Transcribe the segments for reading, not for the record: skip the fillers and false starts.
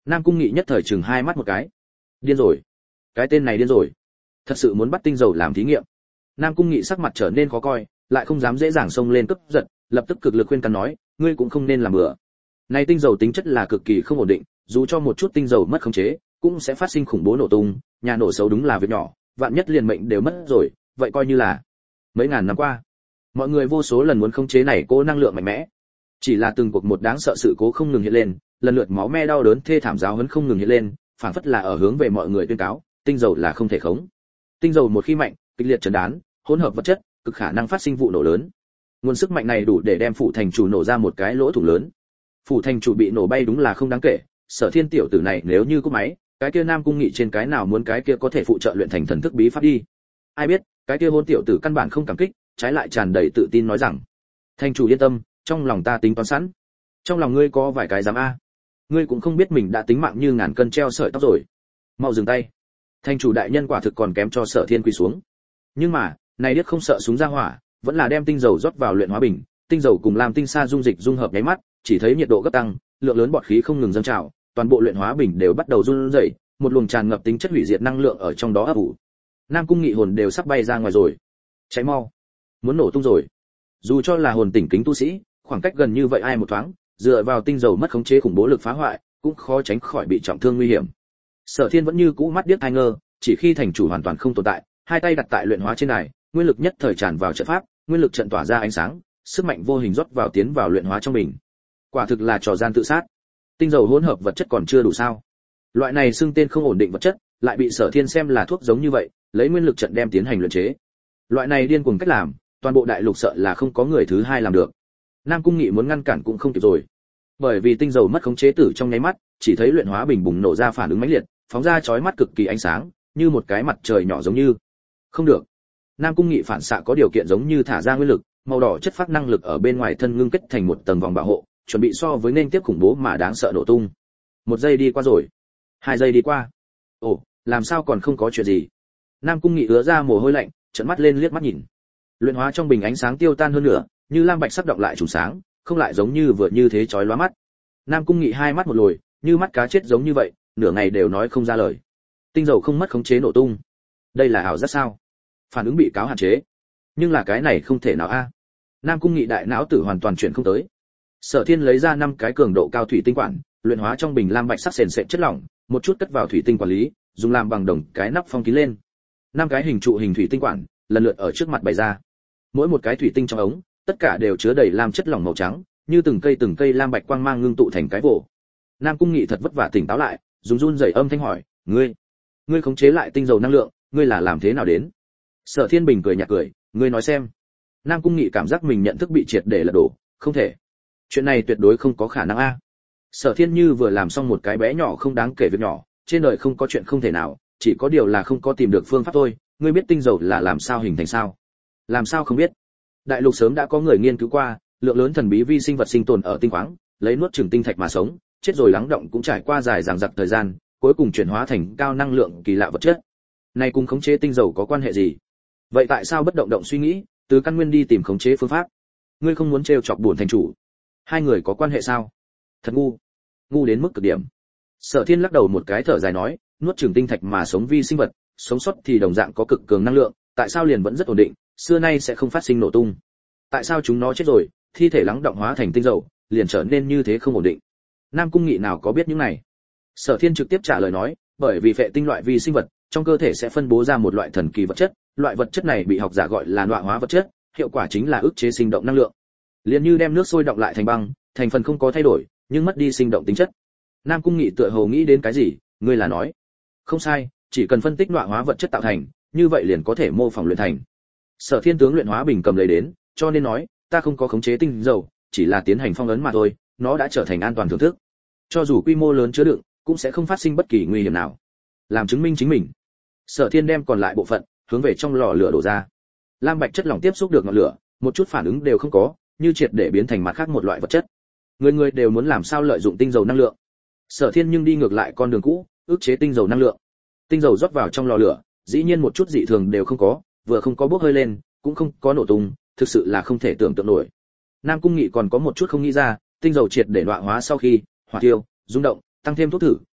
Nam Cung Nghị nhất thời chừng hai mắt một cái. Điên rồi, cái tên này điên rồi, thật sự muốn bắt tinh dầu làm thí nghiệm. Nam Cung Nghị sắc mặt trở nên khó coi, lại không dám dễ dàng xông lên cướp giật, lập tức cực lực khuyên can nói, ngươi cũng không nên làm bừa. Này tinh dầu tính chất là cực kỳ không ổn định, dù cho một chút tinh dầu mất khống chế, cũng sẽ phát sinh khủng bố nổ tung, nhà nổ xấu đúng là việc nhỏ, vạn nhất liền mệnh đều mất rồi, vậy coi như là. Mấy ngàn năm qua, mọi người vô số lần muốn khống chế này cố năng lượng mạnh mẽ, chỉ là từng cuộc một đáng sợ sự cố không ngừng hiện lên, lần lượt máu me đau đớn thê thảm giáo huấn không ngừng hiện lên, phảng phất là ở hướng về mọi người tuyên cáo, tinh dầu là không thể khống. Tinh dầu một khi mạnh, kịch liệt chấn đán, hỗn hợp vật chất, cực khả năng phát sinh vụ nổ lớn. Nguồn sức mạnh này đủ để đem phủ thành chủ nổ ra một cái lỗ thủng lớn. Phủ thành chủ bị nổ bay đúng là không đáng kể, Sở Thiên tiểu tử này nếu như có máy, cái kia Nam Cung Nghị trên cái nào muốn cái kia có thể phụ trợ luyện thành thần thức bí pháp đi. Ai biết, cái kia hôn tiểu tử căn bản không cảm kích, trái lại tràn đầy tự tin nói rằng: "Thành chủ yên tâm, trong lòng ta tính toán sẵn." Trong lòng ngươi có vài cái dám a? Ngươi cũng không biết mình đã tính mạng như ngàn cân treo sợi tóc rồi. Mau dừng tay. Thành chủ đại nhân quả thực còn kém cho Sở Thiên quỳ xuống. Nhưng mà, này điếc không sợ súng ra hỏa, vẫn là đem tinh dầu rót vào luyện hóa bình, tinh dầu cùng làm tinh sa dung dịch dung hợp nháy mắt, chỉ thấy nhiệt độ gấp tăng, lượng lớn bọt khí không ngừng dâng trào, toàn bộ luyện hóa bình đều bắt đầu run rẩy, một luồng tràn ngập tính chất hủy diệt năng lượng ở trong đó ấp ủ. Nam Cung Nghị hồn đều sắp bay ra ngoài rồi. Cháy mau, muốn nổ tung rồi. Dù cho là hồn tỉnh kính tu sĩ, khoảng cách gần như vậy ai một thoáng, dựa vào tinh dầu mất khống chế khủng bố lực phá hoại, cũng khó tránh khỏi bị trọng thương nguy hiểm. Sở Thiên vẫn như cũ mắt điếc tai ngơ, chỉ khi thành chủ hoàn toàn không tồn tại, hai tay đặt tại luyện hóa trên đài, nguyên lực nhất thời tràn vào trận pháp, nguyên lực trận tỏa ra ánh sáng, sức mạnh vô hình rót vào tiến vào luyện hóa trong mình. Quả thực là trò gian tự sát. Tinh dầu hỗn hợp vật chất còn chưa đủ sao? Loại này xưng tên không ổn định vật chất, lại bị Sở Thiên xem là thuốc giống như vậy, lấy nguyên lực trận đem tiến hành luyện chế. Loại này điên cuồng cách làm, toàn bộ đại lục sợ là không có người thứ hai làm được. Nam Cung Nghị muốn ngăn cản cũng không kịp rồi. Bởi vì tinh dầu mất khống chế tử trong nháy mắt, chỉ thấy luyện hóa bình bùng nổ ra phản ứng mãnh liệt, phóng ra chói mắt cực kỳ ánh sáng, như một cái mặt trời nhỏ giống như. Không được. Nam Cung Nghị phản xạ có điều kiện giống như thả ra nguyên lực, màu đỏ chất phát năng lực ở bên ngoài thân ngưng kết thành một tầng vòng bảo hộ, chuẩn bị so với nên tiếp khủng bố mà đáng sợ nổ tung. 1 giây đi qua rồi, 2 giây đi qua. Ồ, làm sao còn không có chuyện gì? Nam Cung Nghị ứa ra mồ hôi lạnh, trợn mắt lên liếc mắt nhìn. Luyện hóa trong bình ánh sáng tiêu tan hơn nữa, như lam bạch sắc động lại trùng sáng, không lại giống như vừa như thế chói lóa mắt. Nam Cung Nghị hai mắt một lồi, như mắt cá chết giống như vậy, nửa ngày đều nói không ra lời. Tinh dầu không mất khống chế nổ tung. Đây là ảo giác sao? Phản ứng bị cáo hạn chế. Nhưng là cái này không thể nào a. Nam Cung Nghị đại não tử hoàn toàn chuyển không tới. Sở Thiên lấy ra 5 cái cường độ cao thủy tinh quản, luyện hóa trong bình lam bạch sắc sền sệt chất lỏng, một chút cất vào thủy tinh quản lý, dùng làm bằng đồng cái nắp phong kín lên. 5 cái hình trụ hình thủy tinh quản, lần lượt ở trước mặt bày ra. Mỗi một cái thủy tinh trong ống, tất cả đều chứa đầy lam chất lỏng màu trắng, như từng cây lam bạch quang mang ngưng tụ thành cái vồ. Nam Cung Nghị thật vất vả tỉnh táo lại, dùng run rẩy âm thanh hỏi, ngươi khống chế lại tinh dầu năng lượng, ngươi là làm thế nào đến? Sở Thiên Bình cười nhạt cười, ngươi nói xem. Nam Cung Nghị cảm giác mình nhận thức bị triệt để lật đổ, không thể. Chuyện này tuyệt đối không có khả năng a. Sở Thiên như vừa làm xong một cái bé nhỏ không đáng kể việc nhỏ, trên đời không có chuyện không thể nào, chỉ có điều là không có tìm được phương pháp thôi. Ngươi biết tinh dầu là làm sao hình thành sao? Làm sao không biết? Đại lục sớm đã có người nghiên cứu qua, lượng lớn thần bí vi sinh vật sinh tồn ở tinh khoáng, lấy nuốt chửng tinh thạch mà sống, chết rồi lắng động cũng trải qua dài dằng dặc thời gian, cuối cùng chuyển hóa thành cao năng lượng kỳ lạ vật chất. Này cùng khống chế tinh dầu có quan hệ gì? Vậy tại sao bất động động suy nghĩ, từ căn nguyên đi tìm khống chế phương pháp? Ngươi không muốn trêu chọc bổn thành chủ? Hai người có quan hệ sao? Thật ngu đến mức cực điểm. Sở Thiên lắc đầu một cái thở dài nói, nuốt chửng tinh thạch mà sống vi sinh vật, sống sót thì đồng dạng có cực cường năng lượng, tại sao liền vẫn rất ổn định, xưa nay sẽ không phát sinh nổ tung? Tại sao chúng nó chết rồi, thi thể lắng động hóa thành tinh dầu, liền trở nên như thế không ổn định? Nam Cung Nghị nào có biết những này? Sở Thiên trực tiếp trả lời nói, bởi vì phệ tinh loại vi sinh vật, trong cơ thể sẽ phân bố ra một loại thần kỳ vật chất, loại vật chất này bị học giả gọi là nọa hóa vật chất, hiệu quả chính là ức chế sinh động năng lượng. Liền như đem nước sôi động lại thành băng, thành phần không có thay đổi, nhưng mất đi sinh động tính chất. Nam Cung Nghị tựa hồ nghĩ đến cái gì, ngươi là nói? Không sai, chỉ cần phân tích nọa hóa vật chất tạo thành, như vậy liền có thể mô phỏng luyện thành. Sở Thiên tướng luyện hóa bình cầm lấy đến, cho nên nói, ta không có khống chế tinh dầu, chỉ là tiến hành phong ấn mà thôi, nó đã trở thành an toàn thưởng thức. Cho dù quy mô lớn chứa đựng, cũng sẽ không phát sinh bất kỳ nguy hiểm nào. Làm chứng minh chính mình. Sở Thiên đem còn lại bộ phận hướng về trong lò lửa đổ ra. Lam bạch chất lỏng tiếp xúc được ngọn lửa, một chút phản ứng đều không có, như triệt để biến thành mặt khác một loại vật chất. Người đều muốn làm sao lợi dụng tinh dầu năng lượng. Sở Thiên nhưng đi ngược lại con đường cũ, ức chế tinh dầu năng lượng. Tinh dầu rót vào trong lò lửa, dĩ nhiên một chút dị thường đều không có, vừa không có bốc hơi lên, cũng không có nổ tung, thực sự là không thể tưởng tượng nổi. Nam Cung Nghị còn có một chút không nghĩ ra, tinh dầu triệt để nọa hóa sau khi hỏa thiêu, rung động, tăng thêm thuốc thử,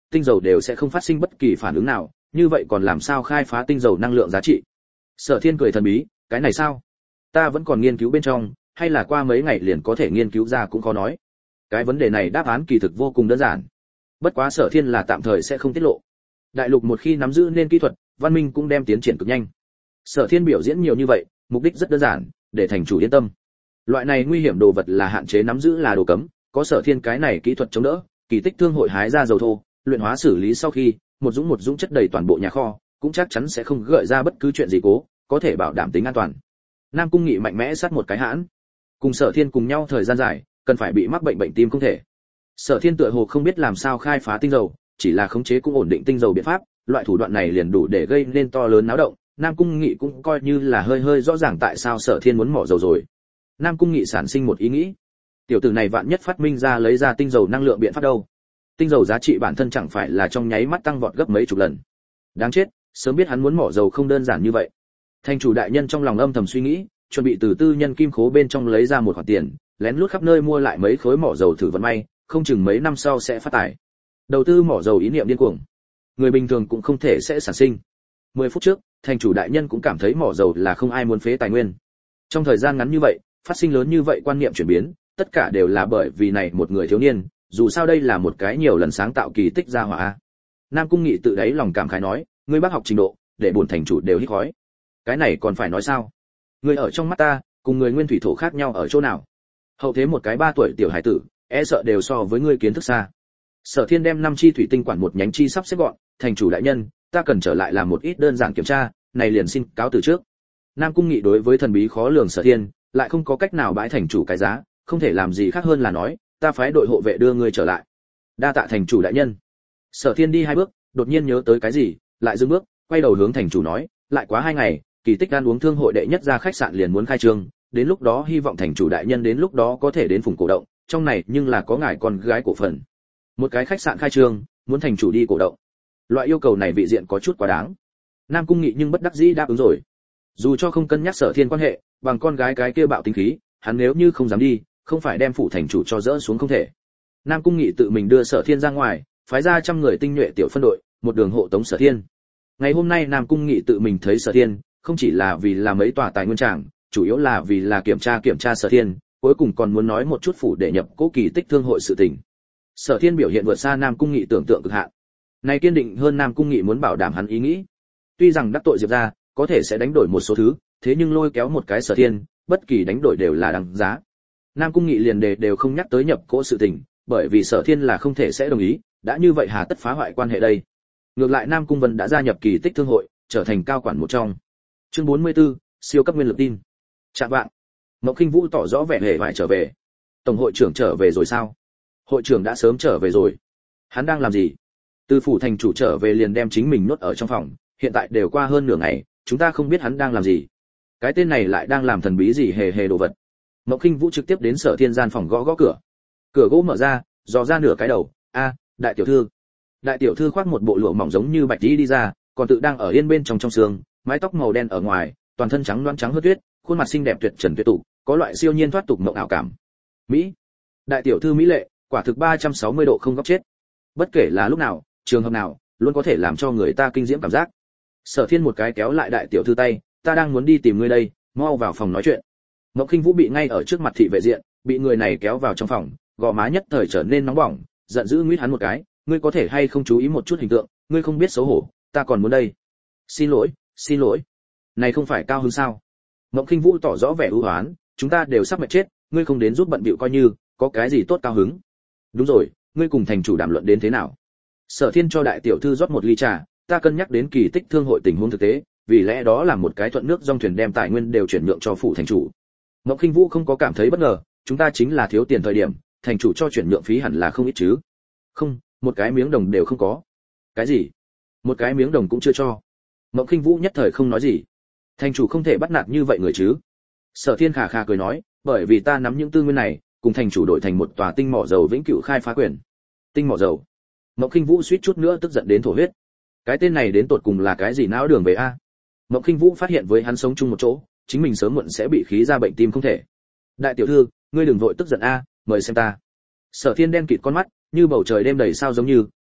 tinh dầu đều sẽ không phát sinh bất kỳ phản ứng nào, như vậy còn làm sao khai phá tinh dầu năng lượng giá trị? Sở Thiên cười thần bí, cái này sao? Ta vẫn còn nghiên cứu bên trong, hay là qua mấy ngày liền có thể nghiên cứu ra cũng khó nói. Cái vấn đề này đáp án kỳ thực vô cùng đơn giản. Bất quá Sở Thiên là tạm thời sẽ không tiết lộ. Đại lục một khi nắm giữ nên kỹ thuật, văn minh cũng đem tiến triển cực nhanh. Sở Thiên biểu diễn nhiều như vậy, mục đích rất đơn giản, để thành chủ yên tâm. Loại này nguy hiểm đồ vật là hạn chế nắm giữ là đồ cấm, có Sở Thiên cái này kỹ thuật chống đỡ, kỳ tích thương hội hái ra dầu thô, luyện hóa xử lý sau khi, một dũng chất đầy toàn bộ nhà kho, cũng chắc chắn sẽ không gợi ra bất cứ chuyện gì cố, có thể bảo đảm tính an toàn. Nam Cung Nghị mạnh mẽ sát một cái hãn, cùng Sở Thiên cùng nhau thời gian dài, cần phải bị mắc bệnh tim không thể. Sở Thiên tựa hồ không biết làm sao khai phá tinh dầu, chỉ là khống chế cũng ổn định tinh dầu biện pháp, loại thủ đoạn này liền đủ để gây nên to lớn náo động. Nam Cung Nghị cũng coi như là hơi rõ ràng tại sao Sở Thiên muốn mỏ dầu rồi. Nam Cung Nghị sản sinh một ý nghĩ, tiểu tử này vạn nhất phát minh ra lấy ra tinh dầu năng lượng biện pháp đâu? Tinh dầu giá trị bản thân chẳng phải là trong nháy mắt tăng vọt gấp mấy chục lần. Đáng chết, sớm biết hắn muốn mỏ dầu không đơn giản như vậy. Thành chủ đại nhân trong lòng âm thầm suy nghĩ, chuẩn bị từ tư nhân kim khố bên trong lấy ra một khoản tiền, lén lút khắp nơi mua lại mấy khối mỏ dầu thử vận may, không chừng mấy năm sau sẽ phát tài. Đầu tư mỏ dầu ý niệm điên cuồng, người bình thường cũng không thể sẽ sản sinh. 10 phút trước, thành chủ đại nhân cũng cảm thấy mỏ dầu là không ai muốn phế tài nguyên. Trong thời gian ngắn như vậy, phát sinh lớn như vậy quan niệm chuyển biến, tất cả đều là bởi vì này một người thiếu niên, dù sao đây là một cái nhiều lần sáng tạo kỳ tích ra hỏa. Nam Cung Nghị tự đáy lòng cảm khái nói, ngươi bác học trình độ, để bổn thành chủ đều hít khói. Cái này còn phải nói sao? Người ở trong mắt ta, cùng người nguyên thủy thổ khác nhau ở chỗ nào? Hậu thế một cái 3 tuổi tiểu hải tử, e sợ đều so với ngươi kiến thức xa. Sở Thiên đem 5 chi thủy tinh quản một nhánh chi sắp xếp gọn, thành chủ đại nhân, ta cần trở lại làm một ít đơn giản kiểm tra, này liền xin cáo từ trước. Nam Cung Nghị đối với thần bí khó lường Sở Thiên, lại không có cách nào bãi thành chủ cái giá, không thể làm gì khác hơn là nói, ta phái đội hộ vệ đưa ngươi trở lại. Đa tạ thành chủ đại nhân. Sở Thiên đi 2 bước, đột nhiên nhớ tới cái gì, lại dừng bước, quay đầu hướng thành chủ nói, lại quá 2 ngày, kỳ tích ăn uống thương hội đệ nhất ra khách sạn liền muốn khai trương, đến lúc đó hy vọng thành chủ đại nhân đến lúc đó có thể đến phùng cổ động, trong này nhưng là có ngài con gái cổ phần. Một cái khách sạn khai trương, muốn thành chủ đi cổ động. Loại yêu cầu này vị diện có chút quá đáng. Nam Cung Nghị nhưng bất đắc dĩ đáp ứng rồi. Dù cho không cân nhắc Sở Thiên quan hệ, bằng con gái cái kia bạo tính khí, hắn nếu như không dám đi, không phải đem phủ thành chủ cho dỡ xuống không thể. Nam Cung Nghị tự mình đưa Sở Thiên ra ngoài, phái ra 100 người tinh nhuệ tiểu phân đội, một đường hộ tống Sở Thiên. Ngày hôm nay Nam Cung Nghị tự mình thấy Sở Thiên, không chỉ là vì là mấy tòa tài nguyên tràng, chủ yếu là vì là kiểm tra Sở Thiên, cuối cùng còn muốn nói một chút phủ để nhập cố kỳ tích thương hội sự tình. Sở Thiên biểu hiện vượt xa Nam Cung Nghị tưởng tượng cực hạn. Này kiên định hơn Nam Cung Nghị muốn bảo đảm hắn ý nghĩ. Tuy rằng đắc tội Diệp gia, có thể sẽ đánh đổi một số thứ, thế nhưng lôi kéo một cái Sở Thiên, bất kỳ đánh đổi đều là đáng giá. Nam Cung Nghị liền đều không nhắc tới nhập cố sự tình, bởi vì Sở Thiên là không thể sẽ đồng ý, đã như vậy hà tất phá hoại quan hệ đây. Ngược lại Nam Cung Vân đã gia nhập kỳ tích thương hội, trở thành cao quản một trong. Chương 44, siêu cấp nguyên lực tin. Chạm vạng, Mộng Khinh Vũ tỏ rõ vẻ hề vải trở về. Tổng hội trưởng trở về rồi sao? Hội trưởng đã sớm trở về rồi. Hắn đang làm gì? Từ phủ thành chủ trở về liền đem chính mình nhốt ở trong phòng, hiện tại đều qua hơn nửa ngày, chúng ta không biết hắn đang làm gì. Cái tên này lại đang làm thần bí gì hề đồ vật. Mộng Khinh Vũ trực tiếp đến Sở Thiên gian phòng gõ cửa. Cửa gỗ mở ra, dò ra nửa cái đầu, "A, đại tiểu thư." Đại tiểu thư khoác một bộ lụa mỏng giống như bạch đi ra, còn tự đang ở yên bên trong sương, mái tóc màu đen ở ngoài, toàn thân trắng loáng trắng hớt tuyết, khuôn mặt xinh đẹp tuyệt trần tuyệt tụ, có loại siêu nhiên thoát tục mộng ảo cảm. Mỹ, đại tiểu thư mỹ lệ, quả thực 360 độ không góc chết. Bất kể là lúc nào, trường hợp nào, luôn có thể làm cho người ta kinh diễm cảm giác. Sở Thiên một cái kéo lại đại tiểu thư tay, "Ta đang muốn đi tìm ngươi đây, mau vào phòng nói chuyện." Mộng Khinh Vũ bị ngay ở trước mặt thị vệ diện, bị người này kéo vào trong phòng, gò má nhất thời trở nên nóng bỏng, giận dữ nguyết hắn một cái, "Ngươi có thể hay không chú ý một chút hình tượng, ngươi không biết xấu hổ, ta còn muốn đây." Xin lỗi. Này không phải cao hứng sao? Mộng Khinh Vũ tỏ rõ vẻ ưu hoán, "Chúng ta đều sắp mệt chết, ngươi không đến giúp bận bịu coi như, có cái gì tốt cao hứng." "Đúng rồi, ngươi cùng thành chủ đàm luận đến thế nào?" Sở Thiên cho đại tiểu thư rót một ly trà, "Ta cân nhắc đến kỳ tích thương hội tình huống thực tế, vì lẽ đó là một cái thuận nước dòng thuyền đem tài nguyên đều chuyển nhượng cho phủ thành chủ." Mộng Khinh Vũ không có cảm thấy bất ngờ, "Chúng ta chính là thiếu tiền thời điểm, thành chủ cho chuyển nhượng phí hẳn là không ít chứ?" "Không, một cái miếng đồng đều không có." "Cái gì? Một cái miếng đồng cũng chưa cho?" Mộng Khinh Vũ nhất thời không nói gì. "Thành chủ không thể bắt nạt như vậy người chứ?" Sở Thiên khà khà cười nói, "Bởi vì ta nắm những tư nguyên này, cùng thành chủ đổi thành một tòa tinh mỏ dầu vĩnh cửu khai phá quyền." Tinh mỏ dầu? Mộng Khinh Vũ suýt chút nữa tức giận đến thổ huyết. Cái tên này đến tột cùng là cái gì não đường về a? Mộng Khinh Vũ phát hiện với hắn sống chung một chỗ, chính mình sớm muộn sẽ bị khí ra bệnh tim không thể. "Đại tiểu thư, ngươi đừng vội tức giận a, mời xem ta." Sở Thiên đen kịt con mắt, như bầu trời đêm đầy sao giống như,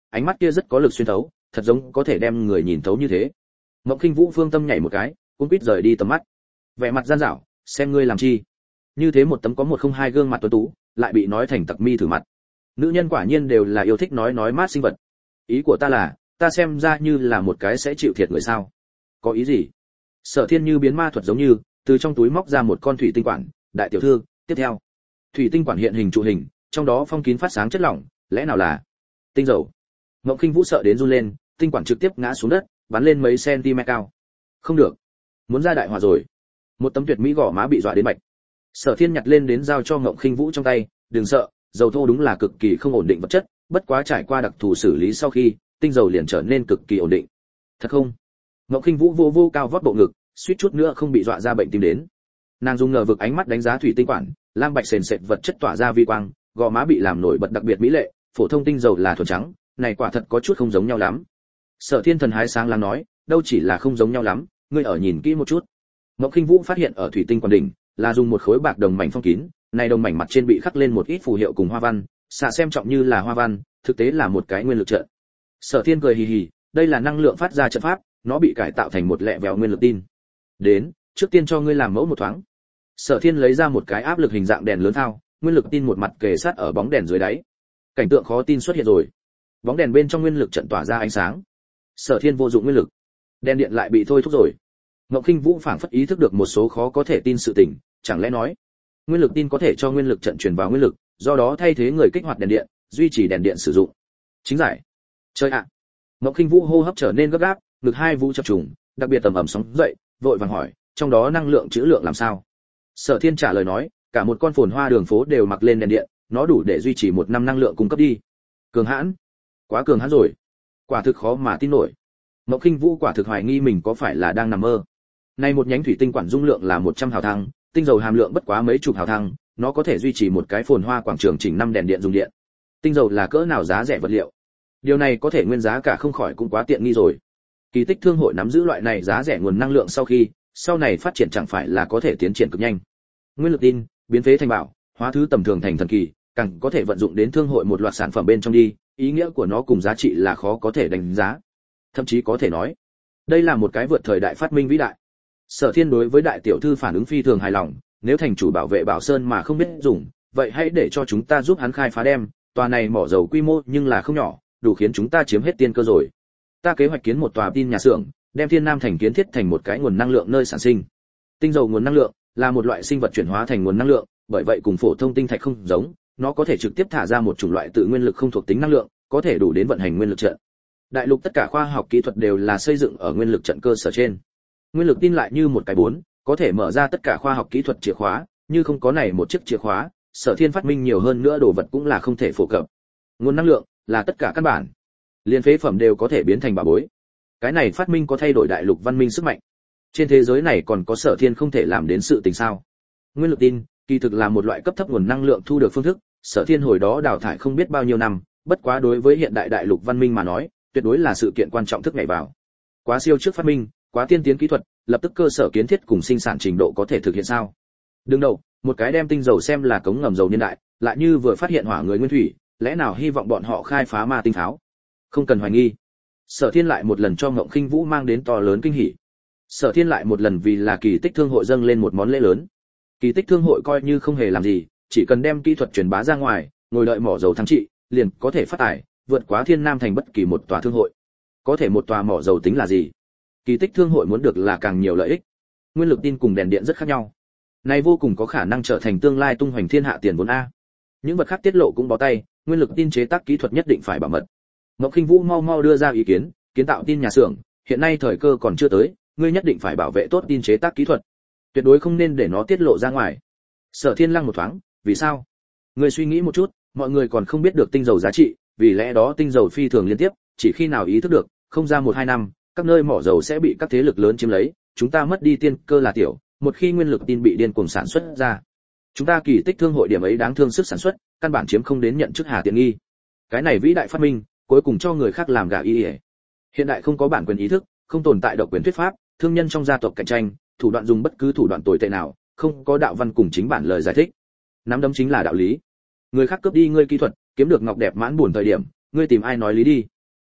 ánh mắt kia rất có lực xuyên thấu, thật giống có thể đem người nhìn thấu như thế. Mộng Khinh Vũ phương tâm nhảy một cái, cuống quýt rời đi tầm mắt. Vẻ mặt gian dảo, xem ngươi làm chi? Như thế một tấm có 102 gương mặt tuấn tú, lại bị nói thành tặc mi thử mặt. Nữ nhân quả nhiên đều là yêu thích nói mát sinh vật. Ý của ta là, ta xem ra như là một cái sẽ chịu thiệt người sao? Có ý gì? Sở Thiên như biến ma thuật giống như, từ trong túi móc ra một con thủy tinh quản, đại tiểu thư, tiếp theo. Thủy tinh quản hiện hình trụ hình, trong đó phong kín phát sáng chất lỏng, lẽ nào là tinh dầu? Mộng Khinh Vũ sợ đến run lên, tinh quản trực tiếp ngã xuống đất, bắn lên mấy cm cao. Không được, muốn ra đại họa rồi. Một tấm tuyệt mỹ gò má bị dọa đến bạch. Sở Thiên nhặt lên đến giao cho Mộng Khinh Vũ trong tay, đừng sợ, dầu thô đúng là cực kỳ không ổn định vật chất, bất quá trải qua đặc thù xử lý sau khi, tinh dầu liền trở nên cực kỳ ổn định. Thật không? Mộng Khinh Vũ vô vô cao vót bộ ngực, suýt chút nữa không bị dọa ra bệnh tim đến. Nàng dùng ngờ vực ánh mắt đánh giá thủy tinh quản, lam bạch sền sệt vật chất tỏa ra vi quang, gò má bị làm nổi bật đặc biệt mỹ lệ, phổ thông tinh dầu là thuần trắng, này quả thật có chút không giống nhau lắm. Sở Thiên thần hái sáng láng nói, đâu chỉ là không giống nhau lắm, ngươi ở nhìn kỹ một chút. Mộng Khinh Vũ phát hiện ở thủy tinh quản đỉnh là dùng một khối bạc đồng mảnh phong kín, này đồng mảnh mặt trên bị khắc lên một ít phù hiệu cùng hoa văn, xạ xem trọng như là hoa văn, thực tế là một cái nguyên lực trận. Sở Thiên cười hì hì, đây là năng lượng phát ra trận pháp, nó bị cải tạo thành một lẹ vẹo nguyên lực tin. Đến, trước tiên cho ngươi làm mẫu một thoáng. Sở Thiên lấy ra một cái áp lực hình dạng đèn lớn thao, nguyên lực tin một mặt kề sát ở bóng đèn dưới đáy. Cảnh tượng khó tin xuất hiện rồi. Bóng đèn bên trong nguyên lực trận tỏa ra ánh sáng. Sở Thiên vô dụng nguyên lực, đèn điện lại bị thôi thúc rồi. Mộng Khinh Vũ phảng phất ý thức được một số khó có thể tin sự tình, chẳng lẽ nói, nguyên lực tin có thể cho nguyên lực trận truyền vào nguyên lực, do đó thay thế người kích hoạt đèn điện, duy trì đèn điện sử dụng. Chính giải. Chơi ạ. Mộng Khinh Vũ hô hấp trở nên gấp gáp, ngực hai vũ chập trùng, đặc biệt tầm ẩm sóng dậy, vội vàng hỏi, trong đó năng lượng trữ lượng làm sao? Sở Thiên trả lời nói, cả một con phồn hoa đường phố đều mặc lên đèn điện, nó đủ để duy trì 1 năm năng lượng cung cấp đi. Cường hãn, quá cường hãn rồi, quả thực khó mà tin nổi. Mộng Khinh Vũ quả thực hoài nghi mình có phải là đang nằm mơ. Nay một nhánh thủy tinh quản dung lượng là 100 hào thăng, tinh dầu hàm lượng bất quá mấy chục hào thăng, nó có thể duy trì một cái phồn hoa quảng trường chỉnh 5 đèn điện dùng điện. Tinh dầu là cỡ nào giá rẻ vật liệu? Điều này có thể nguyên giá cả không khỏi cũng quá tiện nghi rồi. Kỳ Tích Thương hội nắm giữ loại này giá rẻ nguồn năng lượng sau này phát triển chẳng phải là có thể tiến triển cực nhanh. Nguyên lực tin, biến phế thành bảo, hóa thứ tầm thường thành thần kỳ, càng có thể vận dụng đến thương hội một loạt sản phẩm bên trong đi, ý nghĩa của nó cùng giá trị là khó có thể đánh giá. Thậm chí có thể nói, đây là một cái vượt thời đại phát minh vĩ đại. Sở Thiên đối với đại tiểu thư phản ứng phi thường hài lòng, nếu thành chủ bảo vệ Bảo Sơn mà không biết dùng, vậy hãy để cho chúng ta giúp hắn khai phá đem, tòa này mỏ dầu quy mô nhưng là không nhỏ, đủ khiến chúng ta chiếm hết tiên cơ rồi. Ta kế hoạch kiến một tòa tin nhà xưởng, đem Thiên Nam thành kiến thiết thành một cái nguồn năng lượng nơi sản sinh. Tinh dầu nguồn năng lượng là một loại sinh vật chuyển hóa thành nguồn năng lượng, bởi vậy cùng phổ thông tinh thạch không giống, nó có thể trực tiếp thả ra một chủng loại tự nguyên lực không thuộc tính năng lượng, có thể đủ đến vận hành nguyên lực trận. Đại lục tất cả khoa học kỹ thuật đều là xây dựng ở nguyên lực trận cơ sở trên. Nguyên lực tin lại như một cái bốn, có thể mở ra tất cả khoa học kỹ thuật chìa khóa, như không có này một chiếc chìa khóa, Sở Thiên phát minh nhiều hơn nữa đồ vật cũng là không thể phổ cập. Nguồn năng lượng là tất cả căn bản, liên phế phẩm đều có thể biến thành bảo bối. Cái này phát minh có thay đổi đại lục văn minh sức mạnh. Trên thế giới này còn có Sở Thiên không thể làm đến sự tình sao? Nguyên lực tin, kỳ thực là một loại cấp thấp nguồn năng lượng thu được phương thức, Sở Thiên hồi đó đào thải không biết bao nhiêu năm, bất quá đối với hiện đại đại lục văn minh mà nói, tuyệt đối là sự kiện quan trọng thức nhảy vào. Quá siêu trước phát minh, quá tiên tiến kỹ thuật, lập tức cơ sở kiến thiết cùng sinh sản trình độ có thể thực hiện sao? Đương đầu, một cái đem tinh dầu xem là cống ngầm dầu niên đại, lại như vừa phát hiện hỏa người nguyên thủy, lẽ nào hy vọng bọn họ khai phá ma tinh pháo? Không cần hoài nghi. Sở Thiên lại một lần cho Ngộng Khinh Vũ mang đến to lớn kinh hỉ. Sở Thiên lại một lần vì là Kỳ Tích Thương hội dâng lên một món lễ lớn. Kỳ Tích Thương hội coi như không hề làm gì, chỉ cần đem kỹ thuật truyền bá ra ngoài, ngồi đợi mỏ dầu thắng trị, liền có thể phát tài, vượt quá Thiên Nam thành bất kỳ một tòa thương hội. Có thể một tòa mỏ dầu tính là gì? Kỳ Tích Thương hội muốn được là càng nhiều lợi ích. Nguyên lực tin cùng đèn điện rất khác nhau. Này vô cùng có khả năng trở thành tương lai tung hoành thiên hạ tiền vốn a. Những vật khác tiết lộ cũng bó tay, nguyên lực tin chế tác kỹ thuật nhất định phải bảo mật. Ngọc Khinh Vũ mau mau đưa ra ý kiến, kiến tạo tin nhà xưởng, hiện nay thời cơ còn chưa tới, ngươi nhất định phải bảo vệ tốt tin chế tác kỹ thuật, tuyệt đối không nên để nó tiết lộ ra ngoài. Sở Thiên lăng một thoáng, vì sao? Ngươi suy nghĩ một chút, mọi người còn không biết được tinh dầu giá trị, vì lẽ đó tinh dầu phi thường liên tiếp, chỉ khi nào ý thức được, không ra 1-2 năm, các nơi mỏ dầu sẽ bị các thế lực lớn chiếm lấy, chúng ta mất đi tiên cơ là tiểu, một khi nguyên lực tin bị điên cuồng sản xuất ra, chúng ta Kỳ Tích Thương hội điểm ấy đáng thương sức sản xuất, căn bản chiếm không đến nhận chức hà tiện nghi. Cái này vĩ đại phát minh, cuối cùng cho người khác làm gà y. Hiện đại không có bản quyền ý thức, không tồn tại độc quyền thuyết pháp, thương nhân trong gia tộc cạnh tranh, thủ đoạn dùng bất cứ thủ đoạn tồi tệ nào, không có đạo văn cùng chính bản lời giải thích. Nắm đấm chính là đạo lý. Người khác cướp đi ngươi kỹ thuật, kiếm được ngọc đẹp mãn buồn thời điểm, ngươi tìm ai nói lý đi?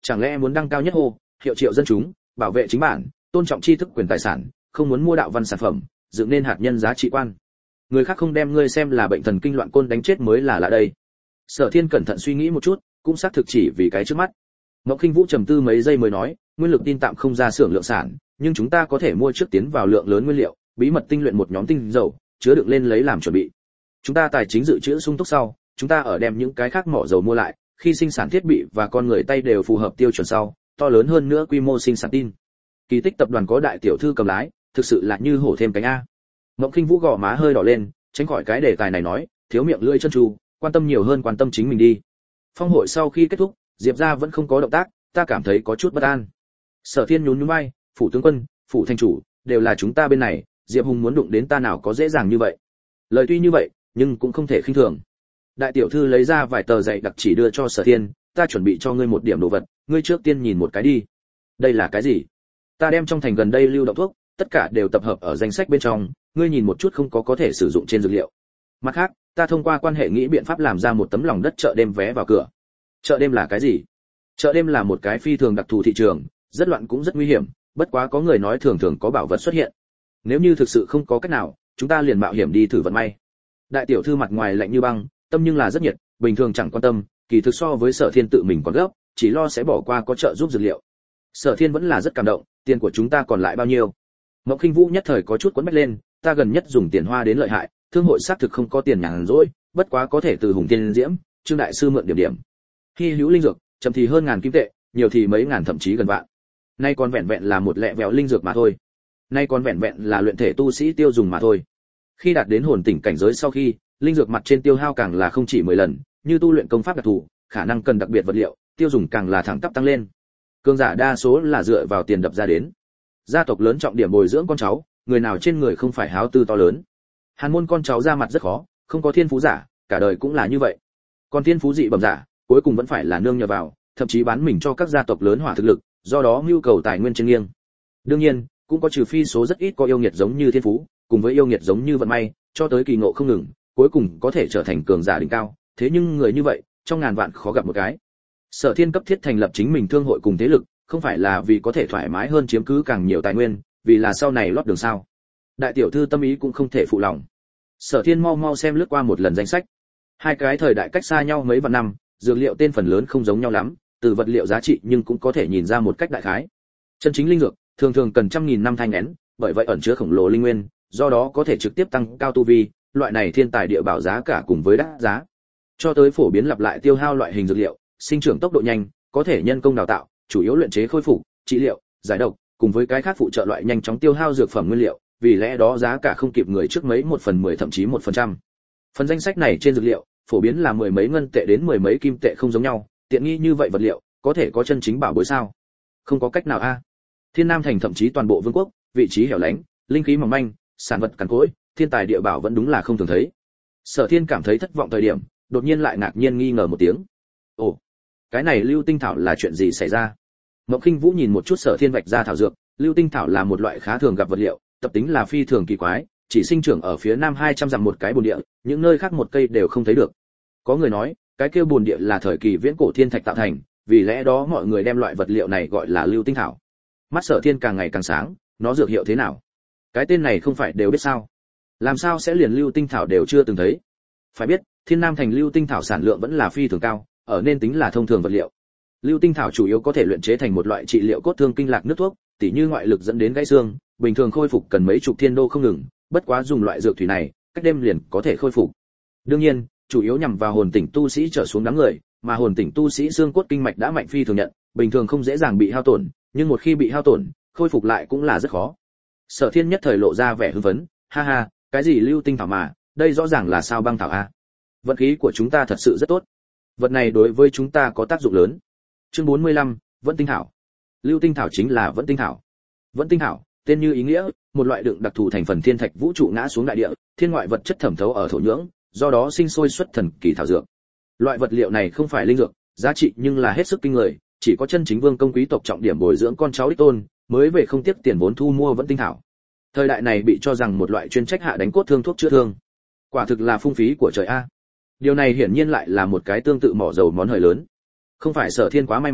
Chẳng lẽ muốn đăng cao nhất hô, hiệu triệu dân chúng, bảo vệ chính bản, tôn trọng tri thức quyền tài sản, không muốn mua đạo văn sản phẩm, dựng nên hạt nhân giá trị quan. Người khác không đem ngươi xem là bệnh thần kinh loạn côn đánh chết mới là lạ đây. Sở Thiên cẩn thận suy nghĩ một chút, cũng xác thực chỉ vì cái trước mắt. Ngọc Kinh Vũ trầm tư mấy giây mới nói, nguyên lực tin tạm không ra xưởng lượng sản, nhưng chúng ta có thể mua trước tiến vào lượng lớn nguyên liệu, bí mật tinh luyện một nhóm tinh dầu, chứa đựng lên lấy làm chuẩn bị. Chúng ta tài chính dự trữ sung túc sau, chúng ta ở đem những cái khác mỏ dầu mua lại, khi sinh sản thiết bị và con người tay đều phù hợp tiêu chuẩn sau, to lớn hơn nữa quy mô sinh sản tin. Kỳ Tích tập đoàn có đại tiểu thư cầm lái, thực sự là như hổ thêm cánh a. Ngọc Kinh Vũ gò má hơi đỏ lên, tránh khỏi cái đề tài này nói, thiếu miệng lưỡi chân tru, quan tâm nhiều hơn quan tâm chính mình đi. Phong hội sau khi kết thúc, Diệp gia vẫn không có động tác, ta cảm thấy có chút bất an. Sở Thiên nhún nhún vai, phủ tướng quân, phủ thành chủ, đều là chúng ta bên này, Diệp Hùng muốn đụng đến ta nào có dễ dàng như vậy. Lời tuy như vậy, nhưng cũng không thể khinh thường. Đại tiểu thư lấy ra vài tờ dạy đặc chỉ đưa cho Sở Thiên, ta chuẩn bị cho ngươi một điểm đồ vật, ngươi trước tiên nhìn một cái đi. Đây là cái gì? Ta đem trong thành gần đây lưu động thuốc, tất cả đều tập hợp ở danh sách bên trong, ngươi nhìn một chút không có thể sử dụng trên dược liệu. Mặt khác, ta thông qua quan hệ nghĩ biện pháp làm ra một tấm lòng đất chợ đêm vé vào cửa. Chợ đêm là cái gì? Chợ đêm là một cái phi thường đặc thù thị trường, rất loạn cũng rất nguy hiểm, bất quá có người nói thường thường có bảo vật xuất hiện. Nếu như thực sự không có cách nào, chúng ta liền mạo hiểm đi thử vận may. Đại tiểu thư mặt ngoài lạnh như băng, tâm nhưng là rất nhiệt, bình thường chẳng quan tâm, kỳ thực so với Sở Thiên tự mình còn gấp, chỉ lo sẽ bỏ qua có trợ giúp dược liệu. Sở Thiên vẫn là rất cảm động, tiền của chúng ta còn lại bao nhiêu? Ngọc Kinh Vũ nhất thời có chút quấn bách lên, ta gần nhất dùng tiền hoa đến lợi hại, thương hội xác thực không có tiền nhàn rỗi, bất quá có thể từ Hùng Tiên Diễm, Trương đại sư mượn điểm điểm. Hy hữu linh dược, chậm thì hơn ngàn kim tệ, nhiều thì mấy ngàn thậm chí gần vạn. Nay còn vẹn vẹn là một lẹ vẹo linh dược mà thôi. Nay còn vẹn vẹn là luyện thể tu sĩ tiêu dùng mà thôi. Khi đạt đến hồn tỉnh cảnh giới sau khi, linh dược mặt trên tiêu hao càng là không chỉ 10 lần, như tu luyện công pháp đặc thù, khả năng cần đặc biệt vật liệu, tiêu dùng càng là thẳng tắp tăng lên. Cường giả đa số là dựa vào tiền đập ra đến. Gia tộc lớn trọng điểm bồi dưỡng con cháu, người nào trên người không phải háo tư to lớn. Hàn môn con cháu ra mặt rất khó, không có thiên phú giả, cả đời cũng là như vậy. Còn thiên phú dị bẩm giả, cuối cùng vẫn phải là nương nhờ vào, thậm chí bán mình cho các gia tộc lớn hỏa thực lực, do đó nhu cầu tài nguyên trên nghiêng. Đương nhiên, cũng có trừ phi số rất ít có yêu nghiệt giống như thiên phú, cùng với yêu nghiệt giống như vận may, cho tới kỳ ngộ không ngừng, cuối cùng có thể trở thành cường giả đỉnh cao, thế nhưng người như vậy, trong ngàn vạn khó gặp một cái. Sở Thiên cấp thiết thành lập chính mình thương hội cùng thế lực, không phải là vì có thể thoải mái hơn chiếm cứ càng nhiều tài nguyên, vì là sau này lót đường sao. Đại tiểu thư tâm ý cũng không thể phụ lòng. Sở Thiên mau mau xem lướt qua một lần danh sách. Hai cái thời đại cách xa nhau mấy vạn năm, dược liệu tên phần lớn không giống nhau lắm, từ vật liệu giá trị nhưng cũng có thể nhìn ra một cách đại khái. Chân chính linh dược, thường thường cần trăm nghìn năm thanh nén, bởi vậy ẩn chứa khổng lồ linh nguyên, do đó có thể trực tiếp tăng cao tu vi, loại này thiên tài địa bảo giá cả cùng với đắt giá. Cho tới phổ biến lặp lại tiêu hao loại hình dược liệu, sinh trưởng tốc độ nhanh, có thể nhân công đào tạo, chủ yếu luyện chế khôi phục, trị liệu, giải độc, cùng với cái khác phụ trợ loại nhanh chóng tiêu hao dược phẩm nguyên liệu, vì lẽ đó giá cả không kịp người trước mấy 1/10 thậm chí 1%. Phần danh sách này trên dược liệu, phổ biến là mười mấy ngân tệ đến mười mấy kim tệ không giống nhau, tiện nghi như vậy vật liệu, có thể có chân chính bảo bối sao? Không có cách nào a. Thiên Nam thành thậm chí toàn bộ vương quốc, vị trí hẻo lánh, linh khí mỏng manh, sản vật cằn cỗi, thiên tài địa bảo vẫn đúng là không thường thấy. Sở Thiên cảm thấy thất vọng thời điểm, đột nhiên lại ngạc nhiên nghi ngờ một tiếng. Ồ, cái này lưu tinh thảo là chuyện gì xảy ra? Mộng Khinh Vũ nhìn một chút Sở Thiên vạch ra thảo dược, lưu tinh thảo là một loại khá thường gặp vật liệu, tập tính là phi thường kỳ quái, chỉ sinh trưởng ở phía nam 200 dặm một cái bồn địa, những nơi khác một cây đều không thấy được. Có người nói, cái kia bồn địa là thời kỳ viễn cổ thiên thạch tạo thành, vì lẽ đó mọi người đem loại vật liệu này gọi là lưu tinh thảo. Mắt Sở Thiên càng ngày càng sáng, nó dược hiệu thế nào? Cái tên này không phải đều biết sao? Làm sao sẽ liền lưu tinh thảo đều chưa từng thấy? Phải biết, Thiên Nam thành lưu tinh thảo sản lượng vẫn là phi thường cao, ở nên tính là thông thường vật liệu. Lưu tinh thảo chủ yếu có thể luyện chế thành một loại trị liệu cốt thương kinh lạc nước thuốc, tỉ như ngoại lực dẫn đến gãy xương, bình thường khôi phục cần mấy chục thiên đô không ngừng, bất quá dùng loại dược thủy này, cách đêm liền có thể khôi phục. Đương nhiên, chủ yếu nhằm vào hồn tỉnh tu sĩ trở xuống đám người, mà hồn tỉnh tu sĩ xương cốt kinh mạch đã mạnh phi thường nhận, bình thường không dễ dàng bị hao tổn, nhưng một khi bị hao tổn, khôi phục lại cũng là rất khó. Sở Thiên nhất thời lộ ra vẻ hưng phấn, ha ha, cái gì lưu tinh thảo mà, đây rõ ràng là sao băng thảo a. Vận khí của chúng ta thật sự rất tốt. Vật này đối với chúng ta có tác dụng lớn. Chương 45, Vẫn tinh thảo. Lưu tinh thảo chính là Vẫn tinh thảo. Vẫn tinh thảo, tên như ý nghĩa, một loại đựng đặc thù thành phần thiên thạch vũ trụ ngã xuống đại địa, thiên ngoại vật chất thẩm thấu ở thổ nhưỡng, do đó sinh sôi xuất thần kỳ thảo dược. Loại vật liệu này không phải linh dược, giá trị nhưng là hết sức kinh người, chỉ có chân chính vương công quý tộc trọng điểm bồi dưỡng con cháu đích tôn, mới về không tiếc tiền vốn thu mua Vẫn tinh thảo. Thời đại này bị cho rằng một loại chuyên trách hạ đánh cốt thương thuốc chữa thương. Quả thực là phung phí của trời a. Điều này hiển nhiên lại là một cái tương tự mỏ dầu món hời lớn. Không phải Sở Thiên quá may mắn,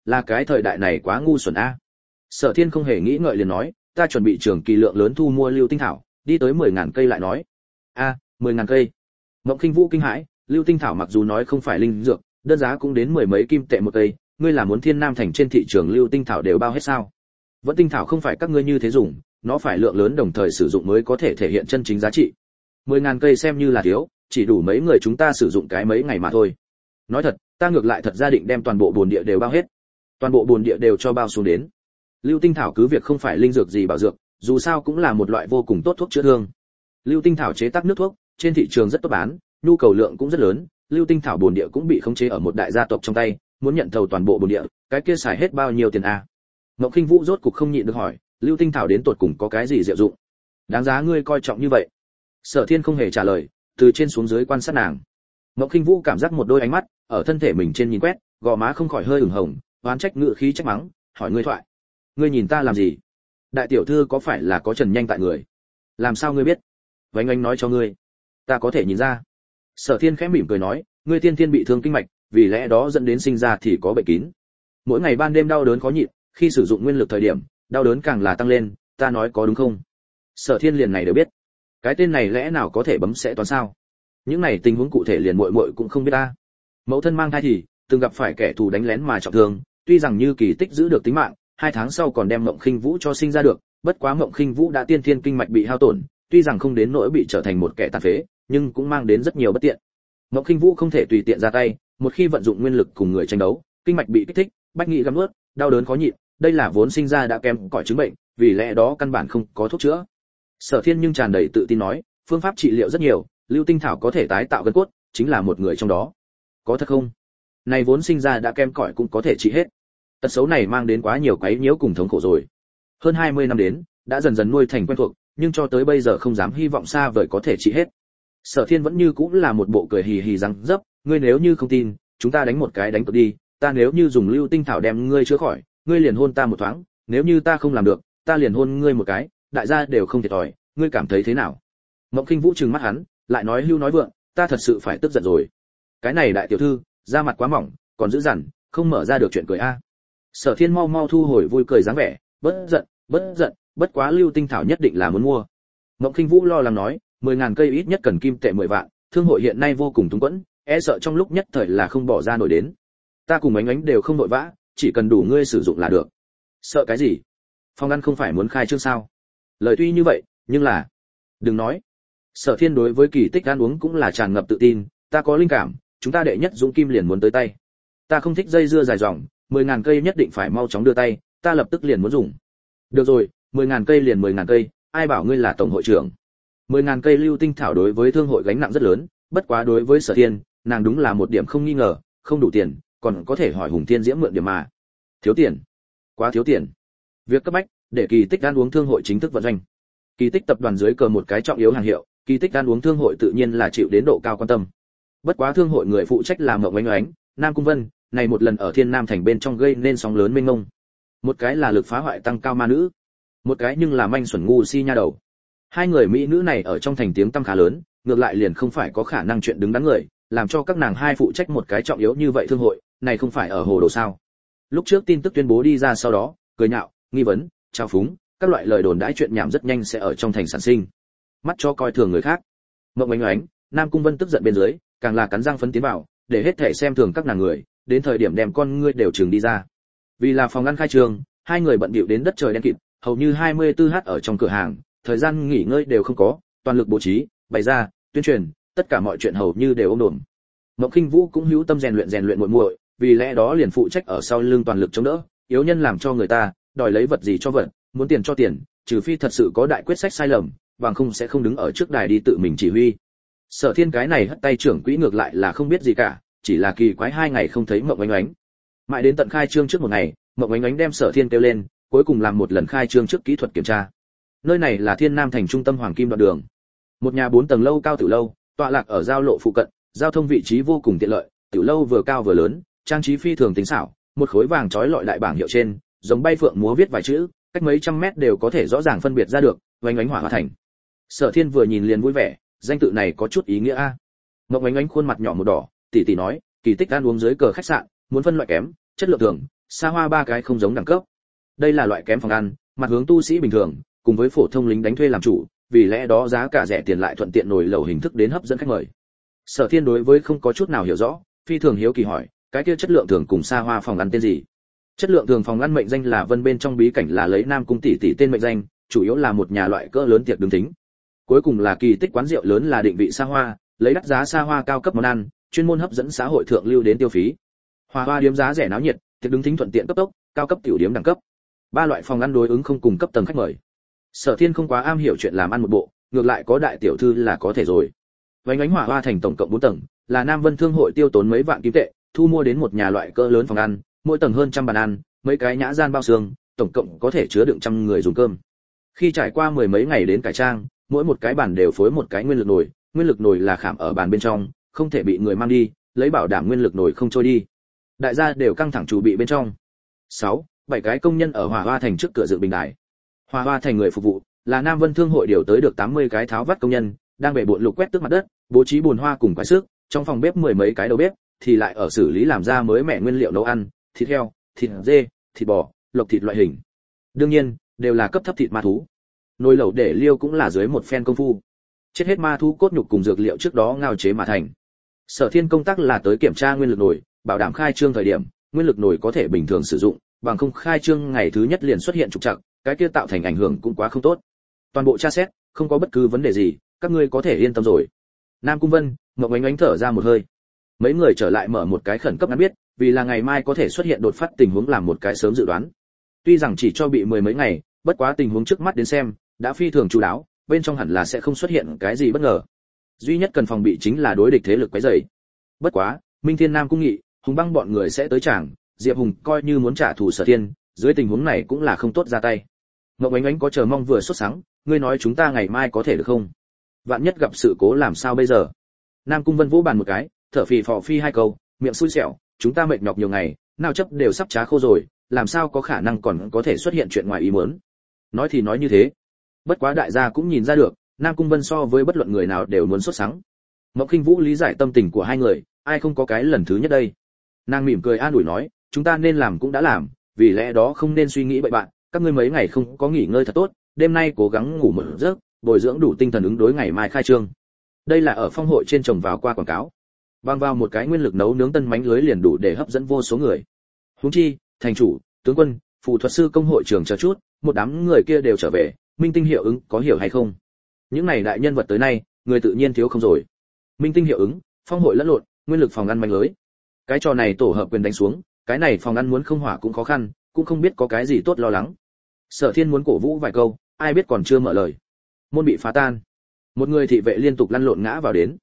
là cái thời đại này quá ngu xuẩn a. Sở Thiên không hề nghĩ ngợi liền nói, ta chuẩn bị trường kỳ lượng lớn thu mua lưu tinh thảo, đi tới 10.000 cây lại nói. A, 10.000 cây. Mộng Khinh Vũ kinh hãi, lưu tinh thảo mặc dù nói không phải linh dược, đơn giá cũng đến mười mấy kim tệ một cây, ngươi là muốn Thiên Nam thành trên thị trường lưu tinh thảo đều bao hết sao? Vẫn tinh thảo không phải các ngươi như thế dùng, nó phải lượng lớn đồng thời sử dụng mới có thể thể hiện chân chính giá trị. 10.000 cây xem như là thiếu, chỉ đủ mấy người chúng ta sử dụng cái mấy ngày mà thôi. Nói thật, ta ngược lại thật gia định đem toàn bộ bồn địa đều bao hết. Toàn bộ bồn địa đều cho bao xuống đến. Lưu tinh thảo cứ việc không phải linh dược gì bảo dược, dù sao cũng là một loại vô cùng tốt thuốc chữa thương. Lưu tinh thảo chế tác nước thuốc, trên thị trường rất tốt bán, nhu cầu lượng cũng rất lớn, lưu tinh thảo bồn địa cũng bị khống chế ở một đại gia tộc trong tay, muốn nhận thầu toàn bộ bồn địa, cái kia xài hết bao nhiêu tiền a? Ngọc Khinh Vũ rốt cục không nhịn được hỏi, lưu tinh thảo đến tột cùng có cái gì diệu dụng? Đáng giá ngươi coi trọng như vậy? Sở Thiên không hề trả lời, từ trên xuống dưới quan sát nàng. Ngọc Khinh Vũ cảm giác một đôi ánh mắt ở thân thể mình trên nhìn quét, gò má không khỏi hơi ửng hồng, oán trách ngự khí trách mắng, hỏi ngươi thoại. Ngươi nhìn ta làm gì? Đại tiểu thư có phải là có trần nhanh tại người? Làm sao ngươi biết? Vánh Anh nói cho ngươi. Ta có thể nhìn ra. Sở Thiên khẽ mỉm cười nói, ngươi tiên tiên bị thương kinh mạch, vì lẽ đó dẫn đến sinh ra thì có bệnh kín. Mỗi ngày ban đêm đau đớn khó nhịn, khi sử dụng nguyên lực thời điểm, đau đớn càng là tăng lên, ta nói có đúng không? Sở Thiên liền này đều biết. Cái tên này lẽ nào có thể bấm sẽ toán sao? Những này tình huống cụ thể liền muội muội cũng không biết ta. Mẫu thân mang thai thì từng gặp phải kẻ thù đánh lén mà trọng thương, tuy rằng như kỳ tích giữ được tính mạng, 2 tháng sau còn đem Mộng Khinh Vũ cho sinh ra được, bất quá Mộng Khinh Vũ đã tiên thiên kinh mạch bị hao tổn, tuy rằng không đến nỗi bị trở thành một kẻ tàn phế, nhưng cũng mang đến rất nhiều bất tiện. Mộng Khinh Vũ không thể tùy tiện ra tay, một khi vận dụng nguyên lực cùng người tranh đấu, kinh mạch bị kích thích, bách nghị găm nuốt, đau đớn khó nhịn, đây là vốn sinh ra đã kém cỏi chứng bệnh, vì lẽ đó căn bản không có thuốc chữa. Sở Thiên nhưng tràn đầy tự tin nói, phương pháp trị liệu rất nhiều, lưu tinh thảo có thể tái tạo gân cốt, chính là một người trong đó. Có thật không? Này vốn sinh ra đã kém cỏi cũng có thể trị hết. Tật xấu này mang đến quá nhiều quấy nhiễu cùng thống khổ rồi. Hơn 20 năm đến, đã dần dần nuôi thành quen thuộc, nhưng cho tới bây giờ không dám hy vọng xa vời có thể trị hết. Sở Thiên vẫn như cũng là một bộ cười hì hì răng dấp, ngươi nếu như không tin, chúng ta đánh một cái đánh cược đi, ta nếu như dùng lưu tinh thảo đem ngươi chữa khỏi, ngươi liền hôn ta một thoáng, nếu như ta không làm được, ta liền hôn ngươi một cái, đại gia đều không thiệt thòi, ngươi cảm thấy thế nào? Mộng Khinh Vũ trừng mắt hắn, lại nói hưu nói vượng, ta thật sự phải tức giận rồi. Cái này đại tiểu thư, da mặt quá mỏng, còn dữ dằn, không mở ra được chuyện cười a. Sở Thiên mau mau thu hồi vui cười dáng vẻ, bất giận, bất quá lưu tinh thảo nhất định là muốn mua. Mộng Khinh Vũ lo lắng nói, 10.000 cây ít nhất cần kim tệ 10 vạn, thương hội hiện nay vô cùng túng quẫn, e sợ trong lúc nhất thời là không bỏ ra nổi đến. Ta cùng Ánh Ánh đều không vội vã, chỉ cần đủ ngươi sử dụng là được. Sợ cái gì? Phòng ăn không phải muốn khai trương sao? Lời tuy như vậy, nhưng là đừng nói. Sở Thiên đối với kỳ tích ăn uống cũng là tràn ngập tự tin, ta có linh cảm, chúng ta đệ nhất dũng kim liền muốn tới tay. Ta không thích dây dưa dài dòng, 10.000 cây nhất định phải mau chóng đưa tay, ta lập tức liền muốn dùng. Được rồi, 10.000 cây liền 10.000 cây, ai bảo ngươi là tổng hội trưởng. 10.000 cây lưu tinh thảo đối với thương hội gánh nặng rất lớn, bất quá đối với Sở Thiên, nàng đúng là một điểm không nghi ngờ, không đủ tiền, còn có thể hỏi Hùng Thiên Diễm mượn điểm mà. Thiếu tiền, quá thiếu tiền. Việc cấp bách, để kỳ tích ăn uống thương hội chính thức vận doanh. Kỳ tích tập đoàn dưới cờ một cái trọng yếu hàng hiệu, kỳ tích ăn uống thương hội tự nhiên là chịu đến độ cao quan tâm. Bất quá thương hội người phụ trách làm Mộng Oánh Oánh, Nam Cung Vân, này một lần ở Thiên Nam thành bên trong gây nên sóng lớn mênh mông. Một cái là lực phá hoại tăng cao ma nữ, một cái nhưng là manh xuẩn ngu si nha đầu. Hai người mỹ nữ này ở trong thành tiếng tăm khá lớn, ngược lại liền không phải có khả năng chuyện đứng đắn người, làm cho các nàng hai phụ trách một cái trọng yếu như vậy thương hội, này không phải ở hồ đồ sao? Lúc trước tin tức tuyên bố đi ra sau đó, cười nhạo, nghi vấn, trao phúng, các loại lời đồn đãi chuyện nhảm rất nhanh sẽ ở trong thành sản sinh. Mắt cho coi thường người khác. Mộng Oánh Oánh, Nam Cung Vân tức giận bên dưới, càng là cắn răng phấn tiến vào, để hết thể xem thường các nàng người, đến thời điểm đem con ngươi đều trừng đi ra. Vì là phòng ngăn khai trường, hai người bận bịu đến đất trời đen kịt, hầu như 24h ở trong cửa hàng, thời gian nghỉ ngơi đều không có, toàn lực bố trí, bày ra, tuyên truyền, tất cả mọi chuyện hầu như đều ôm đồm. Mộng Khinh Vũ cũng hữu tâm rèn luyện muội muội, vì lẽ đó liền phụ trách ở sau lưng toàn lực chống đỡ, yếu nhân làm cho người ta, đòi lấy vật gì cho vật, muốn tiền cho tiền, trừ phi thật sự có đại quyết sách sai lầm, bằng không sẽ không đứng ở trước đài đi tự mình chỉ huy. Sở Thiên cái này hất tay trưởng quỹ ngược lại là không biết gì cả, chỉ là kỳ quái 2 ngày không thấy Mộng Oánh Oánh. Mãi đến tận khai trương trước một ngày, Mộng Oánh Oánh đem Sở Thiên kêu lên, cuối cùng làm một lần khai trương trước kỹ thuật kiểm tra. Nơi này là Thiên Nam thành trung tâm Hoàng Kim đoạn đường. Một nhà 4 tầng lâu cao tiểu lâu, tọa lạc ở giao lộ phụ cận, giao thông vị trí vô cùng tiện lợi, tiểu lâu vừa cao vừa lớn, trang trí phi thường tinh xảo, một khối vàng chói lọi đại bảng hiệu trên, giống bay phượng múa viết vài chữ, cách mấy trăm mét đều có thể rõ ràng phân biệt ra được, Oánh Oánh Hỏa Hoa Thành. Sở Thiên vừa nhìn liền vui vẻ, danh tự này có chút ý nghĩa a. Mộng Oánh Oánh khuôn mặt nhỏ một đỏ, tỉ tỉ nói, kỳ tích ăn uống dưới cờ khách sạn, muốn phân loại kém, chất lượng thường, xa hoa 3 cái không giống đẳng cấp. Đây là loại kém phòng ăn, mặt hướng tu sĩ bình thường, cùng với phổ thông lính đánh thuê làm chủ, vì lẽ đó giá cả rẻ tiền lại thuận tiện nồi lẩu hình thức đến hấp dẫn khách mời. Sở Thiên đối với không có chút nào hiểu rõ, phi thường hiếu kỳ hỏi, cái kia chất lượng thường cùng xa hoa phòng ăn tên gì? Chất lượng thường phòng ăn mệnh danh là Vân bên trong bí cảnh là lấy Nam cung tỷ tỷ tên mệnh danh, chủ yếu là một nhà loại cỡ lớn tiệc đứng thính. Cuối cùng là Kỳ Tích quán rượu lớn là định vị xa hoa, lấy đắt giá xa hoa cao cấp món ăn, chuyên môn hấp dẫn xã hội thượng lưu đến tiêu phí. Hòa Hoa điếm giá rẻ náo nhiệt, tiệc đứng thính thuận tiện cấp tốc, cao cấp tiểu điếm đẳng cấp. 3 loại phòng ăn đối ứng không cùng cấp tầng khách mời. Sở Thiên không quá am hiểu chuyện làm ăn một bộ, ngược lại có đại tiểu thư là có thể rồi. Vánh ánh Hòa Hoa thành tổng cộng 4 tầng, là Nam Vân Thương hội tiêu tốn mấy vạn kim tệ, thu mua đến một nhà loại cỡ lớn phòng ăn, mỗi tầng hơn trăm bàn ăn, mấy cái nhã gian bao xương, tổng cộng có thể chứa đựng trăm người dùng cơm. Khi trải qua mười mấy ngày đến cải trang, mỗi một cái bàn đều phối một cái nguyên lực nồi là khảm ở bàn bên trong, không thể bị người mang đi, lấy bảo đảm nguyên lực nồi không trôi đi. Đại gia đều căng thẳng chuẩn bị bên trong. 7 cái công nhân ở Hòa Hoa thành trước cửa dựng bình đài. Hòa Hoa thành người phục vụ là Nam Vân Thương hội điều tới được 80 cái tháo vắt công nhân, đang bể bộn lục quét tước mặt đất, bố trí bùn hoa cùng quái sức, trong phòng bếp mười mấy cái đầu bếp thì lại ở xử lý làm ra mới mẻ nguyên liệu nấu ăn, thịt heo, thịt dê, thịt bò, lộc thịt loại hình. Đương nhiên, đều là cấp thấp thịt ma thú. Nồi lẩu để liêu cũng là dưới một phen công phu. Chết hết ma thú cốt nhục cùng dược liệu trước đó ngao chế mà thành. Sở Thiên công tác là tới kiểm tra nguyên lực nồi, bảo đảm khai trương thời điểm, nguyên lực nồi có thể bình thường sử dụng, bằng không khai trương ngày thứ nhất liền xuất hiện trục trặc, cái kia tạo thành ảnh hưởng cũng quá không tốt. Toàn bộ tra xét, không có bất cứ vấn đề gì, các ngươi có thể yên tâm rồi. Nam Cung Vân, Ngọc Ánh Ánh thở ra một hơi. Mấy người trở lại mở một cái khẩn cấp ngắn biết, vì là ngày mai có thể xuất hiện đột phát tình huống làm một cái sớm dự đoán. Tuy rằng chỉ cho bị mười mấy ngày, bất quá tình huống trước mắt đến xem, đã phi thường chú đáo, bên trong hẳn là sẽ không xuất hiện cái gì bất ngờ. Duy nhất cần phòng bị chính là đối địch thế lực quấy rầy. Bất quá, Minh Thiên Nam Cung Nghị, Hùng Băng bọn người sẽ tới chàng, Diệp Hùng coi như muốn trả thù Sở Thiên, dưới tình huống này cũng là không tốt ra tay. Ngọc Ánh Ánh có chờ mong vừa sốt sắng, ngươi nói chúng ta ngày mai có thể được không? Vạn nhất gặp sự cố làm sao bây giờ? Nam Cung Vân vỗ bàn một cái, thở phì phò phi hai câu, miệng xui xẻo, chúng ta mệt nhọc nhiều ngày, nào chấp đều sắp trá khô rồi, làm sao có khả năng còn có thể xuất hiện chuyện ngoài ý muốn. Nói thì nói như thế, bất quá đại gia cũng nhìn ra được, Nam Cung Vân so với bất luận người nào đều muốn sốt sắng. Mộng Khinh Vũ lý giải tâm tình của hai người, ai không có cái lần thứ nhất đây. Nàng mỉm cười an ủi nói, chúng ta nên làm cũng đã làm, vì lẽ đó không nên suy nghĩ bậy bạn, các ngươi mấy ngày không có nghỉ ngơi thật tốt, đêm nay cố gắng ngủ một giấc, bồi dưỡng đủ tinh thần ứng đối ngày mai khai trương. Đây là ở phong hội trên trồng vào qua quảng cáo. Bằng vào một cái nguyên lực nấu nướng tân mánh lưới liền đủ để hấp dẫn vô số người. Huống chi, thành chủ, tướng quân, phù thuật sư công hội trưởng chờ chút, một đám người kia đều trở về, minh tinh hiệu ứng có hiểu hay không? Những này đại nhân vật tới nay, người tự nhiên thiếu không rồi. Minh tinh hiệu ứng, phong hội lẫn lộn, nguyên lực phòng ăn mánh lưới. Cái trò này tổ hợp quyền đánh xuống, cái này phòng ăn muốn không hỏa cũng khó khăn, cũng không biết có cái gì tốt lo lắng. Sở Thiên muốn cổ vũ vài câu, ai biết còn chưa mở lời. Môn bị phá tan. Một người thị vệ liên tục lăn lộn ngã vào đến.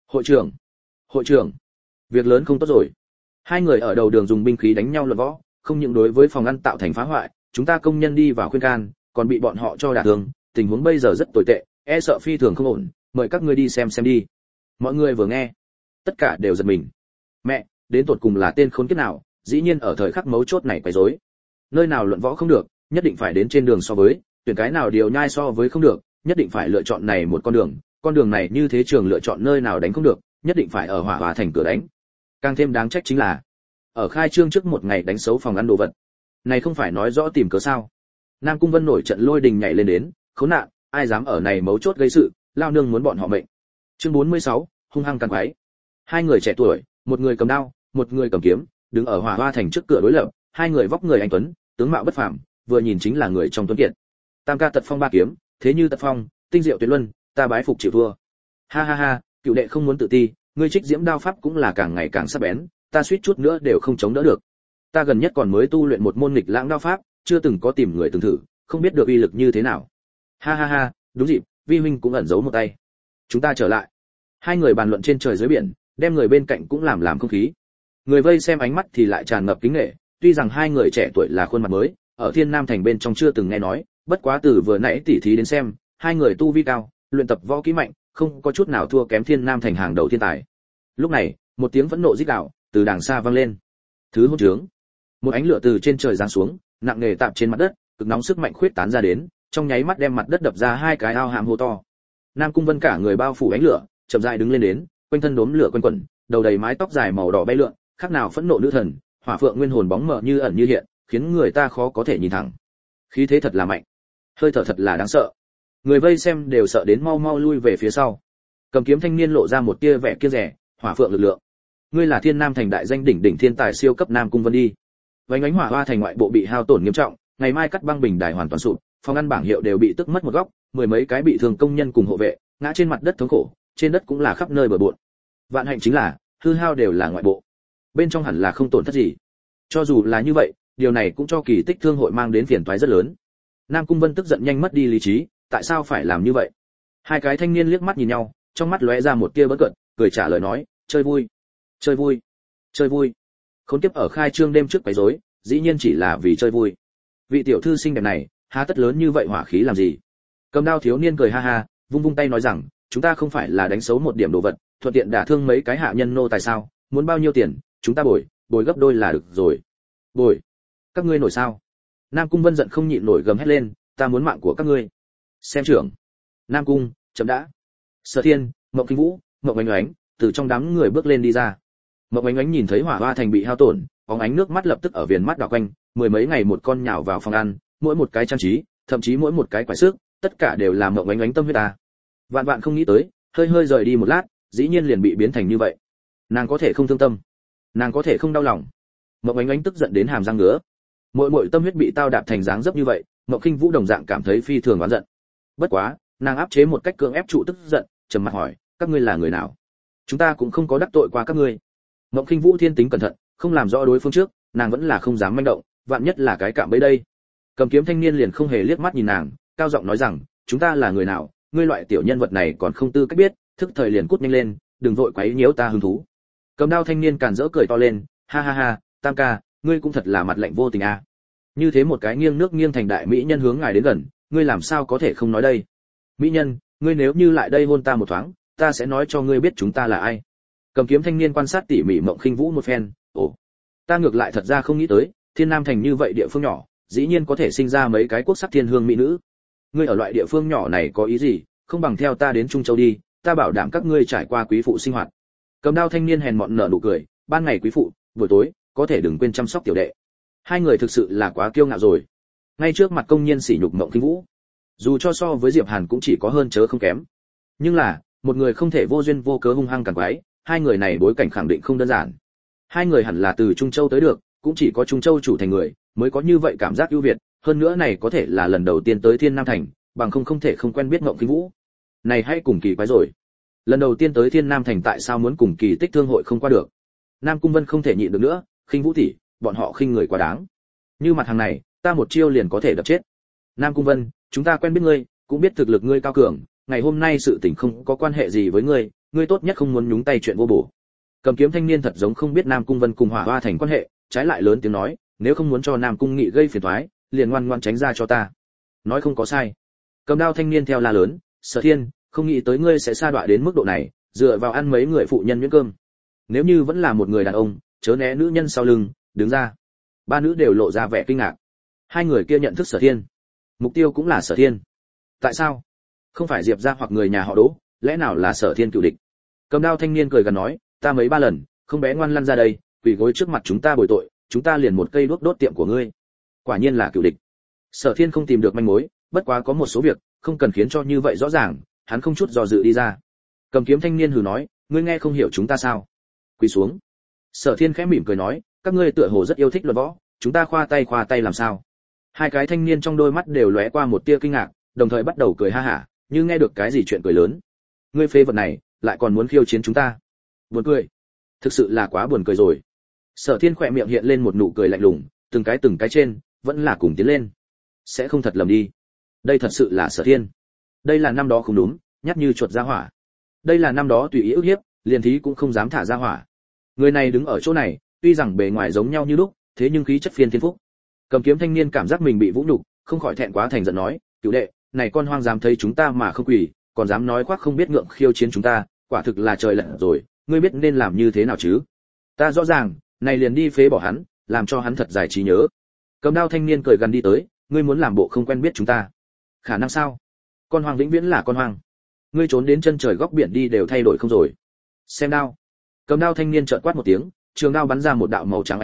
Hội trưởng, việc lớn không tốt rồi. Hai người ở đầu đường dùng binh khí đánh nhau luận võ, không những đối với phòng ăn tạo thành phá hoại, chúng ta công nhân đi vào khuyên can, còn bị bọn họ cho đả thương, tình huống bây giờ rất tồi tệ, e sợ phi thường không ổn, mời các ngươi đi xem đi. Mọi người vừa nghe, tất cả đều giật mình. Mẹ, đến tột cùng là tên khốn kiếp nào, dĩ nhiên ở thời khắc mấu chốt này quấy rối. Nơi nào luận võ không được, nhất định phải đến trên đường so với, tuyển cái nào điều nhai so với không được, nhất định phải lựa chọn này một con đường này như thế trường lựa chọn nơi nào đánh không được, nhất định phải ở Hỏa Hoa thành cửa đánh. Càng thêm đáng trách chính là, ở khai trương trước một ngày đánh xấu phòng ăn đồ vật. Này không phải nói rõ tìm cớ sao? Nam Cung Vân nổi trận lôi đình nhảy lên đến, khốn nạn, ai dám ở này mấu chốt gây sự, lao nương muốn bọn họ mệnh. Chương 46, hung hăng càng quái. Hai người trẻ tuổi, một người cầm đao, một người cầm kiếm, đứng ở Hỏa Hoa thành trước cửa đối lập, hai người vóc người anh tuấn, tướng mạo bất phàm, vừa nhìn chính là người trong tuấn kiệt. Tam ca tật phong ba kiếm, thế như tật phong, tinh diệu tuyệt luân, ta bái phục chịu thua. Ha ha ha, cựu đệ không muốn tự ti, ngươi trích diễm đao pháp cũng là càng ngày càng sắc bén, ta suýt chút nữa đều không chống đỡ được. Ta gần nhất còn mới tu luyện một môn nghịch lãng đao pháp, chưa từng có tìm người từng thử, không biết được uy lực như thế nào. Ha ha ha, đúng dịp, vi huynh cũng ẩn giấu một tay. Chúng ta trở lại. Hai người bàn luận trên trời dưới biển, đem người bên cạnh cũng làm không khí. Người vây xem ánh mắt thì lại tràn ngập kính nể, tuy rằng hai người trẻ tuổi là khuôn mặt mới, ở Thiên Nam thành bên trong chưa từng nghe nói, bất quá từ vừa nãy tỉ thí đến xem, hai người tu vi cao, luyện tập võ kỹ mạnh, không có chút nào thua kém Thiên Nam thành hàng đầu thiên tài. Lúc này, một tiếng phẫn nộ rít gào từ đàng xa vang lên. Thứ hỗn trướng! Một ánh lửa từ trên trời giáng xuống, nặng nề tạp trên mặt đất, cực nóng sức mạnh khuyết tán ra đến, trong nháy mắt đem mặt đất đập ra hai cái ao hàm hố to. Nam Cung Vân cả người bao phủ ánh lửa, chậm rãi đứng lên đến, quanh thân đốm lửa quanh quẩn, đầu đầy mái tóc dài màu đỏ bay lượn, khác nào phẫn nộ nữ thần, hỏa phượng nguyên hồn bóng mờ như ẩn như hiện, khiến người ta khó có thể nhìn thẳng. Khí thế thật là mạnh, hơi thở thật là đáng sợ. Người vây xem đều sợ đến mau mau lui về phía sau. Cầm kiếm thanh niên lộ ra một tia vẻ kiêng dè, hỏa phượng lực lượng. Ngươi là Thiên Nam thành đại danh đỉnh đỉnh thiên tài siêu cấp Nam Cung Vân đi. Vành ánh hỏa hoa thành ngoại bộ bị hao tổn nghiêm trọng, ngày mai cắt băng bình đài hoàn toàn sụp, phòng ăn bảng hiệu đều bị tức mất một góc, mười mấy cái bị thương công nhân cùng hộ vệ ngã trên mặt đất thống khổ, trên đất cũng là khắp nơi bừa bộn. Vạn hạnh chính là hư hao đều là ngoại bộ, bên trong hẳn là không tổn thất gì. Cho dù là như vậy, điều này cũng cho kỳ tích thương hội mang đến phiền toái rất lớn. Nam Cung Vân tức giận nhanh mất đi lý trí, tại sao phải làm như vậy? Hai cái thanh niên liếc mắt nhìn nhau, trong mắt lóe ra một tia bỡn cợt, cười trả lời nói, chơi vui, chơi vui, chơi vui. Khốn kiếp ở khai trương đêm trước quấy rối, dĩ nhiên chỉ là vì chơi vui. Vị tiểu thư xinh đẹp này, há tất lớn như vậy hỏa khí làm gì? Cầm đao thiếu niên cười ha ha, vung vung tay nói rằng, chúng ta không phải là đánh xấu một điểm đồ vật, thuận tiện đả thương mấy cái hạ nhân nô tài sao? Muốn bao nhiêu tiền, chúng ta bồi gấp đôi là được rồi. Bồi? Các ngươi nổi sao? Nam Cung Vân giận không nhịn nổi gầm hét lên, ta muốn mạng của các ngươi. Xem trưởng. Nam Cung, chấm đã. Sở Thiên, Mộng Kinh Vũ, Mộng Oánh Oánh từ trong đám người bước lên đi ra. Mộng Oánh Oánh nhìn thấy hỏa hoa thành bị hao tổn, bóng ánh nước mắt lập tức ở viền mắt đảo quanh, mười mấy ngày một con nhào vào phòng ăn, mỗi một cái trang trí, thậm chí mỗi một cái quải xước, tất cả đều là Mộng Oánh Oánh tâm huyết ta. Vạn vạn không nghĩ tới, hơi rời đi một lát, dĩ nhiên liền bị biến thành như vậy. Nàng có thể không thương tâm, nàng có thể không đau lòng. Mộng Oánh Oánh tức giận đến hàm răng ngứa. Mỗi tâm huyết bị tao đạp thành dáng dấp như vậy, Mộng Kinh Vũ đồng dạng cảm thấy phi thường oán giận. Bất quá, nàng áp chế một cách cưỡng ép trụ tức giận, trầm mặt hỏi, các ngươi là người nào? Chúng ta cũng không có đắc tội qua các ngươi. Mộng Kinh Vũ thiên tính cẩn thận, không làm rõ đối phương trước, nàng vẫn là không dám manh động, vạn nhất là cái cạm bẫy đây. Cầm kiếm thanh niên liền không hề liếc mắt nhìn nàng, cao giọng nói rằng, chúng ta là người nào, ngươi loại tiểu nhân vật này còn không tư cách biết, thức thời liền cút nhanh lên, đừng vội quấy nhiễu ta hứng thú. Cầm đao thanh niên càn rỡ cười to lên, ha ha ha, Tam ca, ngươi cũng thật là mặt lạnh vô tình a. Như thế một cái nghiêng nước nghiêng thành đại mỹ nhân hướng ngài đến gần, ngươi làm sao có thể không nói đây? Mỹ nhân, ngươi nếu như lại đây hôn ta một thoáng, ta sẽ nói cho ngươi biết chúng ta là ai. Cầm kiếm thanh niên quan sát tỉ mỉ Mộng Khinh Vũ một phen, ồ, ta ngược lại thật ra không nghĩ tới, Thiên Nam thành như vậy địa phương nhỏ, dĩ nhiên có thể sinh ra mấy cái quốc sắc thiên hương mỹ nữ. Ngươi ở loại địa phương nhỏ này có ý gì, không bằng theo ta đến Trung Châu đi, ta bảo đảm các ngươi trải qua quý phụ sinh hoạt. Cầm đao thanh niên hèn mọn nở nụ cười, ban ngày quý phụ, buổi tối có thể đừng quên chăm sóc tiểu đệ. Hai người thực sự là quá kiêu ngạo rồi. Ngay trước mặt công nhân sỉ nhục Mộng Khinh Vũ, dù cho so với Diệp Hàn cũng chỉ có hơn chớ không kém. Nhưng là, một người không thể vô duyên vô cớ hung hăng càn quái, hai người này bối cảnh khẳng định không đơn giản. Hai người hẳn là từ Trung Châu tới được, cũng chỉ có Trung Châu chủ thành người mới có như vậy cảm giác ưu việt, hơn nữa này có thể là lần đầu tiên tới Thiên Nam thành, bằng không thể không quen biết Mộng Khinh Vũ. Này hay cùng kỳ quái rồi. Lần đầu tiên tới Thiên Nam thành tại sao muốn cùng kỳ tích thương hội không qua được? Nam Cung Vân không thể nhịn được nữa, Khinh Vũ tỷ, bọn họ khinh người quá đáng. Như mặt hàng này, ta một chiêu liền có thể đập chết. Nam Cung Vân, chúng ta quen biết ngươi, cũng biết thực lực ngươi cao cường, ngày hôm nay sự tình không có quan hệ gì với ngươi, ngươi tốt nhất không muốn nhúng tay chuyện vô bổ. Cầm kiếm thanh niên thật giống không biết Nam Cung Vân cùng Hỏa Hoa thành quan hệ, trái lại lớn tiếng nói, nếu không muốn cho Nam Cung Nghị gây phiền toái, liền ngoan ngoãn tránh ra cho ta. Nói không có sai. Cầm đao thanh niên theo la lớn, Sở Thiên, không nghĩ tới ngươi sẽ sa đọa đến mức độ này, dựa vào ăn mấy người phụ nhân miễn cơm. Nếu như vẫn là một người đàn ông, chớ né nữ nhân sau lưng, đứng ra. Ba nữ đều lộ ra vẻ kinh ngạc. Hai người kia nhận thức Sở Thiên, mục tiêu cũng là Sở Thiên. Tại sao? Không phải Diệp gia hoặc người nhà họ Đỗ, lẽ nào là Sở Thiên cựu địch? Cầm đao thanh niên cười gần nói, ta mấy ba lần, không bé ngoan lăn ra đây, quỳ gối trước mặt chúng ta bồi tội, chúng ta liền một cây đuốc đốt tiệm của ngươi. Quả nhiên là cựu địch. Sở Thiên không tìm được manh mối, bất quá có một số việc không cần khiến cho như vậy rõ ràng, hắn không chút do dự đi ra. Cầm kiếm thanh niên hừ nói, ngươi nghe không hiểu chúng ta sao? Quỳ xuống. Sở Thiên khẽ mỉm cười nói, các ngươi tựa hồ rất yêu thích luận võ, chúng ta khoa tay làm sao? Hai cái thanh niên trong đôi mắt đều lóe qua một tia kinh ngạc, đồng thời bắt đầu cười ha hả, như nghe được cái gì chuyện cười lớn. Ngươi phế vật này, lại còn muốn khiêu chiến chúng ta? Buồn cười. Thực sự là quá buồn cười rồi. Sở Thiên khỏe miệng hiện lên một nụ cười lạnh lùng, từng cái trên, vẫn là cùng tiến lên. Sẽ không thật lầm đi. Đây thật sự là Sở Thiên. Đây là năm đó không đúng, nhát như chuột ra hỏa. Đây là năm đó tùy ý ức hiếp, liền thí cũng không dám thả ra hỏa. Người này đứng ở chỗ này, tuy rằng bề ngoài giống nhau như lúc, thế nhưng khí chất phiên thiên phúc. Cầm kiếm thanh niên cảm giác mình bị vũ nhục, không khỏi thẹn quá thành giận nói, "Cửu đệ, này con hoang dám thấy chúng ta mà không quỳ, còn dám nói khoác không biết ngượng khiêu chiến chúng ta, quả thực là trời lận rồi, ngươi biết nên làm như thế nào chứ?" Ta rõ ràng, này liền đi phế bỏ hắn, làm cho hắn thật dài trí nhớ. Cầm đao thanh niên cười gần đi tới, ngươi muốn làm bộ không quen biết chúng ta? Khả năng sao? Con hoang vĩnh viễn là con hoang. Ngươi trốn đến chân trời góc biển đi đều thay đổi không rồi. Xem đao. Cầm đao thanh niên chợt quát một tiếng, trường đao bắn ra một đạo màu trắng ánh đao,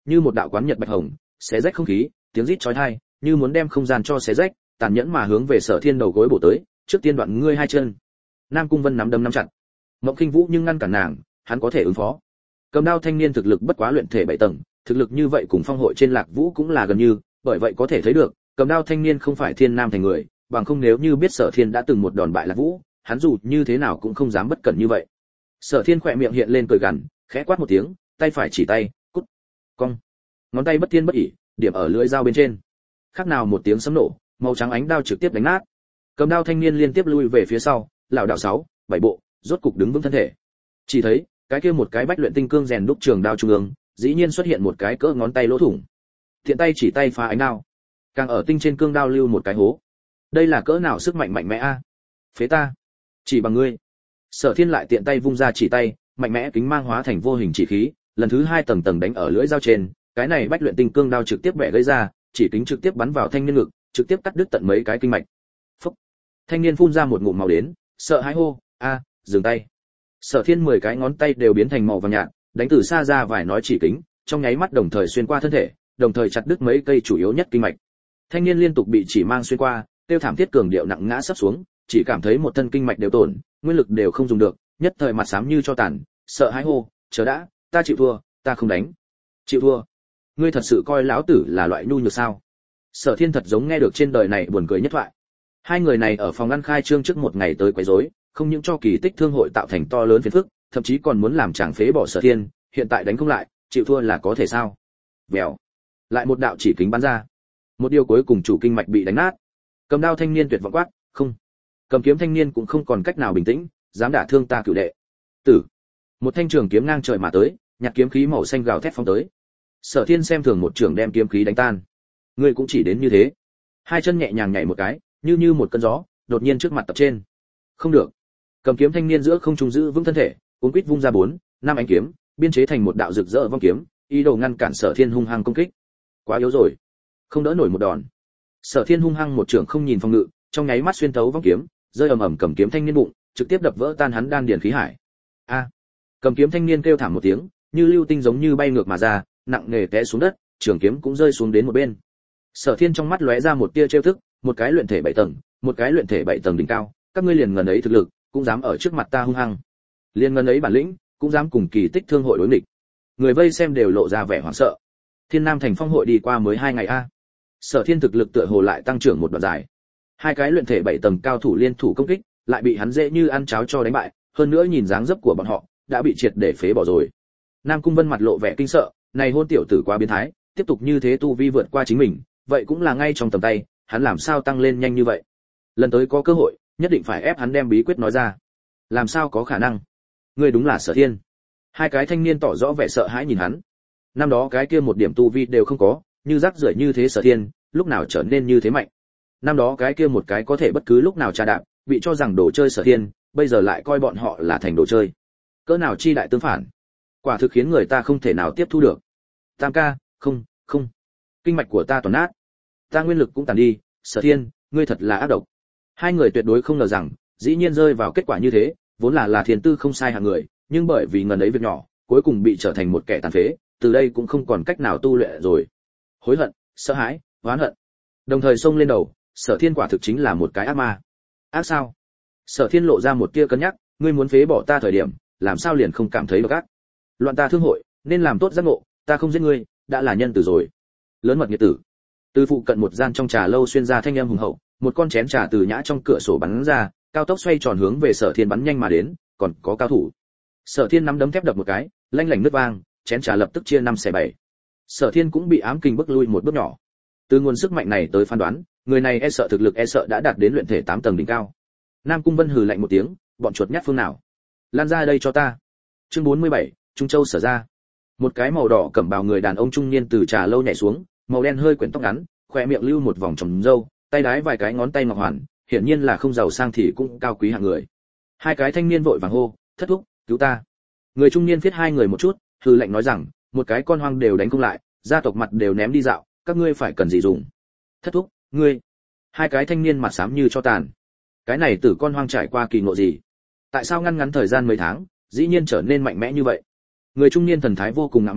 như một đạo quán nhật bạch hồng, xé rách không khí, tiếng rít chói tai, như muốn đem không gian cho xé rách, tàn nhẫn mà hướng về Sở Thiên đầu gối bổ tới, trước tiên đoạn ngươi hai chân. Nam Cung Vân nắm đấm nắm chặt. Mộng Khinh Vũ nhưng ngăn cản nàng, hắn có thể ứng phó. Cầm đao thanh niên thực lực bất quá luyện thể 7 tầng, thực lực như vậy cùng phong hội trên Lạc Vũ cũng là gần như, bởi vậy có thể thấy được, cầm đao thanh niên không phải Thiên Nam thành người, bằng không nếu như biết Sở Thiên đã từng một đòn bại Lạc Vũ, hắn dù như thế nào cũng không dám bất cẩn như vậy. Sở Thiên khỏe miệng hiện lên cười gằn, khẽ quát một tiếng, tay phải chỉ tay, cút. Cong. Ngón tay bất thiên bất ỷ, điểm ở lưỡi dao bên trên. Khác nào một tiếng sấm nổ, màu trắng ánh đao trực tiếp đánh nát. Cầm đao thanh niên liên tiếp lui về phía sau, lảo đảo 6, 7 bộ, rốt cục đứng vững thân thể. Chỉ thấy, cái kia một cái bách luyện tinh cương rèn đúc trường đao trung ương, dĩ nhiên xuất hiện một cái cỡ ngón tay lỗ thủng. Thiện tay chỉ tay phá ánh đao, càng ở tinh trên cương đao lưu một cái hố. Đây là cỡ nào sức mạnh mạnh mẽ a? Phế ta, chỉ bằng ngươi. Sở Thiên lại tiện tay vung ra chỉ tay, mạnh mẽ kính mang hóa thành vô hình chỉ khí, lần thứ 2 tầng tầng đánh ở lưỡi dao trên, cái này bách luyện tinh cương đao trực tiếp bẻ gãy ra, chỉ kính trực tiếp bắn vào thanh niên ngực, trực tiếp cắt đứt tận mấy cái kinh mạch. Phốc. Thanh niên phun ra một ngụm máu đến, sợ hãi hô, "A, dừng tay." Sở Thiên 10 cái ngón tay đều biến thành màu vàng nhạt, đánh từ xa ra vài nói chỉ kính, trong nháy mắt đồng thời xuyên qua thân thể, đồng thời chặt đứt mấy cây chủ yếu nhất kinh mạch. Thanh niên liên tục bị chỉ mang xuyên qua, tiêu thảm thiết cường điệu nặng ngã sắp xuống, chỉ cảm thấy một thân kinh mạch đều tổn, nguyên lực đều không dùng được, nhất thời mặt xám như cho tàn, sợ hãi hô, "Chờ đã, ta chịu thua, ta không đánh." "Chịu thua? Ngươi thật sự coi lão tử là loại nhu nhược sao?" Sở Thiên thật giống nghe được trên đời này buồn cười nhất thoại. Hai người này ở phòng ăn khai trương trước một ngày tới quấy rối, không những cho kỳ tích thương hội tạo thành to lớn phiền phức, thậm chí còn muốn làm chàng phế bỏ Sở Thiên, hiện tại đánh không lại, chịu thua là có thể sao? Vèo. Lại một đạo chỉ kính bắn ra. Một điều cuối cùng chủ kinh mạch bị đánh nát. Cầm đao thanh niên tuyệt vọng quát, "Không." Cầm kiếm thanh niên cũng không còn cách nào bình tĩnh, dám đả thương ta cửu đệ. Tử. Một thanh trường kiếm ngang trời mà tới, nhặt kiếm khí màu xanh gào thét phóng tới. Sở Thiên xem thường một trường đem kiếm khí đánh tan. Ngươi cũng chỉ đến như thế. Hai chân nhẹ nhàng nhảy một cái, như một cơn gió, đột nhiên trước mặt tập trên. Không được. Cầm kiếm thanh niên giữa không trung giữ vững thân thể, cuốn quýt vung ra 4, 5 ánh kiếm, biên chế thành một đạo rực rỡ vong kiếm, ý đồ ngăn cản Sở Thiên hung hăng công kích. Quá yếu rồi, không đỡ nổi một đòn. Sở Thiên hung hăng một trường không nhìn phòng ngự, trong nháy mắt xuyên thấu vong kiếm, rơi ầm ầm cầm kiếm thanh niên bụng, trực tiếp đập vỡ tan hắn đan điền khí hải. A! Cầm kiếm thanh niên kêu thảm một tiếng, như lưu tinh giống như bay ngược mà ra, nặng nề té xuống đất, trường kiếm cũng rơi xuống đến một bên. Sở Thiên trong mắt lóe ra một tia trêu tức, một cái luyện thể 7 tầng, một cái luyện thể 7 tầng đỉnh cao, các ngươi liền ngần ấy thực lực, cũng dám ở trước mặt ta hung hăng. Liền ngần ấy bản lĩnh, cũng dám cùng kỳ tích thương hội đối nghịch. Người vây xem đều lộ ra vẻ hoảng sợ. Thiên Nam thành phong hội đi qua mới 2 ngày a. Sở Thiên thực lực tựa hồ lại tăng trưởng một đoạn dài. Hai cái luyện thể 7 tầng cao thủ liên thủ công kích, lại bị hắn dễ như ăn cháo cho đánh bại, hơn nữa nhìn dáng dấp của bọn họ, đã bị triệt để phế bỏ rồi. Nam Cung Vân mặt lộ vẻ kinh sợ, này hôn tiểu tử quá biến thái, tiếp tục như thế tu vi vượt qua chính mình, vậy cũng là ngay trong tầm tay, hắn làm sao tăng lên nhanh như vậy? Lần tới có cơ hội, nhất định phải ép hắn đem bí quyết nói ra. Làm sao có khả năng? Ngươi đúng là Sở Thiên. Hai cái thanh niên tỏ rõ vẻ sợ hãi nhìn hắn. Năm đó cái kia một điểm tu vi đều không có, như rác rưởi như thế Sở Thiên, lúc nào trở nên như thế mạnh? Năm đó cái kia một cái có thể bất cứ lúc nào trà đạp, bị cho rằng đồ chơi Sở Thiên, bây giờ lại coi bọn họ là thành đồ chơi. Cỡ nào chi đại tương phản? Quả thực khiến người ta không thể nào tiếp thu được. Tam ca, không, kinh mạch của ta toàn nát, ta nguyên lực cũng tàn đi, Sở Thiên, ngươi thật là ác độc. Hai người tuyệt đối không ngờ rằng, dĩ nhiên rơi vào kết quả như thế, vốn là thiên tư không sai hạng người, nhưng bởi vì ngần ấy việc nhỏ, cuối cùng bị trở thành một kẻ tàn phế, từ đây cũng không còn cách nào tu luyện rồi. Hối hận, sợ hãi, oán hận, đồng thời xông lên đầu, Sở Thiên quả thực chính là một cái ác ma. Ác sao? Sở Thiên lộ ra một tia cân nhắc, ngươi muốn phế bỏ ta thời điểm, làm sao liền không cảm thấy độc ác? Loạn ta thương hội, nên làm tốt giác ngộ, ta không giết ngươi, đã là nhân tử rồi. Lớn mật nghiệt tử. Từ phụ cận một gian trong trà lâu xuyên ra thanh âm hùng hậu, một con chén trà từ nhã trong cửa sổ bắn ra, cao tốc xoay tròn hướng về Sở Thiên bắn nhanh mà đến, còn có cao thủ. Sở Thiên nắm đấm thép đập một cái, lanh lảnh nứt vang, chén trà lập tức chia 5/7. Sở Thiên cũng bị ám kình bức lui một bước nhỏ. Từ nguồn sức mạnh này tới phán đoán, người này e sợ thực lực e sợ đã đạt đến luyện thể 8 tầng đỉnh cao. Nam Cung Vân hừ lạnh một tiếng, bọn chuột nhát phương nào, lan ra đây cho ta. Chương 47, Trung Châu Sở ra. Một cái màu đỏ cẩm bào người đàn ông trung niên từ trà lâu nhảy xuống, màu đen hơi quyển tóc ngắn, khóe miệng lưu một vòng trồng râu, tay đái vài cái ngón tay ngọc hoàn, hiển nhiên là không giàu sang thì cũng cao quý hạng người. Hai cái thanh niên vội vàng hô, thất thúc, cứu ta. Người trung niên phiết hai người một chút, hừ lạnh nói rằng, một cái con hoang đều đánh không lại, gia tộc mặt đều ném đi dạo, các ngươi phải cần gì dùng? Thất thúc, ngươi. Hai cái thanh niên mặt xám như cho tàn. Cái này tử con hoang trải qua kỳ ngộ gì? Tại sao ngăn ngắn thời gian mấy tháng, dĩ nhiên trở nên mạnh mẽ như vậy? Người trung niên thần thái vô cùng ngạo mạn,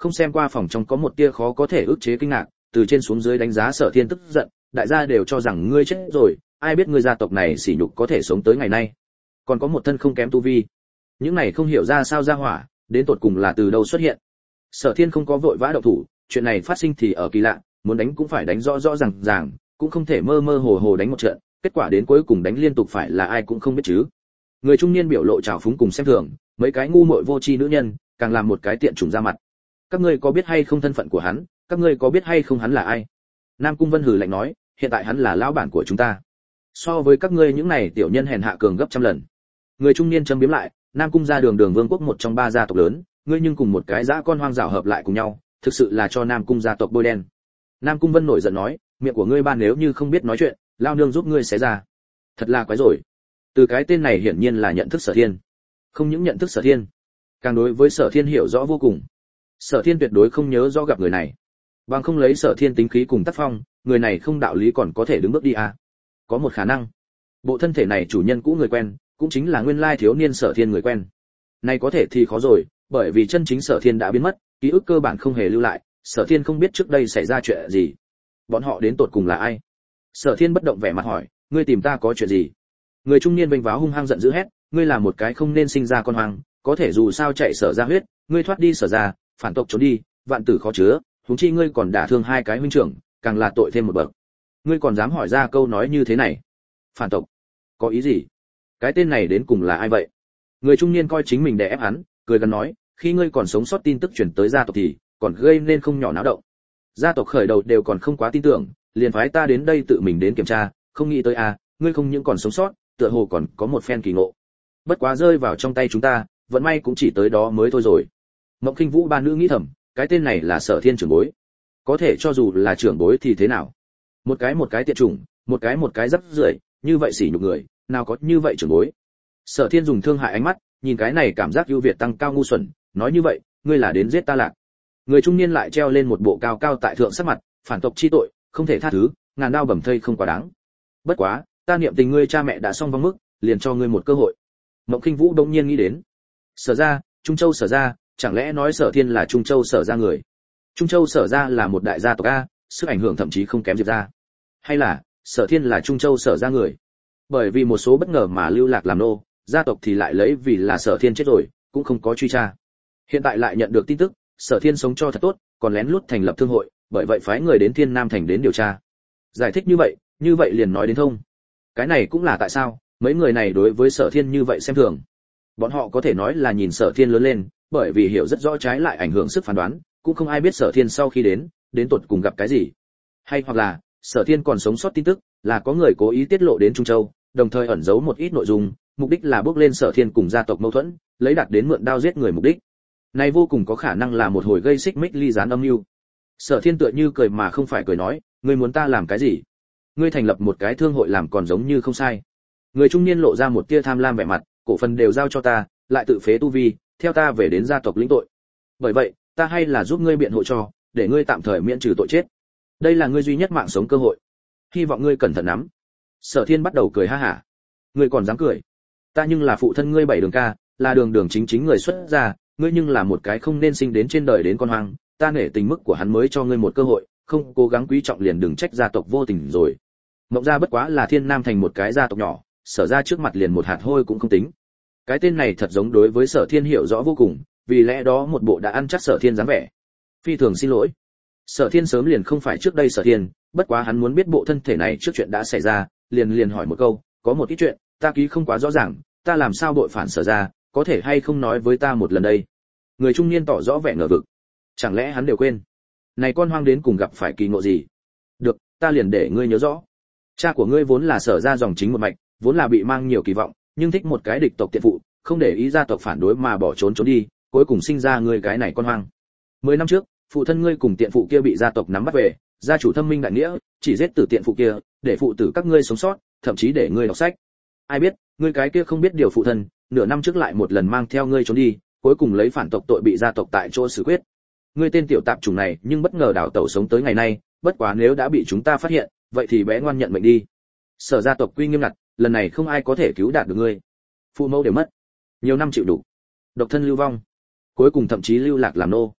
không xem qua phòng trong có một tia khó có thể ức chế kinh ngạc, từ trên xuống dưới đánh giá Sở Thiên tức giận, đại gia đều cho rằng ngươi chết rồi, ai biết ngươi gia tộc này sỉ nhục có thể sống tới ngày nay, còn có một thân không kém tu vi. Những này không hiểu ra sao ra hỏa, đến tột cùng là từ đâu xuất hiện. Sở Thiên không có vội vã động thủ, chuyện này phát sinh thì ở kỳ lạ, muốn đánh cũng phải đánh rõ rõ ràng ràng, cũng không thể mơ mơ hồ hồ đánh một trận, kết quả đến cuối cùng đánh liên tục phải là ai cũng không biết chứ. Người trung niên biểu lộ trào phúng cùng xem thường, mấy cái ngu muội vô tri nữ nhân, càng làm một cái tiện trùng ra mặt. Các ngươi có biết hay không thân phận của hắn, các ngươi có biết hay không hắn là ai? Nam Cung Vân hừ lạnh nói, hiện tại hắn là lão bản của chúng ta. So với các ngươi những này tiểu nhân hèn hạ cường gấp trăm lần. Người trung niên châm biếm lại, Nam Cung gia Đường Đường Vương quốc một trong ba gia tộc lớn, ngươi nhưng cùng một cái dã con hoang dạo hợp lại cùng nhau, thực sự là cho Nam Cung gia tộc bôi đen. Nam Cung Vân nổi giận nói, miệng của ngươi ban nếu như không biết nói chuyện, lao nương giúp ngươi xé ra. Thật là quái rồi. Từ cái tên này hiển nhiên là nhận thức Sở Thiên. Không những nhận thức Sở Thiên, càng đối với Sở Thiên hiểu rõ vô cùng. Sở Thiên tuyệt đối không nhớ rõ gặp người này. Bằng không lấy Sở Thiên tính khí cùng tác phong, người này không đạo lý còn có thể đứng bước đi à? Có một khả năng, bộ thân thể này chủ nhân cũ người quen, cũng chính là nguyên lai thiếu niên Sở Thiên người quen. Này có thể thì khó rồi, bởi vì chân chính Sở Thiên đã biến mất, ký ức cơ bản không hề lưu lại, Sở Thiên không biết trước đây xảy ra chuyện gì. Bọn họ đến tột cùng là ai? Sở Thiên bất động vẻ mặt hỏi, ngươi tìm ta có chuyện gì? Người trung niên vênh váo hung hăng giận dữ hét, ngươi là một cái không nên sinh ra con hoang, có thể dù sao chạy Sở ra huyết, ngươi thoát đi Sở ra, phản tộc trốn đi, vạn tử khó chứa, huống chi ngươi còn đả thương hai cái huynh trưởng, càng là tội thêm một bậc. Ngươi còn dám hỏi ra câu nói như thế này? Phản tộc? Có ý gì? Cái tên này đến cùng là ai vậy? Người trung niên coi chính mình đè ép hắn, cười gần nói, khi ngươi còn sống sót tin tức truyền tới gia tộc thì còn gây nên không nhỏ náo động. Gia tộc khởi đầu đều còn không quá tin tưởng, liền phái ta đến đây tự mình đến kiểm tra, không nghĩ tới à, ngươi không những còn sống sót, tựa hồ còn có một phen kỳ ngộ. Bất quá rơi vào trong tay chúng ta, vận may cũng chỉ tới đó mới thôi rồi. Mộng Khinh Vũ ba nữ nghĩ thầm, cái tên này là Sở Thiên trưởng bối. Có thể cho dù là trưởng bối thì thế nào? Một cái tiện chủng, một cái rắc rưởi, như vậy xỉ nhục người, nào có như vậy trưởng bối. Sở Thiên dùng thương hại ánh mắt, nhìn cái này cảm giác ưu việt tăng cao ngu xuẩn, nói như vậy, ngươi là đến giết ta lạc. Người trung niên lại treo lên một bộ cao cao tại thượng sắc mặt, phản tộc chi tội, không thể tha thứ, ngàn đao bầm thây không quá đáng. Bất quá, ta niệm tình ngươi cha mẹ đã xong vong mức, liền cho ngươi một cơ hội. Mộng Khinh Vũ đột nhiên nghĩ đến, Sở gia, Trung Châu Sở gia, chẳng lẽ nói Sở Thiên là Trung Châu Sở gia người? Trung Châu Sở gia là một đại gia tộc a, sức ảnh hưởng thậm chí không kém Diệp gia. Hay là Sở Thiên là Trung Châu Sở gia người? Bởi vì một số bất ngờ mà lưu lạc làm nô, gia tộc thì lại lấy vì là Sở Thiên chết rồi, cũng không có truy tra. Hiện tại lại nhận được tin tức, Sở Thiên sống cho thật tốt, còn lén lút thành lập thương hội, bởi vậy phái người đến Thiên Nam thành đến điều tra. Giải thích như vậy liền nói đến thông. Cái này cũng là tại sao mấy người này đối với Sở Thiên như vậy xem thường. Bọn họ có thể nói là nhìn Sở Thiên lớn lên, bởi vì hiểu rất rõ trái lại ảnh hưởng sức phán đoán, cũng không ai biết Sở Thiên sau khi đến tột cùng gặp cái gì. Hay hoặc là, Sở Thiên còn sống sót tin tức, là có người cố ý tiết lộ đến Trung Châu, đồng thời ẩn giấu một ít nội dung, mục đích là bước lên Sở Thiên cùng gia tộc mâu thuẫn, lấy đạt đến mượn đao giết người mục đích. Này vô cùng có khả năng là một hồi gây xích mích ly gián âm mưu. Sở Thiên tựa như cười mà không phải cười nói, ngươi muốn ta làm cái gì? Ngươi thành lập một cái thương hội làm còn giống như không sai. Người trung niên lộ ra một tia tham lam vẻ mặt, cổ phần đều giao cho ta, lại tự phế tu vi, theo ta về đến gia tộc lĩnh tội. Bởi vậy, ta hay là giúp ngươi biện hộ cho, để ngươi tạm thời miễn trừ tội chết. Đây là ngươi duy nhất mạng sống cơ hội. Hy vọng ngươi cẩn thận nắm. Sở Thiên bắt đầu cười ha hả. Ngươi còn dám cười? Ta nhưng là phụ thân ngươi Bảy Đường ca, là đường chính người xuất gia, ngươi nhưng là một cái không nên sinh đến trên đời đến con hoang, ta nể tình mức của hắn mới cho ngươi một cơ hội, không cố gắng quý trọng liền đừng trách gia tộc vô tình rồi. Mộng gia bất quá là Thiên Nam thành một cái gia tộc nhỏ, Sở gia trước mặt liền một hạt hôi cũng không tính. Cái tên này thật giống đối với Sở Thiên hiểu rõ vô cùng, vì lẽ đó một bộ đã ăn chắc Sở Thiên dáng vẻ. Phi thường xin lỗi. Sở Thiên sớm liền không phải trước đây Sở Thiên, bất quá hắn muốn biết bộ thân thể này trước chuyện đã xảy ra, liền hỏi một câu, có một ít chuyện, ta ký không quá rõ ràng, ta làm sao đội phản Sở ra, có thể hay không nói với ta một lần đây? Người trung niên tỏ rõ vẻ ngờ vực. Chẳng lẽ hắn đều quên? Này con hoang đến cùng gặp phải kỳ ngộ gì? Được, ta liền để ngươi nhớ rõ. Cha của ngươi vốn là Sở ra dòng chính một mạch, vốn là bị mang nhiều kỳ vọng, nhưng thích một cái địch tộc tiện phụ, không để ý gia tộc phản đối mà bỏ trốn đi, cuối cùng sinh ra ngươi cái này con hoang. 10 năm trước, phụ thân ngươi cùng tiện phụ kia bị gia tộc nắm bắt về, gia chủ thâm minh đại nghĩa, chỉ giết tử tiện phụ kia, để phụ tử các ngươi sống sót, thậm chí để ngươi đọc sách. Ai biết, ngươi cái kia không biết điều phụ thân, nửa năm trước lại một lần mang theo ngươi trốn đi, cuối cùng lấy phản tộc tội bị gia tộc tại chỗ xử quyết. Ngươi tên tiểu tạp chủng này, nhưng bất ngờ đảo tẩu sống tới ngày nay, bất quá nếu đã bị chúng ta phát hiện, vậy thì bé ngoan nhận mệnh đi. Sở gia tộc quy nghiêm ngặt, lần này không ai có thể cứu đạt được ngươi. Phụ mẫu đều mất, nhiều năm chịu đủ, độc thân lưu vong, cuối cùng thậm chí lưu lạc làm nô.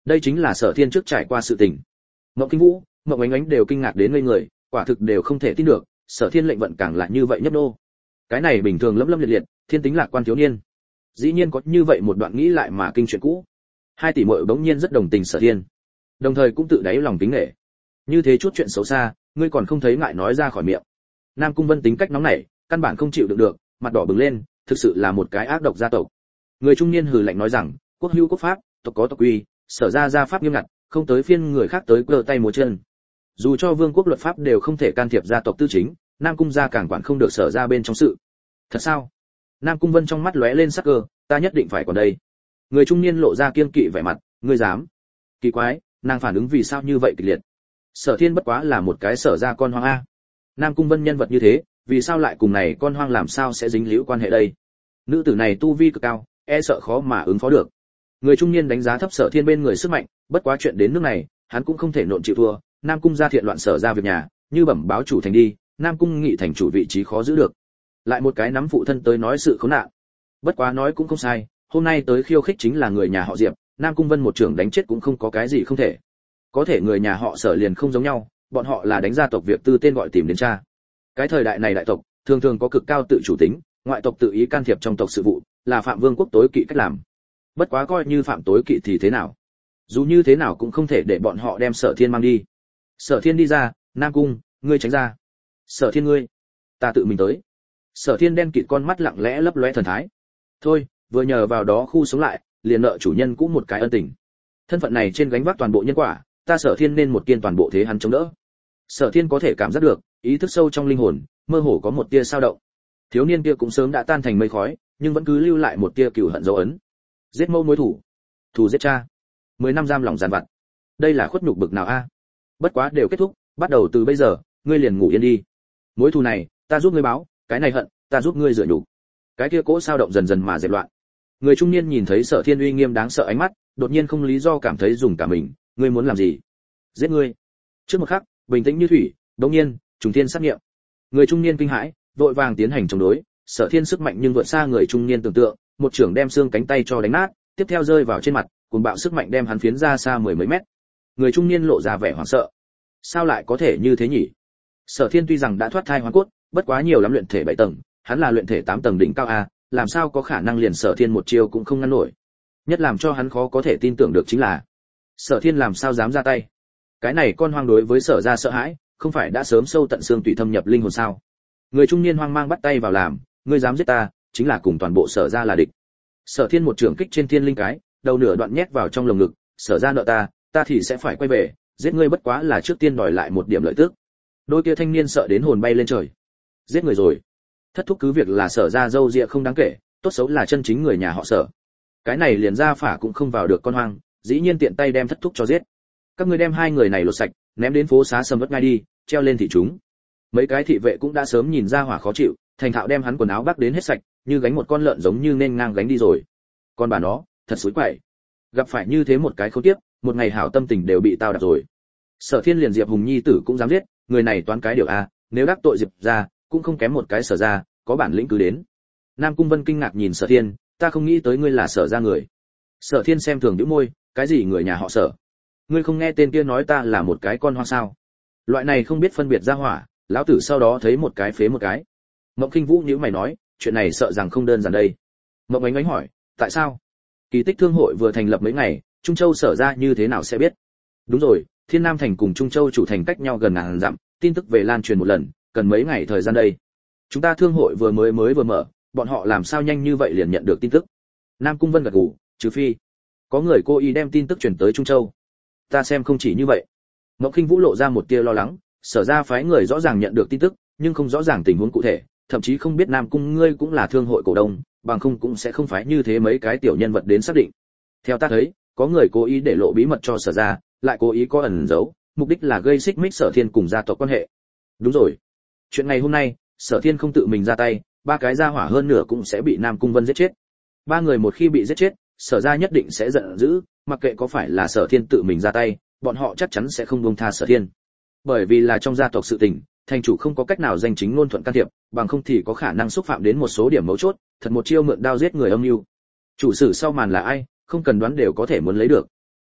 Đây chính là Sở Thiên trước trải qua sự tình. Mộng Kinh Vũ, Mộng Ánh Ánh đều kinh ngạc đến ngây người, quả thực đều không thể tin được, Sở Thiên lệnh vận càng là như vậy nhấp nô. Cái này bình thường lấm lấm liệt liệt, thiên tính lạc quan thiếu niên. Dĩ nhiên có như vậy một đoạn nghĩ lại mà kinh chuyện cũ. Hai tỷ muội bỗng nhiên rất đồng tình Sở Thiên, đồng thời cũng tự đáy lòng kính nể. Như thế chút chuyện xấu xa, ngươi còn không thấy ngại nói ra khỏi miệng. Nam Cung Vân tính cách nóng nảy, căn bản không chịu đựng được, mặt đỏ bừng lên, thực sự là một cái ác độc gia tộc. Người trung niên hừ lạnh nói rằng, quốc hữu quốc pháp, tộc có tộc quy, Sở gia gia pháp nghiêm ngặt, không tới phiên người khác tới cờ tay múa chân. Dù cho vương quốc luật pháp đều không thể can thiệp gia tộc tư chính, Nam Cung gia càng quản không được Sở gia bên trong sự. Thật sao? Nam Cung Vân trong mắt lóe lên sắc cơ, ta nhất định phải còn đây. Người trung niên lộ ra kiên kỵ vẻ mặt, ngươi dám? Kỳ quái, nàng phản ứng vì sao như vậy kịch liệt? Sở Thiên bất quá là một cái Sở gia con hoang a. Nam Cung Vân nhân vật như thế, vì sao lại cùng này con hoang làm sao sẽ dính líu quan hệ đây? Nữ tử này tu vi cực cao, e sợ khó mà ứng phó được. Người trung niên đánh giá thấp Sở Thiên bên người sức mạnh, bất quá chuyện đến nước này, hắn cũng không thể nộn chịu thua. Nam Cung gia thiện loạn Sở gia việc nhà, như bẩm báo chủ thành đi, Nam Cung Nghị thành chủ vị trí khó giữ được. Lại một cái nắm phụ thân tới nói sự khốn nạn. Bất quá nói cũng không sai, hôm nay tới khiêu khích chính là người nhà họ Diệp, Nam Cung Vân một trưởng đánh chết cũng không có cái gì không thể. Có thể người nhà họ Sở liền không giống nhau, bọn họ là đánh gia tộc việc tư tên gọi tìm đến cha. Cái thời đại này đại tộc thường thường có cực cao tự chủ tính, ngoại tộc tự ý can thiệp trong tộc sự vụ, là phạm vương quốc tối kỵ cách làm. Bất quá coi như phạm tối kỵ thì thế nào? Dù như thế nào cũng không thể để bọn họ đem Sở Thiên mang đi. Sở Thiên đi ra, Nam Cung, ngươi tránh ra. Sở Thiên ngươi, ta tự mình tới. Sở Thiên đen kịt con mắt lặng lẽ lấp lóe thần thái. Thôi, vừa nhờ vào đó khu sống lại, liền nợ chủ nhân cũng một cái ân tình. Thân phận này trên gánh vác toàn bộ nhân quả, ta Sở Thiên nên một kiên toàn bộ thế hắn chống đỡ. Sở Thiên có thể cảm giác được, ý thức sâu trong linh hồn, mơ hồ có một tia dao động. Thiếu niên kia cũng sớm đã tan thành mây khói, nhưng vẫn cứ lưu lại một tia cừu hận dấu ấn. Giết mâu mối thủ, thù giết cha, 10 năm giam lỏng giàn vặt. Đây là khuất nhục bực nào a? Bất quá đều kết thúc, bắt đầu từ bây giờ, ngươi liền ngủ yên đi. Mối thù này, ta giúp ngươi báo, cái này hận, ta giúp ngươi rửa nhục. Cái kia cỗ sao động dần dần mà dẹp loạn. Người trung niên nhìn thấy Sở Thiên uy nghiêm đáng sợ ánh mắt, đột nhiên không lý do cảm thấy dùng cả mình, ngươi muốn làm gì? Giết ngươi. Trước một khắc, bình tĩnh như thủy, đột nhiên, trùng thiên sát nghiệm. Người trung niên kinh hãi, vội vàng tiến hành chống đối, Sở Thiên sức mạnh nhưng vượt xa người trung niên tưởng tượng, một chưởng đem xương cánh tay cho đánh nát, tiếp theo rơi vào trên mặt, cuồng bạo sức mạnh đem hắn phiến ra xa mười mấy mét. Người trung niên lộ ra vẻ hoảng sợ. Sao lại có thể như thế nhỉ? Sở Thiên tuy rằng đã thoát thai hóa cốt, bất quá nhiều lắm luyện thể 7 tầng, hắn là luyện thể 8 tầng đỉnh cao a, làm sao có khả năng liền Sở Thiên một chiêu cũng không ngăn nổi. Nhất làm cho hắn khó có thể tin tưởng được chính là, Sở Thiên làm sao dám ra tay? Cái này con hoang đối với Sở gia sợ hãi, không phải đã sớm sâu tận xương tùy thâm nhập linh hồn sao? Người trung niên hoang mang bắt tay vào làm, ngươi dám giết ta, chính là cùng toàn bộ Sở gia là địch. Sở Thiên một trường kích trên thiên linh cái, đầu nửa đoạn nhét vào trong lồng ngực, Sở gia nợ ta, ta thì sẽ phải quay về, giết ngươi bất quá là trước tiên đòi lại một điểm lợi tức. Đôi kia thanh niên sợ đến hồn bay lên trời. Giết người rồi. Thất thúc cứ việc là Sở gia dâu dịa không đáng kể, tốt xấu là chân chính người nhà họ Sở. Cái này liền ra phả cũng không vào được con hoang, dĩ nhiên tiện tay đem thất thúc cho giết. Các ngươi đem hai người này lột sạch, ném đến phố xá sầm uất ngay đi, treo lên thị chúng. Mấy cái thị vệ cũng đã sớm nhìn ra hỏa khó chịu, thành thạo đem hắn quần áo vác đến hết sạch, như gánh một con lợn giống như nên ngang gánh đi rồi. Con bà nó, thật xúi quậy. Gặp phải như thế một cái khốn kiếp, một ngày hảo tâm tình đều bị tao đạp rồi. Sở Thiên liền Diệp Hùng nhi tử cũng dám giết, người này toán cái điều a, nếu đắc tội Diệp gia, cũng không kém một cái Sở gia, có bản lĩnh cứ đến. Nam Cung Vân kinh ngạc nhìn Sở Thiên, ta không nghĩ tới ngươi là Sở gia người. Sở Thiên xem thường nhíu môi, cái gì người nhà họ Sở? Ngươi không nghe tên kia nói ta là một cái con hoang sao? Loại này không biết phân biệt ra hỏa, lão tử sau đó thấy một cái phế một cái. Mộng Kinh Vũ nhíu mày nói, chuyện này sợ rằng không đơn giản đây. Mộng Ánh Ánh hỏi, tại sao? Kỳ Tích Thương hội vừa thành lập mấy ngày, Trung Châu Sở gia như thế nào sẽ biết? Đúng rồi, Thiên Nam thành cùng Trung Châu chủ thành cách nhau gần ngàn dặm, tin tức về lan truyền một lần, cần mấy ngày thời gian đây. Chúng ta thương hội vừa mới mở, bọn họ làm sao nhanh như vậy liền nhận được tin tức? Nam Cung Vân gật gù, trừ phi có người cố ý đem tin tức truyền tới Trung Châu. Ta xem không chỉ như vậy. Mộng Kinh Vũ lộ ra một tia lo lắng, Sở gia phái người rõ ràng nhận được tin tức, nhưng không rõ ràng tình huống cụ thể, thậm chí không biết Nam Cung ngươi cũng là thương hội cổ đông, bằng không cũng sẽ không phái như thế mấy cái tiểu nhân vật đến xác định. Theo ta thấy, có người cố ý để lộ bí mật cho Sở gia, lại cố ý có ẩn giấu, mục đích là gây xích mích Sở Thiên cùng gia tộc quan hệ. Đúng rồi. Chuyện ngày hôm nay, Sở Thiên không tự mình ra tay, ba cái gia hỏa hơn nửa cũng sẽ bị Nam Cung Vân giết chết. Ba người một khi bị giết chết, Sở gia nhất định sẽ giận dữ, mặc kệ có phải là Sở Thiên tự mình ra tay, bọn họ chắc chắn sẽ không buông tha Sở Thiên. Bởi vì là trong gia tộc sự tình, thành chủ không có cách nào danh chính ngôn thuận can thiệp, bằng không thì có khả năng xúc phạm đến một số điểm mấu chốt, thật một chiêu mượn đao giết người âm mưu. Chủ sử sau màn là ai, không cần đoán đều có thể muốn lấy được.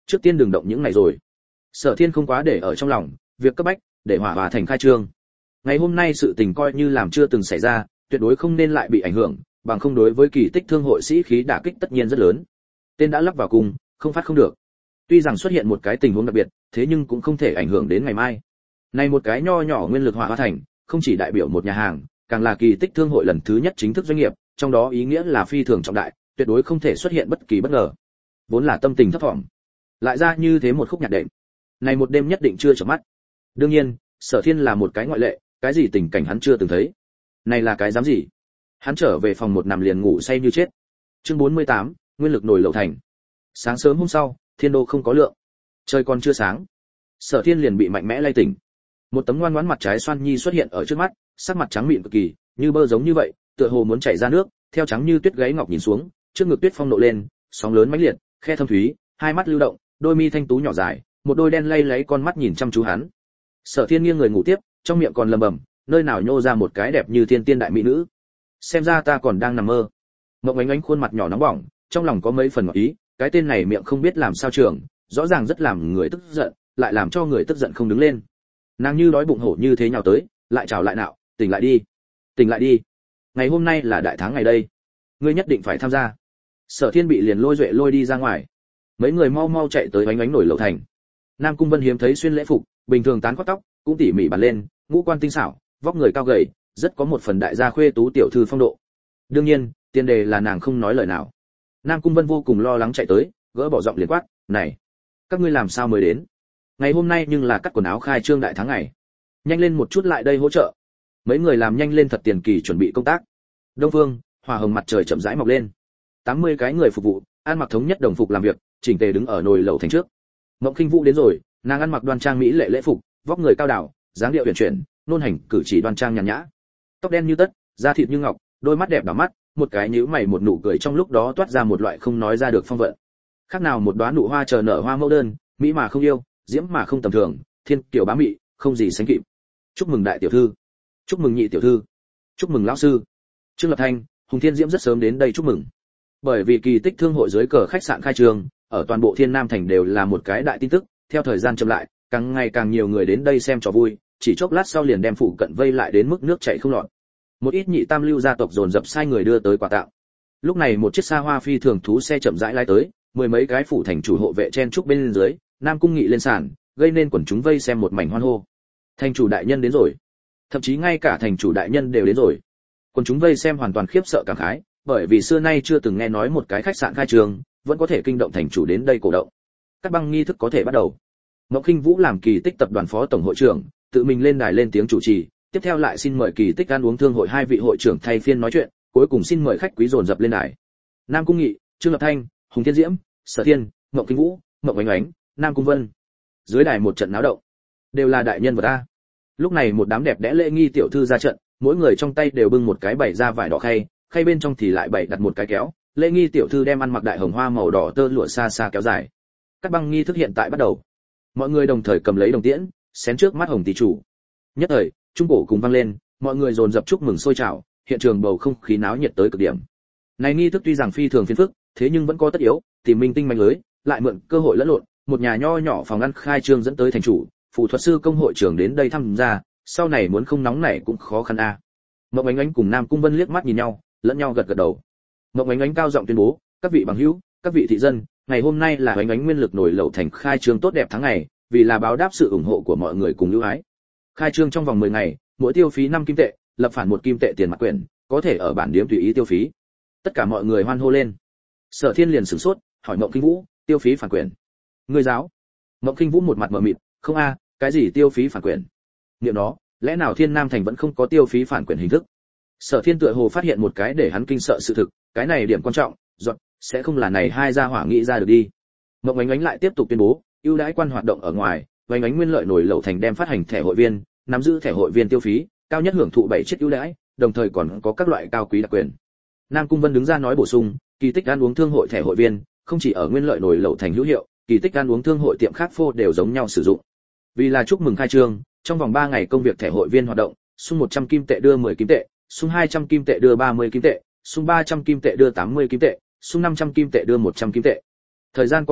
trước tiên đừng động những này rồi. Sở Thiên không quá để ở trong lòng, việc cấp bách để Hỏa Hòa thành khai trương. Ngày hôm nay sự tình coi như làm chưa từng xảy ra, tuyệt đối không nên lại bị ảnh hưởng, bằng không đối với Kỳ Tích Thương hội sĩ khí đả kích tất nhiên rất lớn. Tên đã lắp vào cùng, không phát không được. Tuy rằng xuất hiện một cái tình huống đặc biệt, thế nhưng cũng không thể ảnh hưởng đến ngày mai. Này một cái nho nhỏ nguyên lực Hỏa Hoa thành, không chỉ đại biểu một nhà hàng, càng là Kỳ Tích Thương hội lần thứ nhất chính thức doanh nghiệp, trong đó ý nghĩa là phi thường trọng đại, tuyệt đối không thể xuất hiện bất kỳ bất ngờ. Vốn là tâm tình thấp thỏm, lại ra như thế một khúc nhạc đệm. Này một đêm nhất định chưa chợp mắt. Đương nhiên, Sở Thiên là một cái ngoại lệ, cái gì tình cảnh hắn chưa từng thấy. Này là cái dám gì? Hắn trở về phòng một nằm liền ngủ say như chết. Chương 48, nguyên lực nổi lẩu thành. Sáng sớm hôm sau, thiên đô không có lượng. Trời còn chưa sáng, Sở Thiên liền bị mạnh mẽ lay tỉnh. Một tấm ngoan ngoãn mặt trái xoan nhi xuất hiện ở trước mắt, sắc mặt trắng mịn cực kỳ, như bơ giống như vậy, tựa hồ muốn chảy ra nước, theo trắng như tuyết gáy ngọc nhìn xuống, trước ngực tuyết phong nộ lên, sóng lớn mãnh liệt, khe thâm thúy, hai mắt lưu động, đôi mi thanh tú nhỏ dài, một đôi đen lay lấy con mắt nhìn chăm chú hắn. Sở Thiên nghiêng người ngủ tiếp, trong miệng còn lẩm bẩm, nơi nào nhô ra một cái đẹp như thiên tiên đại mỹ nữ. Xem ra ta còn đang nằm mơ. Mộng Ánh Ánh khuôn mặt nhỏ nóng bỏng, trong lòng có mấy phần ngọt ý, cái tên này miệng không biết làm sao trưởng, rõ ràng rất làm người tức giận, lại làm cho người tức giận không đứng lên. Nàng như đói bụng hổ như thế nhào tới, lại chào lại nạo, tỉnh lại đi, tỉnh lại đi. Ngày hôm nay là đại tháng ngày đây, ngươi nhất định phải tham gia. Sở Thiên bị liền lôi duệ lôi đi ra ngoài. Mấy người mau mau chạy tới Ánh Ánh nổi lẩu thành. Nam Cung Vân hiếm thấy xuyên lễ phục, bình thường tán khoác tóc, cũng tỉ mỉ bàn lên, ngũ quan tinh xảo, vóc người cao gầy, rất có một phần đại gia khuê tú tiểu thư phong độ. Đương nhiên, tiền đề là nàng không nói lời nào. Nam Cung Vân vô cùng lo lắng chạy tới, gỡ bỏ giọng liền quát, "Này, các ngươi làm sao mới đến? Ngày hôm nay nhưng là cắt quần áo khai trương đại tháng ngày. Nhanh lên một chút lại đây hỗ trợ." Mấy người làm nhanh lên thật tiền kỳ chuẩn bị công tác. Đông Phương, hỏa hồng mặt trời chậm rãi mọc lên. 80 cái người phục vụ, ăn mặc thống nhất đồng phục làm việc, chỉnh tề đứng ở nồi lẩu thành trước. Mộng Khinh Vũ đến rồi, nàng ăn mặc đoan trang mỹ lệ lễ phục, vóc người cao đảo, dáng điệu uyển chuyển, nôn hành cử chỉ đoan trang nhàn nhã. Tóc đen như tất, da thịt như ngọc, đôi mắt đẹp đỏ mắt, một cái nhíu mày một nụ cười trong lúc đó toát ra một loại không nói ra được phong vận. Khác nào một đóa nụ hoa chờ nở hoa mẫu đơn, mỹ mà không yêu, diễm mà không tầm thường, thiên kiều bá mị, không gì sánh kịp. Chúc mừng đại tiểu thư, chúc mừng nhị tiểu thư, chúc mừng lão sư. Trương Lập Thanh, Hùng Thiên Diễm rất sớm đến đây chúc mừng. Bởi vì Kỳ Tích Thương hội dưới cờ khách sạn khai trương, ở toàn bộ Thiên Nam thành đều là một cái đại tin tức, theo thời gian chậm lại, càng ngày càng nhiều người đến đây xem trò vui, chỉ chốc lát sau liền đem phụ cận vây lại đến mức nước chảy không lọt. Một ít nhị tam lưu gia tộc dồn dập sai người đưa tới quà tặng. Lúc này một chiếc xa hoa phi thường thú xe chậm rãi lái tới, mười mấy cái phủ thành chủ hộ vệ chen chúc bên dưới, Nam Cung Nghị lên sàn, gây nên quần chúng vây xem một mảnh hoan hô. Thành chủ đại nhân đến rồi, thậm chí ngay cả thành chủ đại nhân đều đến rồi. Quần chúng vây xem hoàn toàn khiếp sợ cảm khái, bởi vì xưa nay chưa từng nghe nói một cái khách sạn khai trương vẫn có thể kinh động thành chủ đến đây cổ động. Các băng nghi thức có thể bắt đầu. Ngọc Kinh Vũ làm Kỳ Tích tập đoàn phó tổng hội trưởng, tự mình lên đài lên tiếng chủ trì, tiếp theo lại xin mời Kỳ Tích ăn uống thương hội hai vị hội trưởng thay phiên nói chuyện, cuối cùng xin mời khách quý dồn dập lên đài. Nam Cung Nghị, Trương Lập Thanh, Hùng Thiên Diễm, Sở Thiên, Ngọc Kinh Vũ, Ngọc Ánh Ánh, Nam Cung Vân. Dưới đài một trận náo động, đều là đại nhân vật ta. Lúc này một đám đẹp đẽ lễ nghi tiểu thư ra trận, mỗi người trong tay đều bưng một cái bày ra vải đỏ khay, khay bên trong thì lại bày đặt một cái kéo, lễ nghi tiểu thư đem ăn mặc đại hồng hoa màu đỏ tơ lụa xa xa kéo dài. Các băng nghi thức hiện tại bắt đầu. Mọi người đồng thời cầm lấy đồng tiễn, xén trước mắt Hồng tỷ chủ. Nhất thời, trung cổ cùng vang lên, mọi người dồn dập chúc mừng sôi trào, hiện trường bầu không khí náo nhiệt tới cực điểm. Này nghi thức tuy rằng phi thường phiền phức, thế nhưng vẫn có tất yếu, tìm minh tinh manh lưới, lại mượn cơ hội lẫn lộn, một nhà nho nhỏ phòng ăn khai trương dẫn tới thành chủ, phụ thuật sư công hội trưởng đến đây tham gia, sau này muốn không nóng nảy cũng khó khăn a. Mộng Ánh Ánh cùng Nam Cung Vân liếc mắt nhìn nhau, lẫn nhau gật gật đầu. Mộng Ánh Ánh cao giọng tuyên bố, các vị bằng hữu, các vị thị dân, ngày hôm nay là Ánh Ánh nguyên lực nổi lẩu thành khai trương tốt đẹp tháng ngày, vì là báo đáp sự ủng hộ của mọi người cùng ưu ái. Khai trương trong vòng 10 ngày, mỗi tiêu phí 5 kim tệ, lập phản 1 kim tệ tiền mặt quyển, có thể ở bản điếm tùy ý tiêu phí. Tất cả mọi người hoan hô lên. Sở Thiên liền sửng sốt, hỏi Mộng Kinh Vũ, tiêu phí phản quyển? Ngươi giáo? Mộng Kinh Vũ một mặt mờ mịt, không a, cái gì tiêu phí phản quyển? Niệm đó, lẽ nào Thiên Nam thành vẫn không có tiêu phí phản quyển hình thức? Sở Thiên tựa hồ phát hiện một cái để hắn kinh sợ sự thực, cái này điểm quan trọng, giọt, sẽ không là này hai gia hỏa nghĩ ra được đi. Mộng Ánh Ánh lại tiếp tục tuyên bố, ưu đãi quan hoạt động ở ngoài, Ánh Ánh nguyên lợi nổi lẩu thành đem phát hành thẻ hội viên, nắm giữ thẻ hội viên tiêu phí, cao nhất hưởng thụ 7 chiếc ưu đãi, đồng thời còn có các loại cao quý đặc quyền. Nam Cung Vân đứng ra nói bổ sung, Kỳ Tích ăn uống thương hội thẻ hội viên, không chỉ ở nguyên lợi nổi lẩu thành hữu hiệu, Kỳ Tích ăn uống thương hội tiệm khác phô đều giống nhau sử dụng. Vì là chúc mừng khai trương, trong vòng 3 ngày công việc thẻ hội viên hoạt động, xung 100 kim tệ đưa 10 kim tệ, xung 200 kim tệ đưa 30 kim tệ, xung 300 kim tệ đưa 80 kim tệ, xung 500 kim tệ đưa 100 kim tệ. Thời gian có hạn,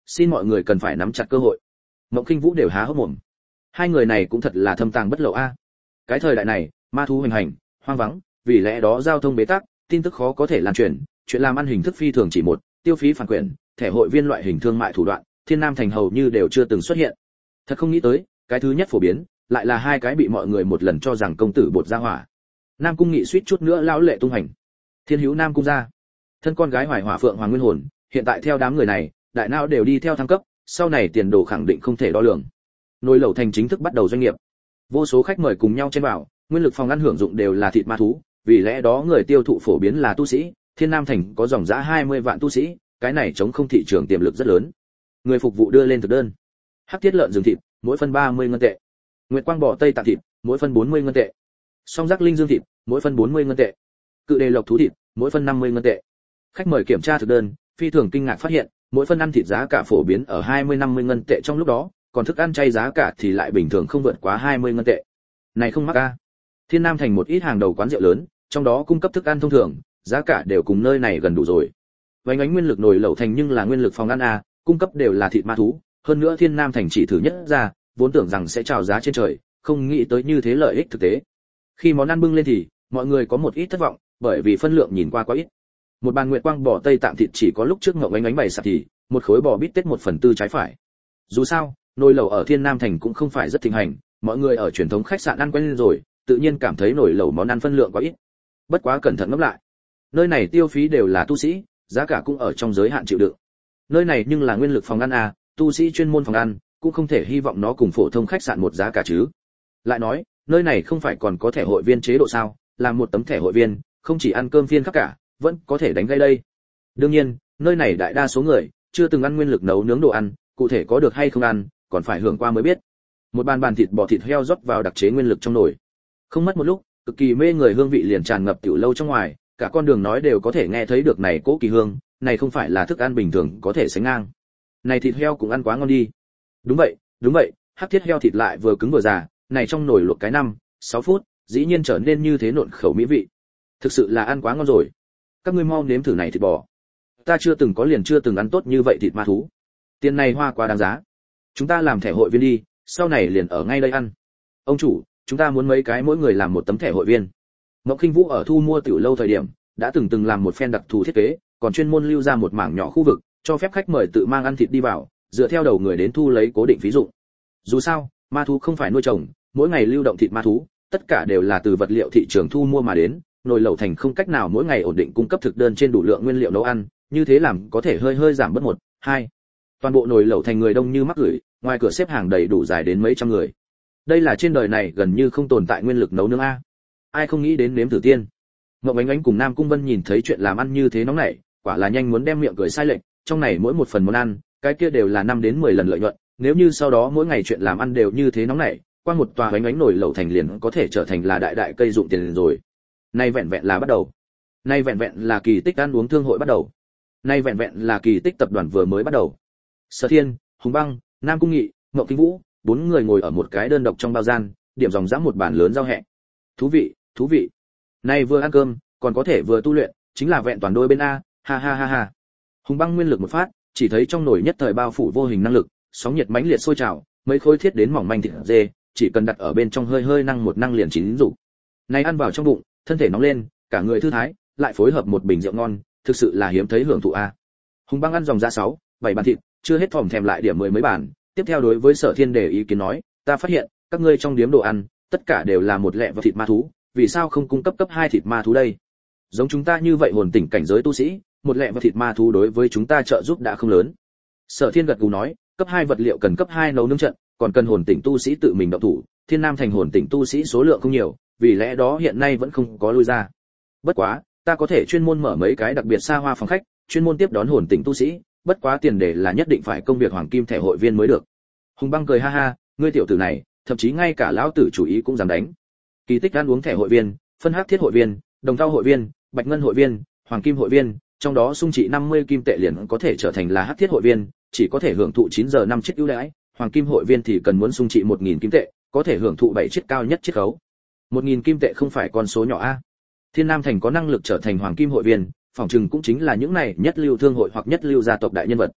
xin mọi người cần phải nắm chặt cơ hội. Mộng Kinh Vũ đều há hốc mồm. Hai người này cũng thật là thâm tàng bất lộ a. Cái thời đại này, ma thú hoành hành, hoang vắng, vì lẽ đó giao thông bế tắc, tin tức khó có thể lan truyền, chuyện làm ăn hình thức phi thường chỉ một, tiêu phí phản quyền, thẻ hội viên loại hình thương mại thủ đoạn, Thiên Nam thành hầu như đều chưa từng xuất hiện. Thật không nghĩ tới, cái thứ nhất phổ biến, lại là hai cái bị mọi người một lần cho rằng công tử bột ra hỏa. Nam Cung Nghị suýt chút nữa lão lệ tung hành. Thiên hữu Nam Cung gia, thân con gái Hoài Hỏa Phượng Hoàng Nguyên Hồn, hiện tại theo đám người này, đại não đều đi theo thăng cấp, sau này tiền đồ khẳng định không thể đo lường. Nồi lẩu thành chính thức bắt đầu doanh nghiệp. Vô số khách mời cùng nhau chen vào, nguyên lực phòng ăn hưởng dụng đều là thịt ma thú, vì lẽ đó người tiêu thụ phổ biến là tu sĩ, Thiên Nam thành có dòng giá 20 vạn tu sĩ, cái này chống không thị trường tiềm lực rất lớn. Người phục vụ đưa lên thực đơn. Hắc thiết lợn rừng thịt, mỗi phân 30 ngân tệ. Nguyệt quang bò Tây Tạng thịt, mỗi phân 40 ngân tệ. Song giác linh dương thịt, mỗi phân 40 ngân tệ. Cự đề lộc thú thịt, mỗi phân 50 ngân tệ. Khách mời kiểm tra thực đơn, phi thường kinh ngạc phát hiện, mỗi phân ăn thịt giá cả phổ biến ở 20-50 ngân tệ trong lúc đó, còn thức ăn chay giá cả thì lại bình thường không vượt quá 20 ngân tệ. Này không mắc a. Thiên Nam thành một ít hàng đầu quán rượu lớn, trong đó cung cấp thức ăn thông thường, giá cả đều cùng nơi này gần đủ rồi. Vánh ánh nguyên lực nồi lẩu thành nhưng là nguyên lực phòng ăn a, cung cấp đều là thịt ma thú, hơn nữa Thiên Nam thành chỉ thử nhất ra, vốn tưởng rằng sẽ chào giá trên trời, không nghĩ tới như thế lợi ích thực tế. Khi món ăn bưng lên thì, mọi người có một ít thất vọng, bởi vì phân lượng nhìn qua quá ít. Một bàn nguyệt quang bò Tây Tạng thịt chỉ có lúc trước ngậm ánh bày sạp thì, một khối bò bít tết 1/4 trái phải. Dù sao, nồi lẩu ở Thiên Nam thành cũng không phải rất thịnh hành, mọi người ở truyền thống khách sạn ăn quen rồi, tự nhiên cảm thấy nồi lẩu món ăn phân lượng quá ít. Bất quá cẩn thận ngẫm lại, nơi này tiêu phí đều là tu sĩ, giá cả cũng ở trong giới hạn chịu đựng. Nơi này nhưng là nguyên lực phòng ăn a, tu sĩ chuyên môn phòng ăn, cũng không thể hy vọng nó cùng phổ thông khách sạn một giá cả chứ. Lại nói, nơi này không phải còn có thẻ hội viên chế độ sao, làm một tấm thẻ hội viên, không chỉ ăn cơm phiên khắp cả, vẫn có thể đánh gây đây. Đương nhiên, nơi này đại đa số người chưa từng ăn nguyên lực nấu nướng đồ ăn, cụ thể có được hay không ăn, còn phải hưởng qua mới biết. Một bàn thịt bò thịt heo rót vào đặc chế nguyên lực trong nồi. Không mất một lúc, cực kỳ mê người hương vị liền tràn ngập tiểu lâu trong ngoài, cả con đường nói đều có thể nghe thấy được này cỗ kỳ hương, này không phải là thức ăn bình thường có thể sánh ngang. Này thịt heo cũng ăn quá ngon đi. Đúng vậy, hắc thiết heo thịt lại vừa cứng vừa già, này trong nồi luộc cái 5-6 phút, dĩ nhiên trở nên như thế nộn khẩu mỹ vị. Thực sự là ăn quá ngon rồi. Các ngươi mau nếm thử này thịt bò. Ta chưa từng ăn tốt như vậy thịt ma thú. Tiền này hoa quá đáng giá. Chúng ta làm thẻ hội viên đi, sau này liền ở ngay đây ăn. Ông chủ, chúng ta muốn mấy cái mỗi người làm một tấm thẻ hội viên. Ngọc Kinh Vũ ở thu mua tiểu lâu thời điểm, đã từng làm một phen đặc thù thiết kế, còn chuyên môn lưu ra một mảng nhỏ khu vực, cho phép khách mời tự mang ăn thịt đi vào, dựa theo đầu người đến thu lấy cố định phí dụng. Dù sao, ma thú không phải nuôi trồng, mỗi ngày lưu động thịt ma thú, tất cả đều là từ vật liệu thị trường thu mua mà đến, nồi lẩu thành không cách nào mỗi ngày ổn định cung cấp thực đơn trên đủ lượng nguyên liệu nấu ăn, như thế làm có thể hơi giảm bớt 1-2. Toàn bộ nồi lẩu thành người đông như mắc gửi, ngoài cửa xếp hàng đầy đủ dài đến mấy trăm người. Đây là trên đời này gần như không tồn tại nguyên lực nấu nướng a. Ai không nghĩ đến nếm thử tiên. Ngọc Ánh Ánh cùng Nam Cung Vân nhìn thấy chuyện làm ăn như thế nóng nảy, quả là nhanh muốn đem miệng cười sai lệch, trong này mỗi một phần món ăn, cái kia đều là 5 đến 10 lần lợi nhuận, nếu như sau đó mỗi ngày chuyện làm ăn đều như thế nóng nảy, qua một tòa Ánh Ánh nồi lẩu thành liền có thể trở thành là đại cây dụng tiền rồi. Nay vẹn vẹn là bắt đầu. Nay vẹn vẹn là kỳ tích ăn uống thương hội bắt đầu. Nay vẹn vẹn là kỳ tích tập đoàn vừa mới bắt đầu. Sở Thiên, Hùng Băng, Nam Cung Nghị, Ngọc Kinh Vũ, 4 người ngồi ở một cái đơn độc trong bao gian, điểm dòng dã một bàn lớn rau hẹ. Thú vị. Nay vừa ăn cơm, còn có thể vừa tu luyện, chính là vẹn toàn đôi bên a, ha. Hùng Băng nguyên lực một phát, chỉ thấy trong nồi nhất thời bao phủ vô hình năng lực, sóng nhiệt mãnh liệt sôi trào, mấy khối thiết đến mỏng manh thịt dê, chỉ cần đặt ở bên trong hơi năng liền chín rủ. Nay ăn vào trong bụng, thân thể nóng lên, cả người thư thái, lại phối hợp một bình rượu ngon, thực sự là hiếm thấy hưởng thụ a. Hùng Băng ăn dòng ra 6-7 bàn thịt, chưa hết thòm thèm lại điểm 10 mấy bàn, tiếp theo đối với Sở Thiên đề ý kiến nói, ta phát hiện, các ngươi trong điếm đồ ăn, tất cả đều là một lẹ và thịt ma thú, vì sao không cung cấp 2 thịt ma thú đây? Giống chúng ta như vậy hồn tỉnh cảnh giới tu sĩ, một lẹ và thịt ma thú đối với chúng ta trợ giúp đã không lớn. Sở Thiên gật gù nói, cấp 2 vật liệu cần cấp 2 nấu nướng trận, còn cần hồn tỉnh tu sĩ tự mình động thủ, Thiên Nam thành hồn tỉnh tu sĩ số lượng không nhiều, vì lẽ đó hiện nay vẫn không có lui ra. Bất quá, ta có thể chuyên môn mở mấy cái đặc biệt xa hoa phòng khách, chuyên môn tiếp đón hồn tỉnh tu sĩ, bất quá tiền đề là nhất định phải công việc hoàng kim thẻ hội viên mới được. Hùng Băng cười ha ha, ngươi tiểu tử này, thậm chí ngay cả lão tử chủ ý cũng dám đánh. Kỳ tích ăn uống thẻ hội viên, phân hắc thiết hội viên, đồng thau hội viên, bạch ngân hội viên, hoàng kim hội viên, trong đó sung trị 50 kim tệ liền có thể trở thành là hắc thiết hội viên, chỉ có thể hưởng thụ 9 giờ 5 chiếc ưu đãi, hoàng kim hội viên thì cần muốn sung trị 1000 kim tệ, có thể hưởng thụ 7 chiếc cao nhất chiết khấu. 1000 kim tệ không phải con số nhỏ a. Thiên Nam thành có năng lực trở thành hoàng kim hội viên, phòng trừng cũng chính là những này nhất lưu thương hội hoặc nhất lưu gia tộc đại nhân vật.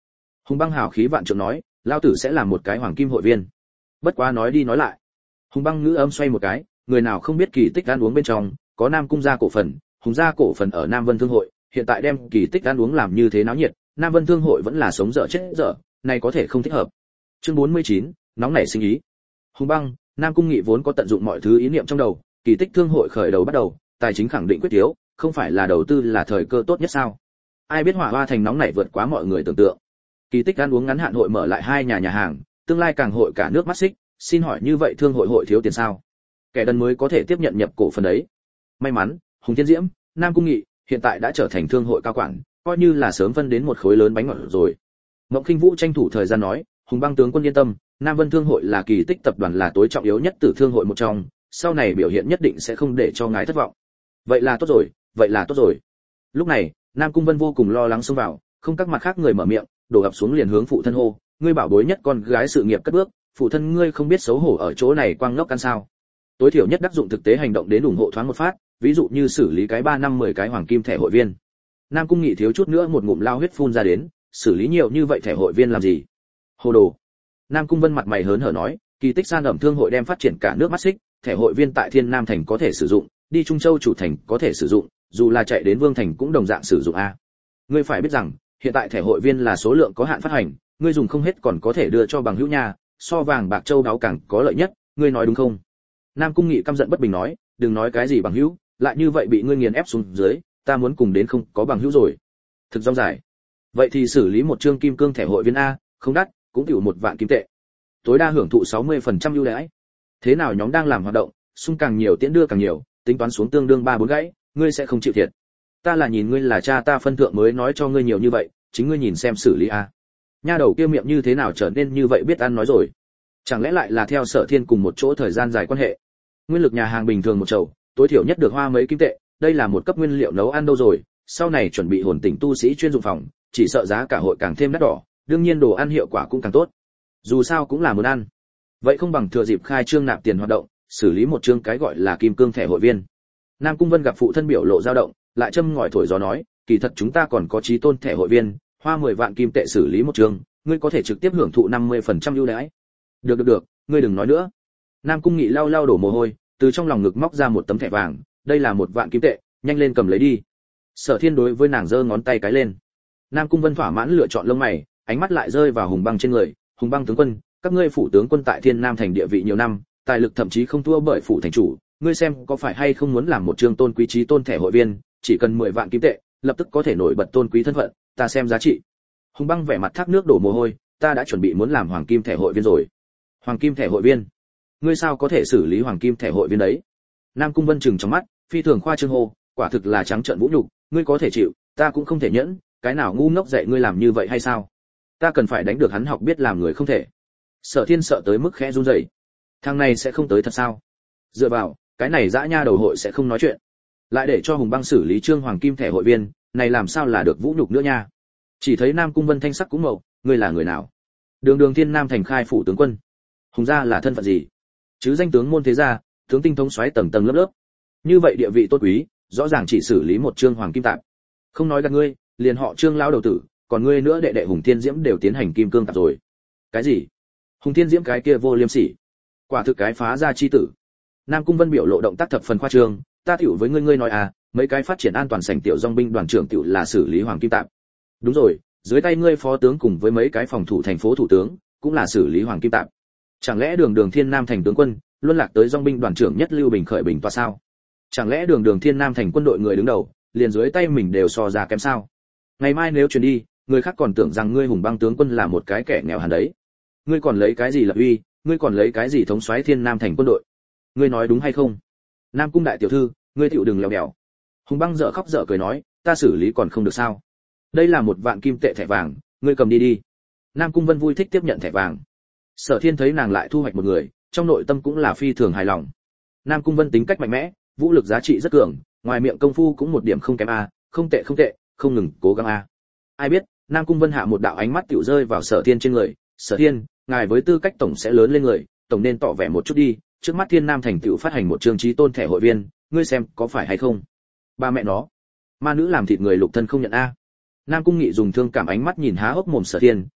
Hùng Băng hào khí vạn trượng nói, lao tử sẽ làm một cái hoàng kim hội viên. Bất quá nói đi nói lại, Hùng Băng ngữ âm xoay một cái, người nào không biết kỳ tích ăn uống bên trong có Nam cung gia cổ phần, Hùng gia cổ phần ở Nam Vân Thương hội, hiện tại đem kỳ tích ăn uống làm như thế náo nhiệt, Nam Vân Thương hội vẫn là sống dở chết dở, này có thể không thích hợp. Chương 49, nóng nảy sinh ý. Hùng Băng, Nam cung Nghị vốn có tận dụng mọi thứ ý niệm trong đầu, kỳ tích thương hội khởi đầu bắt đầu, tài chính khẳng định quyết yếu, không phải là đầu tư là thời cơ tốt nhất sao? Ai biết Hỏa Hoa thành nóng nảy vượt quá mọi người tưởng tượng. Kỳ tích ăn uống ngắn hạn hội mở lại 2 nhà hàng, tương lai càng hội cả nước mắt xích, xin hỏi như vậy thương hội thiếu tiền sao? Kẻ đần mới có thể tiếp nhận nhập cổ phần đấy. May mắn, Hùng Thiên Diễm, Nam cung Nghị hiện tại đã trở thành thương hội cao quản, coi như là sớm phân đến một khối lớn bánh ngọt rồi. Mộng Khinh Vũ tranh thủ thời gian nói, Hùng Băng tướng quân yên tâm, Nam Vân Thương hội là kỳ tích tập đoàn là tối trọng yếu nhất từ thương hội một trong, sau này biểu hiện nhất định sẽ không để cho ngài thất vọng. Vậy là tốt rồi, vậy là tốt rồi. Lúc này, Nam Cung Vân vô cùng lo lắng xông vào, không các mặt khác người mở miệng, đổ ập xuống liền hướng phụ thân hô, ngươi bảo bối nhất con gái sự nghiệp cất bước, phụ thân ngươi không biết xấu hổ ở chỗ này quang ngốc ăn sao? Tối thiểu nhất đắc dụng thực tế hành động đến ủng hộ thoáng một phát, ví dụ như xử lý cái 3 năm 10 cái hoàng kim thẻ hội viên. Nam Cung Nghị thiếu chút nữa một ngụm lao huyết phun ra đến, xử lý nhiều như vậy thẻ hội viên làm gì? Hồ đồ. Nam Cung Vân mặt mày hớn hở nói, kỳ tích san ẩm thương hội đem phát triển cả nước mắt xích, thẻ hội viên tại Thiên Nam thành có thể sử dụng, đi Trung Châu chủ thành có thể sử dụng, dù là chạy đến Vương thành cũng đồng dạng sử dụng a. Ngươi phải biết rằng, hiện tại thẻ hội viên là số lượng có hạn phát hành, ngươi dùng không hết còn có thể đưa cho bằng hữu nhà, so vàng bạc châu đáo càng có lợi nhất, ngươi nói đúng không? Nam Cung Nghị căm giận bất bình nói, đừng nói cái gì bằng hữu, lại như vậy bị ngươi nghiền ép xuống dưới, ta muốn cùng đến không có bằng hữu rồi. Thực rong dài. Vậy thì xử lý một chương kim cương thẻ hội viên a, không đắt, cũng chịu 1 vạn kim tệ. Tối đa hưởng thụ 60% ưu đãi. Thế nào nhóm đang làm hoạt động, xung càng nhiều tiễn đưa càng nhiều, tính toán xuống tương đương 3-4 gãy, ngươi sẽ không chịu thiệt. Ta là nhìn ngươi là cha ta phân thượng mới nói cho ngươi nhiều như vậy, chính ngươi nhìn xem xử lý a. Nha đầu kia miệng như thế nào trở nên như vậy biết ăn nói rồi. Chẳng lẽ lại là theo Sở Thiên cùng một chỗ thời gian dài quan hệ. Nguyên lực nhà hàng bình thường một chầu, tối thiểu nhất được hoa mấy kim tệ, đây là một cấp nguyên liệu nấu ăn đâu rồi, sau này chuẩn bị hồn tỉnh tu sĩ chuyên dụng phòng, chỉ sợ giá cả hội càng thêm đắt đỏ, đương nhiên đồ ăn hiệu quả cũng càng tốt. Dù sao cũng là muốn ăn. Vậy không bằng thừa dịp khai trương nạp tiền hoạt động, xử lý một chương cái gọi là kim cương thẻ hội viên. Nam Cung Vân gặp phụ thân biểu lộ dao động, lại châm ngòi thổi gió nói, kỳ thật chúng ta còn có chí tôn thẻ hội viên, hoa 10 vạn kim tệ xử lý một chương, ngươi có thể trực tiếp hưởng thụ 50% ưu đãi. Được, ngươi đừng nói nữa. Nam Cung Nghị lau lau đổ mồ hôi, từ trong lòng ngực móc ra một tấm thẻ vàng, đây là 1 vạn kim tệ, nhanh lên cầm lấy đi. Sở Thiên đối với nàng giơ ngón tay cái lên. Nam Cung Vân thỏa mãn lựa chọn lông mày, ánh mắt lại rơi vào Hùng Băng trên người. Hùng Băng tướng quân, các ngươi phủ tướng quân tại Thiên Nam thành địa vị nhiều năm, tài lực thậm chí không thua bởi phủ thành chủ, ngươi xem có phải hay không muốn làm một chương tôn quý chí tôn thẻ hội viên, chỉ cần 10 vạn kim tệ, lập tức có thể nổi bật tôn quý thân phận, ta xem giá trị. Hùng Băng vẻ mặt thác nước đổ mồ hôi, ta đã chuẩn bị muốn làm hoàng kim thẻ hội viên rồi. Hoàng kim thẻ hội viên? Ngươi sao có thể xử lý hoàng kim thẻ hội viên đấy? Nam Cung Vân trừng trong mắt, phi thường khoa trương hô, quả thực là trắng trợn vũ nhục, ngươi có thể chịu, ta cũng không thể nhẫn, cái nào ngu ngốc dạy ngươi làm như vậy hay sao? Ta cần phải đánh được hắn học biết làm người không thể. Sở Thiên sợ tới mức khẽ run rẩy. Thằng này sẽ không tới thật sao? Dựa vào, cái này dã nha đầu hội sẽ không nói chuyện. Lại để cho Hùng Băng xử lý trương hoàng kim thẻ hội viên, này làm sao là được vũ nhục nữa nha. Chỉ thấy Nam Cung Vân thanh sắc cũng mộng, ngươi là người nào? Đường Thiên Nam thành khai phủ tướng quân. Hùng gia là thân phận gì? Chứ danh tướng môn thế gia, tướng tinh thống soái tầng tầng lớp lớp. Như vậy địa vị tốt quý, rõ ràng chỉ xử lý một trương hoàng kim tạp. Không nói gạt ngươi, liền họ Trương lão đầu tử, còn ngươi nữa đệ đệ Hùng Thiên Diễm đều tiến hành kim cương tạp rồi. Cái gì? Hùng Thiên Diễm cái kia vô liêm sỉ. Quả thực cái phá gia chi tử. Nam Cung Vân biểu lộ động tác thập phần khoa trương, ta tiểu với ngươi nói à, mấy cái phát triển an toàn sảnh tiểu dòng binh đoàn trưởng tiểu là xử lý hoàng kim tạp. Đúng rồi, dưới tay ngươi phó tướng cùng với mấy cái phòng thủ thành phố thủ tướng, cũng là xử lý hoàng kim tạp. Chẳng lẽ Đường Thiên Nam thành tướng quân, luân lạc tới dòng binh đoàn trưởng nhất Lưu Bình khởi bình tọa sao? Chẳng lẽ Đường Thiên Nam thành quân đội người đứng đầu, liền dưới tay mình đều so ra kém sao? Ngày mai nếu truyền đi, người khác còn tưởng rằng ngươi Hùng Băng tướng quân là một cái kẻ nghèo hèn đấy. Ngươi còn lấy cái gì lập uy, ngươi còn lấy cái gì thống soái Thiên Nam thành quân đội? Ngươi nói đúng hay không? Nam Cung đại tiểu thư, ngươi tiểu đừng lèo bèo. Hùng Băng dở khóc dở cười nói, ta xử lý còn không được sao? Đây là 1 vạn kim tệ thẻ vàng, ngươi cầm đi đi. Nam Cung Vân vui thích tiếp nhận thẻ vàng. Sở Thiên thấy nàng lại thu hoạch một người, trong nội tâm cũng là phi thường hài lòng. Nam Cung Vân tính cách mạnh mẽ, vũ lực giá trị rất cường, ngoài miệng công phu cũng một điểm không kém a, không tệ, không ngừng cố gắng a. Ai biết, Nam Cung Vân hạ một đạo ánh mắt tiểu rơi vào Sở Thiên trên người, "Sở Thiên, ngài với tư cách tổng sẽ lớn lên người, tổng nên tỏ vẻ một chút đi, trước mắt Thiên Nam thành tiểu phát hành một chương chí tôn thẻ hội viên, ngươi xem có phải hay không?" Ba mẹ nó, ma nữ làm thịt người lục thân không nhận a. Nam Cung Nghị dùng thương cảm ánh mắt nhìn há hốc mồm Sở Thiên,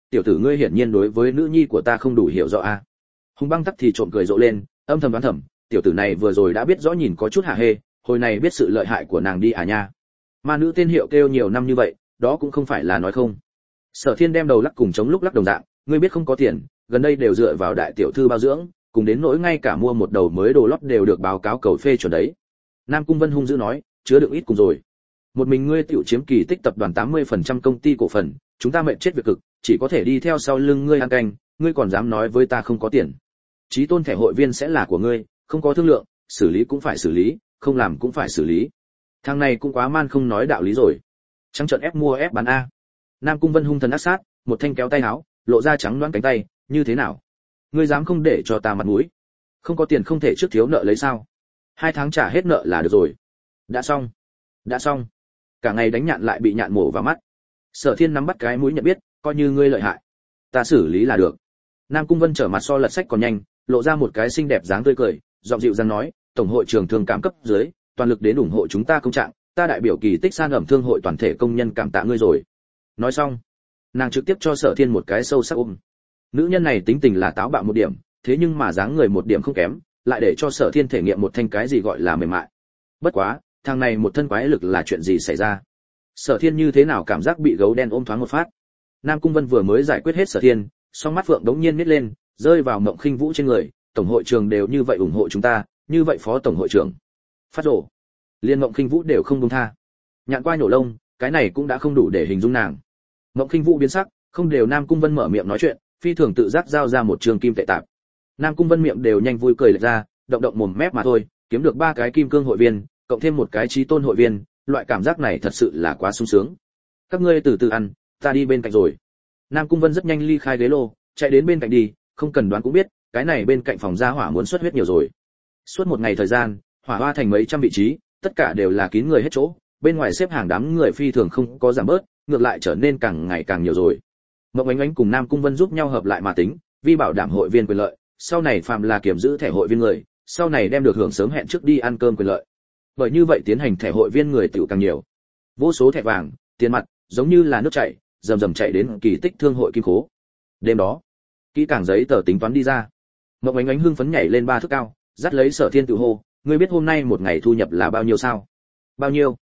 tiểu tử ngươi hiển nhiên đối với nữ nhi của ta không đủ hiểu rõ a. Hùng Băng tắc thì trộm cười rộ lên, âm thầm đoán thầm, tiểu tử này vừa rồi đã biết rõ nhìn có chút hả hê, hồi này biết sự lợi hại của nàng đi à nha. Ma nữ tên hiệu kêu nhiều năm như vậy, đó cũng không phải là nói không. Sở Thiên đem đầu lắc cùng chống lúc lắc đồng dạng, ngươi biết không có tiền, gần đây đều dựa vào đại tiểu thư bao dưỡng, cùng đến nỗi ngay cả mua một đầu mới đồ lót đều được báo cáo cầu phê chuẩn đấy. Nam Cung Vân hung dữ nói, chứa đựng ít cùng rồi. Một mình ngươi tiểu chiếm Kỳ Tích tập đoàn 80% công ty cổ phần, chúng ta mệt chết việc cực, chỉ có thể đi theo sau lưng ngươi ăn canh, ngươi còn dám nói với ta không có tiền. Chí tôn thẻ hội viên sẽ là của ngươi, không có thương lượng, xử lý cũng phải xử lý, không làm cũng phải xử lý. Thằng này cũng quá man không nói đạo lý rồi. Trắng trợn ép mua ép bán a. Nam Cung Vân hung thần ác sát, một thanh kéo tay áo, lộ ra trắng đoán cánh tay, như thế nào? Ngươi dám không để cho ta mặt mũi? Không có tiền không thể trước thiếu nợ lấy sao? 2 tháng trả hết nợ là được rồi. Đã xong. Đã xong. Cả ngày đánh nhạn lại bị nhạn mổ vào mắt. Sở Thiên nắm bắt cái mũi nhận biết, coi như ngươi lợi hại. Ta xử lý là được. Nam Cung Vân trở mặt so lật sách còn nhanh, lộ ra một cái xinh đẹp dáng tươi cười, giọng dịu dàng nói, tổng hội trưởng thương cảm cấp dưới, toàn lực đến ủng hộ chúng ta công trạng, ta đại biểu Kỳ Tích San ẩm thương hội toàn thể công nhân cảm tạ ngươi rồi. Nói xong, nàng trực tiếp cho Sở Thiên một cái sâu sắc ôm. Nữ nhân này tính tình là táo bạo một điểm, thế nhưng mà dáng người một điểm không kém, lại để cho Sở Thiên thể nghiệm một thanh cái gì gọi là mềm mại. Bất quá, thằng này một thân quái lực là chuyện gì xảy ra? Sở Thiên như thế nào cảm giác bị gấu đen ôm thoáng một phát. Nam Cung Vân vừa mới giải quyết hết Sở Thiên, song mắt phượng đống nhiên nít lên, rơi vào Mộng Khinh Vũ trên người, tổng hội trưởng đều như vậy ủng hộ chúng ta, như vậy phó tổng hội trưởng. Phát rồ. Liên Mộng Khinh Vũ đều không buông tha. Nhạn qua nhổ lông, cái này cũng đã không đủ để hình dung nàng. Mộng Khinh Vũ biến sắc, không đều Nam Cung Vân mở miệng nói chuyện, phi thường tự giác giao ra một trường kim tệ tạp. Nam Cung Vân miệng đều nhanh vui cười lệch ra, động động mồm mép mà thôi, kiếm được 3 cái kim cương hội viên, cộng thêm một cái chí tôn hội viên, loại cảm giác này thật sự là quá sung sướng. Các ngươi từ từ ăn, ta đi bên cạnh rồi. Nam Cung Vân rất nhanh ly khai ghế lô, chạy đến bên cạnh đi, không cần đoán cũng biết, cái này bên cạnh phòng gia hỏa muốn xuất huyết nhiều rồi. Suốt một ngày thời gian, hỏa hoa thành mấy trăm vị trí, tất cả đều là kín người hết chỗ, bên ngoài xếp hàng đám người phi thường không có giảm bớt, ngược lại trở nên càng ngày càng nhiều rồi. Mộng Ánh Ánh cùng Nam Cung Vân giúp nhau hợp lại mà tính, vì bảo đảm hội viên quyền lợi, sau này phạm là kiểm giữ thẻ hội viên người, sau này đem được hưởng sớm hẹn trước đi ăn cơm quyền lợi. Bởi như vậy tiến hành thẻ hội viên người tiểu càng nhiều. Vô số thẻ vàng, tiền mặt, giống như là nước chảy, rầm rầm chạy đến Kỳ Tích thương hội kim khố. Đêm đó, kỹ càng giấy tờ tính toán đi ra. Mộng Ánh Ánh hưng phấn nhảy lên 3 thước cao, dắt lấy Sở Thiên tự hô, ngươi biết hôm nay một ngày thu nhập là bao nhiêu sao? Bao nhiêu?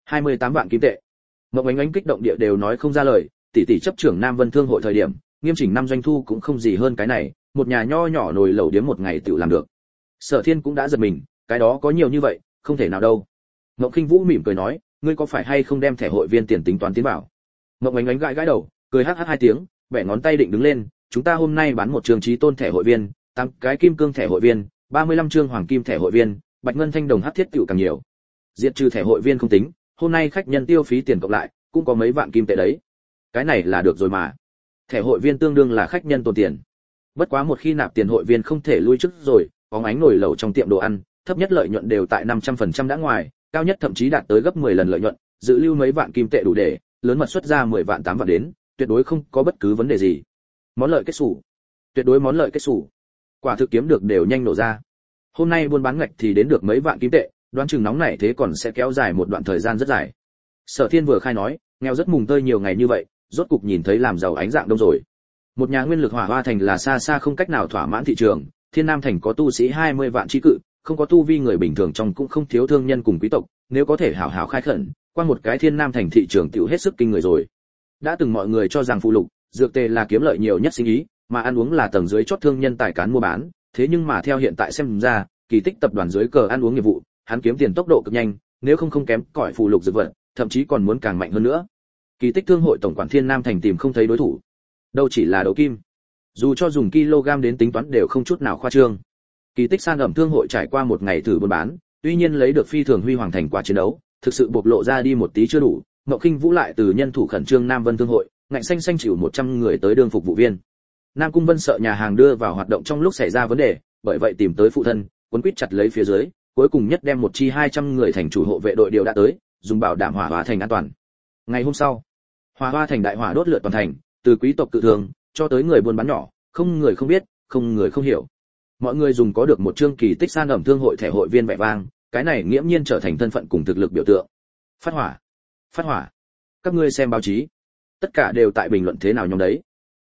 28 vạn kim tệ. Mộng Ánh Ánh kích động địa đều nói không ra lời, tỷ tỷ chấp trưởng Nam Vân thương hội thời điểm, nghiêm chỉnh năm doanh thu cũng không gì hơn cái này, một nhà nho nhỏ nồi lẩu điếm một ngày tự làm được. Sở Thiên cũng đã giật mình, cái đó có nhiều như vậy, không thể nào đâu. Mộng Khinh Vũ mỉm cười nói, ngươi có phải hay không đem thẻ hội viên tiền tính toán tiến bảo? Mộng Ánh Ánh gãi gãi đầu, cười hắc hắc 2 tiếng, bẻ ngón tay định đứng lên, chúng ta hôm nay bán một trường chí tôn thẻ hội viên, 8 cái kim cương thẻ hội viên, 35 chương hoàng kim thẻ hội viên, bạch ngân thanh đồng hắc thiết tiểu càng nhiều. Diệt trừ thẻ hội viên không tính, hôm nay khách nhân tiêu phí tiền cộng lại, cũng có mấy vạn kim tệ đấy. Cái này là được rồi mà. Thẻ hội viên tương đương là khách nhân tồn tiền. Bất quá một khi nạp tiền hội viên không thể lui trước rồi, bóng ánh nồi lẩu trong tiệm đồ ăn, thấp nhất lợi nhuận đều tại 500% đã ngoài, cao nhất thậm chí đạt tới gấp 10 lần lợi nhuận, dự lưu mấy vạn kim tệ đủ để, lớn mật xuất ra 10 vạn 8 vạn đến, tuyệt đối không có bất cứ vấn đề gì. Món lợi kết sủ. Tuyệt đối món lợi kết sủ. Quả thực kiếm được đều nhanh nổ ra. Hôm nay buôn bán ngạch thì đến được mấy vạn kim tệ, đoán chừng nóng này thế còn sẽ kéo dài một đoạn thời gian rất dài. Sở Thiên vừa khai nói, nghèo rất mùng tơi nhiều ngày như vậy, rốt cục nhìn thấy làm giàu ánh dạng đông rồi. Một nhà nguyên lực hỏa hoa thành là xa xa không cách nào thỏa mãn thị trường, Thiên Nam thành có tu sĩ 20 vạn chi cự, không có tu vi người bình thường trong cũng không thiếu thương nhân cùng quý tộc, nếu có thể hảo hảo khai khẩn, qua một cái Thiên Nam thành thị trường tiểu hết sức kinh người rồi. Đã từng mọi người cho rằng phụ lục, dược tề là kiếm lợi nhiều nhất sinh ý, mà ăn uống là tầng dưới chót thương nhân tài cán mua bán, thế nhưng mà theo hiện tại xem ra, Kỳ Tích tập đoàn dưới cờ ăn uống nghiệp vụ, hắn kiếm tiền tốc độ cực nhanh, nếu không kém cỏi phụ lục dược vật, thậm chí còn muốn càng mạnh hơn nữa. Kỳ Tích thương hội tổng quản Thiên Nam thành tìm không thấy đối thủ. Đâu chỉ là đấu kim, dù cho dùng kg đến tính toán đều không chút nào khoa trương. Kỳ Tích San ẩm thương hội trải qua một ngày thử buôn bán, tuy nhiên lấy được phi thường huy hoàng thành quả chiến đấu, thực sự bộc lộ ra đi một tí chưa đủ. Ngộ Khinh Vũ lại từ nhân thủ khẩn trương Nam Vân thương hội, ngạnh xanh chịu 100 người tới đương phục vụ viên. Nam Cung Vân sợ nhà hàng đưa vào hoạt động trong lúc xảy ra vấn đề, bởi vậy tìm tới phụ thân, cuốn quýt chặt lấy phía dưới, cuối cùng nhất đem một chi 200 người thành chủ hộ vệ đội điều đã tới, dùng bảo đảm hỏa hoa thành an toàn. Ngày hôm sau, hỏa hoa thành đại hỏa đốt lượt toàn thành, từ quý tộc cự thường cho tới người buôn bán nhỏ, không người không biết, không người không hiểu. Mọi người dùng có được một chương Kỳ Tích San ẩm thương hội thẻ hội viên vẻ vang, cái này nghiễm nhiên trở thành thân phận cùng thực lực biểu tượng. Phát hỏa, phát hỏa. Các ngươi xem báo chí, tất cả đều tại bình luận thế nào nhóm đấy.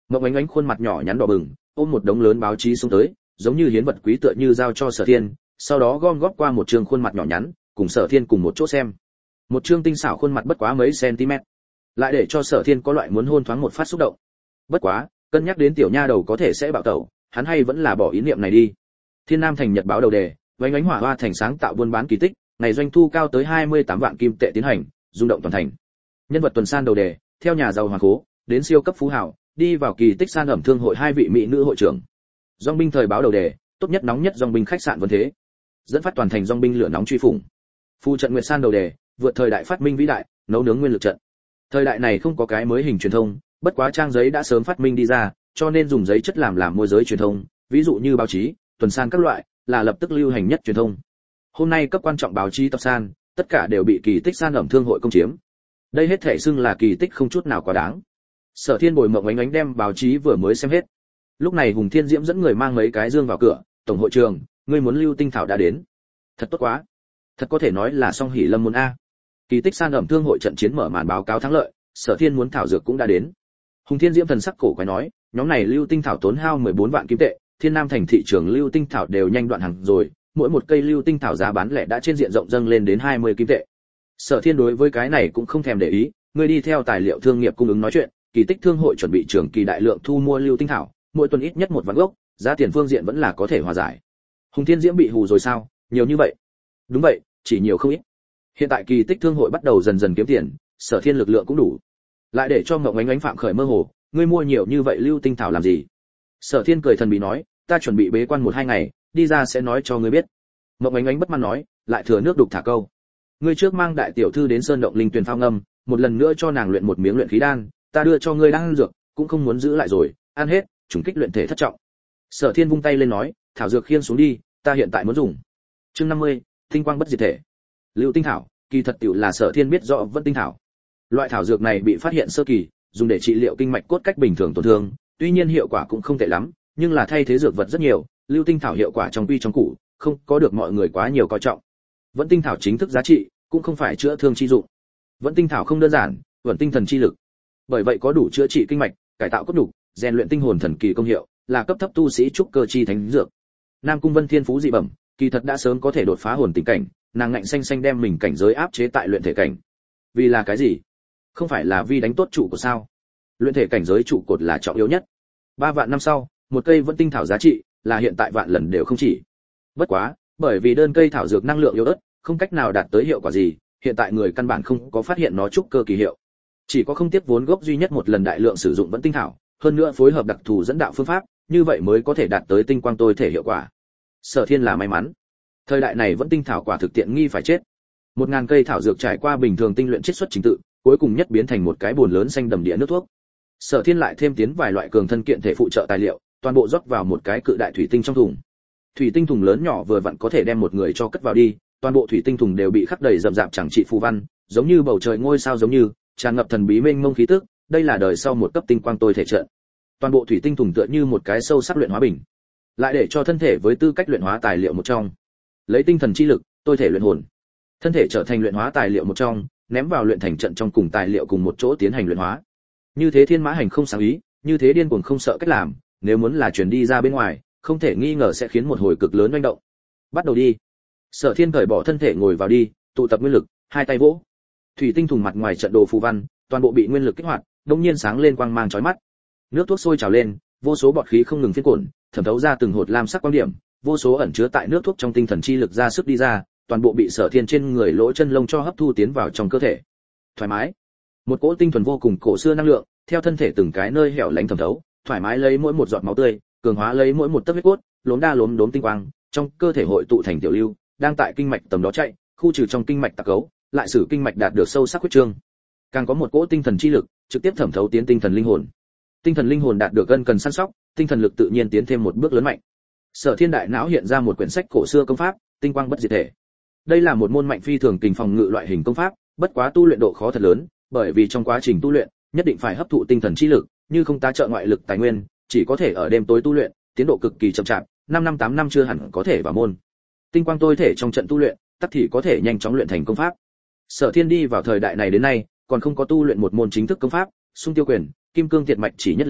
Ngọc Ánh Ánh khuôn mặt nhỏ nhắn đỏ bừng, ôm một đống lớn báo chí xuống tới, giống như hiến vật quý tựa như giao cho Sở Thiên, sau đó gom góp qua một trường khuôn mặt nhỏ nhắn, cùng Sở Thiên cùng một chỗ xem. Một trương tinh xảo khuôn mặt bất quá mấy cm, lại để cho Sở Thiên có loại muốn hôn thoáng một phát xúc động. Bất quá, cân nhắc đến tiểu nha đầu có thể sẽ bạo tẩu, hắn hay vẫn là bỏ ý niệm này đi. Thiên Nam thành nhật báo đầu đề, Vánh Ánh Hỏa Hoa thành sáng tạo buôn bán kỳ tích, ngày doanh thu cao tới 28 vạn kim tệ tiến hành, rung động toàn thành. Nhân vật tuần san đầu đề, theo nhà giàu hoàng cố, đến siêu cấp phú hào, đi vào kỳ tích san ẩm thương hội 2 vị mỹ nữ hội trưởng. Dòng binh thời báo đầu đề, tốt nhất nóng nhất dòng binh khách sạn vân thế. Dẫn phát toàn thành dòng binh lửa nóng truy phủng. Phu trận nguyệt san đầu đề, vượt thời đại phát minh vĩ đại, nấu nướng nguyên lực trận. Thời đại này không có cái mới hình truyền thông, bất quá trang giấy đã sớm phát minh đi ra, cho nên dùng giấy chất làm môi giới truyền thông, ví dụ như báo chí, tuần san các loại, là lập tức lưu hành nhất truyền thông. Hôm nay cấp quan trọng báo chí tập san, tất cả đều bị kỳ tích san ẩm thương hội công chiếm. Đây hết thể xưng là kỳ tích không chút nào quá đáng. Sở Thiên bồi Mộng Ánh Ánh đem báo chí vừa mới xem hết. Lúc này Hùng Thiên Diễm dẫn người mang mấy cái dương vào cửa, "Tổng hội trưởng, ngươi muốn lưu tinh thảo đã đến." "Thật tốt quá." Thật có thể nói là song hỷ lâm môn a. Kỳ tích san ẩm thương hội trận chiến mở màn báo cáo thắng lợi, Sở Thiên muốn thảo dược cũng đã đến. Hùng Thiên Diễm thần sắc cổ quái nói, "Nhóm này lưu tinh thảo tốn hao 14 vạn kim tệ, Thiên Nam thành thị trường lưu tinh thảo đều nhanh đoạn hàng rồi, mỗi một cây lưu tinh thảo giá bán lẻ đã trên diện rộng dâng lên đến 20 kim tệ." Sở Thiên đối với cái này cũng không thèm để ý, ngươi đi theo tài liệu thương nghiệp cung ứng nói chuyện, kỳ tích thương hội chuẩn bị trường kỳ đại lượng thu mua lưu tinh thảo, mỗi tuần ít nhất một vạn gốc, giá tiền phương diện vẫn là có thể hòa giải. Hùng Thiên Diễm bị hù rồi sao, nhiều như vậy? Đúng vậy, chỉ nhiều không ít. Hiện tại kỳ tích thương hội bắt đầu dần dần kiếm tiền, Sở Thiên lực lượng cũng đủ. Lại để cho Ngộng Ánh Ánh phạm khởi mơ hồ, ngươi mua nhiều như vậy lưu tinh thảo làm gì? Sở Thiên cười thần bí nói, ta chuẩn bị bế quan 1-2 ngày, đi ra sẽ nói cho ngươi biết. Ngộng Ánh Ánh bất mãn nói, lại thừa nước đục thả câu. Ngươi trước mang đại tiểu thư đến sơn động linh tuyền phao ngâm, một lần nữa cho nàng luyện một miếng luyện khí đan, ta đưa cho ngươi đan dược, cũng không muốn giữ lại rồi, ăn hết, trùng kích luyện thể thất trọng. Sở Thiên vung tay lên nói, thảo dược khiêng xuống đi, ta hiện tại muốn dùng. Chương 50, tinh quang bất diệt thể. Lưu tinh thảo, kỳ thật tiểu là Sở Thiên biết rõ vẫn tinh thảo. Loại thảo dược này bị phát hiện sơ kỳ, dùng để trị liệu kinh mạch cốt cách bình thường tổn thương, tuy nhiên hiệu quả cũng không tệ lắm, nhưng là thay thế dược vật rất nhiều, lưu tinh thảo hiệu quả trong quy trong củ, không có được mọi người quá nhiều coi trọng. Vẫn tinh thảo chính thức giá trị, cũng không phải chữa thương chi dụng. Vẫn tinh thảo không đơn giản, vận tinh thần chi lực. Bởi vậy có đủ chữa trị kinh mạch, cải tạo cốt nhục, rèn luyện tinh hồn thần kỳ công hiệu, là cấp thấp tu sĩ trúc cơ chi thánh dược. Nam Cung Vân thiên phú dị bẩm, kỳ thật đã sớm có thể đột phá hồn tình cảnh, nàng ngạnh xanh xanh đem mình cảnh giới áp chế tại luyện thể cảnh. Vì là cái gì? Không phải là vì đánh tốt trụ của sao? Luyện thể cảnh giới trụ cột là trọng yếu nhất. 3 vạn năm sau, một cây vẫn tinh thảo giá trị là hiện tại vạn lần đều không chỉ. Bất quá, bởi vì đơn cây thảo dược năng lượng yếu ớt, không cách nào đạt tới hiệu quả gì, hiện tại người căn bản không có phát hiện nó trúc cơ kỳ hiệu. Chỉ có không tiếc vốn gốc duy nhất một lần đại lượng sử dụng vẫn tinh thảo, hơn nữa phối hợp đặc thù dẫn đạo phương pháp, như vậy mới có thể đạt tới tinh quang tôi thể hiệu quả. Sở Thiên là may mắn. Thời đại này vẫn tinh thảo quả thực tiện nghi phải chết. 1000 cây thảo dược trải qua bình thường tinh luyện chiết xuất trình tự, cuối cùng nhất biến thành một cái bồn lớn xanh đầm địa nước thuốc. Sở Thiên lại thêm tiến vài loại cường thân kiện thể phụ trợ tài liệu, toàn bộ rót vào một cái cự đại thủy tinh trong thùng. Thủy tinh thùng lớn nhỏ vừa vặn có thể đem một người cho cất vào đi, toàn bộ thủy tinh thùng đều bị khắc đầy rậm rạp chẳng trị phù văn, giống như bầu trời ngôi sao giống như, tràn ngập thần bí mênh mông khí tức, đây là đời sau một cấp tinh quang tôi thể trận. Toàn bộ thủy tinh thùng tựa như một cái sâu sắc luyện hóa bình, lại để cho thân thể với tư cách luyện hóa tài liệu một trong. Lấy tinh thần chi lực, tôi thể luyện hồn. Thân thể trở thành luyện hóa tài liệu một trong, ném vào luyện thành trận trong cùng tài liệu cùng một chỗ tiến hành luyện hóa. Như thế thiên mã hành không sáng ý, như thế điên cuồng không sợ cách làm, nếu muốn là truyền đi ra bên ngoài, không thể nghi ngờ sẽ khiến một hồi cực lớn oanh động. Bắt đầu đi. Sở Thiên cởi bỏ thân thể ngồi vào đi, tụ tập nguyên lực, hai tay vỗ. Thủy tinh thùng mặt ngoài trận đồ phù văn, toàn bộ bị nguyên lực kích hoạt, đột nhiên sáng lên quang mang chói mắt. Nước thuốc sôi trào lên, vô số bọt khí không ngừng phiên cuộn, thẩm thấu ra từng hột lam sắc quang điểm, vô số ẩn chứa tại nước thuốc trong tinh thần chi lực ra sức đi ra, toàn bộ bị Sở Thiên trên người lỗ chân lông cho hấp thu tiến vào trong cơ thể. Thoải mái. Một cỗ tinh thuần vô cùng cổ xưa năng lượng, theo thân thể từng cái nơi hẻo lánh thẩm thấu, thoải mái lấy mỗi một giọt máu tươi, cường hóa lấy mỗi một tấc huyết cốt, lốm đa lốm đốm tinh quang, trong cơ thể hội tụ thành tiểu lưu, đang tại kinh mạch tầm đó chạy, khu trừ trong kinh mạch tắc cấu, lại sử kinh mạch đạt được sâu sắc huyết trương. Càng có một cỗ tinh thần chi lực, trực tiếp thẩm thấu tiến tinh thần linh hồn. Tinh thần linh hồn đạt được ân cần săn sóc, tinh thần lực tự nhiên tiến thêm một bước lớn mạnh. Sở Thiên đại não hiện ra một quyển sách cổ xưa công pháp, Tinh quang bất diệt thể. Đây là một môn mạnh phi thường kình phòng ngự loại hình công pháp, bất quá tu luyện độ khó thật lớn, bởi vì trong quá trình tu luyện, nhất định phải hấp thụ tinh thần chi lực, như không tá trợ ngoại lực tài nguyên, chỉ có thể ở đêm tối tu luyện, tiến độ cực kỳ chậm chạp, 5 năm 8 năm chưa hẳn có thể vào môn. Tinh quang tôi thể trong trận tu luyện, tất thì có thể nhanh chóng luyện thành công pháp. Sở Thiên đi vào thời đại này đến nay, còn không có tu luyện một môn chính thức công pháp, Xung Tiêu Quyền, Kim Cương Tiệt Mạch chỉ nhất lưu,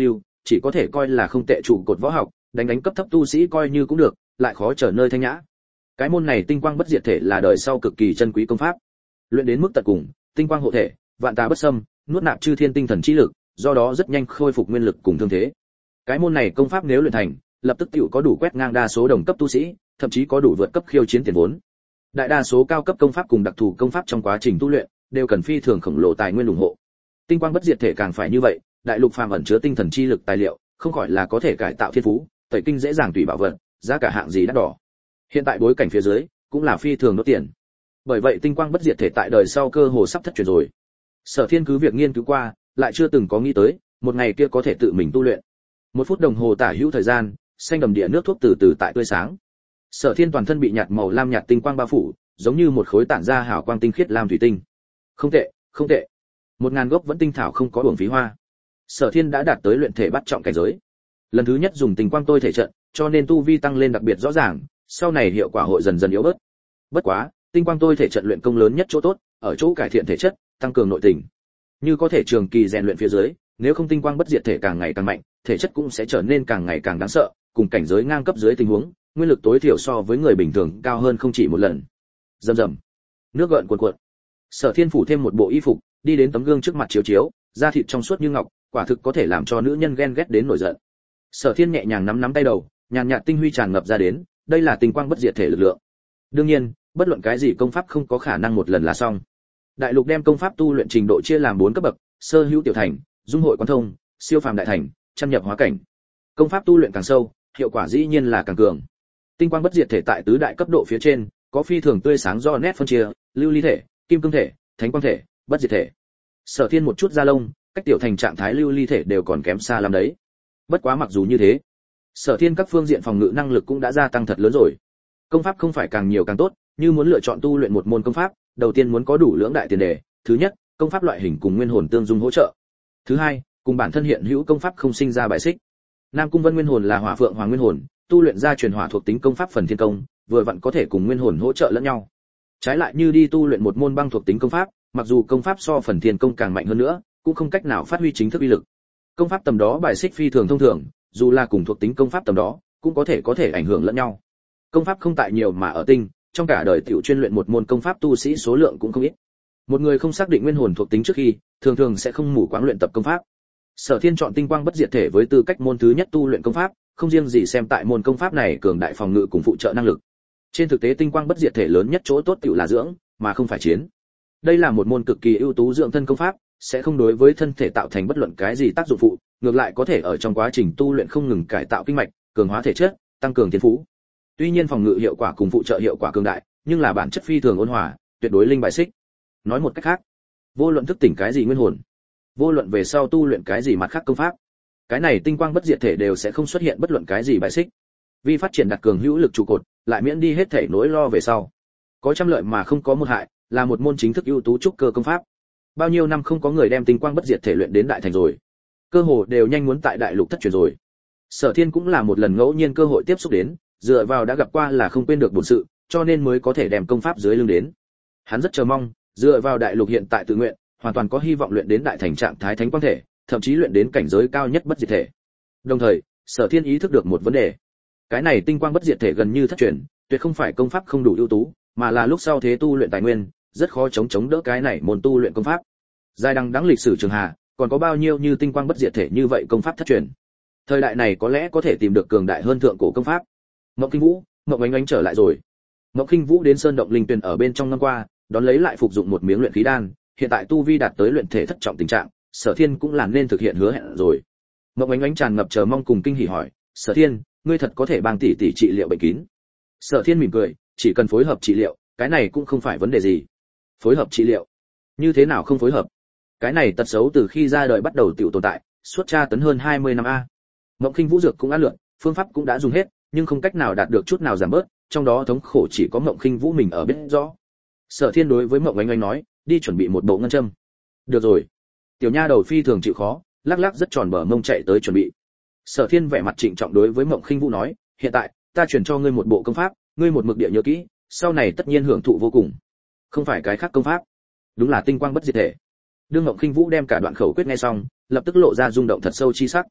chỉ có thể coi là không tệ trụ cột võ học, đánh cấp thấp tu sĩ coi như cũng được, lại khó trở nơi thanh nhã. Cái môn này tinh quang bất diệt thể là đời sau cực kỳ chân quý công pháp. Luyện đến mức tận cùng, tinh quang hộ thể, vạn tà bất xâm, nuốt nạp chư thiên tinh thần chi lực, do đó rất nhanh khôi phục nguyên lực cùng thương thế. Cái môn này công pháp nếu luyện thành, lập tức tiểu có đủ quét ngang đa số đồng cấp tu sĩ, thậm chí có đủ vượt cấp khiêu chiến tiền vốn. Đại đa số cao cấp công pháp cùng đặc thù công pháp trong quá trình tu luyện đều cần phi thường khổng lồ tài nguyên ủng hộ. Tinh quang bất diệt thể càng phải như vậy, đại lục phàm ẩn chứa tinh thần chi lực tài liệu, không khỏi là có thể cải tạo thiên phú, tẩy kinh dễ dàng tùy bảo vật, giá cả hạng gì đắt đỏ. Hiện tại bối cảnh phía dưới, cũng là phi thường đốt tiền. Bởi vậy tinh quang bất diệt thể tại đời sau cơ hồ sắp thất truyền rồi. Sở Thiên cứ việc nghiên cứu qua, lại chưa từng có nghĩ tới, một ngày kia có thể tự mình tu luyện. 1 phút đồng hồ tả hữu thời gian, xanh đầm địa nước thuốc từ từ tại tươi sáng. Sở Thiên toàn thân bị nhạt màu lam nhạt tinh quang bao phủ, giống như một khối tản ra hào quang tinh khiết lam thủy tinh. Không tệ, không tệ. 1000 gốc vẫn tinh thảo không có uổng phí hoa. Sở Thiên đã đạt tới luyện thể bắt trọng cảnh giới. Lần thứ nhất dùng tinh quang tôi thể trận, cho nên tu vi tăng lên đặc biệt rõ ràng, sau này hiệu quả hội dần dần yếu bớt. Bất quá, tinh quang tôi thể trận luyện công lớn nhất chỗ tốt, ở chỗ cải thiện thể chất, tăng cường nội tình. Như có thể trường kỳ rèn luyện phía dưới, nếu không tinh quang bất diệt thể càng ngày càng mạnh, thể chất cũng sẽ trở nên càng ngày càng đáng sợ, cùng cảnh giới ngang cấp dưới tình huống, nguyên lực tối thiểu so với người bình thường cao hơn không chỉ một lần. Rầm rầm, nước gợn cuồn cuộn. Sở Thiên phủ thêm một bộ y phục, đi đến tấm gương trước mặt chiếu chiếu, da thịt trong suốt như ngọc, quả thực có thể làm cho nữ nhân ghen ghét đến nổi giận. Sở Thiên nhẹ nhàng nắm tay đầu, nhàn nhạt tinh huy tràn ngập ra đến, đây là tinh quang bất diệt thể lực lượng. Đương nhiên, bất luận cái gì công pháp không có khả năng một lần là xong. Đại lục đem công pháp tu luyện trình độ chia làm 4 cấp bậc, sơ hữu tiểu thành, dung hội quán thông, siêu phàm đại thành, trăm nhập hóa cảnh. Công pháp tu luyện càng sâu, hiệu quả dĩ nhiên là càng cường. Tinh quang bất diệt thể tại tứ đại cấp độ phía trên, có phi thường tươi sáng do nét phân chia, lưu ly thể, kim cương thể, thánh quang thể, bất diệt thể. Sở Thiên một chút da lông, cách tiểu thành trạng thái lưu ly thể đều còn kém xa lắm đấy. Bất quá mặc dù như thế, Sở Thiên các phương diện phòng ngự năng lực cũng đã gia tăng thật lớn rồi. Công pháp không phải càng nhiều càng tốt, như muốn lựa chọn tu luyện một môn công pháp, đầu tiên muốn có đủ lưỡng đại tiền đề, thứ nhất, công pháp loại hình cùng nguyên hồn tương dung hỗ trợ. Thứ hai, cùng bản thân hiện hữu công pháp không sinh ra bài xích. Nam Cung Vân nguyên hồn là Hỏa Phượng Hoàng nguyên hồn, tu luyện ra truyền hỏa thuộc tính công pháp Phần Thiên công, vừa vặn có thể cùng nguyên hồn hỗ trợ lẫn nhau. Trái lại như đi tu luyện một môn băng thuộc tính công pháp, mặc dù công pháp so Phần Thiên công càng mạnh hơn nữa, cũng không cách nào phát huy chính thức uy lực. Công pháp tầm đó bài xích phi thường thông thường, dù là cùng thuộc tính công pháp tầm đó, cũng có thể ảnh hưởng lẫn nhau. Công pháp không tại nhiều mà ở tinh, trong cả đời tiểu chuyên luyện một môn công pháp tu sĩ số lượng cũng không ít. Một người không xác định nguyên hồn thuộc tính trước khi, thường sẽ không mù quáng luyện tập công pháp. Sở Thiên chọn tinh quang bất diệt thể với tư cách môn thứ nhất tu luyện công pháp, không riêng gì xem tại môn công pháp này cường đại phòng ngự cùng phụ trợ năng lực. Trên thực tế tinh quang bất diệt thể lớn nhất chỗ tốt tiểu là dưỡng, mà không phải chiến. Đây là một môn cực kỳ ưu tú dưỡng thân công pháp, sẽ không đối với thân thể tạo thành bất luận cái gì tác dụng phụ, ngược lại có thể ở trong quá trình tu luyện không ngừng cải tạo kinh mạch, cường hóa thể chất, tăng cường thiên phú. Tuy nhiên phòng ngự hiệu quả cùng phụ trợ hiệu quả cường đại, nhưng là bản chất phi thường ôn hòa, tuyệt đối linh bài xích. Nói một cách khác, vô luận thức tỉnh cái gì nguyên hồn, vô luận về sau tu luyện cái gì mặt khác công pháp, cái này tinh quang bất diệt thể đều sẽ không xuất hiện bất luận cái gì bài xích. Vì phát triển đạt cường hữu lực trụ cột, lại miễn đi hết thể nỗi lo về sau. Có trăm lợi mà không có một hại, là một môn chính thức ưu tú trúc cơ công pháp. Bao nhiêu năm không có người đem tinh quang bất diệt thể luyện đến đại thành rồi, cơ hồ đều nhanh muốn tại đại lục thất truyền rồi. Sở Thiên cũng là một lần ngẫu nhiên cơ hội tiếp xúc đến, dựa vào đã gặp qua là không quên được bổn sự, cho nên mới có thể đem công pháp dưới lưng đến. Hắn rất chờ mong, dựa vào đại lục hiện tại tự nguyện, hoàn toàn có hy vọng luyện đến đại thành trạng thái thánh quang thể, thậm chí luyện đến cảnh giới cao nhất bất diệt thể. Đồng thời, Sở Thiên ý thức được một vấn đề. Cái này tinh quang bất diệt thể gần như thất truyền, tuyệt không phải công pháp không đủ ưu tú, mà là lúc sau thế tu luyện tài nguyên, rất khó chống đỡ cái này môn tu luyện công pháp. Dài đằng đẵng lịch sử trường hà, còn có bao nhiêu như tinh quang bất diệt thể như vậy công pháp thất truyền. Thời đại này có lẽ có thể tìm được cường đại hơn thượng cổ công pháp. Mộng Kinh Vũ, Mộng Oánh Oánh trở lại rồi. Mộng Kinh Vũ đến sơn động linh tuyền ở bên trong năm qua, đón lấy lại phục dụng một miếng luyện khí đan, hiện tại tu vi đạt tới luyện thể thất trọng tình trạng, Sở Thiên cũng là nên thực hiện hứa hẹn rồi. Mộng Oánh Oánh tràn ngập chờ mong cùng kinh hỉ hỏi, "Sở Thiên, ngươi thật có thể bằng tỷ tỷ trị liệu bệnh kín?" Sở Thiên mỉm cười, chỉ cần phối hợp trị liệu, cái này cũng không phải vấn đề gì. Phối hợp trị liệu? Như thế nào không phối hợp? Cái này tật xấu từ khi ra đời bắt đầu tiểu tồn tại, suốt tra tấn hơn 20 năm a. Mộng Kinh Vũ dược cũng đã luyện, phương pháp cũng đã dùng hết, nhưng không cách nào đạt được chút nào giảm bớt, trong đó thống khổ chỉ có Mộng Kinh Vũ mình ở biết rõ. Sở Thiên đối với Mộng Oánh Oánh nói, đi chuẩn bị một bộ ngân châm. Được rồi. Tiểu nha đầu phi thường chịu khó, lắc lắc rất tròn bờ mông chạy tới chuẩn bị. Sở Thiên vẻ mặt trịnh trọng đối với Mộng Kinh Vũ nói, hiện tại, ta truyền cho ngươi một bộ công pháp, ngươi một mực địa nhớ kỹ, sau này tất nhiên hưởng thụ vô cùng. Không phải cái khác công pháp, đúng là tinh quang bất diệt thể. Đương Mộng Kinh Vũ đem cả đoạn khẩu quyết nghe xong, lập tức lộ ra rung động thật sâu chi sắc.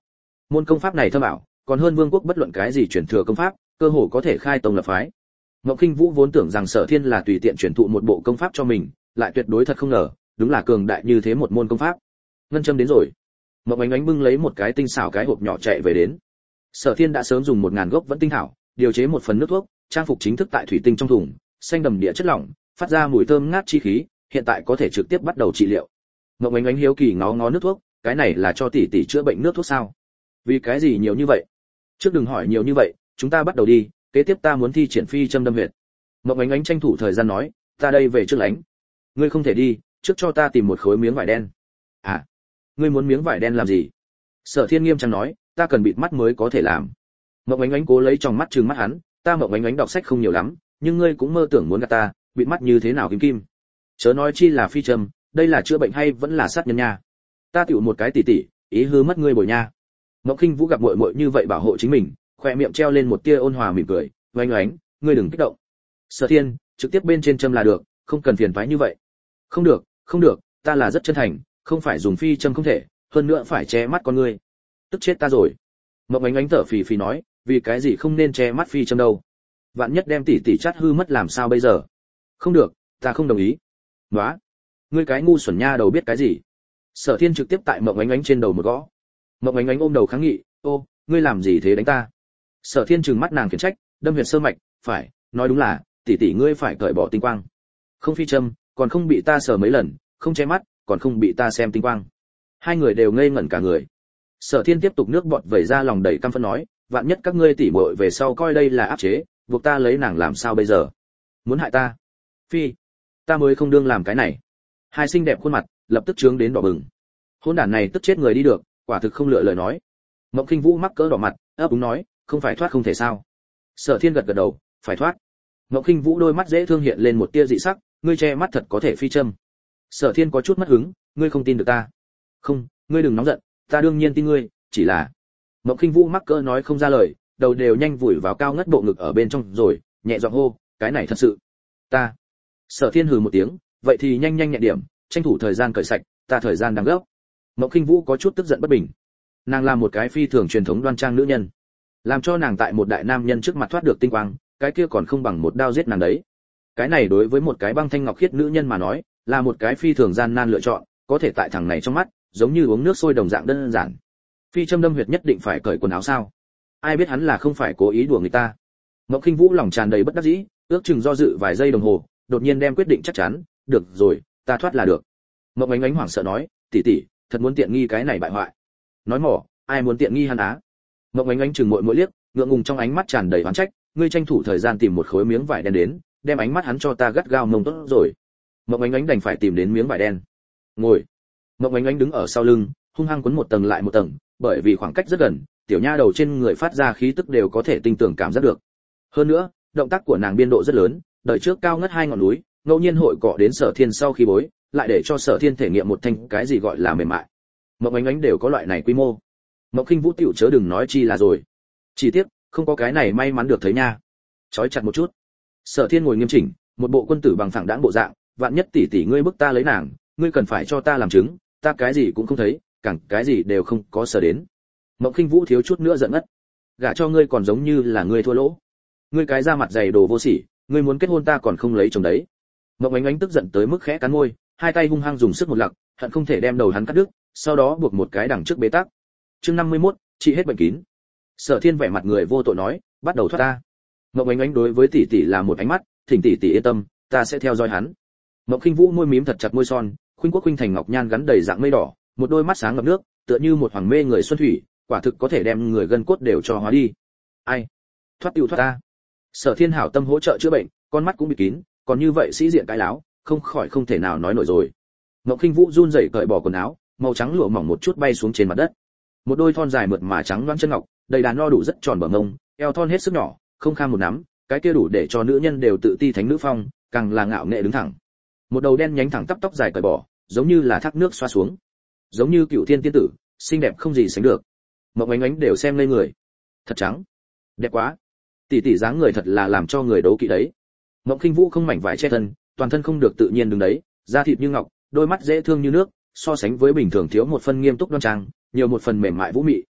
Môn công pháp này thâm ảo, còn hơn vương quốc bất luận cái gì truyền thừa công pháp, cơ hồ có thể khai tông lập phái. Ngọc Kinh Vũ vốn tưởng rằng Sở Thiên là tùy tiện truyền thụ một bộ công pháp cho mình, lại tuyệt đối thật không ngờ, đúng là cường đại như thế một môn công pháp. Ngân châm đến rồi. Ngọc Ánh Ánh bưng lấy một cái tinh xảo cái hộp nhỏ chạy về đến. Sở Thiên đã sớm dùng 1000 gốc vẫn tinh thảo, điều chế một phần nước thuốc, trang phục chính thức tại thủy tinh trong thùng, xanh đầm địa chất lỏng, phát ra mùi thơm ngát chi khí, hiện tại có thể trực tiếp bắt đầu trị liệu. Ngọc Ánh Ánh hiếu kỳ ngó ngó nước thuốc, cái này là cho tỷ tỷ chữa bệnh nước thuốc sao? Vì cái gì nhiều như vậy? Trước đừng hỏi nhiều như vậy, chúng ta bắt đầu đi, kế tiếp ta muốn thi triển phi châm đâm huyệt. Ngọc Ánh Ánh tranh thủ thời gian nói, ta đây về trước lánh. Ngươi không thể đi, trước cho ta tìm một khối miếng vải đen. À, ngươi muốn miếng vải đen làm gì? Sở Thiên nghiêm trang nói, ta cần bịt mắt mới có thể làm. Ngọc Ánh Ánh cố lấy trong mắt trừng mắt hắn, ta Ngọc Ánh Ánh đọc sách không nhiều lắm, nhưng ngươi cũng mơ tưởng muốn gạt ta, bịt mắt như thế nào kim kim. Chớ nói chi là phi châm, đây là chữa bệnh hay vẫn là sát nhân nha. Ta tiểu một cái tỷ tỷ, ý hư mất ngươi bồi nha. Ngọc Kinh Vũ gặp muội muội như vậy bảo hộ chính mình, khoe miệng treo lên một tia ôn hòa mỉm cười, oanh oánh, ngươi đừng kích động. Sở Thiên, trực tiếp bên trên châm là được, không cần phiền toái như vậy. Không được, không được, ta là rất chân thành, không phải dùng phi châm không thể, hơn nữa phải che mắt con ngươi. Tức chết ta rồi. Ngọc Ánh Ánh thở phì phì nói, vì cái gì không nên che mắt phi châm đâu? Vạn nhất đem tỷ tỷ chát hư mất làm sao bây giờ? Không được, ta không đồng ý. Nóa, ngươi cái ngu xuẩn nha đầu biết cái gì? Sở Thiên trực tiếp tại Ngọc Ánh Ánh trên đầu một gõ. Ngọc Ánh Ánh ôm đầu kháng nghị, ô, ngươi làm gì thế đánh ta? Sở Thiên trừng mắt nàng khiển trách, đâm huyệt sơ mạch, phải, nói đúng là, tỷ tỷ ngươi phải cởi bỏ tinh quang. Không phi châm, còn không bị ta sờ mấy lần, không che mắt, còn không bị ta xem tinh quang. Hai người đều ngây ngẩn cả người. Sở Thiên tiếp tục nước bọt vẩy ra lòng đầy căm phẫn nói, vạn nhất các ngươi tỉ muội về sau coi đây là áp chế, buộc ta lấy nàng làm sao bây giờ? Muốn hại ta? Phi, ta mới không đương làm cái này. Hai xinh đẹp khuôn mặt lập tức trướng đến đỏ bừng. Hỗn đản này tức chết người đi được, quả thực không lựa lời nói. Mộng Kinh Vũ mắc cỡ đỏ mặt, ấp úng nói, không phải thoát không thể sao? Sở Thiên gật gật đầu, phải thoát. Mộng Kinh Vũ đôi mắt dễ thương hiện lên một tia dị sắc, ngươi che mắt thật có thể phi châm. Sở Thiên có chút mất hứng, ngươi không tin được ta? Không, ngươi đừng nóng giận, ta đương nhiên tin ngươi, chỉ là. Mộng Kinh Vũ mắc cỡ nói không ra lời, đầu đều nhanh vùi vào cao ngất bộ ngực ở bên trong rồi, nhẹ giọng hô, cái này thật sự. Ta. Sở Thiên hừ một tiếng, vậy thì nhanh nhanh nhẹ điểm, tranh thủ thời gian cởi sạch, ta thời gian đang gấp. Mộng Kinh Vũ có chút tức giận bất bình. Nàng là một cái phi thường truyền thống đoan trang nữ nhân, làm cho nàng tại một đại nam nhân trước mặt thoát được tinh quang, cái kia còn không bằng một đao giết nàng đấy. Cái này đối với một cái băng thanh ngọc khiết nữ nhân mà nói, là một cái phi thường gian nan lựa chọn, có thể tại thằng này trong mắt, giống như uống nước sôi đồng dạng đơn giản. Phi châm đâm huyệt nhất định phải cởi quần áo sao? Ai biết hắn là không phải cố ý đùa người ta. Ngọc Kinh Vũ lòng tràn đầy bất đắc dĩ, ước chừng do dự vài giây đồng hồ, đột nhiên đem quyết định chắc chắn, được rồi, ta thoát là được. Ngọc Ánh Ánh hoảng sợ nói, tỷ tỷ, thật muốn tiện nghi cái này bại hoại. Nói mỏ, ai muốn tiện nghi hắn á? Ngọc Ánh Ánh chừng muội muội liếc, ngượng ngùng trong ánh mắt tràn đầy oán trách, ngươi tranh thủ thời gian tìm một khối miếng vải đen đến, đem ánh mắt hắn cho ta gắt gao mông tốt rồi. Ngọc Ánh Ánh đành phải tìm đến miếng vải đen. Ngồi. Ngọc Ánh Ánh đứng ở sau lưng, hung hăng quấn một tầng lại một tầng, bởi vì khoảng cách rất gần, tiểu nha đầu trên người phát ra khí tức đều có thể tinh tường cảm giác được. Hơn nữa, động tác của nàng biên độ rất lớn, đợi trước cao ngất hai ngọn núi, ngẫu nhiên hội cọ đến Sở Thiên sau khi bối, lại để cho Sở Thiên thể nghiệm một thanh cái gì gọi là mềm mại. Ngọc Ánh Ánh đều có loại này quy mô. Ngọc Kinh Vũ tiểu chớ đừng nói chi là rồi. Chỉ tiếc, không có cái này may mắn được thấy nha. Chói chặt một chút. Sở Thiên ngồi nghiêm chỉnh, một bộ quân tử bằng phẳng đãng bộ dạng, vạn nhất tỷ tỷ ngươi bức ta lấy nàng, ngươi cần phải cho ta làm chứng, ta cái gì cũng không thấy, càng cái gì đều không có sở đến. Ngọc Kinh Vũ thiếu chút nữa giận ngất. Gả cho ngươi còn giống như là ngươi thua lỗ. Ngươi cái da mặt dày đồ vô sỉ, ngươi muốn kết hôn ta còn không lấy chồng đấy. Ngọc Ánh Ánh tức giận tới mức khẽ cắn môi, hai tay hung hăng dùng sức một lặc, hận không thể đem đầu hắn cắt đứt, sau đó buộc một cái đằng trước bế tắc. Chương 51, trị hết bệnh kín. Sở Thiên vẻ mặt người vô tội nói, bắt đầu thoát ta. Ngọc Ánh Ánh đối với tỷ tỷ là một ánh mắt, thỉnh tỷ tỷ yên tâm, ta sẽ theo dõi hắn. Ngọc Kinh Vũ môi mím thật chặt môi son, khuynh quốc khuynh thành ngọc nhan gắn đầy dạng mây đỏ, một đôi mắt sáng ngập nước, tựa như một hoàng mê người xuân thủy, quả thực có thể đem người gân cốt đều cho hóa đi. Ai? Thoát tiêu thoát ta. Sở Thiên hảo tâm hỗ trợ chữa bệnh, con mắt cũng bị kín, còn như vậy sĩ diện cái láo, không khỏi không thể nào nói nổi rồi. Ngọc Kinh Vũ run rẩy cởi bỏ quần áo, màu trắng lụa mỏng một chút bay xuống trên mặt đất. Một đôi thon dài mượt mà trắng loáng chân ngọc, đầy đàn no đủ rất tròn bờ mông, eo thon hết sức nhỏ, không kham một nắm, cái kia đủ để cho nữ nhân đều tự ti thánh nữ phong, càng là ngạo nghệ đứng thẳng. Một đầu đen nhánh thẳng tắp tóc dài cởi bỏ, giống như là thác nước xoa xuống, giống như cựu thiên tiên tử, xinh đẹp không gì sánh được. Mộng Ánh Ánh đều xem ngây người. Thật trắng, đẹp quá. Tỷ tỷ dáng người thật là làm cho người đấu kỵ đấy. Mộng Kinh Vũ không mảnh vải che thân, toàn thân không được tự nhiên đứng đấy, da thịt như ngọc, đôi mắt dễ thương như nước, so sánh với bình thường thiếu một phần nghiêm túc đoan trang, nhiều một phần mềm mại vũ mị,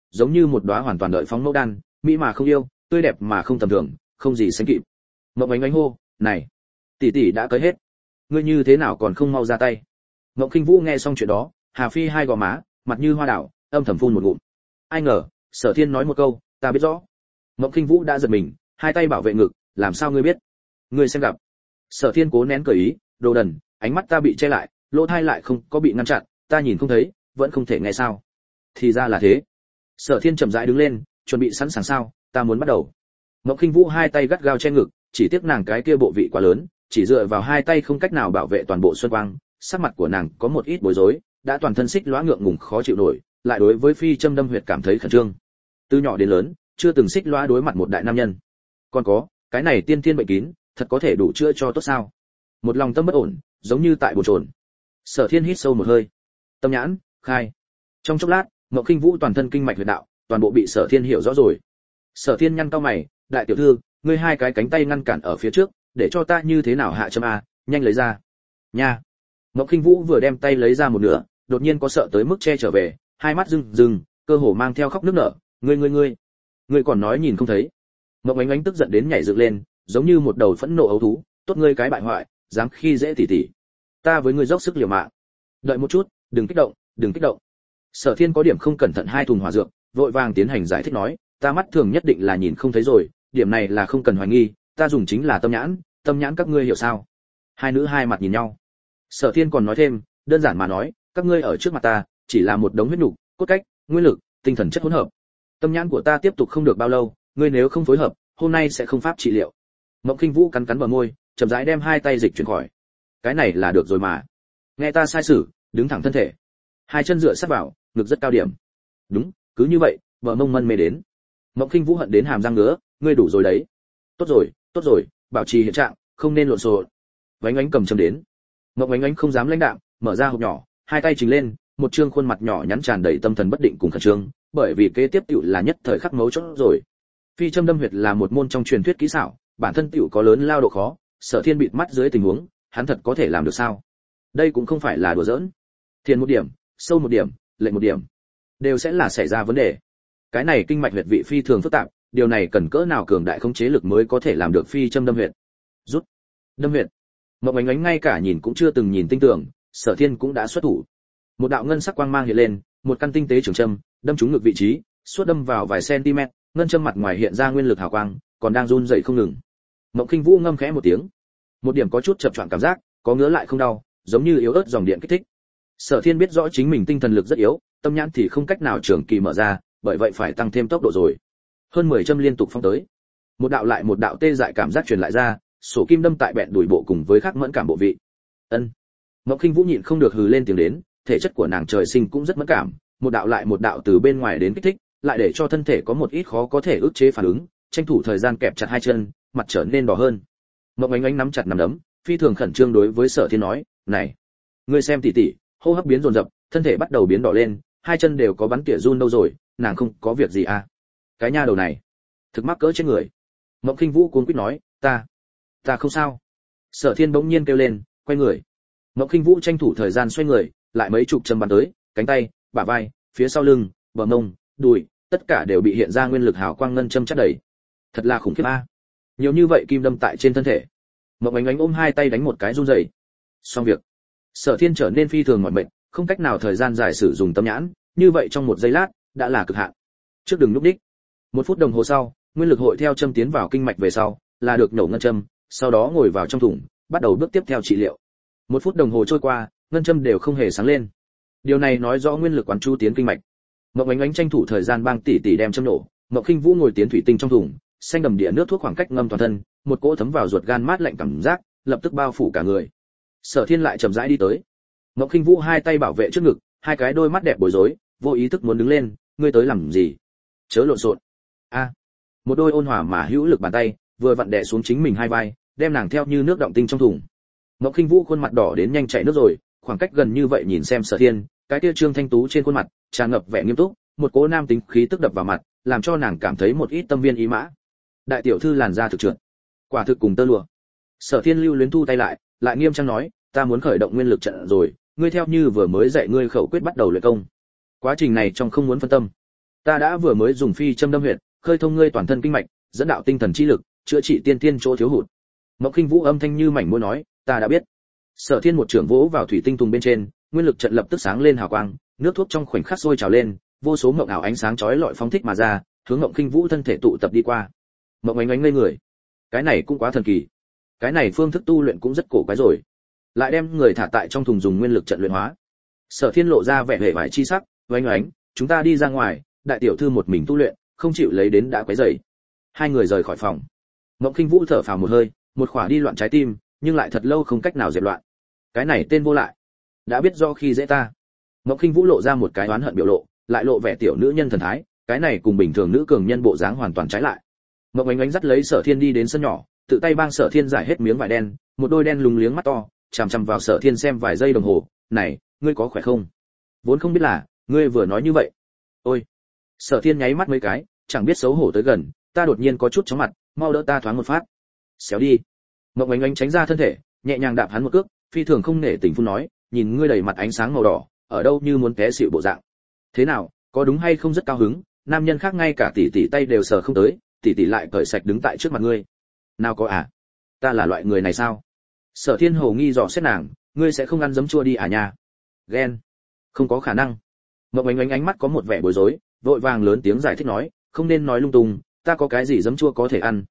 giống như một đóa hoàn toàn đợi phóng mẫu đan, mỹ mà không yêu, tươi đẹp mà không tầm thường, không gì sánh kịp. Mộng Ánh Ánh hô, "Này, tỷ tỷ đã cưới hết, ngươi như thế nào còn không mau ra tay?" Mộng Khinh Vũ nghe xong chuyện đó, Hà Phi hai gò má, mặt như hoa đảo, âm thầm phun một ngụm. Ai ngờ, Sở Thiên nói một câu, "Ta biết rõ." Mộng Khinh Vũ đã giật mình, hai tay bảo vệ ngực, "Làm sao ngươi biết?" "Ngươi xem gặp." Sở Thiên cố nén cười ý, "Đồ đần, ánh mắt ta bị che lại, lỗ tai lại không có bị ngăn chặn, ta nhìn không thấy, vẫn không thể nghe sao?" Thì ra là thế. Sở Thiên chậm rãi đứng lên, chuẩn bị sẵn sàng sao, ta muốn bắt đầu. Mộng Khinh Vũ hai tay gắt gao che ngực, chỉ tiếc nàng cái kia bộ vị quá lớn, chỉ dựa vào hai tay không cách nào bảo vệ toàn bộ xuân quang, sắc mặt của nàng có một ít bối rối, đã toàn thân xích lóa ngượng ngùng khó chịu nổi, lại đối với phi châm đâm huyệt cảm thấy khẩn trương. Từ nhỏ đến lớn, chưa từng xích lóa đối mặt một đại nam nhân. Còn có, cái này tiên tiên bệnh kín, thật có thể đủ chữa cho tốt sao? Một lòng tâm bất ổn, giống như tại bồn chồn. Sở Thiên hít sâu một hơi. Tâm nhãn, khai. Trong chốc lát, Mộng Khinh Vũ toàn thân kinh mạch huyệt đạo, toàn bộ bị Sở Thiên hiểu rõ rồi. Sở Thiên nhăn cau mày, "Đại tiểu thư, ngươi hai cái cánh tay ngăn cản ở phía trước, để cho ta như thế nào hạ châm a, nhanh lấy ra." Nha. Mộng Khinh Vũ vừa đem tay lấy ra một nửa, đột nhiên có sợ tới mức che trở về, hai mắt rưng rưng, cơ hồ mang theo khóc nức nở, "Ngươi còn nói nhìn không thấy?" Mộng Ánh Ánh tức giận đến nhảy dựng lên, giống như một đầu phẫn nộ ấu thú, "Tốt ngươi cái bại hoại, dám khi dễ tỷ tỷ. Ta với ngươi dốc sức liều mạng." "Đợi một chút, đừng kích động, đừng kích động." Sở Thiên có điểm không cẩn thận hai thùng hỏa dược, vội vàng tiến hành giải thích nói, "Ta mắt thường nhất định là nhìn không thấy rồi, điểm này là không cần hoài nghi, ta dùng chính là tâm nhãn các ngươi hiểu sao?" Hai nữ hai mặt nhìn nhau. Sở Thiên còn nói thêm, "Đơn giản mà nói, các ngươi ở trước mặt ta, chỉ là một đống huyết nhục, cốt cách, nguyên lực, tinh thần chất hỗn hợp. Tâm nhãn của ta tiếp tục không được bao lâu, ngươi nếu không phối hợp, hôm nay sẽ không pháp trị liệu." Mộng Khinh Vũ cắn cắn bờ môi, chậm rãi đem hai tay dịch chuyển khỏi. "Cái này là được rồi mà. Nghe ta sai sử, đứng thẳng thân thể. Hai chân dựa sát vào, ngực rất cao điểm." "Đúng, cứ như vậy." Vợ mông mân mê đến. Mộng Khinh Vũ hận đến hàm răng ngứa, "Ngươi đủ rồi đấy." Tốt rồi, bảo trì hiện trạng, không nên lộn xộn." Vánh Ánh cầm châm đến. Mộng Ánh Ánh không dám lãnh đạm, mở ra hộp nhỏ, hai tay chỉnh lên, một trương khuôn mặt nhỏ nhắn tràn đầy tâm thần bất định cùng khẩn trương, bởi vì kế tiếp tiểu là nhất thời khắc mấu chốt rồi. Phi châm đâm huyệt là một môn trong truyền thuyết kỹ xảo, bản thân tiểu có lớn lao độ khó, Sở Thiên bịt mắt dưới tình huống, hắn thật có thể làm được sao? Đây cũng không phải là đùa giỡn. Thiền một điểm, sâu một điểm, lệch một điểm, đều sẽ là xảy ra vấn đề. Cái này kinh mạch huyệt vị phi thường phức tạp, điều này cần cỡ nào cường đại khống chế lực mới có thể làm được phi châm đâm huyệt. Rút, đâm huyệt. Mộng Ánh Ánh ngay cả nhìn cũng chưa từng nhìn tinh tưởng, Sở Thiên cũng đã xuất thủ. Một đạo ngân sắc quang mang hiện lên, một căn tinh tế trường châm, đâm trúng ngực vị trí, suốt đâm vào vài cm, ngân châm mặt ngoài hiện ra nguyên lực hào quang, còn đang run rẩy không ngừng. Mộng Khinh Vũ ngâm khẽ một tiếng, một điểm có chút chập choạng cảm giác, có ngứa lại không đau, giống như yếu ớt dòng điện kích thích. Sở Thiên biết rõ chính mình tinh thần lực rất yếu, tâm nhãn thì không cách nào trường kỳ mở ra, bởi vậy phải tăng thêm tốc độ rồi. Hơn 10 châm liên tục phóng tới. Một đạo lại một đạo tê dại cảm giác truyền lại ra, sổ kim đâm tại bẹn đùi bộ cùng với khắc mẫn cảm bộ vị. Ân. Mộng Khinh Vũ nhịn không được hừ lên tiếng đến, thể chất của nàng trời sinh cũng rất mẫn cảm, một đạo lại một đạo từ bên ngoài đến kích thích, lại để cho thân thể có một ít khó có thể ức chế phản ứng, tranh thủ thời gian kẹp chặt hai chân, mặt trở nên đỏ hơn. Mộng Ánh Ánh nắm chặt nắm đấm, phi thường khẩn trương đối với Sở Thiên nói, "Này, ngươi xem tỷ tỷ, hô hấp biến dồn dập, thân thể bắt đầu biến đỏ lên, hai chân đều có bắn tỉa run đâu rồi, nàng không có việc gì à?" Cái nha đầu này, thực mắc cỡ trên người. Mộng Khinh Vũ cuống quýt nói, ta không sao." Sở Thiên bỗng nhiên kêu lên, quay người. Mộng Khinh Vũ tranh thủ thời gian xoay người, lại mấy chục châm bắn tới, cánh tay, bả vai, phía sau lưng, bờ mông, đùi, tất cả đều bị hiện ra nguyên lực hào quang ngân châm chất đầy. Thật là khủng khiếp a. Nhiều như vậy kim đâm tại trên thân thể. Mộng Ánh Ánh ôm hai tay đánh một cái run rẩy. Xong việc. Sở Thiên trở nên phi thường mỏi mệt, không cách nào thời gian dài sử dụng tâm nhãn, như vậy trong một giây lát đã là cực hạn. Trước đừng lúc đích. 1 phút đồng hồ sau, nguyên lực hội theo châm tiến vào kinh mạch về sau, là được nổ ngân châm, sau đó ngồi vào trong thùng, bắt đầu bước tiếp theo trị liệu. 1 phút đồng hồ trôi qua, ngân châm đều không hề sáng lên. Điều này nói rõ nguyên lực quán chu tiến kinh mạch. Mộng Ánh Ánh tranh thủ thời gian bang tỉ tỉ đem châm nổ, Mộng Khinh Vũ ngồi tiến thủy tinh trong thùng, xanh đầm địa nước thuốc khoảng cách ngâm toàn thân, một cỗ thấm vào ruột gan mát lạnh cảm giác, lập tức bao phủ cả người. Sở Thiên lại chậm rãi đi tới. Mộng Khinh Vũ hai tay bảo vệ trước ngực, hai cái đôi mắt đẹp bối rối, vô ý thức muốn đứng lên, "Ngươi tới làm gì? Chớ lộn xộn." A. Một đôi ôn hòa mà hữu lực bàn tay, vừa vặn đè xuống chính mình hai vai, đem nàng theo như nước động tinh trong thùng. Mộng Khinh Vũ khuôn mặt đỏ đến nhanh chảy nước rồi, khoảng cách gần như vậy nhìn xem Sở Thiên, cái kia trương thanh tú trên khuôn mặt tràn ngập vẻ nghiêm túc, một cỗ nam tính khí tức đập vào mặt, làm cho nàng cảm thấy một ít tâm viên ý mã. Đại tiểu thư làn da thực trượt, quả thực cùng tơ lụa. Sở Thiên lưu luyến thu tay lại nghiêm trang nói, "Ta muốn khởi động nguyên lực trận rồi, ngươi theo như vừa mới dạy ngươi khẩu quyết bắt đầu luyện công. Quá trình này trong không muốn phân tâm." Ta đã vừa mới dùng phi châm đâm huyệt, khơi thông ngươi toàn thân kinh mạch, dẫn đạo tinh thần chi lực, chữa trị tiên tiên chỗ thiếu hụt. Mộng Khinh Vũ âm thanh như mảnh môi nói, ta đã biết. Sở Thiên một trưởng vỗ vào thủy tinh tùng bên trên, nguyên lực trận lập tức sáng lên hào quang, nước thuốc trong khoảnh khắc sôi trào lên, vô số mộng ảo ánh sáng chói lọi phóng thích mà ra, hướng Mộng Khinh Vũ thân thể tụ tập đi qua. Mộng Ánh Ánh ngây người. Cái này cũng quá thần kỳ. Cái này phương thức tu luyện cũng rất cổ quái rồi. Lại đem người thả tại trong thùng dùng nguyên lực trận luyện hóa. Sở Thiên lộ ra vẻ vẻ vải chi sắc, "Oánh Oánh, chúng ta đi ra ngoài, đại tiểu thư một mình tu luyện, không chịu lấy đến đã quấy rầy." Hai người rời khỏi phòng. Mộng Khinh Vũ thở phào một hơi, một khỏa đi loạn trái tim, nhưng lại thật lâu không cách nào dẹp loạn. Cái này tên vô lại, đã biết do khi dễ ta. Mộng Khinh Vũ lộ ra một cái oán hận biểu lộ, lại lộ vẻ tiểu nữ nhân thần thái, cái này cùng bình thường nữ cường nhân bộ dáng hoàn toàn trái lại. Mộng Ánh Ánh dắt lấy Sở Thiên đi đến sân nhỏ, tự tay bang Sở Thiên giải hết miếng vải đen, một đôi đen lúng liếng mắt to, chằm chằm vào Sở Thiên xem vài giây đồng hồ, "Này, ngươi có khỏe không?" Vốn không biết là, ngươi vừa nói như vậy. Ôi. Sở Thiên nháy mắt mấy cái, chẳng biết xấu hổ tới gần, ta đột nhiên có chút chóng mặt, mau đỡ ta thoáng một phát. Xéo đi. Mộng Ánh Ánh tránh ra thân thể, nhẹ nhàng đạp hắn một cước, phi thường không nể tình phun nói, nhìn ngươi đầy mặt ánh sáng màu đỏ, ở đâu như muốn té xỉu bộ dạng. Thế nào, có đúng hay không rất cao hứng, nam nhân khác ngay cả tỷ tỷ tay đều sờ không tới, tỷ tỷ lại cởi sạch đứng tại trước mặt ngươi. Nào có à? Ta là loại người này sao? Sở Thiên hồ nghi dò xét nàng, ngươi sẽ không ăn giấm chua đi à nha? Ghen. Không có khả năng. Mộng Ánh Ánh ánh mắt có một vẻ bối rối, vội vàng lớn tiếng giải thích nói, không nên nói lung tung, ta có cái gì giấm chua có thể ăn,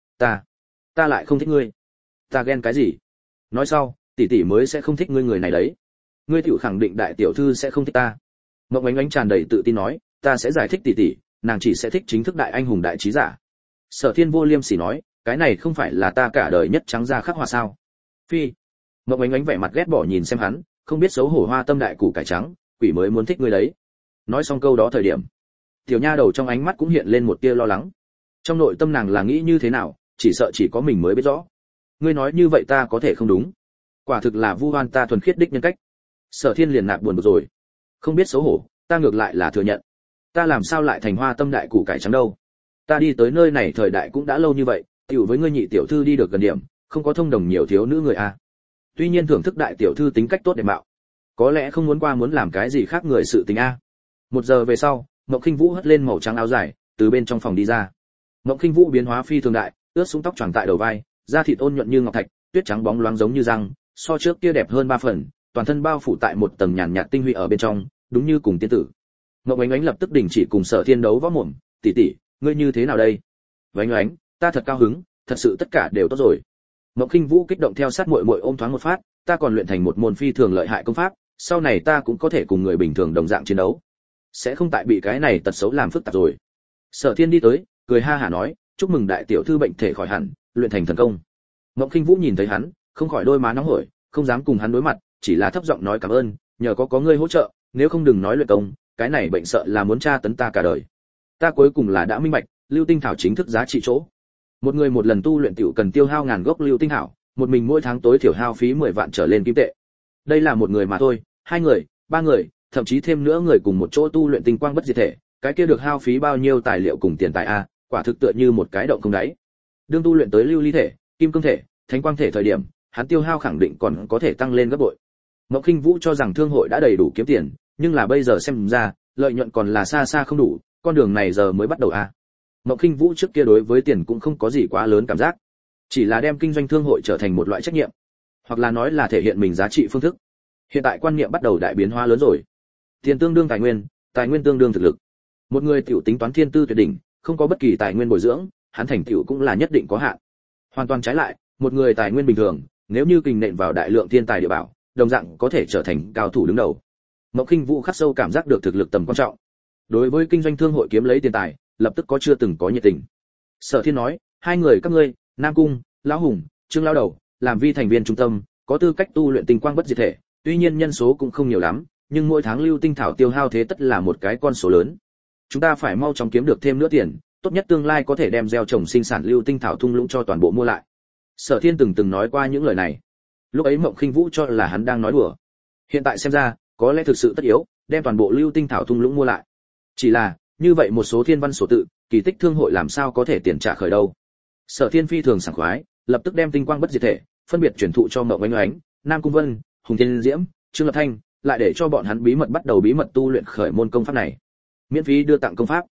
ta lại không thích ngươi. Ta ghen cái gì? Nói sau, tỷ tỷ mới sẽ không thích ngươi người này đấy. Ngươi tiểu khẳng định đại tiểu thư sẽ không thích ta. Mộng Ánh Ánh tràn đầy tự tin nói, ta sẽ giải thích tỷ tỷ, nàng chỉ sẽ thích chính thức đại anh hùng đại trí giả. Sở Thiên vô liêm sỉ nói, cái này không phải là ta cả đời nhất trắng ra khắc họa sao? Phi. Mộng Ánh Ánh vẻ mặt ghét bỏ nhìn xem hắn, không biết xấu hổ hoa tâm đại củ cải trắng, quỷ mới muốn thích ngươi đấy. Nói xong câu đó thời điểm, tiểu nha đầu trong ánh mắt cũng hiện lên một tia lo lắng. Trong nội tâm nàng là nghĩ như thế nào, chỉ sợ chỉ có mình mới biết rõ. Ngươi nói như vậy ta có thể không đúng. Quả thực là vu oan ta thuần khiết đích nhân cách. Sở Thiên liền nạp buồn bực rồi. Không biết xấu hổ, ta ngược lại là thừa nhận. Ta làm sao lại thành hoa tâm đại củ cải trắng đâu? Ta đi tới nơi này thời đại cũng đã lâu như vậy, tiểu với ngươi nhị tiểu thư đi được gần điểm, không có thông đồng nhiều thiếu nữ người a. Tuy nhiên thưởng thức đại tiểu thư tính cách tốt đẹp mạo, có lẽ không muốn làm cái gì khác người sự tình a. Một giờ về sau, Mộng Khinh Vũ hất lên màu trắng áo dài, từ bên trong phòng đi ra. Mộng Khinh Vũ biến hóa phi thường đại, ướt sũng tóc choàng tại đầu vai, da thịt ôn nhuận như ngọc thạch, tuyết trắng bóng loáng giống như răng, so trước kia đẹp hơn 3 phần, toàn thân bao phủ tại một tầng nhàn nhạt tinh huy ở bên trong, đúng như cùng tiên tử. Mộng Ánh Ánh lập tức đình chỉ cùng Sở Thiên đấu võ mồm, tỷ tỷ, ngươi như thế nào đây? Ánh Ánh, ta thật cao hứng, thật sự tất cả đều tốt rồi. Mộng Khinh Vũ kích động theo sát muội muội ôm thoáng một phát, ta còn luyện thành một môn phi thường lợi hại công pháp, sau này ta cũng có thể cùng người bình thường đồng dạng chiến đấu, sẽ không tại bị cái này tật xấu làm phức tạp rồi. Sở Thiên đi tới, cười ha hả nói, chúc mừng đại tiểu thư bệnh thể khỏi hẳn, luyện thành thần công. Mộng Khinh Vũ nhìn thấy hắn, không khỏi đôi má nóng hổi, không dám cùng hắn đối mặt, chỉ là thấp giọng nói cảm ơn, nhờ có ngươi hỗ trợ, nếu không đừng nói luyện công, cái này bệnh sợ là muốn tra tấn ta cả đời. Ta cuối cùng là đã minh bạch, lưu tinh thảo chính thức giá trị chỗ. Một người một lần tu luyện tiểu cần tiêu hao ngàn gốc lưu tinh thảo, một mình mỗi tháng tối thiểu hao phí 10 vạn trở lên kim tệ. Đây là một người mà thôi, 2 người, 3 người, thậm chí thêm nữa người cùng một chỗ tu luyện tinh quang bất diệt thể, cái kia được hao phí bao nhiêu tài liệu cùng tiền tài a, quả thực tựa như một cái động không đáy. Đương tu luyện tới lưu ly thể, kim cương thể, thánh quang thể thời điểm, hắn tiêu hao khẳng định còn có thể tăng lên gấp bội. Mộng Khinh Vũ cho rằng thương hội đã đầy đủ kiếm tiền, nhưng là bây giờ xem ra, lợi nhuận còn là xa xa không đủ, con đường này giờ mới bắt đầu a. Mộng Khinh Vũ trước kia đối với tiền cũng không có gì quá lớn cảm giác, chỉ là đem kinh doanh thương hội trở thành một loại trách nhiệm, hoặc là nói là thể hiện mình giá trị phương thức. Hiện tại quan niệm bắt đầu đại biến hóa lớn rồi. Tiền tương đương tài nguyên tương đương thực lực. Một người tiểu tính toán thiên tư tuyệt đỉnh, không có bất kỳ tài nguyên bồi dưỡng, hắn thành tựu cũng là nhất định có hạn. Hoàn toàn trái lại, một người tài nguyên bình thường, nếu như kình nện vào đại lượng thiên tài địa bảo, đồng dạng có thể trở thành cao thủ đứng đầu. Mộng Khinh Vũ khắc sâu cảm giác được thực lực tầm quan trọng. Đối với kinh doanh thương hội kiếm lấy tiền tài, lập tức có chưa từng có nhiệt tình. Sở Thiên nói, 2 người các ngươi, Nam Cung, Lão Hùng, Trương Lão Đầu, làm vi thành viên trung tâm, có tư cách tu luyện tinh quang bất diệt thể, tuy nhiên nhân số cũng không nhiều lắm, nhưng mỗi tháng lưu tinh thảo tiêu hao thế tất là một cái con số lớn. Chúng ta phải mau chóng kiếm được thêm nữa tiền, tốt nhất tương lai có thể đem gieo trồng sinh sản lưu tinh thảo thung lũng cho toàn bộ mua lại. Sở Thiên từng nói qua những lời này. Lúc ấy Mộng Khinh Vũ cho là hắn đang nói đùa. Hiện tại xem ra, có lẽ thực sự tất yếu, đem toàn bộ lưu tinh thảo thung lũng mua lại. Chỉ là, như vậy một số thiên văn sổ tự, kỳ tích thương hội làm sao có thể tiền trả khởi đâu. Sở Thiên phi thường sảng khoái, lập tức đem tinh quang bất diệt thể, phân biệt truyền thụ cho Mộng Ánh Ánh, Nam Cung Vân, Hùng Thiên Diễm, Trương Lập Thanh, lại để cho bọn hắn bí mật bắt đầu bí mật tu luyện khởi môn công pháp này. Miễn phí đưa tặng công pháp.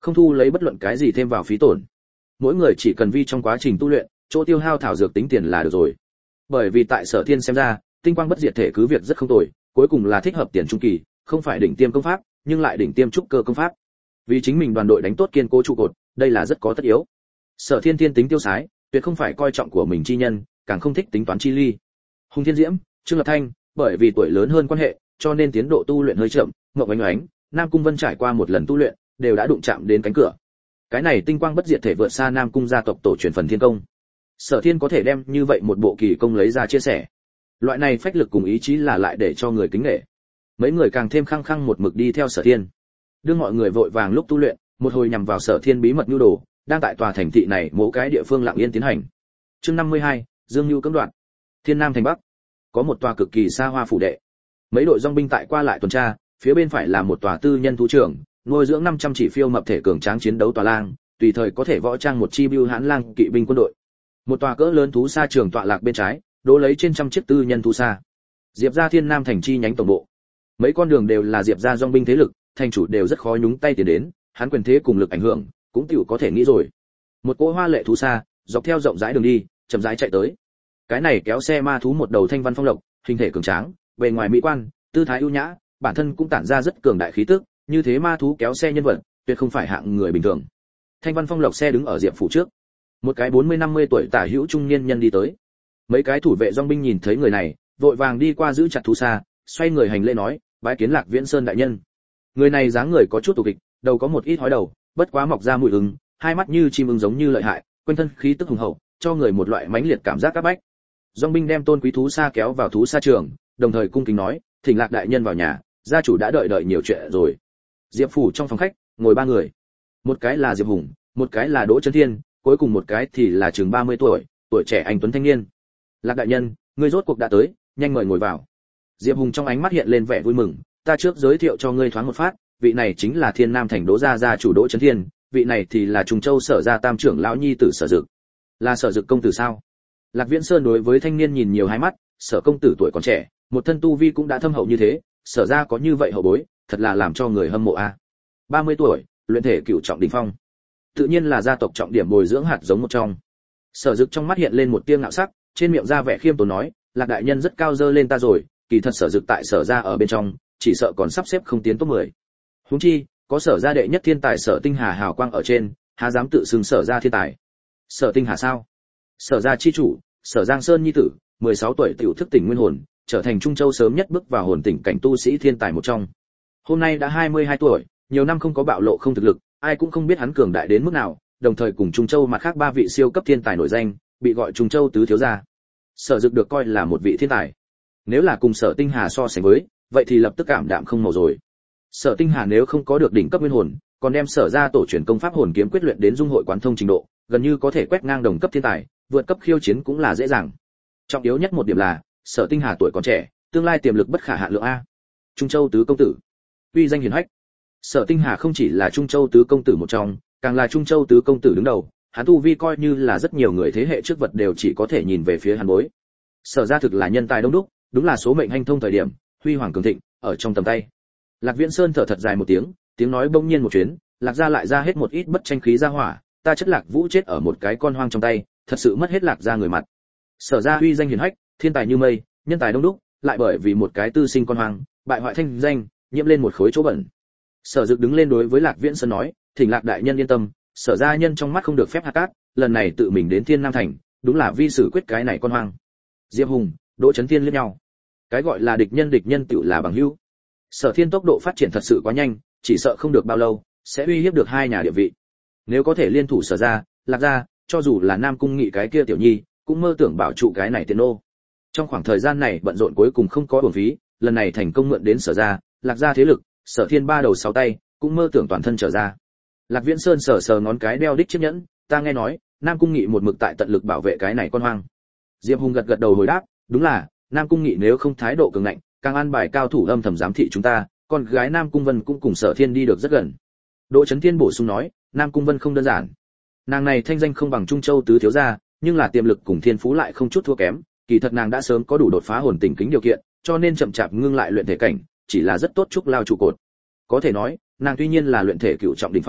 không thu lấy bất luận cái gì thêm vào phí tổn. Mỗi người chỉ cần vi trong quá trình tu luyện, chỗ tiêu hao thảo dược tính tiền là được rồi. Bởi vì tại Sở Thiên xem ra, tinh quang bất diệt thể cứ việc rất không tồi, cuối cùng là thích hợp tiền trung kỳ, không phải đỉnh tiêm công pháp, nhưng lại đỉnh tiêm trúc cơ công pháp. Vì chính mình đoàn đội đánh tốt kiên cố trụ cột, đây là rất có tất yếu. Sở Thiên thiên tính tiêu sái, tuyệt không phải coi trọng của mình chi nhân, càng không thích tính toán chi ly. Hùng Thiên Diễm, Trương Lập Thanh, bởi vì tuổi lớn hơn quan hệ, cho nên tiến độ tu luyện hơi chậm, Ngọc Ánh Ánh, Nam Cung Vân trải qua một lần tu luyện, đều đã đụng chạm đến cánh cửa. Cái này tinh quang bất diệt thể vượt xa Nam Cung gia tộc tổ truyền phần thiên công. Sở Thiên có thể đem như vậy một bộ kỳ công lấy ra chia sẻ. Loại này phách lực cùng ý chí là lại để cho người kính nể. Mấy người càng thêm khăng khăng một mực đi theo Sở Thiên. Đưa mọi người vội vàng lúc tu luyện, một hồi nhằm vào Sở Thiên bí mật nhu đồ, đang tại tòa thành thị này mỗi cái địa phương lặng yên tiến hành. Chương 52, Dương Nưu cưỡng đoạt. Thiên Nam thành Bắc, có một tòa cực kỳ xa hoa phủ đệ. Mấy đội dòng binh tại qua lại tuần tra, phía bên phải là một tòa tư nhân thú trường, nuôi dưỡng 500 chỉ phiêu mập thể cường tráng chiến đấu tòa lang, tùy thời có thể võ trang một chi bưu hãn lang kỵ binh quân đội. Một tòa cỡ lớn thú sa trường tọa lạc bên trái, đỗ lấy trên trăm chiếc tư nhân thú sa. Diệp gia Thiên Nam thành chi nhánh tổng bộ. Mấy con đường đều là Diệp gia dòng binh thế lực, thành chủ đều rất khó nhúng tay tiền đến, hắn quyền thế cùng lực ảnh hưởng, cũng tiểu có thể nghĩ rồi. Một cỗ hoa lệ thú sa, dọc theo rộng rãi đường đi, chậm rãi chạy tới. Cái này kéo xe ma thú một đầu thanh văn phong lộc, hình thể cường tráng, bề ngoài mỹ quan, tư thái ưu nhã, bản thân cũng tản ra rất cường đại khí tức, như thế ma thú kéo xe nhân vật, tuyệt không phải hạng người bình thường. Thanh văn phong lộc xe đứng ở Diệp phủ trước. Một cái 40-50 tuổi tả hữu trung niên nhân đi tới. Mấy cái thủ vệ dòng binh nhìn thấy người này, vội vàng đi qua giữ chặt thú xa, xoay người hành lễ nói, bái kiến Lạc Viễn Sơn đại nhân. Người này dáng người có chút tù kịch, đầu có một ít hói đầu, bất quá mọc ra mũi ưng, hai mắt như chim ưng giống như lợi hại, quanh thân khí tức hùng hậu, cho người một loại mãnh liệt cảm giác áp bách. Dòng binh đem tôn quý thú xa kéo vào thú xa trường, đồng thời cung kính nói, thỉnh Lạc đại nhân vào nhà, gia chủ đã đợi nhiều chuyện rồi. Diệp phủ trong phòng khách, ngồi ba người. Một cái là Diệp Hùng, một cái là Đỗ Chấn Thiên, cuối cùng một cái thì là chừng 30 tuổi, tuổi trẻ anh tuấn thanh niên. Lạc đại nhân, ngươi rốt cuộc đã tới, nhanh mời ngồi vào. Diệp Hùng trong ánh mắt hiện lên vẻ vui mừng, ta trước giới thiệu cho ngươi thoáng một phát, vị này chính là Thiên Nam thành Đỗ gia gia chủ Đỗ Chấn Thiên, vị này thì là Trùng Châu Sở gia tam trưởng lão nhi tử Sở Dực. Là Sở Dực công tử sao? Lạc Viễn Sơn đối với thanh niên nhìn nhiều hai mắt, Sở công tử tuổi còn trẻ, một thân tu vi cũng đã thâm hậu như thế, Sở gia có như vậy hậu bối, thật là làm cho người hâm mộ a. 30 tuổi, luyện thể cửu trọng đỉnh phong. Tự nhiên là gia tộc trọng điểm bồi dưỡng hạt giống một trong. Sở Dực trong mắt hiện lên một tia ngạo sắc, trên miệng ra vẻ khiêm tốn nói, Lạc đại nhân rất cao dơ lên ta rồi, kỳ thật Sở Dực tại Sở gia ở bên trong, chỉ sợ còn sắp xếp không tiến top 10. Huống chi, có Sở gia đệ nhất thiên tài Sở Tinh Hà hào quang ở trên, há dám tự xưng Sở gia thiên tài. Sở Tinh Hà sao? Sở gia chi chủ, Sở Giang Sơn nhi tử, 16 tuổi tiểu thức tỉnh nguyên hồn, trở thành Trung Châu sớm nhất bước vào hồn tỉnh cảnh tu sĩ thiên tài một trong. Hôm nay đã 22 tuổi, nhiều năm không có bạo lộ không thực lực, ai cũng không biết hắn cường đại đến mức nào, đồng thời cùng Trung Châu mặt khác ba vị siêu cấp thiên tài nổi danh, bị gọi Trung Châu tứ thiếu gia. Sở Dực được coi là một vị thiên tài. Nếu là cùng Sở Tinh Hà so sánh với, vậy thì lập tức cảm đạm không màu rồi. Sở Tinh Hà nếu không có được đỉnh cấp nguyên hồn, còn đem Sở gia tổ truyền công pháp hồn kiếm quyết luyện đến dung hội quán thông trình độ, gần như có thể quét ngang đồng cấp thiên tài, vượt cấp khiêu chiến cũng là dễ dàng. Trọng yếu nhất một điểm là, Sở Tinh Hà tuổi còn trẻ, tương lai tiềm lực bất khả hạn lượng a. Trung Châu tứ công tử, uy danh hiển hách. Sở Tinh Hà không chỉ là Trung Châu tứ công tử một trong, càng là Trung Châu tứ công tử đứng đầu, hắn tu vi coi như là rất nhiều người thế hệ trước vật đều chỉ có thể nhìn về phía hắn bối. Sở gia thực là nhân tài đông đúc, đúng là số mệnh hanh thông thời điểm, huy hoàng cường thịnh, ở trong tầm tay. Lạc Viễn Sơn thở thật dài một tiếng, tiếng nói bỗng nhiên một chuyến, Lạc gia lại ra hết một ít bất tranh khí ra hỏa, ta chất Lạc Vũ chết ở một cái con hoang trong tay, thật sự mất hết Lạc gia người mặt. Sở gia uy danh hiển hách, thiên tài như mây, nhân tài đông đúc, lại bởi vì một cái tư sinh con hoang, bại hoại thanh danh, nhiễm lên một khối chỗ bẩn. Sở Dực đứng lên đối với Lạc Viễn Sơn nói, thỉnh Lạc đại nhân yên tâm, Sở gia nhân trong mắt không được phép hạt cát, lần này tự mình đến Thiên Nam thành, đúng là vi xử quyết cái này con hoang. Diệp Hùng, Đỗ Chấn Thiên liếc nhau. Cái gọi là địch nhân tựu là bằng hữu. Sở Thiên tốc độ phát triển thật sự quá nhanh, chỉ sợ không được bao lâu sẽ uy hiếp được hai nhà địa vị. Nếu có thể liên thủ Sở gia, Lạc gia, cho dù là Nam Cung Nghị cái kia tiểu nhi, cũng mơ tưởng bảo trụ cái này tiền ô. Trong khoảng thời gian này bận rộn cuối cùng không có uổng phí, lần này thành công mượn đến Sở gia, Lạc gia thế lực, Sở Thiên ba đầu sáu tay, cũng mơ tưởng toàn thân trở ra. Lạc Viễn Sơn sờ ngón cái đeo đích chiếc nhẫn, ta nghe nói, Nam Cung Nghị một mực tại tận lực bảo vệ cái này con hoang. Diệp Hùng gật đầu hồi đáp, đúng là, Nam Cung Nghị nếu không thái độ cường ngạnh, càng an bài cao thủ âm thầm giám thị chúng ta, con gái Nam Cung Vân cũng cùng Sở Thiên đi được rất gần. Đỗ Chấn Thiên bổ sung nói, Nam Cung Vân không đơn giản. Nàng này thanh danh không bằng Trung Châu tứ thiếu gia, nhưng là tiềm lực cùng thiên phú lại không chút thua kém, kỳ thật nàng đã sớm có đủ đột phá hồn tình kính điều kiện, cho nên chậm chạp ngưng lại luyện thể cảnh, chỉ là rất tốt trúc lao trụ cột. Có thể nói, nàng tuy nhiên là luyện thể cửu trọng đỉnh phong,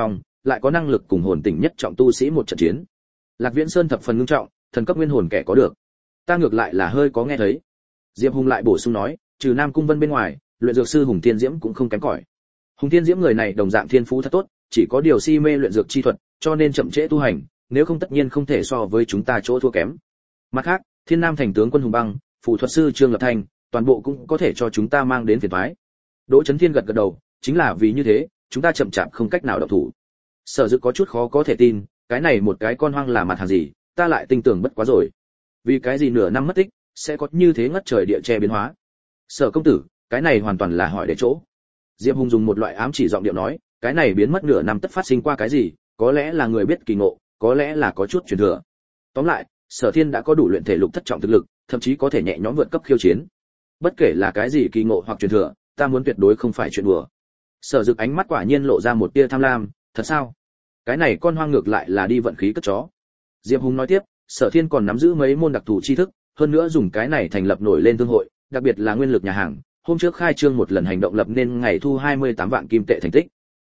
lại có năng lực cùng hồn tình nhất trọng tu sĩ một trận chiến. Lạc Viễn Sơn thập phần ngưng trọng, thần cấp nguyên hồn kẻ có được. Ta ngược lại là hơi có nghe thấy. Diệp Hùng lại bổ sung nói, trừ Nam Cung Vân bên ngoài, luyện dược sư Hùng Thiên Diễm cũng không kém cỏi. Hùng Thiên Diễm người này đồng dạng thiên phú thật tốt, chỉ có điều si mê luyện dược chi thuật, cho nên chậm trễ tu hành, nếu không tất nhiên không thể so với chúng ta chỗ thua kém. Mặt khác, Thiên Nam thành tướng quân Hùng Băng, phù thuật sư Trương Lập Thành, toàn bộ cũng có thể cho chúng ta mang đến phiền toái. Đỗ Chấn Thiên gật gật đầu, chính là vì như thế, chúng ta chậm chạp không cách nào động thủ. Sở Dực có chút khó có thể tin, cái này một cái con hoang là mặt hàng gì, ta lại tin tưởng bất quá rồi. Vì cái gì nửa năm mất tích, sẽ có như thế ngất trời địa che biến hóa. Sở công tử, cái này hoàn toàn là hỏi để chỗ. Diệp Hùng dùng một loại ám chỉ giọng điệu nói, cái này biến mất nửa năm tất phát sinh qua cái gì, có lẽ là người biết kỳ ngộ, có lẽ là có chút truyền thừa. Tóm lại, Sở Thiên đã có đủ luyện thể lục thất trọng thực lực, thậm chí có thể nhẹ nhõm vượt cấp khiêu chiến. Bất kể là cái gì kỳ ngộ hoặc truyền thừa, ta muốn tuyệt đối không phải chuyện đùa. Sở Dực ánh mắt quả nhiên lộ ra một tia tham lam, thật sao? Cái này con hoang ngược lại là đi vận khí cất chó. Diệp Hùng nói tiếp, Sở Thiên còn nắm giữ mấy môn đặc thù tri thức, hơn nữa dùng cái này thành lập nổi lên thương hội, đặc biệt là nguyên lực nhà hàng, hôm trước khai trương một lần hành động lập nên ngày thu 28 vạn kim tệ thành tích.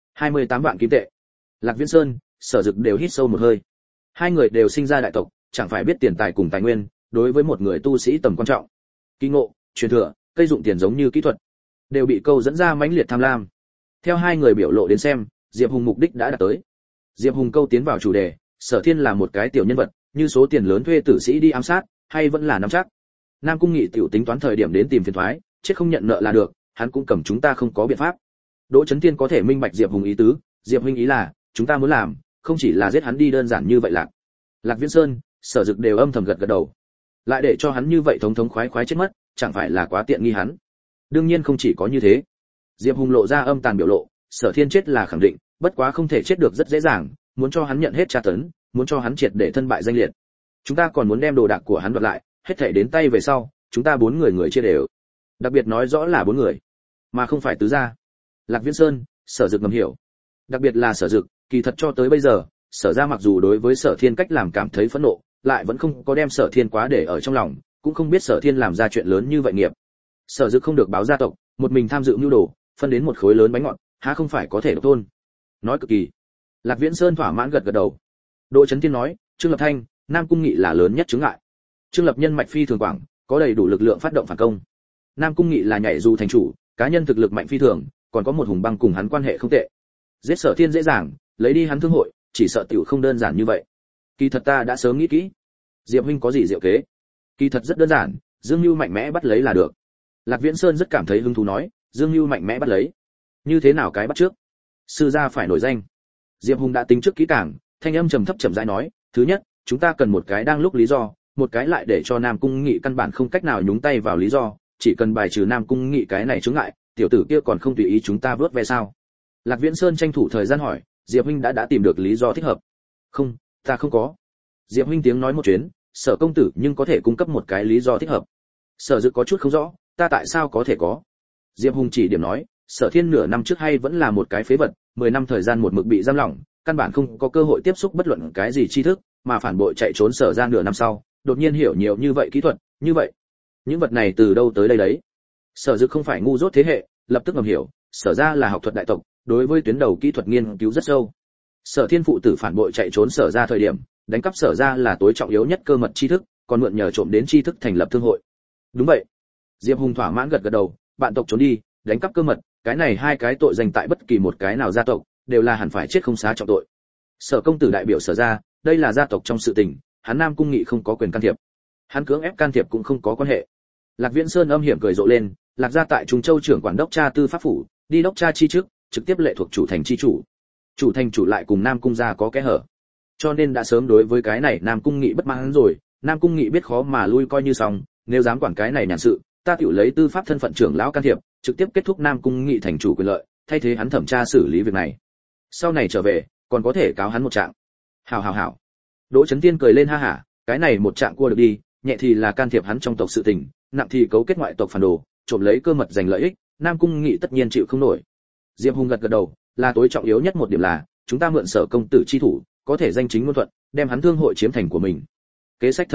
28 vạn kim tệ. Lạc Viễn Sơn, Sở Dực đều hít sâu một hơi. Hai người đều sinh ra đại tộc, chẳng phải biết tiền tài cùng tài nguyên, đối với một người tu sĩ tầm quan trọng. Kỳ ngộ, truyền thừa, cây dụng tiền giống như kỹ thuật, đều bị câu dẫn ra mãnh liệt tham lam. Theo hai người biểu lộ đến xem, Diệp Hùng mục đích đã đạt tới. Diệp Hùng câu tiến vào chủ đề, Sở Thiên là một cái tiểu nhân vật, như số tiền lớn thuê tử sĩ đi ám sát, hay vẫn là nắm chắc. Nam Cung Nghị tiểu tính toán thời điểm đến tìm phiền toái, chết không nhận nợ là được, hắn cũng cầm chúng ta không có biện pháp. Đỗ Chấn Thiên có thể minh bạch Diệp Hùng ý tứ, Diệp huynh ý là, chúng ta muốn làm, không chỉ là giết hắn đi đơn giản như vậy lạc. Lạc Viễn Sơn, Sở Dực đều âm thầm gật gật đầu. Lại để cho hắn như vậy thống thống khoái khoái chết mất, chẳng phải là quá tiện nghi hắn. Đương nhiên không chỉ có như thế. Diệp Hùng lộ ra âm tàn biểu lộ, Sở Thiên chết là khẳng định, bất quá không thể chết được rất dễ dàng, muốn cho hắn nhận hết tra tấn, muốn cho hắn triệt để thân bại danh liệt. Chúng ta còn muốn đem đồ đạc của hắn đoạt lại, hết thảy đến tay về sau, chúng ta 4 người chia đều. Đặc biệt nói rõ là 4 người, mà không phải tứ gia. Lạc Viễn Sơn, Sở Dực ngầm hiểu. Đặc biệt là Sở Dực, kỳ thật cho tới bây giờ, Sở gia mặc dù đối với Sở Thiên cách làm cảm thấy phẫn nộ, lại vẫn không có đem Sở Thiên quá để ở trong lòng, cũng không biết Sở Thiên làm ra chuyện lớn như vậy nghiệp. Sở Dực không được báo gia tộc, một mình tham dự mưu đồ, phân đến một khối lớn bánh ngọt, há không phải có thể độc tôn. Nói cực kỳ. Lạc Viễn Sơn thỏa mãn gật gật đầu. Đỗ Chấn Thiên nói, Trương Lập Thanh, Nam Cung Nghị là lớn nhất chướng ngại. Trương Lập nhân mạch phi thường quảng, có đầy đủ lực lượng phát động phản công. Nam Cung Nghị là nhảy dù thành chủ, cá nhân thực lực mạnh phi thường, còn có một Hùng Băng cùng hắn quan hệ không tệ. Giết Sở Thiên dễ dàng, lấy đi hắn thương hội, chỉ sợ tiểu không đơn giản như vậy. Kỳ thật ta đã sớm nghĩ kỹ. Diệp huynh có gì diệu kế? Kỳ thật rất đơn giản, Dương Nưu mạnh mẽ bắt lấy là được. Lạc Viễn Sơn rất cảm thấy hứng thú nói, Dương Nưu mạnh mẽ bắt lấy. Như thế nào cái bắt trước? Sư gia phải nổi danh. Diệp Hùng đã tính trước kỹ càng, thanh âm trầm thấp chậm rãi nói, thứ nhất, chúng ta cần một cái đang lúc lý do, một cái lại để cho Nam Cung Nghị căn bản không cách nào nhúng tay vào lý do, chỉ cần bài trừ Nam Cung Nghị cái này chướng ngại, tiểu tử kia còn không tùy ý chúng ta vớt ve sao? Lạc Viễn Sơn tranh thủ thời gian hỏi, Diệp huynh đã tìm được lý do thích hợp? Không, ta không có. Diệp huynh tiếng nói một chuyến, Sở công tử nhưng có thể cung cấp một cái lý do thích hợp. Sở Dực có chút không rõ, ta tại sao có thể có? Diệp Hùng chỉ điểm nói, Sở Thiên nửa năm trước hay vẫn là một cái phế vật, 10 năm thời gian một mực bị giam lỏng, căn bản không có cơ hội tiếp xúc bất luận cái gì tri thức, mà phản bội chạy trốn Sở ra nửa năm sau, đột nhiên hiểu nhiều như vậy kỹ thuật, như vậy, những vật này từ đâu tới đây đấy? Sở Dực không phải ngu dốt thế hệ, lập tức ngầm hiểu, Sở ra là học thuật đại tộc, đối với tuyến đầu kỹ thuật nghiên cứu rất sâu. Sở Thiên phụ tử phản bội chạy trốn Sở ra thời điểm, đánh cắp Sở ra là tối trọng yếu nhất cơ mật tri thức, còn mượn nhờ trộm đến tri thức thành lập thương hội. Đúng vậy. Diệp Hùng thỏa mãn gật gật đầu, bạn tộc trốn đi, đánh cắp cơ mật, cái này hai cái tội danh tại bất kỳ một cái nào gia tộc đều là hẳn phải chết không xá trọng tội. Sở công tử đại biểu Sở ra, đây là gia tộc trong sự tình, hắn Nam Cung Nghị không có quyền can thiệp. Hắn cưỡng ép can thiệp cũng không có quan hệ. Lạc Viễn Sơn âm hiểm cười rộ lên, Lạc gia tại Trung Châu trưởng quản đốc tra tư pháp phủ, đi đốc tra chi trước, trực tiếp lệ thuộc chủ thành chi chủ. Chủ thành chủ lại cùng Nam Cung gia có kẽ hở, cho nên đã sớm đối với cái này Nam Cung Nghị bất mãn rồi. Nam Cung Nghị biết khó mà lui coi như xong, nếu dám quản cái này nhàn sự, ta tiểu lấy tư pháp thân phận trưởng lão can thiệp, trực tiếp kết thúc Nam Cung Nghị thành chủ quyền lợi, thay thế hắn thẩm tra xử lý việc này. Sau này trở về, còn có thể cáo hắn một trạng. Hảo. Đỗ Chấn Tiên cười lên ha hả, cái này một trạng cua được đi, nhẹ thì là can thiệp hắn trong tộc sự tình, nặng thì cấu kết ngoại tộc phản đồ, trộm lấy cơ mật giành lợi ích, Nam Cung Nghị tất nhiên chịu không nổi. Diệp Hùng gật gật đầu, là tối trọng yếu nhất một điểm là, chúng ta mượn Sở công tử chi thủ, có thể danh chính ngôn thuận, đem hắn thương hội chiếm thành của mình. Kế sách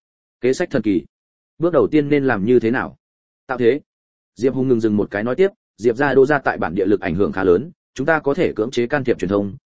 thần kỳ. Bước đầu tiên nên làm như thế nào? Tạo thế. Diệp Hùng ngừng dừng một cái nói tiếp, Diệp gia Đỗ gia tại bản địa lực ảnh hưởng khá lớn, chúng ta có thể cưỡng chế can thiệp truyền thông,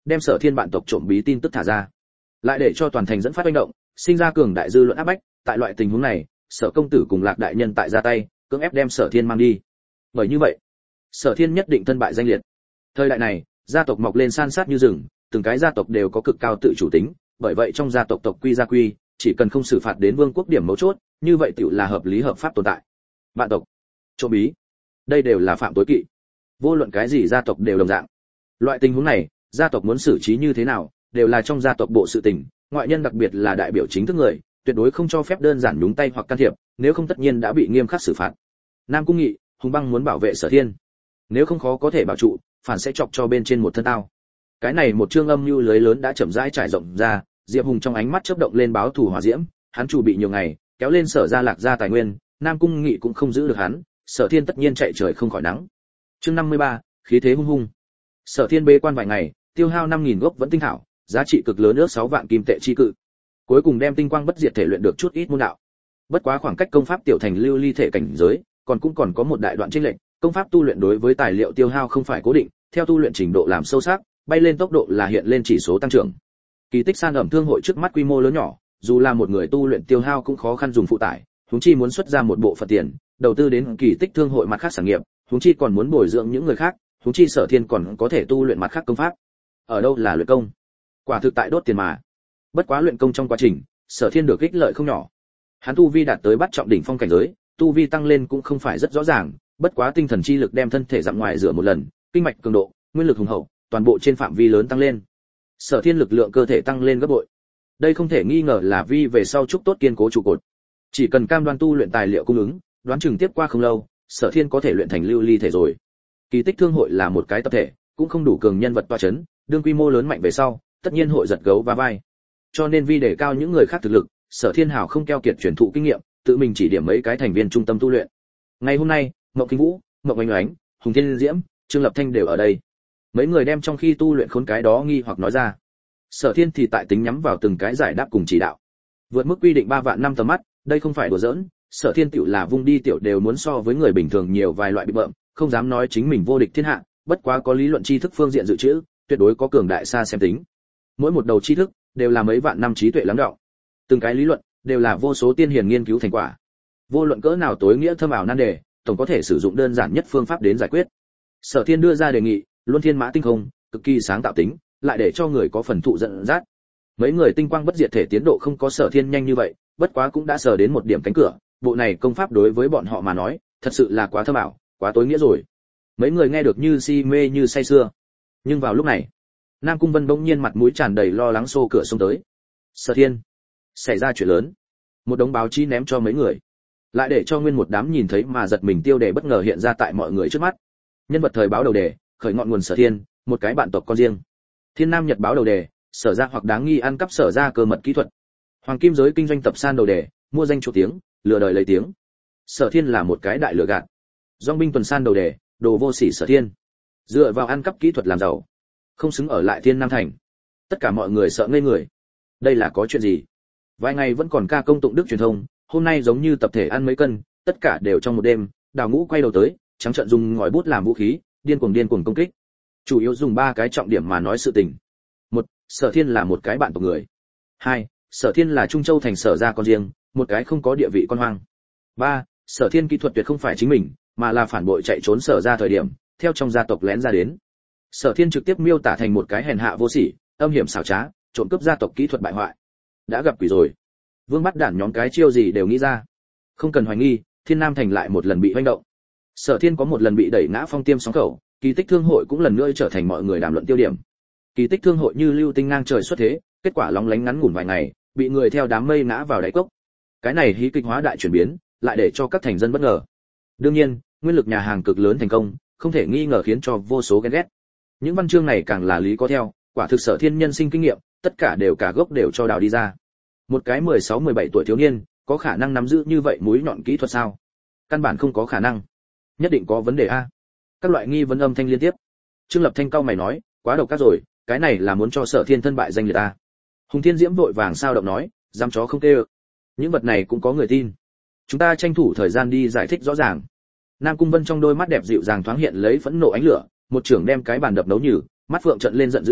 đem Sở Thiên bạn tộc trộm bí tin tức thả ra, lại để cho toàn thành dẫn phát manh động, sinh ra cường đại dư luận áp bách. Tại loại tình huống này, Sở công tử cùng Lạc đại nhân tại ra tay, cưỡng ép đem Sở Thiên mang đi. Bởi như vậy, Sở Thiên nhất định thân bại danh liệt. Thời đại này, gia tộc mọc lên san sát như rừng, từng cái gia tộc đều có cực cao tự chủ tính, bởi vậy trong gia tộc tộc quy gia quy, chỉ cần không xử phạt đến vương quốc điểm mấu chốt, như vậy tựu là hợp lý hợp pháp tồn tại. Bạn tộc, trộm bí, đây đều là phạm tối kỵ. Vô luận cái gì gia tộc đều đồng dạng. Loại tình huống này, gia tộc muốn xử trí như thế nào, đều là trong gia tộc bộ sự tình, ngoại nhân đặc biệt là đại biểu chính thức người, tuyệt đối không cho phép đơn giản nhúng tay hoặc can thiệp, nếu không tất nhiên đã bị nghiêm khắc xử phạt. Nam Cung Nghị, Hùng Băng muốn bảo vệ Sở Thiên, nếu không khó có thể bảo trụ, phản sẽ chọc cho bên trên một thân tao. Cái này một chương âm mưu lưới lớn đã chậm rãi trải rộng ra, Diệp Hùng trong ánh mắt chớp động lên báo thù hỏa diễm, hắn chủ bị nhiều ngày, kéo lên Sở gia Lạc gia tài nguyên, Nam Cung Nghị cũng không giữ được hắn, Sở Thiên tất nhiên chạy trời không khỏi nắng. Chương 53, khí thế hung hung. Sở Thiên bế quan vài ngày, tiêu hao 5000 gốc vẫn tinh thảo, giá trị cực lớn ước 6 vạn kim tệ chi cự. Cuối cùng đem tinh quang bất diệt thể luyện được chút ít môn đạo. Bất quá khoảng cách công pháp tiểu thành lưu ly thể cảnh giới, còn có một đại đoạn chênh lệch, công pháp tu luyện đối với tài liệu tiêu hao không phải cố định, theo tu luyện trình độ làm sâu sắc, bay lên tốc độ là hiện lên chỉ số tăng trưởng. Kỳ Tích San ẩm thương hội trước mắt quy mô lớn nhỏ, dù là một người tu luyện tiêu hao cũng khó khăn dùng phụ tải, huống chi muốn xuất ra một bộ phận tiền, đầu tư đến Kỳ Tích thương hội mặt khác sản nghiệp, huống chi còn muốn bồi dưỡng những người khác, huống chi Sở Thiên còn có thể tu luyện mặt khác công pháp. Ở đâu là luyện công? Quả thực tại đốt tiền mà. Bất quá luyện công trong quá trình, Sở Thiên được ích lợi không nhỏ. Hắn tu vi đạt tới bắt trọng đỉnh phong cảnh giới, tu vi tăng lên cũng không phải rất rõ ràng, bất quá tinh thần chi lực đem thân thể dặm ngoài rửa một lần, kinh mạch cường độ, nguyên lực hùng hậu, toàn bộ trên phạm vi lớn tăng lên. Sở Thiên lực lượng cơ thể tăng lên gấp bội. Đây không thể nghi ngờ là vì về sau chúc tốt kiên cố trụ cột. Chỉ cần cam đoan tu luyện tài liệu cung ứng, đoán chừng tiếp qua không lâu, Sở Thiên có thể luyện thành lưu ly thể rồi. Kỳ Tích thương hội là một cái tập thể, cũng không đủ cường nhân vật toa chấn, đương quy mô lớn mạnh về sau, tất nhiên hội giật gấu và vai. Cho nên vì để cao những người khác thực lực, Sở Thiên hảo không keo kiệt truyền thụ kinh nghiệm, tự mình chỉ điểm mấy cái thành viên trung tâm tu luyện. Ngày hôm nay, Mộng Kinh Vũ, Mộng Oanh Oánh, Hùng Thiên Diễm, Trương Lập Thanh đều ở đây. Mấy người đem trong khi tu luyện khốn cái đó nghi hoặc nói ra. Sở Thiên thì tại tính nhắm vào từng cái giải đáp cùng chỉ đạo. Vượt mức quy định 3 vạn năm tầm mắt, đây không phải đùa giỡn, Sở Thiên tiểu là vung đi tiểu đều muốn so với người bình thường nhiều vài loại bị bợm, không dám nói chính mình vô địch thiên hạ, bất quá có lý luận tri thức phương diện dự trữ, tuyệt đối có cường đại xa xem tính. Mỗi một đầu tri thức đều là mấy vạn năm trí tuệ lắng đọng. Từng cái lý luận đều là vô số tiên hiền nghiên cứu thành quả. Vô luận cỡ nào tối nghĩa thâm ảo nan đề, tổng có thể sử dụng đơn giản nhất phương pháp đến giải quyết. Sở Thiên đưa ra đề nghị, luân thiên mã tinh không, cực kỳ sáng tạo tính, lại để cho người có phần thụ dẫn dắt. Mấy người tinh quang bất diệt thể tiến độ không có Sở Thiên nhanh như vậy, bất quá cũng đã sờ đến một điểm cánh cửa, bộ này công pháp đối với bọn họ mà nói, thật sự là quá thâm ảo, quá tối nghĩa rồi. Mấy người nghe được như si mê như say sưa. Nhưng vào lúc này, Nam Cung Vân bỗng nhiên mặt mũi tràn đầy lo lắng xô cửa xông tới. Sở Thiên, xảy ra chuyện lớn. Một đống báo chí ném cho mấy người, lại để cho nguyên một đám nhìn thấy mà giật mình tiêu đề bất ngờ hiện ra tại mọi người trước mắt. Nhân vật thời báo đầu đề, khởi ngọn nguồn Sở Thiên, một cái bạn tộc con riêng. Thiên Nam Nhật báo đầu đề, Sở ra hoặc đáng nghi ăn cắp Sở ra cơ mật kỹ thuật. Hoàng Kim giới kinh doanh tập san đầu đề, mua danh chủ tiếng, lừa đời lấy tiếng. Sở Thiên là một cái đại lừa gạt. Dòng binh tuần san đầu đề, đồ vô sỉ Sở Thiên, dựa vào ăn cắp kỹ thuật làm giàu, không xứng ở lại Thiên Nam thành. Tất cả mọi người sợ ngây người. Đây là có chuyện gì? Vài ngày vẫn còn ca công tụng đức truyền thông, hôm nay giống như tập thể ăn mấy cân, tất cả đều trong một đêm. Đào Ngũ quay đầu tới, trắng trợn dùng ngòi bút làm vũ khí, điên cuồng công kích. Chủ yếu dùng 3 cái trọng điểm mà nói sự tình. 1. Sở Thiên là một cái bạn tộc người. 2. Sở Thiên là Trung Châu thành Sở gia con riêng, một cái không có địa vị con hoang. 3. Sở Thiên kỹ thuật tuyệt không phải chính mình, mà là phản bội chạy trốn Sở gia thời điểm, theo trong gia tộc lén ra đến. Sở Thiên trực tiếp miêu tả thành một cái hèn hạ vô sỉ, âm hiểm xảo trá, trộm cướp gia tộc kỹ thuật bại hoại. Đã gặp quỷ rồi. Vương Bắt Đản nhóm cái chiêu gì đều nghĩ ra. Không cần hoài nghi, Thiên Nam thành lại một lần bị hoành động. Sở Thiên có một lần bị đẩy ngã phong tiêm sóng khẩu, Kỳ Tích thương hội cũng lần nữa trở thành mọi người đàm luận tiêu điểm. Kỳ Tích thương hội như lưu tinh ngang trời xuất thế, kết quả lóng lánh ngắn ngủn vài ngày, bị người theo đám mây ngã vào đáy cốc. Cái này hí kịch hóa đại chuyển biến, lại để cho các thành dân bất ngờ. Đương nhiên, nguyên lực nhà hàng cực lớn thành công, không thể nghi ngờ khiến cho vô số ghen ghét. Những văn chương này càng là lý có theo, quả thực Sở Thiên nhân sinh kinh nghiệm, tất cả đều cả gốc đều cho đào đi ra. Một cái 16-17 tuổi thiếu niên, có khả năng nắm giữ như vậy mũi nhọn kỹ thuật sao? Căn bản không có khả năng. Nhất định có vấn đề a. Các loại nghi vấn âm thanh liên tiếp. Trương Lập Thanh cao mày nói, quá độc ác rồi, cái này là muốn cho Sở Thiên thân bại danh liệt a. Hùng Thiên Diễm vội vàng sao động nói, dám chó không kêu. Những vật này cũng có người tin. Chúng ta tranh thủ thời gian đi giải thích rõ ràng. Nam Cung Vân trong đôi mắt đẹp dịu dàng thoáng hiện lấy phẫn nộ ánh lửa, một trưởng đem cái bàn đập nấu nhừ, mắt phượng trợn lên giận dữ hét,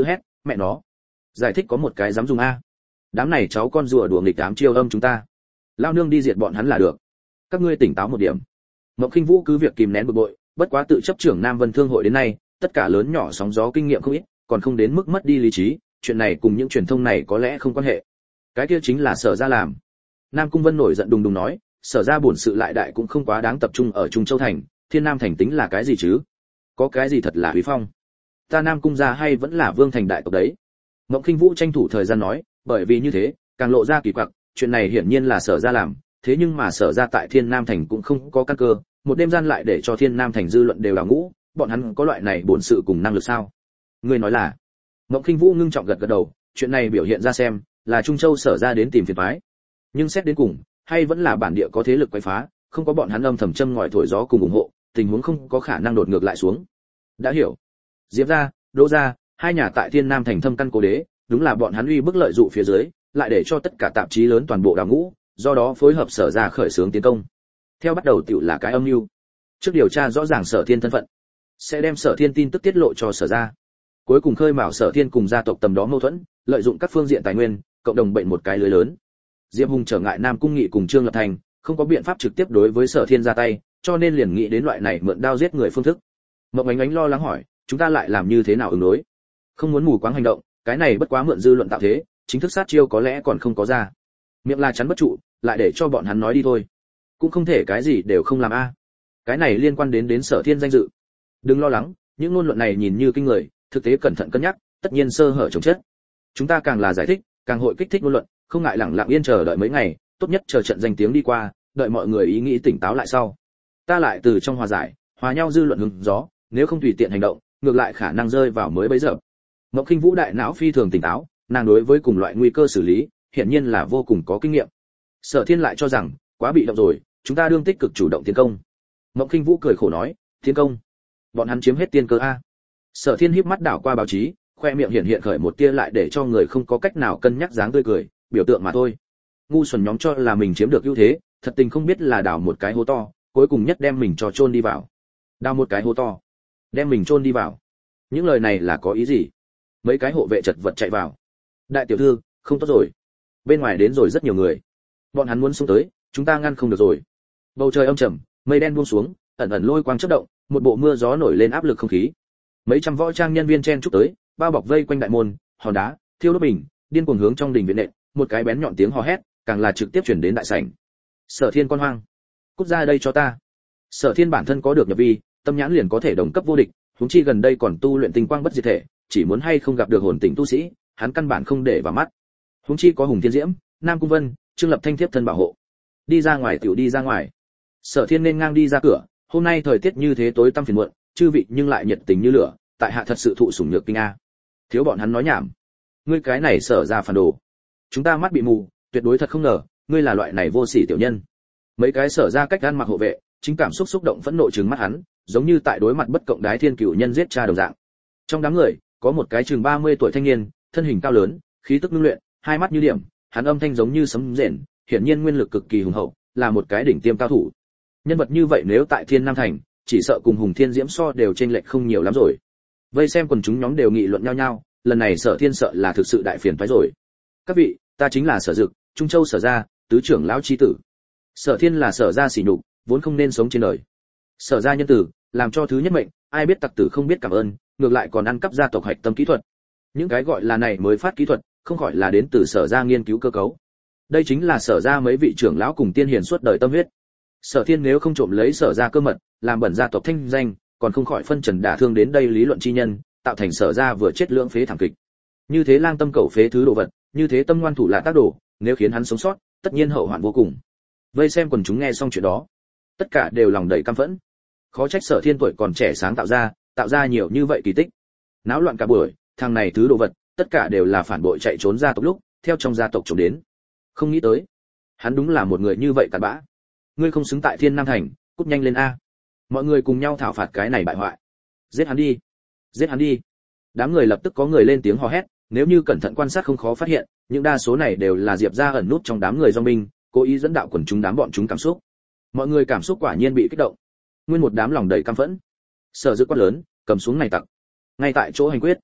mẹ nó, giải thích có một cái dám dùng a. Đám này cháu con rùa đùa nghịch ám chiêu âm chúng ta, lao nương đi diệt bọn hắn là được. Các ngươi tỉnh táo một điểm. Mộng Khinh Vũ cứ việc kìm nén bực bội, bất quá tự chấp trưởng Nam Vân Thương hội đến nay, tất cả lớn nhỏ sóng gió kinh nghiệm không ít, còn không đến mức mất đi lý trí, chuyện này cùng những truyền thông này có lẽ không quan hệ. Cái kia chính là Sở gia làm. Nam Cung Vân nổi giận đùng đùng nói, Sở gia bổn sự lại đại cũng không quá đáng tập trung ở Trung Châu thành, Thiên Nam thành tính là cái gì chứ? Có cái gì thật là uy phong? Ta Nam Cung gia hay vẫn là Vương thành đại tộc đấy. Mộng Khinh Vũ tranh thủ thời gian nói, bởi vì như thế, càng lộ ra kỳ quặc, chuyện này hiển nhiên là Sở gia làm, thế nhưng mà Sở gia tại Thiên Nam thành cũng không có căn cơ, một đêm gian lại để cho Thiên Nam thành dư luận đều đào ngũ, bọn hắn có loại này bổn sự cùng năng lực sao? Ngươi nói là? Mộng Khinh Vũ ngưng trọng gật gật đầu, chuyện này biểu hiện ra xem, là Trung Châu Sở gia đến tìm phiền toái. Nhưng xét đến cùng, hay vẫn là bản địa có thế lực quấy phá, không có bọn hắn âm thầm châm ngòi thổi gió cùng ủng hộ, tình huống không có khả năng đột ngược lại xuống. Đã hiểu. Diệp gia, Đỗ gia, hai nhà tại Thiên Nam thành thâm căn cố đế, đúng là bọn hắn uy bức lợi dụ phía dưới, lại để cho tất cả tạp chí lớn toàn bộ đào ngũ, do đó phối hợp Sở gia khởi xướng tiến công. Theo bắt đầu tiểu là cái âm mưu. Trước điều tra rõ ràng Sở Thiên thân phận, sẽ đem Sở Thiên tin tức tiết lộ cho Sở gia. Cuối cùng khơi mào Sở Thiên cùng gia tộc tầm đó mâu thuẫn, lợi dụng các phương diện tài nguyên, cộng đồng bệnh một cái lưới lớn. Diệp Hùng trở ngại Nam Cung Nghị cùng Trương Lập Thành, không có biện pháp trực tiếp đối với Sở Thiên ra tay, cho nên liền nghĩ đến loại này mượn đao giết người phương thức. Mộng Ánh Ánh lo lắng hỏi, chúng ta lại làm như thế nào ứng đối? Không muốn mù quáng hành động, cái này bất quá mượn dư luận tạo thế, chính thức sát chiêu có lẽ còn không có ra. Miệng là chắn bất trụ, lại để cho bọn hắn nói đi thôi. Cũng không thể cái gì đều không làm a. Cái này liên quan đến Sở Thiên danh dự. Đừng lo lắng, những ngôn luận này nhìn như kinh người, thực tế cẩn thận cân nhắc, tất nhiên sơ hở chồng chất. Chúng ta càng là giải thích, càng hội kích thích ngôn luận, không ngại lẳng lặng yên chờ đợi mấy ngày, tốt nhất chờ trận danh tiếng đi qua, đợi mọi người ý nghĩ tỉnh táo lại sau. Ta lại từ trong hòa giải, hòa nhau dư luận hứng gió, nếu không tùy tiện hành động, ngược lại khả năng rơi vào mới bấy giờ. Mộng Khinh Vũ đại não phi thường tỉnh táo, nàng đối với cùng loại nguy cơ xử lý, hiển nhiên là vô cùng có kinh nghiệm. Sở Thiên lại cho rằng, quá bị động rồi, chúng ta đương tích cực chủ động tiến công. Mộng Khinh Vũ cười khổ nói, tiến công? Bọn hắn chiếm hết tiên cơ a. Sở Thiên híp mắt đảo qua báo chí, khoe miệng hiện khởi một tia lại để cho người không có cách nào cân nhắc dáng tươi cười, biểu tượng mà thôi. Ngu xuẩn nhóm cho là mình chiếm được ưu thế, thật tình không biết là đào một cái hố to, cuối cùng nhất đem mình cho chôn đi vào. Đào một cái hố to, đem mình chôn đi vào. Những lời này là có ý gì? Mấy cái hộ vệ chật vật chạy vào. Đại tiểu thư, không tốt rồi. Bên ngoài đến rồi rất nhiều người. Bọn hắn muốn xông tới, chúng ta ngăn không được rồi. Bầu trời âm trầm, mây đen buông xuống, ẩn ẩn lôi quang chớp động, một bộ mưa gió nổi lên áp lực không khí. Mấy trăm võ trang nhân viên chen chúc tới, bao bọc vây quanh đại môn, hòn đá, thiêu đốt bình, điên cuồng hướng trong đình viện nện, một cái bén nhọn tiếng hò hét, càng là trực tiếp chuyển đến đại sảnh. Sở Thiên con hoang, cút ra đây cho ta. Sở Thiên bản thân có được nhập vi, tâm nhãn liền có thể đồng cấp vô địch, huống chi gần đây còn tu luyện tinh quang bất diệt thể, chỉ muốn hay không gặp được hồn tình tu sĩ, hắn căn bản không để vào mắt. Huống chi có Hùng Thiên Diễm, Nam Cung Vân, Trương Lập Thanh thiếp thân bảo hộ. Đi ra ngoài tiểu đi ra ngoài. Sở Thiên nên ngang đi ra cửa, hôm nay thời tiết như thế tối tăm phiền muộn, chư vị nhưng lại nhiệt tình như lửa, tại hạ thật sự thụ sủng nhược kinh a. Thiếu bọn hắn nói nhảm. Ngươi cái này Sở ra phản đồ. Chúng ta mắt bị mù, tuyệt đối thật không ngờ, ngươi là loại này vô sỉ tiểu nhân. Mấy cái Sở ra cách ăn mặc hộ vệ, chính cảm xúc xúc động phẫn nộ trừng mắt hắn, giống như tại đối mặt bất cộng đái thiên cửu nhân giết cha đồng dạng. Trong đám người, có một cái chừng 30 tuổi thanh niên, thân hình cao lớn, khí tức ngưng luyện, hai mắt như điểm, hắn âm thanh giống như sấm rền, hiển nhiên nguyên lực cực kỳ hùng hậu, là một cái đỉnh tiêm cao thủ. Nhân vật như vậy nếu tại Thiên Nam thành, chỉ sợ cùng Hùng Thiên Diễm so đều chênh lệch không nhiều lắm rồi. Vây xem quần chúng nhóm đều nghị luận nhau nhau, lần này Sở Thiên sợ là thực sự đại phiền toái rồi. Các vị, ta chính là Sở Dực, Trung Châu Sở gia, tứ trưởng lão chi tử. Sở Thiên là Sở gia sỉ nhục, vốn không nên sống trên đời. Sở gia nhân tử, làm cho thứ nhất mệnh, ai biết tặc tử không biết cảm ơn, ngược lại còn ăn cắp gia tộc hạch tâm kỹ thuật. Những cái gọi là này mới phát kỹ thuật, không khỏi là đến từ Sở gia nghiên cứu cơ cấu. Đây chính là Sở gia mấy vị trưởng lão cùng tiên hiền suốt đời tâm huyết. Sở Thiên nếu không trộm lấy Sở gia cơ mật, làm bẩn gia tộc thanh danh, còn không khỏi phân trần đả thương đến đây lý luận chi nhân, tạo thành Sở gia vừa chết lưỡng phế thảm kịch. Như thế lang tâm cẩu phế thứ đồ vật, như thế tâm ngoan thủ lạ tác đồ, nếu khiến hắn sống sót, tất nhiên hậu hoạn vô cùng. Vây xem quần chúng nghe xong chuyện đó, tất cả đều lòng đầy căm phẫn. Khó trách Sở Thiên tuổi còn trẻ sáng tạo ra nhiều như vậy kỳ tích. Náo loạn cả buổi, thằng này thứ đồ vật, tất cả đều là phản bội chạy trốn gia tộc lúc, theo trong gia tộc trốn đến. Không nghĩ tới, hắn đúng là một người như vậy cặn bã. Ngươi không xứng tại Thiên Nam thành, cút nhanh lên a. Mọi người cùng nhau thảo phạt cái này bại hoại. Giết hắn đi, giết hắn đi. Đám người lập tức có người lên tiếng hò hét, nếu như cẩn thận quan sát không khó phát hiện, những đa số này đều là Diệp gia ẩn nút trong đám người do binh, cố ý dẫn đạo quần chúng đám bọn chúng cảm xúc. Mọi người cảm xúc quả nhiên bị kích động. Nguyên một đám lòng đầy căm phẫn. Sở Dực quát lớn, cầm xuống này tặc. Ngay tại chỗ hành quyết.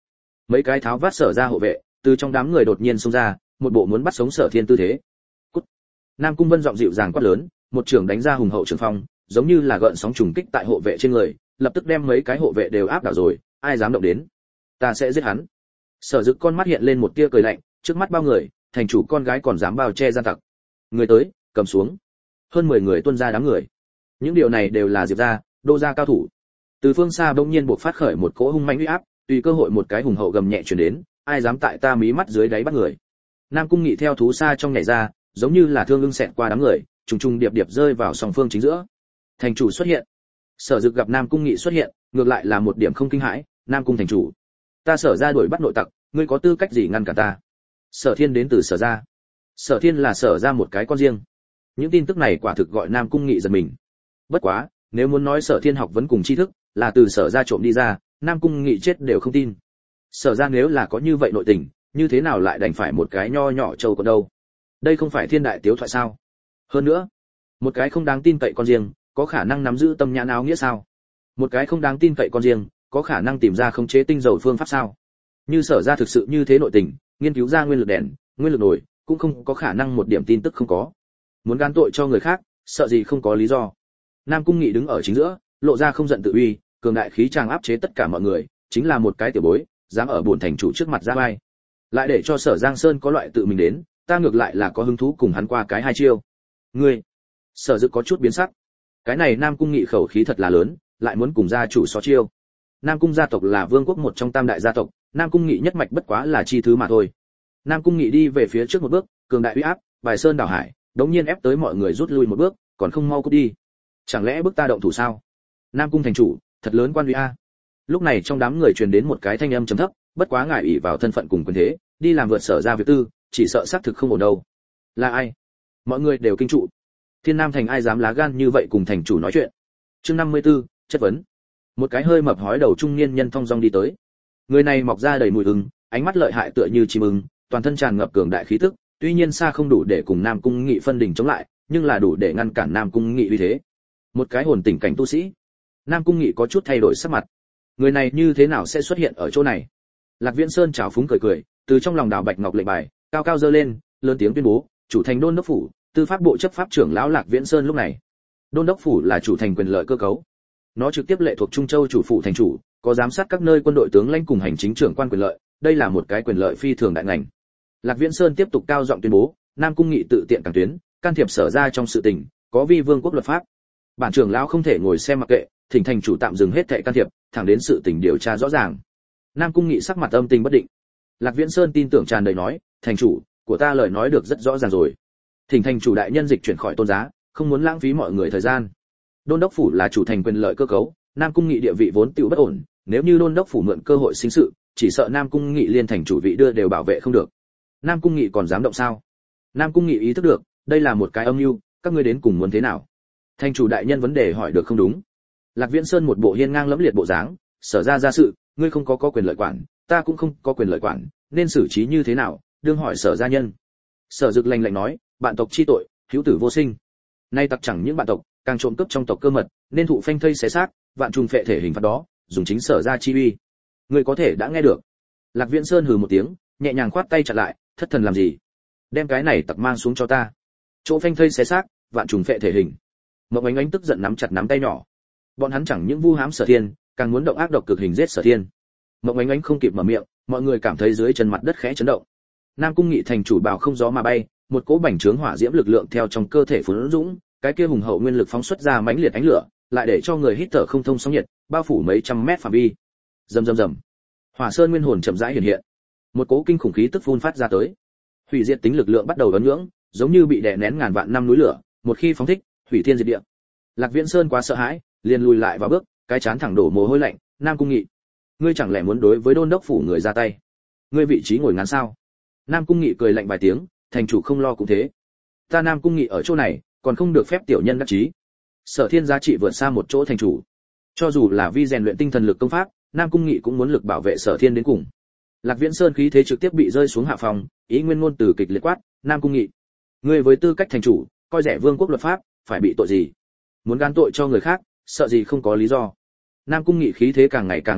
Mấy cái tháo vát Sở gia hộ vệ từ trong đám người đột nhiên xông ra, một bộ muốn bắt sống Sở Thiên tư thế. Cút. Nam Cung Vân giọng dịu dàng quát lớn, một trường đánh ra hùng hậu trường phong, giống như là gợn sóng trùng kích tại hộ vệ trên người, lập tức đem mấy cái hộ vệ đều áp đảo rồi, ai dám động đến, ta sẽ giết hắn. Sở Dực con mắt hiện lên một tia cười lạnh, trước mắt bao người, thành chủ con gái còn dám bao che gian tặc. Người tới, cầm xuống. Hơn 10 người tuôn ra đám người. Những điều này đều là Diệp gia, Đô gia cao thủ. Từ phương xa bỗng nhiên buộc phát khởi một cỗ hung mãnh uy áp, tùy cơ hội một cái hùng hậu gầm nhẹ truyền đến, ai dám tại ta mí mắt dưới đáy bắt người. Nam Cung Nghị theo thú xa trong nhảy ra, giống như là thương ưng xẹt qua đám người, trùng trùng điệp điệp rơi vào song phương chính giữa. Thành chủ xuất hiện. Sở Dực gặp Nam Cung Nghị xuất hiện, ngược lại là một điểm không kinh hãi, Nam Cung thành chủ, ta Sở gia đuổi bắt nội tặc, ngươi có tư cách gì ngăn cản ta? Sở Thiên đến từ Sở gia. Sở Thiên là Sở gia một cái con riêng. Những tin tức này quả thực gọi Nam Cung Nghị giật mình. Bất quá, nếu muốn nói Sở Thiên học vấn cùng tri thức là từ Sở gia trộm đi ra, Nam Cung Nghị chết đều không tin. Sở gia nếu là có như vậy nội tình, như thế nào lại đành phải một cái nho nhỏ châu có đâu? Đây không phải thiên đại tiếu thoại sao? Hơn nữa, một cái không đáng tin cậy con riêng, có khả năng nắm giữ tâm nhãn áo nghĩa sao? Một cái không đáng tin cậy con riêng, có khả năng tìm ra khống chế tinh dầu phương pháp sao? Như Sở gia thực sự như thế nội tình, nghiên cứu ra nguyên lực đèn, nguyên lực nổi, cũng không có khả năng một điểm tin tức không có. Muốn gan tội cho người khác, sợ gì không có lý do. Nam Cung Nghị đứng ở chính giữa, lộ ra không giận tự uy, cường đại khí tràng áp chế tất cả mọi người, chính là một cái tiểu bối, dám ở bổn thành chủ trước mặt ra vai. Lại để cho Sở Giang Sơn có loại tự mình đến, ta ngược lại là có hứng thú cùng hắn qua cái hai chiêu. Ngươi, Sở Dực có chút biến sắc. Cái này Nam Cung Nghị khẩu khí thật là lớn, lại muốn cùng gia chủ so chiêu. Nam Cung gia tộc là vương quốc một trong tam đại gia tộc, Nam Cung Nghị nhất mạch bất quá là chi thứ mà thôi. Nam Cung Nghị đi về phía trước một bước, cường đại uy áp, bài sơn đảo hải, đống nhiên ép tới mọi người rút lui một bước, còn không mau cút đi. Chẳng lẽ bức ta động thủ sao? Nam Cung thành chủ, thật lớn quan uy a. Lúc này trong đám người truyền đến một cái thanh âm trầm thấp, bất quá ngài ỷ vào thân phận cùng quyền thế, đi làm vượt Sở gia việc tư, chỉ sợ xác thực không ổn đâu. Là ai? Mọi người đều kinh trụ. Thiên Nam thành ai dám lá gan như vậy cùng thành chủ nói chuyện? Chương 54, chất vấn. Một cái hơi mập hói đầu trung niên nhân thong dong đi tới. Người này mọc ra đầy mùi ưng, ánh mắt lợi hại tựa như chim ưng, toàn thân tràn ngập cường đại khí tức, tuy nhiên xa không đủ để cùng Nam Cung Nghị phân đỉnh chống lại, nhưng là đủ để ngăn cản Nam Cung Nghị uy thế. Một cái hồn tình cảnh tu sĩ. Nam Cung Nghị có chút thay đổi sắc mặt. Người này như thế nào sẽ xuất hiện ở chỗ này? Lạc Viễn Sơn trào phúng cười cười, từ trong lòng đào bạch ngọc lệnh bài, cao cao giơ lên, lớn tiếng tuyên bố, chủ thành Đôn đốc phủ, tư pháp bộ chấp pháp trưởng lão Lạc Viễn Sơn lúc này. Đôn đốc phủ là chủ thành quyền lợi cơ cấu. Nó trực tiếp lệ thuộc Trung Châu chủ phủ thành chủ, có giám sát các nơi quân đội tướng lãnh cùng hành chính trưởng quan quyền lợi, đây là một cái quyền lợi phi thường đại ngành. Lạc Viễn Sơn tiếp tục cao giọng tuyên bố, Nam Cung Nghị tự tiện càng tuyến, can thiệp Sở gia trong sự tình, có vi vương quốc luật pháp. Bản trưởng lão không thể ngồi xem mặc kệ, thỉnh thành chủ tạm dừng hết thảy can thiệp, thẳng đến sự tình điều tra rõ ràng. Nam Cung Nghị sắc mặt âm tình bất định. Lạc Viễn Sơn tin tưởng tràn đầy nói, thành chủ, của ta lời nói được rất rõ ràng rồi. Thỉnh thành chủ đại nhân dịch chuyển khỏi tôn giá, không muốn lãng phí mọi người thời gian. Đôn đốc phủ là chủ thành quyền lợi cơ cấu, Nam Cung Nghị địa vị vốn tiểu bất ổn, nếu như Đôn đốc phủ mượn cơ hội sinh sự, chỉ sợ Nam Cung Nghị liên thành chủ vị đưa đều bảo vệ không được. Nam Cung Nghị còn dám động sao? Nam Cung Nghị ý thức được, đây là một cái âm mưu, các ngươi đến cùng muốn thế nào? Thành chủ đại nhân vấn đề hỏi được không đúng. Lạc Viễn Sơn một bộ hiên ngang lẫm liệt bộ dáng, Sở ra ra sự, ngươi không có quyền lợi quản, ta cũng không có quyền lợi quản, nên xử trí như thế nào, đương hỏi Sở gia nhân. Sở Dực lạnh lạnh nói, bạn tộc chi tội, hữu tử vô sinh. Nay tặc chẳng những bạn tộc, càng trộm cướp trong tộc cơ mật, nên thụ phanh thây xé xác, vạn trùng phệ thể hình phạt đó, dùng chính Sở gia chi uy. Ngươi có thể đã nghe được. Lạc Viễn Sơn hừ một tiếng, nhẹ nhàng khoát tay chặn lại, thất thần làm gì? Đem cái này tặc mang xuống cho ta. Chỗ phanh thây xé xác, vạn trùng phệ thể hình. Mộng Ánh Ánh tức giận nắm chặt nắm tay nhỏ. Bọn hắn chẳng những vu hãm Sở Thiên, càng muốn động ác độc cực hình giết Sở Thiên. Mộng Ánh Ánh không kịp mở miệng, mọi người cảm thấy dưới chân mặt đất khẽ chấn động. Nam Cung Nghị thành chủ bảo không gió mà bay, một cỗ bành trướng hỏa diễm lực lượng theo trong cơ thể phun dũng, cái kia hùng hậu nguyên lực phóng xuất ra mãnh liệt ánh lửa, lại để cho người hít thở không thông sóng nhiệt, bao phủ mấy trăm mét phạm vi. Rầm rầm rầm. Hỏa Sơn Nguyên Hồn chậm rãi hiện hiện. Một cỗ kinh khủng khí tức phun phát ra tới. Hủy diệt tính lực lượng bắt đầu ấn nhưỡng, giống như bị đè nén ngàn vạn năm núi lửa, một khi phóng thích, hủy thiên diệt địa. Lạc Viễn Sơn quá sợ hãi, liền lùi lại vài bước, cái chán thẳng đổ mồ hôi lạnh. Nam Cung Nghị, ngươi chẳng lẽ muốn đối với Đôn đốc phủ người ra tay? Ngươi vị trí ngồi ngắn sao? Nam Cung Nghị cười lạnh vài tiếng, thành chủ không lo cũng thế. Ta Nam Cung Nghị ở chỗ này, còn không được phép tiểu nhân đắc chí. Sở Thiên giá trị vượt xa một chỗ thành chủ. Cho dù là vi rèn luyện tinh thần lực công pháp, Nam Cung Nghị cũng muốn lực bảo vệ Sở Thiên đến cùng. Lạc Viễn Sơn khí thế trực tiếp bị rơi xuống hạ phòng, ý nguyên ngôn từ kịch liệt quát, Nam Cung Nghị, ngươi với tư cách thành chủ, coi rẻ vương quốc luật pháp, phải bị tội gì? Muốn gan tội cho người khác, sợ gì không có lý do. Nam Cung Nghị khí thế càng ngày càng lớn mạnh,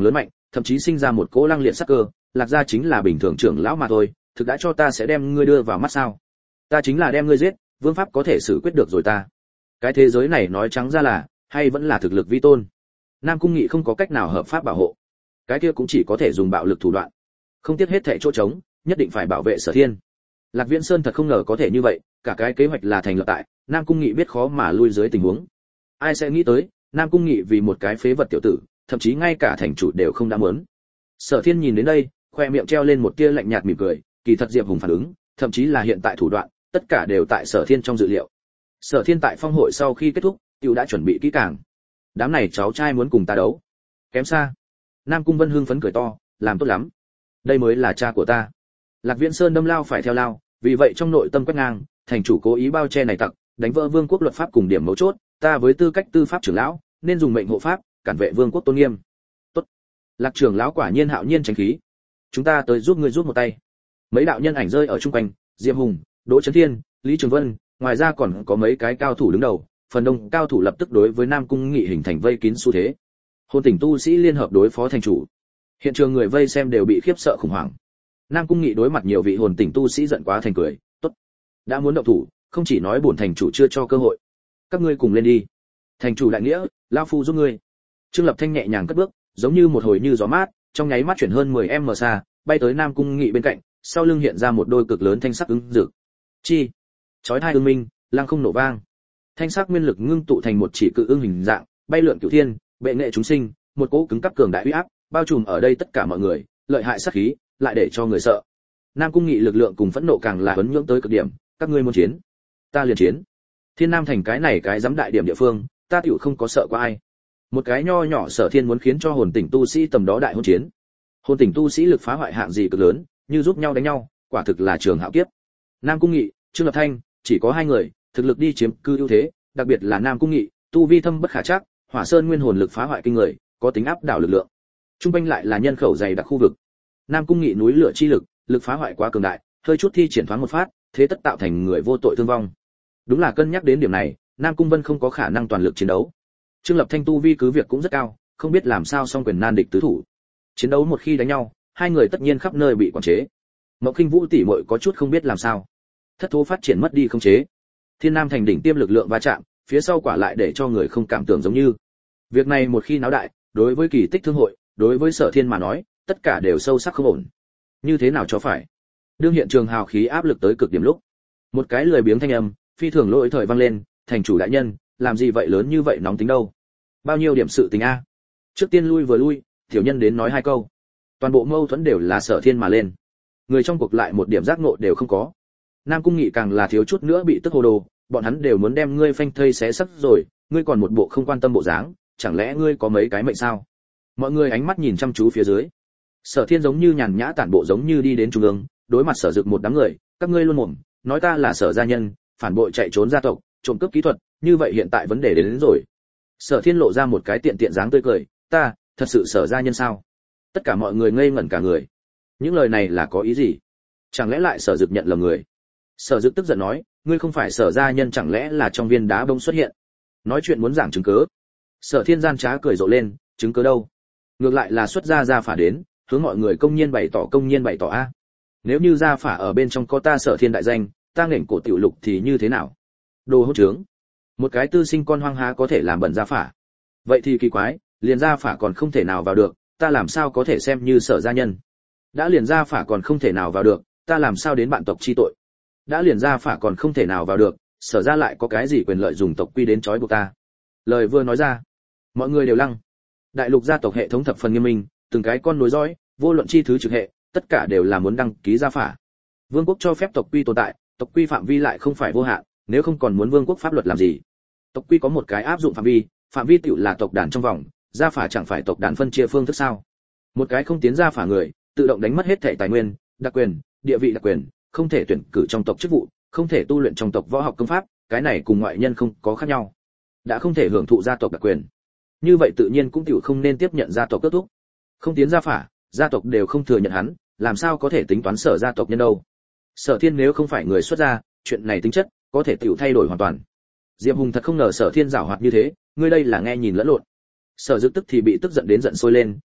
thậm chí sinh ra một cỗ lăng liệt sắc cơ, Lạc gia chính là bình thường trưởng lão mà thôi, thực đã cho ta sẽ đem ngươi đưa vào mắt sao? Ta chính là đem ngươi giết, vương pháp có thể xử quyết được rồi ta. Cái thế giới này nói trắng ra là, hay vẫn là thực lực vi tôn. Nam Cung Nghị không có cách nào hợp pháp bảo hộ, cái kia cũng chỉ có thể dùng bạo lực thủ đoạn. Không tiếc hết thảy chỗ trống, nhất định phải bảo vệ Sở Thiên. Lạc Viễn Sơn thật không ngờ có thể như vậy, cả cái kế hoạch là thành lập tại Nam Cung Nghị biết khó mà lui dưới tình huống. Ai sẽ nghĩ tới, Nam Cung Nghị vì một cái phế vật tiểu tử, thậm chí ngay cả thành chủ đều không đã muốn. Sở Thiên nhìn đến đây, khoe miệng treo lên một tia lạnh nhạt mỉm cười, kỳ thật Diệp Hùng phản ứng, thậm chí là hiện tại thủ đoạn, tất cả đều tại Sở Thiên trong dự liệu. Sở Thiên tại phong hội sau khi kết thúc, tiểu đã chuẩn bị kỹ càng. Đám này cháu trai muốn cùng ta đấu, kém xa. Nam Cung Vân hưng phấn cười to, làm tốt lắm. Đây mới là cha của ta. Lạc Viễn Sơn đâm lao phải theo lao, vì vậy trong nội tâm quét ngang, thành chủ cố ý bao che này tặc, đánh vỡ vương quốc luật pháp cùng điểm mấu chốt, ta với tư cách tư pháp trưởng lão, nên dùng mệnh hộ pháp, cản vệ vương quốc tôn nghiêm. Tốt. Lạc trưởng lão quả nhiên hạo nhiên tránh khí. Chúng ta tới giúp ngươi giúp một tay. Mấy đạo nhân ảnh rơi ở chung quanh, Diệp Hùng, Đỗ Chấn Thiên, Lý Trường Vân, ngoài ra còn có mấy cái cao thủ đứng đầu, phần đông cao thủ lập tức đối với Nam Cung Nghị hình thành vây kín xu thế. Hồn tỉnh tu sĩ liên hợp đối phó thành chủ. Hiện trường người vây xem đều bị khiếp sợ khủng hoảng. Nam Cung Nghị đối mặt nhiều vị hồn tỉnh tu sĩ giận quá thành cười, tốt, đã muốn động thủ, không chỉ nói bổn thành chủ chưa cho cơ hội, các ngươi cùng lên đi. Thành chủ đại nghĩa, lão phu giúp ngươi. Trương Lập Thanh nhẹ nhàng cất bước, giống như một hồi như gió mát, trong nháy mắt chuyển hơn 10m xa, bay tới Nam Cung Nghị bên cạnh, sau lưng hiện ra một đôi cực lớn thanh sắc ứng rực. Chi, chói tai ưng minh, lăng không nổ vang. Thanh sắc nguyên lực ngưng tụ thành một chỉ cự ưng hình dạng, bay lượn cửu thiên, bệ nghệ chúng sinh, một cỗ cứng cáp cường đại uy áp, bao trùm ở đây tất cả mọi người, lợi hại sát khí, lại để cho người sợ. Nam Cung Nghị lực lượng cùng phẫn nộ càng là huấn nhưỡng tới cực điểm, các ngươi muốn chiến, ta liền chiến. Thiên Nam thành cái này cái giám đại điểm địa phương, ta tiểu không có sợ qua ai. Một cái nho nhỏ Sở Thiên muốn khiến cho hồn tỉnh tu sĩ tầm đó đại hôn chiến. Hồn tỉnh tu sĩ lực phá hoại hạng gì cực lớn, như giúp nhau đánh nhau, quả thực là trường hạo kiếp. Nam Cung Nghị, Trương Lập Thanh, chỉ có hai người, thực lực đi chiếm cư ưu thế, đặc biệt là Nam Cung Nghị, tu vi thâm bất khả trắc, Hỏa Sơn nguyên hồn lực phá hoại kinh người, có tính áp đảo lực lượng. Trung quanh lại là nhân khẩu dày đặc khu vực. Nam Cung Nghị núi lửa chi lực, lực phá hoại quá cường đại, hơi chút thi triển thoáng một phát, thế tất tạo thành người vô tội thương vong. Đúng là cân nhắc đến điểm này, Nam Cung Vân không có khả năng toàn lực chiến đấu. Trương Lập Thanh tu vi cứ việc cũng rất cao, không biết làm sao song quyền nan địch tứ thủ. Chiến đấu một khi đánh nhau, hai người tất nhiên khắp nơi bị quản chế. Mộng Khinh Vũ tỷ muội có chút không biết làm sao, thất thố phát triển mất đi không chế. Thiên Nam thành đỉnh tiêm lực lượng va chạm, phía sau quả lại để cho người không cảm tưởng giống như. Việc này một khi náo đại, đối với Kỳ Tích Thương hội, đối với Sở Thiên mà nói, tất cả đều sâu sắc không ổn. Như thế nào cho phải? Đương hiện trường hào khí áp lực tới cực điểm lúc, một cái lười biếng thanh âm phi thường lỗi thời vang lên, thành chủ đại nhân, làm gì vậy lớn như vậy nóng tính đâu? Bao nhiêu điểm sự tình a? Trước tiên lui vừa lui, tiểu nhân đến nói hai câu. Toàn bộ mâu thuẫn đều là Sở Thiên mà lên. Người trong cuộc lại một điểm giác ngộ đều không có. Nam Cung Nghị càng là thiếu chút nữa bị tức hồ đồ, bọn hắn đều muốn đem ngươi phanh thây xé xác rồi, ngươi còn một bộ không quan tâm bộ dáng, chẳng lẽ ngươi có mấy cái mệnh sao? Mọi người ánh mắt nhìn chăm chú phía dưới. Sở Thiên giống như nhàn nhã tản bộ giống như đi đến trung ương, đối mặt Sở Dực một đám người, các ngươi luôn mồm nói ta là Sở gia nhân, phản bội chạy trốn gia tộc, trộm cướp kỹ thuật, như vậy hiện tại vấn đề đến rồi. Sở Thiên lộ ra một cái tiện tiện dáng tươi cười, ta, thật sự Sở gia nhân sao? Tất cả mọi người ngây ngẩn cả người. Những lời này là có ý gì? Chẳng lẽ lại Sở Dực nhận lầm người? Sở Dực tức giận nói, ngươi không phải Sở gia nhân chẳng lẽ là trong viên đá bông xuất hiện? Nói chuyện muốn giảng chứng cứ. Sở Thiên gian trá cười rộ lên, chứng cứ đâu? Ngược lại là xuất gia phả đến, hướng mọi người công nhiên bày tỏ a. Nếu như gia phả ở bên trong có ta Sở Thiên đại danh, ta nghển cổ tiểu lục thì như thế nào? Đồ hỗn trướng. Một cái tư sinh con hoang há có thể làm bẩn gia phả? Vậy thì kỳ quái, liền gia phả còn không thể nào vào được, ta làm sao có thể xem như Sở gia nhân? Đã liền gia phả còn không thể nào vào được, ta làm sao đến bạn tộc chi tội? Đã liền gia phả còn không thể nào vào được, Sở gia lại có cái gì quyền lợi dùng tộc quy đến trói buộc ta? Lời vừa nói ra, mọi người đều lăng. Đại lục gia tộc hệ thống thập phần nghiêm minh, từng cái con nối dõi, vô luận chi thứ trực hệ, tất cả đều là muốn đăng ký gia phả. Vương quốc cho phép tộc quy tồn tại, tộc quy phạm vi lại không phải vô hạn, nếu không còn muốn vương quốc pháp luật làm gì? Tộc quy có một cái áp dụng phạm vi tiểu là tộc đàn trong vòng, gia phả chẳng phải tộc đàn phân chia phương thức sao? Một cái không tiến gia phả người, tự động đánh mất hết thảy tài nguyên, đặc quyền, địa vị đặc quyền, không thể tuyển cử trong tộc chức vụ, không thể tu luyện trong tộc võ học công pháp, cái này cùng ngoại nhân không có khác nhau. Đã không thể hưởng thụ gia tộc đặc quyền, như vậy tự nhiên cũng tiểu không nên tiếp nhận gia tộc kết thúc. Không tiến gia phả, gia tộc đều không thừa nhận hắn, làm sao có thể tính toán Sở gia tộc nhân đâu? Sở Thiên nếu không phải người xuất gia, chuyện này tính chất có thể tiểu thay đổi hoàn toàn. Diệp Hùng thật không ngờ Sở Thiên giảo hoạt như thế, ngươi đây là nghe nhìn lẫn lộn. Sở Dực tức thì bị tức giận đến giận sôi lên,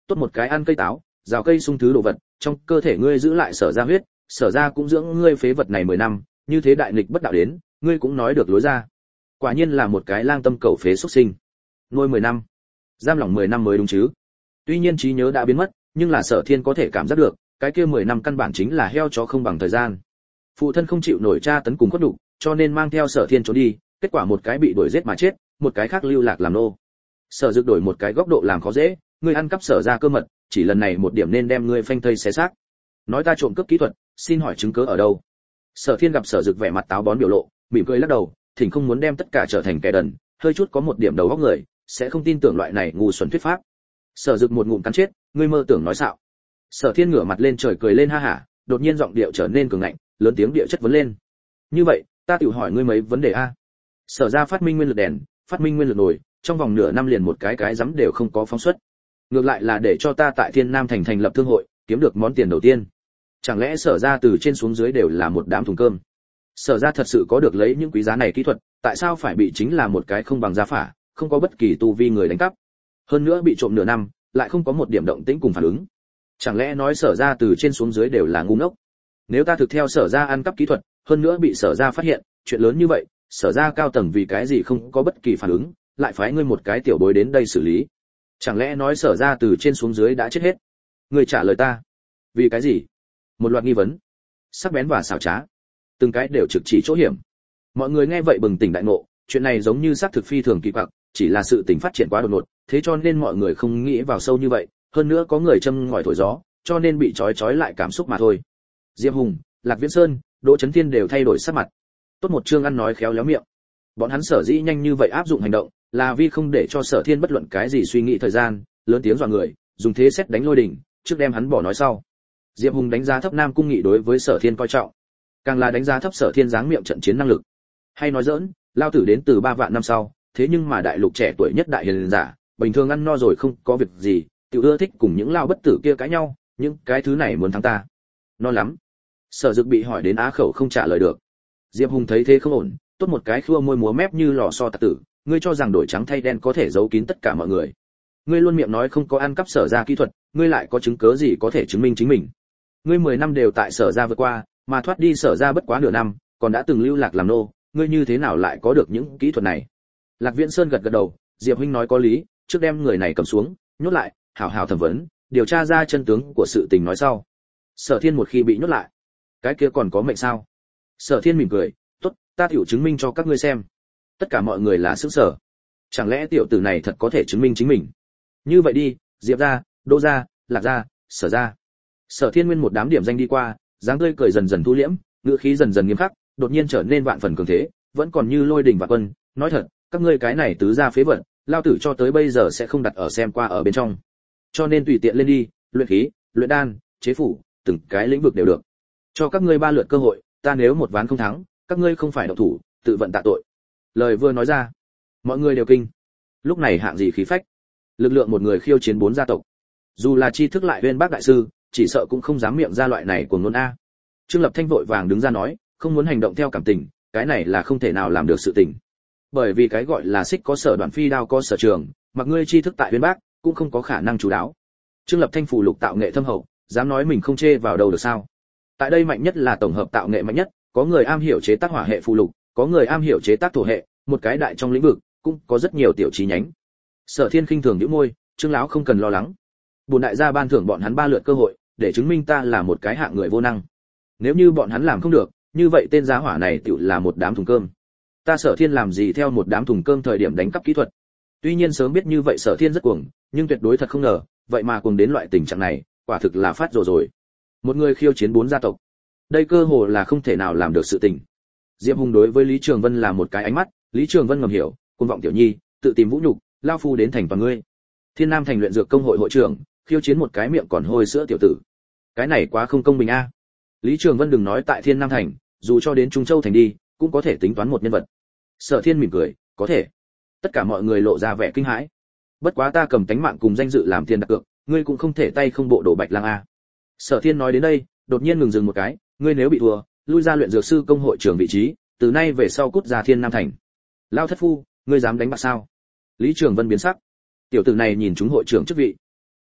tốt một cái ăn cây táo, rào cây sung thứ đồ vật, trong cơ thể ngươi giữ lại Sở gia huyết, Sở gia cũng dưỡng ngươi phế vật này 10 năm, như thế đại nghịch bất đạo đến, ngươi cũng nói được lối ra. Quả nhiên là một cái lang tâm cầu phế xuất sinh. Nuôi 10 năm, giam lỏng 10 năm mới đúng chứ? Tuy nhiên trí nhớ đã biến mất, nhưng là Sở Thiên có thể cảm giác được, cái kia 10 năm căn bản chính là heo chó không bằng thời gian. Phụ thân không chịu nổi tra tấn cùng khuất nhục, cho nên mang theo Sở Thiên trốn đi, kết quả một cái bị đuổi giết mà chết, một cái khác lưu lạc làm nô. Sở Dực đổi một cái góc độ làm khó dễ, ngươi ăn cắp Sở gia cơ mật, chỉ lần này một điểm nên đem ngươi phanh thây xé xác. Nói ta trộm cướp kỹ thuật, xin hỏi chứng cứ ở đâu? Sở Thiên gặp Sở Dực vẻ mặt táo bón biểu lộ, mỉm cười lắc đầu, thỉnh không muốn đem tất cả trở thành kẻ đần, hơi chút có một điểm đầu óc người, sẽ không tin tưởng loại này ngu xuẩn thuyết pháp. Sở Dực một ngụm cắn chết, ngươi mơ tưởng nói xạo. Sở Thiên ngửa mặt lên trời cười lên ha hả, đột nhiên giọng điệu trở nên cường ngạnh, lớn tiếng địa chất vấn lên. Như vậy, ta tự hỏi ngươi mấy vấn đề a. Sở gia phát minh nguyên lực đèn, phát minh nguyên lực nồi, trong vòng nửa năm liền một cái rắm đều không có phóng xuất. Ngược lại là để cho ta tại Thiên Nam thành thành lập thương hội, kiếm được món tiền đầu tiên. Chẳng lẽ Sở gia từ trên xuống dưới đều là một đám thùng cơm? Sở gia thật sự có được lấy những quý giá này kỹ thuật, tại sao phải bị chính là một cái không bằng gia phả, không có bất kỳ tu vi người đánh cắp? Hơn nữa bị trộm nửa năm, lại không có một điểm động tĩnh cùng phản ứng. Chẳng lẽ nói Sở gia từ trên xuống dưới đều là ngu ngốc? Nếu ta thực theo Sở gia ăn cắp kỹ thuật, hơn nữa bị Sở gia phát hiện, chuyện lớn như vậy, Sở gia cao tầng vì cái gì không có bất kỳ phản ứng, lại phái ngươi một cái tiểu bối đến đây xử lý? Chẳng lẽ nói Sở gia từ trên xuống dưới đã chết hết? Ngươi trả lời ta. Vì cái gì? Một loạt nghi vấn, sắc bén và xảo trá, từng cái đều trực chỉ chỗ hiểm. Mọi người nghe vậy bừng tỉnh đại ngộ, chuyện này giống như xác thực phi thường kỳ quặc, chỉ là sự tình phát triển quá đột ngột, thế cho nên mọi người không nghĩ vào sâu như vậy, hơn nữa có người châm ngòi thổi gió, cho nên bị trói lại cảm xúc mà thôi. Diệp Hùng, Lạc Viễn Sơn, Đỗ Chấn Thiên đều thay đổi sắc mặt. Tốt một chương ăn nói khéo léo miệng. Bọn hắn sở dĩ nhanh như vậy áp dụng hành động, là vì không để cho Sở Thiên bất luận cái gì suy nghĩ thời gian, lớn tiếng dọa người, dùng thế xét đánh lôi đỉnh, trước đem hắn bỏ nói sau. Diệp Hùng đánh giá thấp Nam Cung Nghị đối với Sở Thiên coi trọng, càng là đánh giá thấp Sở Thiên dáng miệng trận chiến năng lực. Hay nói giỡn, lao tử đến từ 3 vạn năm sau, thế nhưng mà đại lục trẻ tuổi nhất đại hiền giả, bình thường ăn no rồi không có việc gì, tiểu ưa thích cùng những lao bất tử kia cãi nhau, những cái thứ này muốn thắng ta. No lắm. Sở Dực bị hỏi đến á khẩu không trả lời được. Diệp Hùng thấy thế không ổn, tốt một cái khua môi múa mép như lò xo tặc tử, ngươi cho rằng đổi trắng thay đen có thể giấu kín tất cả mọi người? Ngươi luôn miệng nói không có ăn cắp Sở gia kỹ thuật, ngươi lại có chứng cứ gì có thể chứng minh chính mình? Ngươi 10 năm đều tại Sở gia vượt qua, mà thoát đi Sở gia bất quá nửa năm, còn đã từng lưu lạc làm nô, ngươi như thế nào lại có được những kỹ thuật này? Lạc Viễn Sơn gật gật đầu, Diệp huynh nói có lý, trước đem người này cầm xuống, nhốt lại, hảo hảo thẩm vấn, điều tra ra chân tướng của sự tình nói sau. Sở Thiên một khi bị nhốt lại, cái kia còn có mệnh sao? Sở Thiên mỉm cười, tốt, ta tiểu chứng minh cho các ngươi xem. Tất cả mọi người là sững sờ. Chẳng lẽ tiểu tử này thật có thể chứng minh chính mình? Như vậy đi, Diệp gia, Đỗ gia, Lạc gia, Sở gia. Sở Thiên nguyên một đám điểm danh đi qua, dáng tươi cười dần dần thu liễm, ngữ khí dần dần nghiêm khắc, đột nhiên trở nên vạn phần cường thế, vẫn còn như lôi đình và quân, nói thật, các ngươi cái này tứ gia phế vật, lao tử cho tới bây giờ sẽ không đặt ở xem qua ở bên trong. Cho nên tùy tiện lên đi, luyện khí, luyện đan, chế phủ, từng cái lĩnh vực đều được. Cho các ngươi 3 lượt cơ hội, ta nếu một ván không thắng, các ngươi không phải động thủ, tự vận tạ tội. Lời vừa nói ra, mọi người đều kinh. Lúc này hạng gì khí phách, lực lượng một người khiêu chiến 4 gia tộc. Dù là tri thức lại uyên bác đại sư, chỉ sợ cũng không dám miệng ra loại này của ngôn a. Trương Lập Thanh vội vàng đứng ra nói, không muốn hành động theo cảm tình, cái này là không thể nào làm được sự tình. Bởi vì cái gọi là xích có sở đoạn phi đao có sở trường, mặc ngươi tri thức tại uyên bác, cũng không có khả năng chủ đáo. Trương Lập Thanh phù lục tạo nghệ thâm hậu, dám nói mình không chê vào đâu được sao? Tại đây mạnh nhất là tổng hợp tạo nghệ mạnh nhất, có người am hiểu chế tác hỏa hệ phù lục, có người am hiểu chế tác thổ hệ, một cái đại trong lĩnh vực, cũng có rất nhiều tiểu chi nhánh. Sở Thiên khinh thường nhíu môi, Trương lão không cần lo lắng. Bổn đại gia ban thưởng bọn hắn 3 lượt cơ hội, để chứng minh ta là một cái hạng người vô năng. Nếu như bọn hắn làm không được, như vậy tên giá hỏa này tựu là một đám thùng cơm. Ta Sở Thiên làm gì theo một đám thùng cơm thời điểm đánh cắp kỹ thuật. Tuy nhiên sớm biết như vậy Sở Thiên rất cuồng, nhưng tuyệt đối thật không ngờ, vậy mà cuồng đến loại tình trạng này, quả thực là phát rồi. Một người khiêu chiến 4 gia tộc, đây cơ hồ là không thể nào làm được sự tình. Diệp Hùng đối với Lý Trường Vân là một cái ánh mắt, Lý Trường Vân ngầm hiểu, cuồng vọng tiểu nhi, tự tìm vũ nhục, lao phu đến thành toàn ngươi. Thiên Nam thành luyện dược công hội hội trưởng, khiêu chiến một cái miệng còn hôi sữa tiểu tử. Cái này quá không công bình a. Lý Trường Vân đừng nói tại Thiên Nam thành, dù cho đến Trung Châu thành đi, cũng có thể tính toán một nhân vật. Sở Thiên mỉm cười, có thể. Tất cả mọi người lộ ra vẻ kinh hãi. Bất quá ta cầm tánh mạng cùng danh dự làm tiền đặt cược, ngươi cũng không thể tay không bộ đồ Bạch Lang a. Sở Thiên nói đến đây, đột nhiên ngừng dừng một cái, ngươi nếu bị thua, lui ra luyện dược sư công hội trưởng vị trí, từ nay về sau cút ra Thiên Nam thành. Lao thất phu, ngươi dám đánh bạc sao? Lý Trường Vân biến sắc. Tiểu tử này nhìn chúng hội trưởng chức vị.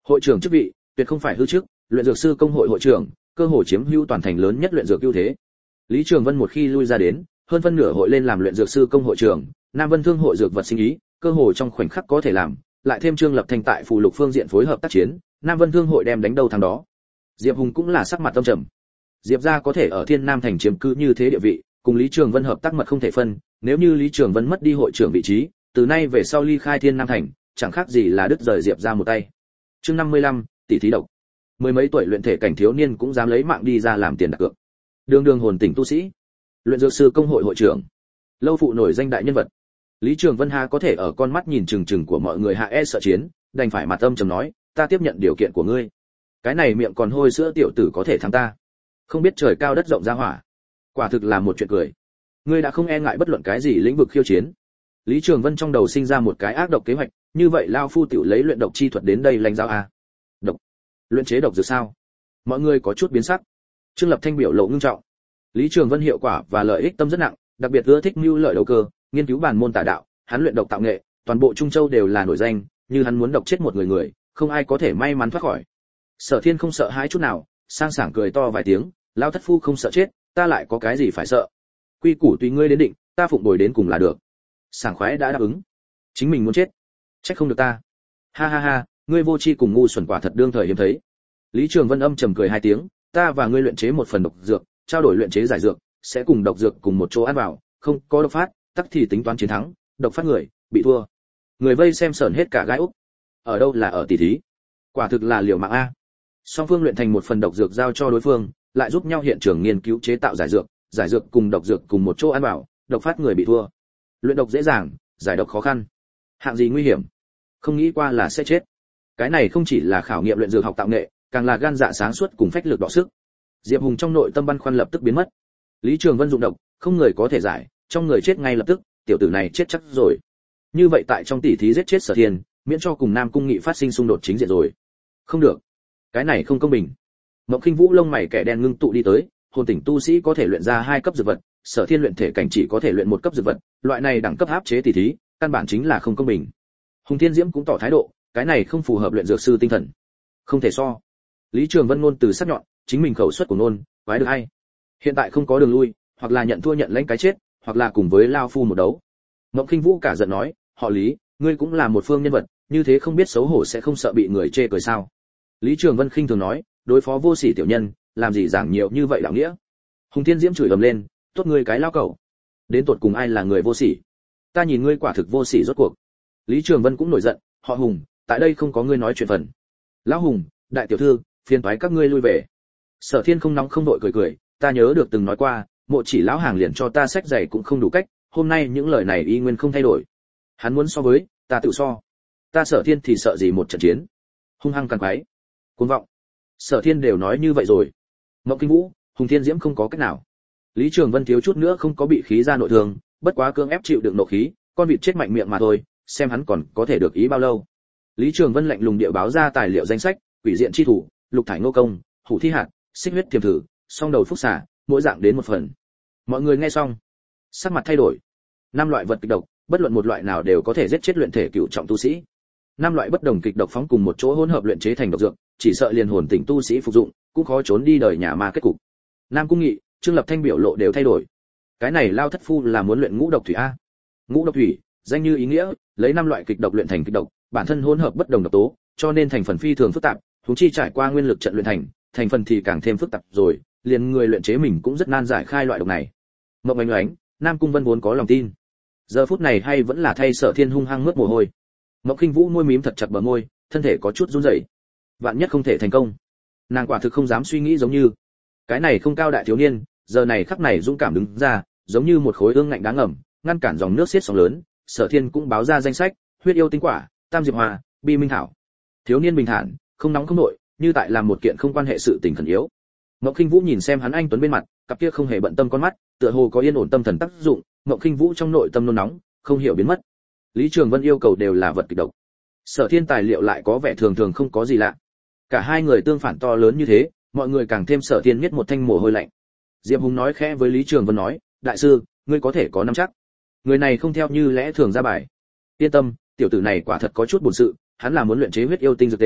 Hội trưởng chức vị tuyệt không phải hư chức, luyện dược sư công hội hội trưởng, cơ hội chiếm hữu toàn thành lớn nhất luyện dược ưu thế. Lý Trường Vân một khi lui ra đến, hơn phân nửa hội lên làm luyện dược sư công hội trưởng, Nam Vân Thương hội dược vật sinh ý, cơ hội trong khoảnh khắc có thể làm, lại thêm Trương Lập Thành tại phù lục phương diện phối hợp tác chiến, Nam Vân Thương hội đem đánh đầu thằng đó. Diệp Hùng cũng là sắc mặt tâm trầm. Diệp gia có thể ở Thiên Nam thành chiếm cứ như thế địa vị, cùng Lý Trường Vân hợp tác mật không thể phân, nếu như Lý Trường Vân mất đi hội trưởng vị trí, từ nay về sau ly khai Thiên Nam thành, chẳng khác gì là đứt rời Diệp gia một tay. Chương 55, tỷ thí độc. Mười mấy tuổi luyện thể cảnh thiếu niên cũng dám lấy mạng đi ra làm tiền đặt cược. Đường đường hồn tỉnh tu sĩ, luyện dược sư công hội hội trưởng, lâu phụ nổi danh đại nhân vật. Lý Trường Vân ha có thể ở con mắt nhìn chừng chừng của mọi người hạ e sợ chiến, đành phải mặt âm trầm nói, ta tiếp nhận điều kiện của ngươi. Cái này miệng còn hôi sữa tiểu tử có thể thắng ta? Không biết trời cao đất rộng ra hỏa. Quả thực là một chuyện cười. Ngươi đã không e ngại bất luận cái gì lĩnh vực khiêu chiến. Lý Trường Vân trong đầu sinh ra một cái ác độc kế hoạch, như vậy lao phu tiểu lấy luyện độc chi thuật đến đây lãnh giáo a. Độc? Luyện chế độc dược sao? Mọi người có chút biến sắc. Trương Lập Thanh biểu lộ ngưng trọng. Lý Trường Vân hiệu quả và lợi ích tâm rất nặng, đặc biệt ưa thích mưu lợi đầu cơ, nghiên cứu bản môn tà đạo, hắn luyện độc tạo nghệ, toàn bộ Trung Châu đều là nổi danh, như hắn muốn độc chết một người, không ai có thể may mắn thoát khỏi. Sở Thiên không sợ hãi chút nào, sang sảng cười to vài tiếng, lao thất phu không sợ chết, ta lại có cái gì phải sợ? Quy củ tùy ngươi đến định, ta phụng bồi đến cùng là được. Sảng khoái đã đáp ứng. Chính mình muốn chết, trách không được ta. Ha ha ha, ngươi vô tri cùng ngu xuẩn quả thật đương thời hiếm thấy. Lý Trường Vân âm trầm cười hai tiếng, ta và ngươi luyện chế một phần độc dược, trao đổi luyện chế giải dược, sẽ cùng độc dược cùng một chỗ ăn vào, không có độc phát, tắc thì tính toán chiến thắng, độc phát người, bị thua. Người vây xem sởn hết cả gai ốc. Ở đâu là ở tỷ thí? Quả thực là liều mạng a. Song phương luyện thành một phần độc dược giao cho đối phương, lại giúp nhau hiện trường nghiên cứu chế tạo giải dược cùng độc dược cùng một chỗ ăn vào, độc phát người bị thua. Luyện độc dễ dàng, giải độc khó khăn. Hạng gì nguy hiểm? Không nghĩ qua là sẽ chết. Cái này không chỉ là khảo nghiệm luyện dược học tạo nghệ, càng là gan dạ sáng suốt cùng phách lực đọ sức. Diệp Hùng trong nội tâm băn khoăn lập tức biến mất. Lý Trường Vân dụng độc, không người có thể giải, trong người chết ngay lập tức, tiểu tử này chết chắc rồi. Như vậy tại trong tỷ thí giết chết Sở Thiên, miễn cho cùng Nam Cung Nghị phát sinh xung đột chính diện rồi. Không được, cái này không công bình. Mộng Khinh Vũ lông mày kẻ đen ngưng tụ đi tới, hồn tỉnh tu sĩ có thể luyện ra 2 cấp dược vật, Sở Thiên luyện thể cảnh chỉ có thể luyện 1 cấp dược vật, loại này đẳng cấp áp chế tỷ thí, căn bản chính là không công bình. Hùng Thiên Diễm cũng tỏ thái độ, cái này không phù hợp luyện dược sư tinh thần. Không thể so. Lý Trường Vân ngôn từ sắc nhọn, chính mình khẩu suất của nôn, quái được hay. Hiện tại không có đường lui, hoặc là nhận thua nhận lãnh cái chết, hoặc là cùng với lao phu một đấu. Mộng Khinh Vũ cả giận nói, họ Lý, ngươi cũng là một phương nhân vật, như thế không biết xấu hổ sẽ không sợ bị người chê cười sao? Lý Trường Vân khinh thường nói, đối phó vô sỉ tiểu nhân, làm gì giảng nhiều như vậy đạo nghĩa? Hùng Thiên Diễm chửi ầm lên, tốt ngươi cái lao cẩu, đến tột cùng ai là người vô sỉ? Ta nhìn ngươi quả thực vô sỉ rốt cuộc. Lý Trường Vân cũng nổi giận, họ Hùng, tại đây không có ngươi nói chuyện phần. Lão Hùng, đại tiểu thư, phiền toái các ngươi lui về. Sở Thiên không nóng không đội cười cười, ta nhớ được từng nói qua, Mộ Chỉ lão hàng liền cho ta sách giày cũng không đủ cách, hôm nay những lời này y nguyên không thay đổi. Hắn muốn so với, ta tự so. Ta Sở Thiên thì sợ gì một trận chiến? Hung hăng càng quái, cuồng vọng. Sở Thiên đều nói như vậy rồi. Mộng Kinh Vũ, Hùng Thiên Diễm không có cách nào. Lý Trường Vân thiếu chút nữa không có bị khí ra nội thương, bất quá cưỡng ép chịu đựng nộ khí, con vịt chết mạnh miệng mà thôi, xem hắn còn có thể được ý bao lâu. Lý Trường Vân lạnh lùng địa báo ra tài liệu danh sách, quỷ diện chi thủ, lục thải ngô công, hủ thi hạt, xích huyết thiềm thử, song đầu phúc xả, mỗi dạng đến một phần. Mọi người nghe xong, sắc mặt thay đổi. 5 loại vật kịch độc, bất luận một loại nào đều có thể giết chết luyện thể cửu trọng tu sĩ. 5 loại bất đồng kịch độc phóng cùng một chỗ hỗn hợp luyện chế thành độc dược, chỉ sợ liền hồn tỉnh tu sĩ phục dụng, cũng khó trốn đi đời nhà ma kết cục. Nam Cung Nghị, Trương Lập Thanh biểu lộ đều thay đổi. Cái này lao thất phu là muốn luyện ngũ độc thủy a? Ngũ độc thủy, danh như ý nghĩa, lấy 5 loại kịch độc luyện thành kịch độc, bản thân hỗn hợp bất đồng độc tố, cho nên thành phần phi thường phức tạp, huống chi trải qua nguyên lực trận luyện thành phần thì càng thêm phức tạp rồi, liền người luyện chế mình cũng rất nan giải khai loại độc này. Mộng Ánh Ánh, Nam Cung Vân vốn có lòng tin. Giờ phút này hay vẫn là thay Sở Thiên hung hăng mướt mồ hôi. Mộng Khinh Vũ môi mím thật chặt bờ môi, thân thể có chút run rẩy. Vạn nhất không thể thành công, nàng quả thực không dám suy nghĩ giống như cái này không cao đại thiếu niên, giờ này khắc này dũng cảm đứng ra, giống như một khối ương ngạnh đáng ngầm, ngăn cản dòng nước xiết sóng lớn. Sở Thiên cũng báo ra danh sách, huyết yêu tinh quả, tam diệp hoa, bi minh thảo. Thiếu niên bình thản, không nóng không nội, như tại làm một kiện không quan hệ sự tình khẩn yếu. Mộng Khinh Vũ nhìn xem hắn anh tuấn bên mặt, cặp kia không hề bận tâm con mắt, tựa hồ có yên ổn tâm thần tác dụng. Mộng Khinh Vũ trong nội tâm nôn nóng, không hiểu biến mất. Lý Trường Vân yêu cầu đều là vật kịch độc. Sở Thiên tài liệu lại có vẻ thường thường không có gì lạ. Cả hai người tương phản to lớn như thế, mọi người càng thêm Sở Thiên miết một thanh mồ hôi lạnh. Diệp Hùng nói khẽ với Lý Trường Vân nói, đại sư, ngươi có thể có nắm chắc. Người này không theo như lẽ thường ra bài. Yên tâm, tiểu tử này quả thật có chút buồn sự, hắn là muốn luyện chế huyết yêu tinh dược tề,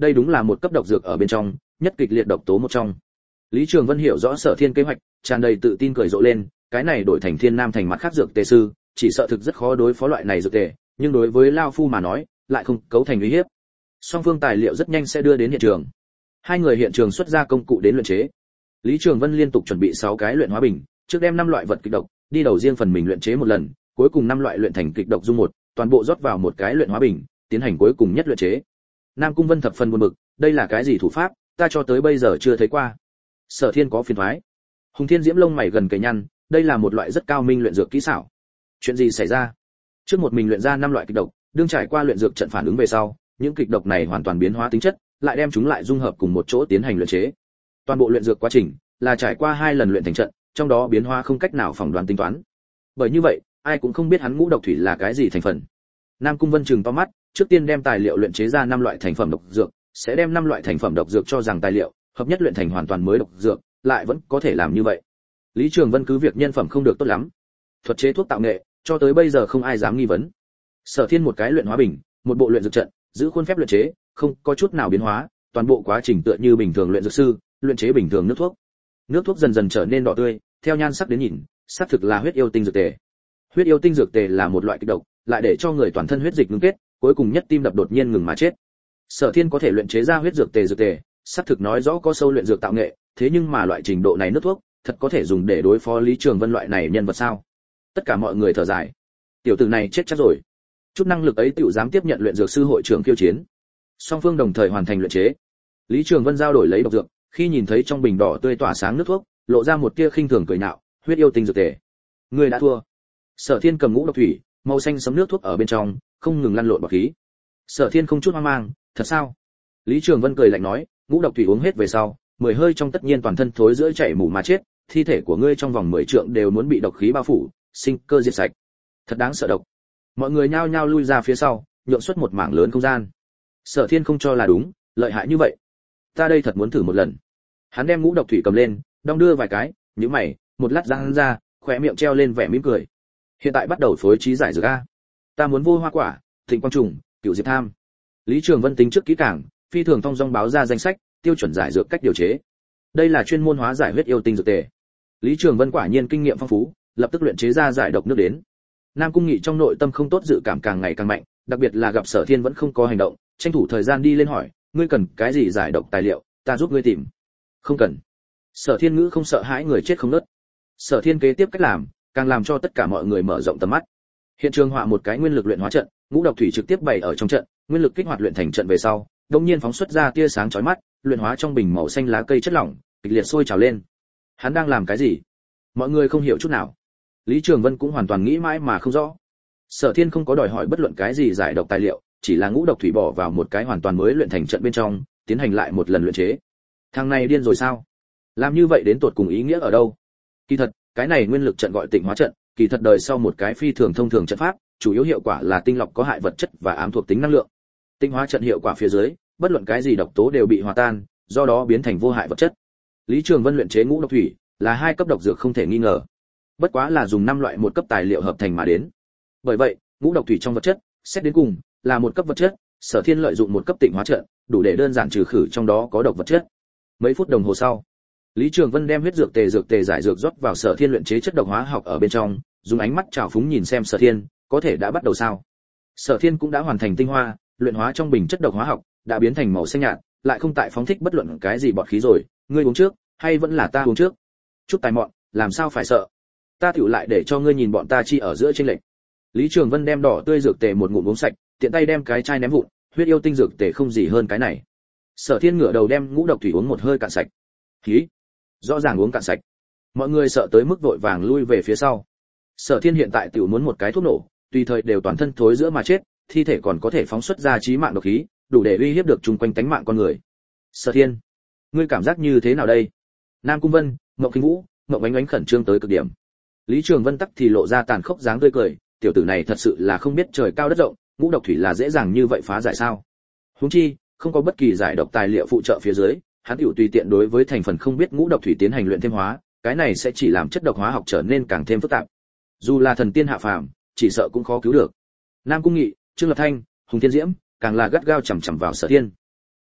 đây đúng là một cấp độc dược ở bên trong nhất kịch liệt độc tố một trong. Lý Trường Vân hiểu rõ Sở Thiên kế hoạch, tràn đầy tự tin cười rộ lên, cái này đổi thành Thiên Nam thành mặt khác dược tề sư, chỉ sợ thực rất khó đối phó loại này dược tề, nhưng đối với Lao Phu mà nói, lại không cấu thành uy hiếp. Song phương tài liệu rất nhanh sẽ đưa đến hiện trường. Hai người hiện trường xuất ra công cụ đến luyện chế. Lý Trường Vân liên tục chuẩn bị 6 cái luyện hóa bình, trước đem 5 loại vật kịch độc, đi đầu riêng phần mình luyện chế một lần, cuối cùng 5 loại luyện thành kịch độc dung một, toàn bộ rót vào một cái luyện hóa bình, tiến hành cuối cùng nhất luyện chế. Nam Cung Vân thập phần buồn bực, đây là cái gì thủ pháp, ta cho tới bây giờ chưa thấy qua. Sở Thiên có phiền toái. Hùng Thiên Diễm lông mày gần kề nhăn, đây là một loại rất cao minh luyện dược kỹ xảo. Chuyện gì xảy ra? Trước một mình luyện ra 5 loại kịch độc, đương trải qua luyện dược trận phản ứng về sau, những kịch độc này hoàn toàn biến hóa tính chất, lại đem chúng lại dung hợp cùng một chỗ tiến hành luyện chế. Toàn bộ luyện dược quá trình là trải qua 2 lần luyện thành trận, trong đó biến hóa không cách nào phỏng đoán tính toán. Bởi như vậy, ai cũng không biết hắn ngũ độc thủy là cái gì thành phần. Nam Cung Vân trừng to mắt, trước tiên đem tài liệu luyện chế ra 5 loại thành phẩm độc dược, sẽ đem 5 loại thành phẩm độc dược cho rằng tài liệu, hợp nhất luyện thành hoàn toàn mới độc dược, lại vẫn có thể làm như vậy. Lý Trường Vân cứ việc nhân phẩm không được tốt lắm, thuật chế thuốc tạo nghệ, cho tới bây giờ không ai dám nghi vấn. Sở Thiên một cái luyện hóa bình, một bộ luyện dược trận, giữ khuôn phép luyện chế, không có chút nào biến hóa, toàn bộ quá trình tựa như bình thường luyện dược sư, luyện chế bình thường nước thuốc. Nước thuốc dần dần trở nên đỏ tươi, theo nhan sắc đến nhìn, xác thực là huyết yêu tinh dược tề. Huyết yêu tinh dược tề là một loại kịch độc, lại để cho người toàn thân huyết dịch ngưng kết, cuối cùng nhất tim đập đột nhiên ngừng mà chết. Sở Thiên có thể luyện chế ra huyết dược tề, xác thực nói rõ có sâu luyện dược tạo nghệ, thế nhưng mà loại trình độ này nước thuốc, thật có thể dùng để đối phó Lý Trường Vân loại này nhân vật sao? Tất cả mọi người thở dài. Tiểu tử này chết chắc rồi. Chút năng lực ấy tiểu dám tiếp nhận luyện dược sư hội trưởng khiêu chiến. Song phương đồng thời hoàn thành luyện chế. Lý Trường Vân giao đổi lấy độc dược, khi nhìn thấy trong bình đỏ tươi tỏa sáng nước thuốc, lộ ra một tia khinh thường cười nhạo, huyết yêu tinh dược tề. Ngươi đã thua. Sở Thiên cầm ngũ độc thủy, màu xanh sẫm nước thuốc ở bên trong, không ngừng lăn lộn bọt khí. Sở Thiên không chút hoang mang, thật sao? Lý Trường Vân cười lạnh nói, ngũ độc thủy uống hết về sau, 10 hơi trong tất nhiên toàn thân thối rữa chảy mù mà chết, thi thể của ngươi trong vòng 10 trượng đều muốn bị độc khí bao phủ, sinh cơ diệt sạch. Thật đáng sợ độc. Mọi người nhao nhao lui ra phía sau, nhượng xuất một mảng lớn không gian. Sở Thiên không cho là đúng, lợi hại như vậy. Ta đây thật muốn thử một lần. Hắn đem ngũ độc thủy cầm lên, đong đưa vài cái, nhíu mày, một lát răng ra, khóe miệng treo lên vẻ mỉm cười. Hiện tại bắt đầu phối trí giải dược a. Ta muốn vô hoa quả, thịnh quang trùng, cửu diệp tham. Lý Trường Vân tính trước kỹ càng, phi thường thông dong báo ra danh sách, tiêu chuẩn giải dược cách điều chế. Đây là chuyên môn hóa giải huyết yêu tinh dược tề. Lý Trường Vân quả nhiên kinh nghiệm phong phú, lập tức luyện chế ra giải độc nước đến. Nam Cung Nghị trong nội tâm không tốt dự cảm càng ngày càng mạnh, đặc biệt là gặp Sở Thiên vẫn không có hành động, tranh thủ thời gian đi lên hỏi, ngươi cần cái gì giải độc tài liệu, ta giúp ngươi tìm. Không cần. Sở Thiên ngữ không sợ hãi người chết không nứt. Sở Thiên kế tiếp cách làm, càng làm cho tất cả mọi người mở rộng tầm mắt. Hiện trường họa một cái nguyên lực luyện hóa trận, ngũ độc thủy trực tiếp bày ở trong trận, nguyên lực kích hoạt luyện thành trận về sau, đột nhiên phóng xuất ra tia sáng chói mắt, luyện hóa trong bình màu xanh lá cây chất lỏng, kịch liệt sôi trào lên. Hắn đang làm cái gì? Mọi người không hiểu chút nào. Lý Trường Vân cũng hoàn toàn nghĩ mãi mà không rõ. Sở Thiên không có đòi hỏi bất luận cái gì giải độc tài liệu, chỉ là ngũ độc thủy bỏ vào một cái hoàn toàn mới luyện thành trận bên trong, tiến hành lại một lần luyện chế. Thằng này điên rồi sao? Làm như vậy đến tột cùng ý nghĩa ở đâu? Kỳ thật, cái này nguyên lực trận gọi Tịnh Hóa trận, kỳ thật đời sau một cái phi thường thông thường trận pháp, chủ yếu hiệu quả là tinh lọc có hại vật chất và ám thuộc tính năng lượng. Tịnh Hóa trận hiệu quả phía dưới, bất luận cái gì độc tố đều bị hòa tan, do đó biến thành vô hại vật chất. Lý Trường Vân luyện chế ngũ độc thủy, là 2 cấp độc dược không thể nghi ngờ. Bất quá là dùng 5 loại một cấp tài liệu hợp thành mà đến. Bởi vậy, ngũ độc thủy trong vật chất, xét đến cùng, là một cấp vật chất, Sở Thiên lợi dụng một cấp Tịnh Hóa trận, đủ để đơn giản trừ khử trong đó có độc vật chất. Mấy phút đồng hồ sau, Lý Trường Vân đem huyết dược tề giải dược rót vào Sở Thiên luyện chế chất độc hóa học ở bên trong, dùng ánh mắt trào phúng nhìn xem Sở Thiên, có thể đã bắt đầu sao? Sở Thiên cũng đã hoàn thành tinh hoa, luyện hóa trong bình chất độc hóa học, đã biến thành màu xanh nhạt, lại không tại phóng thích bất luận cái gì bọt khí rồi, ngươi uống trước, hay vẫn là ta uống trước? Chút tài mọn, làm sao phải sợ? Ta tiểu lại để cho ngươi nhìn bọn ta chi ở giữa chênh lệch. Lý Trường Vân đem đỏ tươi dược tề một ngụm uống sạch, tiện tay đem cái chai ném vụn, huyết yêu tinh dược tề không gì hơn cái này. Sở Thiên ngửa đầu đem ngũ độc thủy uống một hơi cạn sạch. Khí, rõ ràng uống cạn sạch. Mọi người sợ tới mức vội vàng lui về phía sau. Sở Thiên hiện tại tiểu muốn một cái thuốc nổ, tùy thời đều toàn thân thối giữa mà chết, thi thể còn có thể phóng xuất ra chí mạng độc khí, đủ để uy hiếp được chung quanh tánh mạng con người. Sở Thiên, ngươi cảm giác như thế nào đây? Nam Cung Vân, Ngộng Kinh Vũ, Ngộng Ánh Ánh khẩn trương tới cực điểm. Lý Trường Vân tắc thì lộ ra tàn khốc dáng tươi cười, tiểu tử này thật sự là không biết trời cao đất rộng, ngũ độc thủy là dễ dàng như vậy phá giải sao? Huống chi, không có bất kỳ giải độc tài liệu phụ trợ phía dưới, hắn tiểu tùy tiện đối với thành phần không biết ngũ độc thủy tiến hành luyện thêm hóa, cái này sẽ chỉ làm chất độc hóa học trở nên càng thêm phức tạp. Dù là thần tiên hạ phàm, chỉ sợ cũng khó cứu được. Nam Cung Nghị, Trương Lập Thanh, Hùng Thiên Diễm, càng là gắt gao chằm chằm vào Sở Thiên.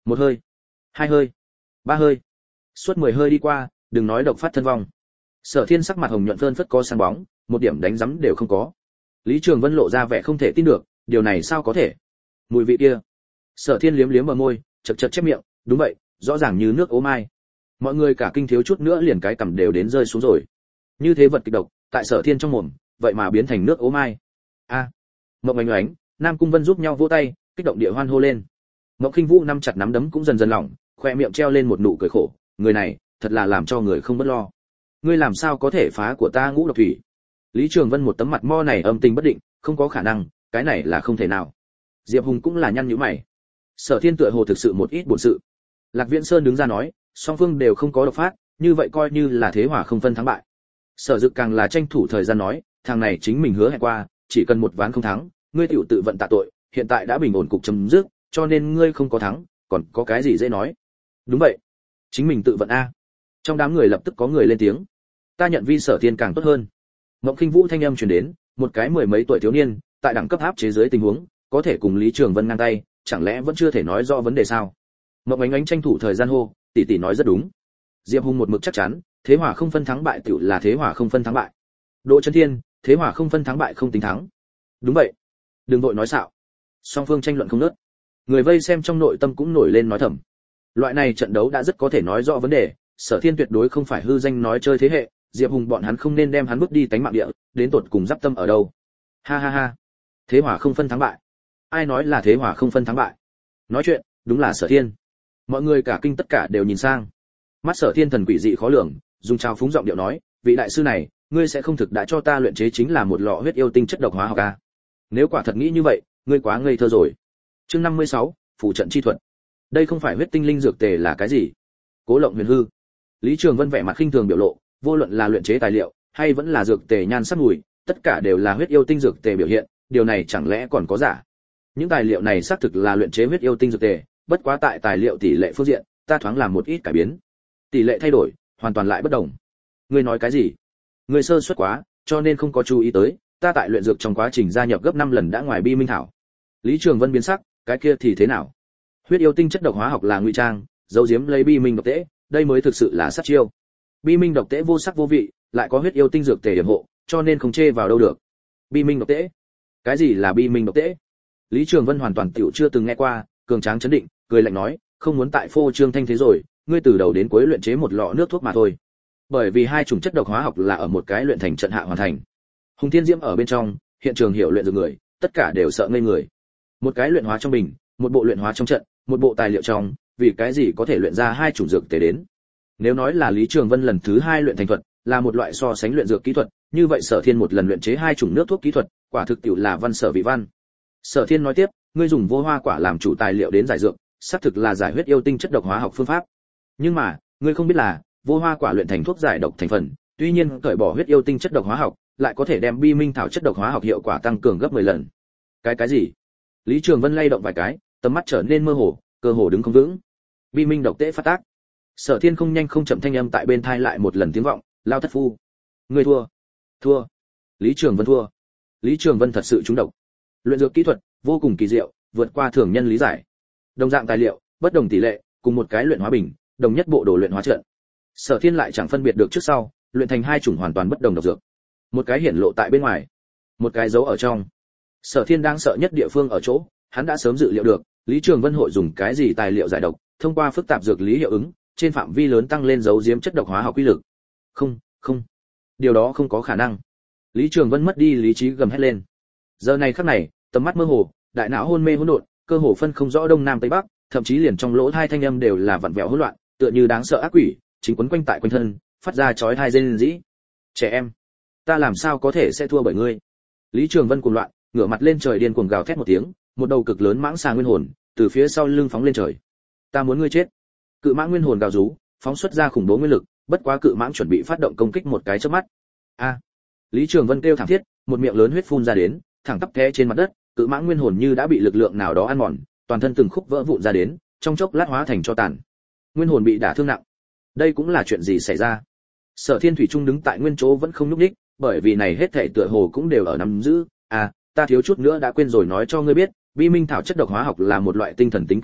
Một hơi, hai hơi, ba hơi, suốt 10 hơi đi qua, đừng nói độc phát thân vong. Sở Thiên sắc mặt hồng nhuận phơn phất có sáng bóng, một điểm đánh rắm đều không có. Lý Trường Vân lộ ra vẻ không thể tin được, điều này sao có thể? Mùi vị kia. Sở Thiên liếm liếm bờ môi, chật chật chép miệng, đúng vậy, rõ ràng như nước ô mai. Mọi người cả kinh thiếu chút nữa liền cái cằm đều đến rơi xuống rồi. Như thế vật kịch độc, tại Sở Thiên trong mồm, vậy mà biến thành nước ô mai. A. Mộng Ánh Ánh, Nam Cung Vân giúp nhau vỗ tay, kích động địa hoan hô lên. Mộng Khinh Vũ nắm chặt nắm đấm cũng dần dần lỏng, khoe miệng treo lên một nụ cười khổ, người này, thật là làm cho người không bất lo. Ngươi làm sao có thể phá của ta ngũ độc thủy? Lý Trường Vân một tấm mặt mo này âm tình bất định, không có khả năng, cái này là không thể nào. Diệp Hùng cũng là nhăn nhíu mày. Sở Thiên tựa hồ thực sự một ít buồn sự. Lạc Viễn Sơn đứng ra nói, song phương đều không có độc phát, như vậy coi như là thế hòa không phân thắng bại. Sở Dực càng là tranh thủ thời gian nói, thằng này chính mình hứa hẹn qua, chỉ cần một ván không thắng, ngươi tiểu tự vận tạ tội, hiện tại đã bình ổn cục chấm dứt, cho nên ngươi không có thắng, còn có cái gì dễ nói. Đúng vậy, chính mình tự vận a. Trong đám người lập tức có người lên tiếng. Ta nhận vi Sở Thiên càng tốt hơn. Mộng Khinh Vũ thanh âm truyền đến, một cái mười mấy tuổi thiếu niên, tại đẳng cấp áp chế dưới tình huống, có thể cùng Lý Trường Vân ngang tay, chẳng lẽ vẫn chưa thể nói rõ vấn đề sao? Mộng Ánh Ánh tranh thủ thời gian hô, tỷ tỷ nói rất đúng. Diệp Hùng một mực chắc chắn, thế hòa không phân thắng bại tiểu là thế hòa không phân thắng bại. Đỗ Chấn Thiên, thế hòa không phân thắng bại không tính thắng. Đúng vậy. Đừng vội nói xạo. Song phương tranh luận không ngớt. Người vây xem trong nội tâm cũng nổi lên nói thầm. Loại này trận đấu đã rất có thể nói rõ vấn đề, Sở Thiên tuyệt đối không phải hư danh nói chơi thế hệ, Diệp Hùng bọn hắn không nên đem hắn bước đi tánh mạng địa, đến tột cùng giáp tâm ở đâu. Ha ha ha. Thế hòa không phân thắng bại. Ai nói là thế hòa không phân thắng bại? Nói chuyện, đúng là Sở Thiên. Mọi người cả kinh tất cả đều nhìn sang. Mắt Sở Thiên thần quỷ dị khó lường, dùng trào phúng giọng điệu nói, vị đại sư này, ngươi sẽ không thực đã cho ta luyện chế chính là một lọ huyết yêu tinh chất độc hóa học a? Nếu quả thật nghĩ như vậy, ngươi quá ngây thơ rồi. Chương 56, phù trận chi thuật. Đây không phải huyết tinh linh dược tề là cái gì? Cố Lộng Huyền hư. Lý Trường Vân vẻ mặt khinh thường biểu lộ, vô luận là luyện chế tài liệu hay vẫn là dược tề nhan sắc mùi, tất cả đều là huyết yêu tinh dược tề biểu hiện, điều này chẳng lẽ còn có giả? Những tài liệu này xác thực là luyện chế huyết yêu tinh dược tề, bất quá tại tài liệu tỷ lệ phương diện, ta thoáng làm một ít cải biến. Tỷ lệ thay đổi, hoàn toàn lại bất đồng. Ngươi nói cái gì? Ngươi sơ suất quá, cho nên không có chú ý tới, ta tại luyện dược trong quá trình gia nhập gấp 5 lần đã ngoài bi minh thảo. Lý Trường Vân biến sắc, cái kia thì thế nào? Huyết yêu tinh chất độc hóa học là ngụy trang, giấu giếm lấy bi minh độc tễ, đây mới thực sự là sát chiêu. Bi minh độc tễ vô sắc vô vị, lại có huyết yêu tinh dược tề điểm hộ, cho nên không chê vào đâu được. Bi minh độc tễ? Cái gì là bi minh độc tễ? Lý Trường Vân hoàn toàn tiểu chưa từng nghe qua, cường tráng chấn định, cười lạnh nói, không muốn tại phô trương thanh thế rồi, ngươi từ đầu đến cuối luyện chế một lọ nước thuốc mà thôi. Bởi vì hai chủng chất độc hóa học là ở một cái luyện thành trận hạ hoàn thành. Hùng Thiên Diễm ở bên trong, hiện trường hiểu luyện dược người, tất cả đều sợ ngây người. Một cái luyện hóa trong bình, một bộ luyện hóa trong trận, một bộ tài liệu trong, vì cái gì có thể luyện ra hai chủng dược tề đến? Nếu nói là Lý Trường Vân lần thứ 2 luyện thành thuật, là một loại so sánh luyện dược kỹ thuật, như vậy Sở Thiên một lần luyện chế hai chủng nước thuốc kỹ thuật, quả thực tiểu là văn sở vị văn. Sở Thiên nói tiếp, ngươi dùng vô hoa quả làm chủ tài liệu đến giải dược, xác thực là giải huyết yêu tinh chất độc hóa học phương pháp. Nhưng mà, ngươi không biết là, vô hoa quả luyện thành thuốc giải độc thành phần, tuy nhiên cởi bỏ huyết yêu tinh chất độc hóa học, lại có thể đem bi minh thảo chất độc hóa học hiệu quả tăng cường gấp 10 lần. Cái gì? Lý Trường Vân lay động vài cái, tầm mắt trở nên mơ hồ, cơ hồ đứng không vững. Bi minh độc tễ phát tác. Sở Thiên không nhanh không chậm thanh âm tại bên tai lại một lần tiếng vọng, lao thất phu. Ngươi thua. Thua. Lý Trường Vân thua. Lý Trường Vân thật sự trúng độc. Luyện dược kỹ thuật vô cùng kỳ diệu, vượt qua thường nhân lý giải. Đồng dạng tài liệu, bất đồng tỷ lệ, cùng một cái luyện hóa bình, đồng nhất bộ đồ luyện hóa trận. Sở Thiên lại chẳng phân biệt được trước sau, luyện thành hai chủng hoàn toàn bất đồng độc dược. Một cái hiển lộ tại bên ngoài, một cái giấu ở trong. Sở Thiên đang sợ nhất địa phương ở chỗ, hắn đã sớm dự liệu được, Lý Trường Vân hội dùng cái gì tài liệu giải độc, thông qua phức tạp dược lý hiệu ứng, trên phạm vi lớn tăng lên dấu giếm chất độc hóa học quy lực. Không, điều đó không có khả năng. Lý Trường Vân mất đi lý trí gầm hét lên. Giờ này khắc này, tầm mắt mơ hồ, đại não hôn mê hỗn độn, cơ hồ phân không rõ đông nam tây bắc, thậm chí liền trong lỗ tai thanh âm đều là vặn vẹo hỗn loạn, tựa như đáng sợ ác quỷ, chính quấn quanh tại quanh thân, phát ra chói tai rên rỉ. Trẻ em, ta làm sao có thể sẽ thua bởi ngươi? Lý Trường Vân cuồng loạn, ngửa mặt lên trời điên cuồng gào thét một tiếng, một đầu cực lớn mãng xà nguyên hồn từ phía sau lưng phóng lên trời. Ta muốn ngươi chết. Cự mãng nguyên hồn gào rú, phóng xuất ra khủng bố nguyên lực, bất quá cự mãng chuẩn bị phát động công kích một cái chớp mắt. A! Lý Trường Vân kêu thảm thiết, một miệng lớn huyết phun ra đến, thẳng tắp té trên mặt đất, cự mãng nguyên hồn như đã bị lực lượng nào đó ăn mòn, toàn thân từng khúc vỡ vụn ra đến, trong chốc lát hóa thành tro tàn. Nguyên hồn bị đả thương nặng. Đây cũng là chuyện gì xảy ra? Sở Thiên thủy trung đứng tại nguyên chỗ vẫn không nhúc nhích, bởi vì này hết thảy tựa hồ cũng đều ở nắm giữ. À, ta thiếu chút nữa đã quên rồi nói cho ngươi biết, vi minh thảo chất độc hóa học là một loại tinh thần tính kịch độc,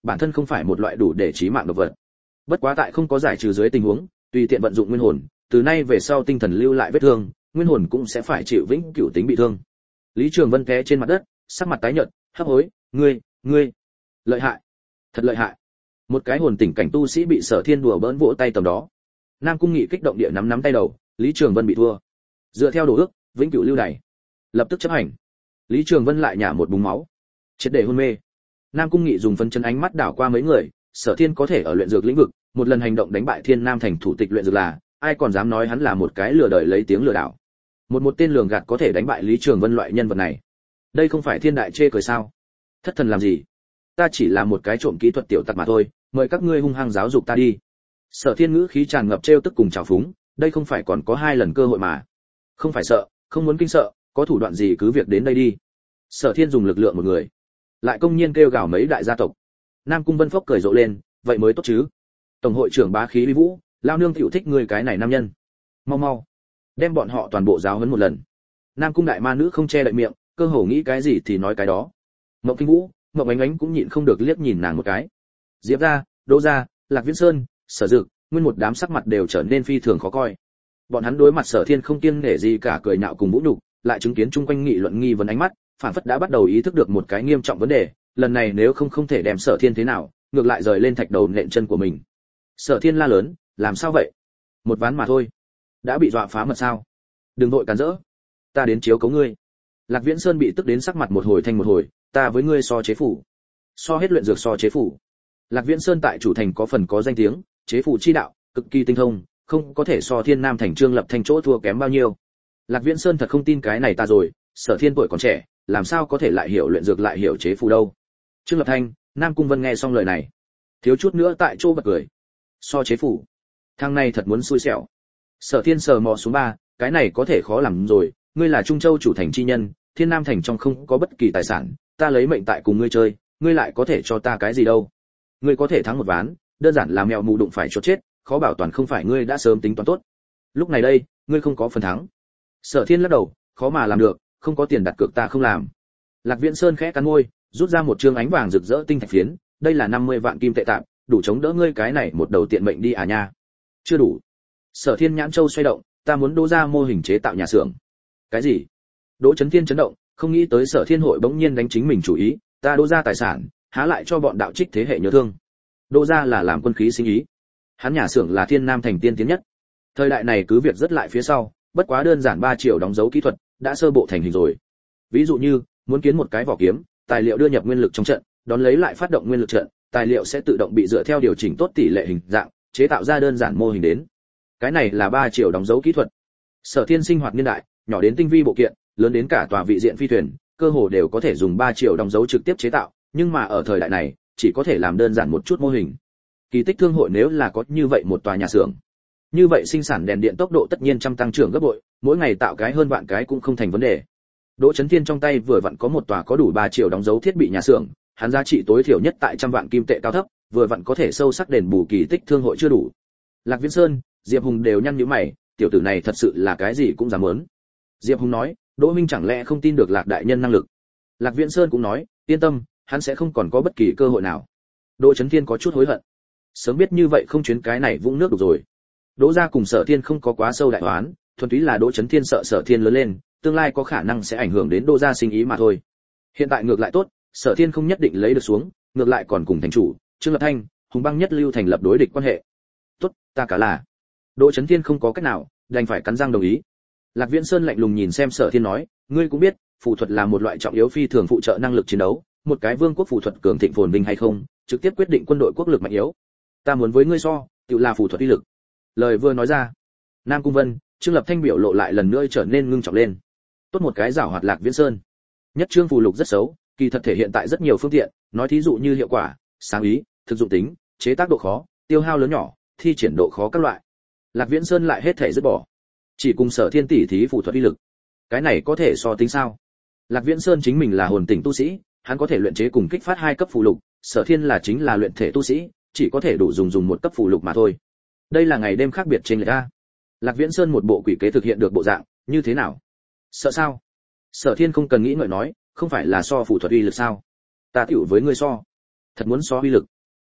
bản thân không phải một loại đủ để chí mạng độc vật. Bất quá tại không có giải trừ dưới tình huống, tùy tiện vận dụng nguyên hồn, từ nay về sau tinh thần lưu lại vết thương, nguyên hồn cũng sẽ phải chịu vĩnh cửu tính bị thương. Lý Trường Vân té trên mặt đất, sắc mặt tái nhợt, hấp hối, ngươi, lợi hại, thật lợi hại. Một cái hồn tỉnh cảnh tu sĩ bị Sở Thiên đùa bỡn vỗ tay tầm đó. Nam Cung Nghị kích động địa nắm tay đầu, Lý Trường Vân bị thua. Dựa theo đồ ước, vĩnh cửu lưu đày. Lập tức chấp hành. Lý Trường Vân lại nhả một búng máu, triệt để hôn mê. Nam Cung Nghị dùng phấn chấn ánh mắt đảo qua mấy người, Sở Thiên có thể ở luyện dược lĩnh vực, một lần hành động đánh bại Thiên Nam thành thủ tịch luyện dược là, ai còn dám nói hắn là một cái lừa đời lấy tiếng lừa đảo. Một tên lường gạt có thể đánh bại Lý Trường Vân loại nhân vật này. Đây không phải thiên đại chê cười sao? Thất thần làm gì? Ta chỉ là một cái trộm kỹ thuật tiểu tặc mà thôi, mời các ngươi hung hăng giáo dục ta đi. Sở Thiên ngữ khí tràn ngập trêu tức cùng trào phúng, đây không phải còn có 2 lần cơ hội mà. Không phải sợ, không muốn kinh sợ, có thủ đoạn gì cứ việc đến đây đi. Sở Thiên dùng lực lượng một người, lại công nhiên kêu gào mấy đại gia tộc. Nam Cung Vân Phốc cười rộ lên, vậy mới tốt chứ. Tổng hội trưởng bá khí uy vũ, lao nương tiểu thích người cái này nam nhân. Mau, đem bọn họ toàn bộ giáo huấn một lần. Nam Cung đại ma nữ không che đậy miệng, cơ hồ nghĩ cái gì thì nói cái đó. Mộng Kinh Vũ, Mộng Ánh Ánh cũng nhịn không được liếc nhìn nàng một cái. Diệp gia, Đỗ gia, Lạc Viễn Sơn, Sở Dực, nguyên một đám sắc mặt đều trở nên phi thường khó coi. Bọn hắn đối mặt Sở Thiên không kiêng nể gì cả cười nhạo cùng vũ nhục, lại chứng kiến chung quanh nghị luận nghi vấn ánh mắt, phản phất đã bắt đầu ý thức được một cái nghiêm trọng vấn đề, lần này nếu không thể đem Sở Thiên thế nào, ngược lại rời lên thạch đầu nện chân của mình. Sở Thiên la lớn, làm sao vậy? Một ván mà thôi, đã bị dọa phá mật sao? Đừng vội cản rỡ, ta đến chiếu cố ngươi. Lạc Viễn Sơn bị tức đến sắc mặt một hồi thanh một hồi, ta với ngươi so chế phủ, so hết luyện dược so chế phủ. Lạc Viễn Sơn tại chủ thành có phần có danh tiếng, chế phủ chi đạo cực kỳ tinh thông, không có thể so Thiên Nam thành Trương Lập Thanh chỗ thua kém bao nhiêu. Lạc Viễn Sơn thật không tin cái này ta rồi, Sở Thiên tuổi còn trẻ, làm sao có thể lại hiểu luyện dược lại hiểu chế phủ đâu. Trương Lập Thanh, Nam Cung Vân nghe xong lời này, thiếu chút nữa tại chỗ bật cười. So chế phủ, thằng này thật muốn xui xẻo. Sở Thiên sờ mò xuống 3, cái này có thể khó làm rồi, ngươi là Trung Châu chủ thành chi nhân, Thiên Nam thành trong không có bất kỳ tài sản, ta lấy mệnh tại cùng ngươi chơi, ngươi lại có thể cho ta cái gì đâu? Ngươi có thể thắng một ván, đơn giản là mèo mù đụng phải chốt chết, khó bảo toàn không phải ngươi đã sớm tính toán tốt. Lúc này đây, ngươi không có phần thắng. Sở Thiên lắc đầu, khó mà làm được, không có tiền đặt cược ta không làm. Lạc Viễn Sơn khẽ cắn môi, rút ra một trương ánh vàng rực rỡ tinh thạch phiến, đây là 50 vạn kim tệ tạm, đủ chống đỡ ngươi cái này một đầu tiện mệnh đi à nha. Chưa đủ. Sở Thiên nhãn châu xoay động, ta muốn đỗ ra mô hình chế tạo nhà xưởng. Cái gì? Đỗ Chấn Thiên chấn động, không nghĩ tới Sở Thiên hội bỗng nhiên đánh chính mình chủ ý, ta đỗ ra tài sản, há lại cho bọn đạo trích thế hệ nhớ thương. Đỗ ra là làm quân khí sinh ý. Hắn nhà xưởng là Thiên Nam thành tiên tiến nhất. Thời đại này cứ việc rất lại phía sau, bất quá đơn giản 3 triệu đóng dấu kỹ thuật, đã sơ bộ thành hình rồi. Ví dụ như, muốn kiến một cái vỏ kiếm, tài liệu đưa nhập nguyên lực trong trận, đón lấy lại phát động nguyên lực trận, tài liệu sẽ tự động bị dựa theo điều chỉnh tốt tỷ lệ hình dạng, chế tạo ra đơn giản mô hình đến. Cái này là 3 triệu đóng dấu kỹ thuật. Sở Thiên sinh hoạt niên đại, nhỏ đến tinh vi bộ kiện, lớn đến cả tòa vị diện phi thuyền, cơ hồ đều có thể dùng 3 triệu đóng dấu trực tiếp chế tạo, nhưng mà ở thời đại này, chỉ có thể làm đơn giản một chút mô hình. Kỳ Tích Thương hội nếu là có như vậy một tòa nhà xưởng, như vậy sinh sản đèn điện tốc độ tất nhiên trăm tăng trưởng gấp bội, mỗi ngày tạo cái hơn vạn cái cũng không thành vấn đề. Đỗ Chấn Thiên trong tay vừa vặn có một tòa có đủ 3 triệu đóng dấu thiết bị nhà xưởng, hắn giá trị tối thiểu nhất tại 100 vạn kim tệ cao thấp, vừa vặn có thể sâu sắc đền bù Kỳ Tích Thương hội chưa đủ. Lạc Viễn Sơn, Diệp Hùng đều nhăn nhíu mày, tiểu tử này thật sự là cái gì cũng dám muốn. Diệp Hùng nói, Đỗ Minh chẳng lẽ không tin được Lạc đại nhân năng lực? Lạc Viễn Sơn cũng nói, yên tâm, hắn sẽ không còn có bất kỳ cơ hội nào. Đỗ Chấn Thiên có chút hối hận, sớm biết như vậy không chuyến cái này vũng nước được rồi. Đỗ gia cùng Sở Thiên không có quá sâu đại oán, thuần túy là Đỗ Chấn Thiên sợ Sở Thiên lớn lên, tương lai có khả năng sẽ ảnh hưởng đến Đỗ gia sinh ý mà thôi. Hiện tại ngược lại tốt, Sở Thiên không nhất định lấy được xuống, ngược lại còn cùng thành chủ Trương Lập Thanh, Hùng Băng Nhất Lưu thành lập đối địch quan hệ. Tốt, ta cả là. Đỗ Chấn Thiên không có cách nào, đành phải cắn răng đồng ý. Lạc Viễn Sơn lạnh lùng nhìn xem Sở Thiên nói, ngươi cũng biết, phù thuật là một loại trọng yếu phi thường phụ trợ năng lực chiến đấu, một cái vương quốc phù thuật cường thịnh phồn vinh hay không, trực tiếp quyết định quân đội quốc lực mạnh yếu. Ta muốn với ngươi so, tự là phù thuật uy lực. Lời vừa nói ra, Nam Cung Vân, Trương Lập Thanh biểu lộ lại lần nữa trở nên ngưng trọng lên. Tốt một cái giảo hoạt Lạc Viễn Sơn. Nhất chương phù lục rất xấu, kỳ thật thể hiện tại rất nhiều phương tiện, nói thí dụ như hiệu quả, sáng ý, thực dụng tính, chế tác độ khó, tiêu hao lớn nhỏ, thi triển độ khó các loại. Lạc Viễn Sơn lại hết thể dứt bỏ, chỉ cùng Sở Thiên tỷ thí phù thuật uy lực. Cái này có thể so tính sao? Lạc Viễn Sơn chính mình là hồn tỉnh tu sĩ, hắn có thể luyện chế cùng kích phát 2 cấp phù lục, Sở Thiên là chính là luyện thể tu sĩ, chỉ có thể đủ dùng 1 cấp phù lục mà thôi. Đây là ngày đêm khác biệt trên lệch a. Lạc Viễn Sơn một bộ quỷ kế thực hiện được bộ dạng, như thế nào? Sợ sao? Sở Thiên không cần nghĩ ngợi nói, không phải là so phù thuật uy lực sao? Ta tiểu với ngươi so. Thật muốn so uy lực,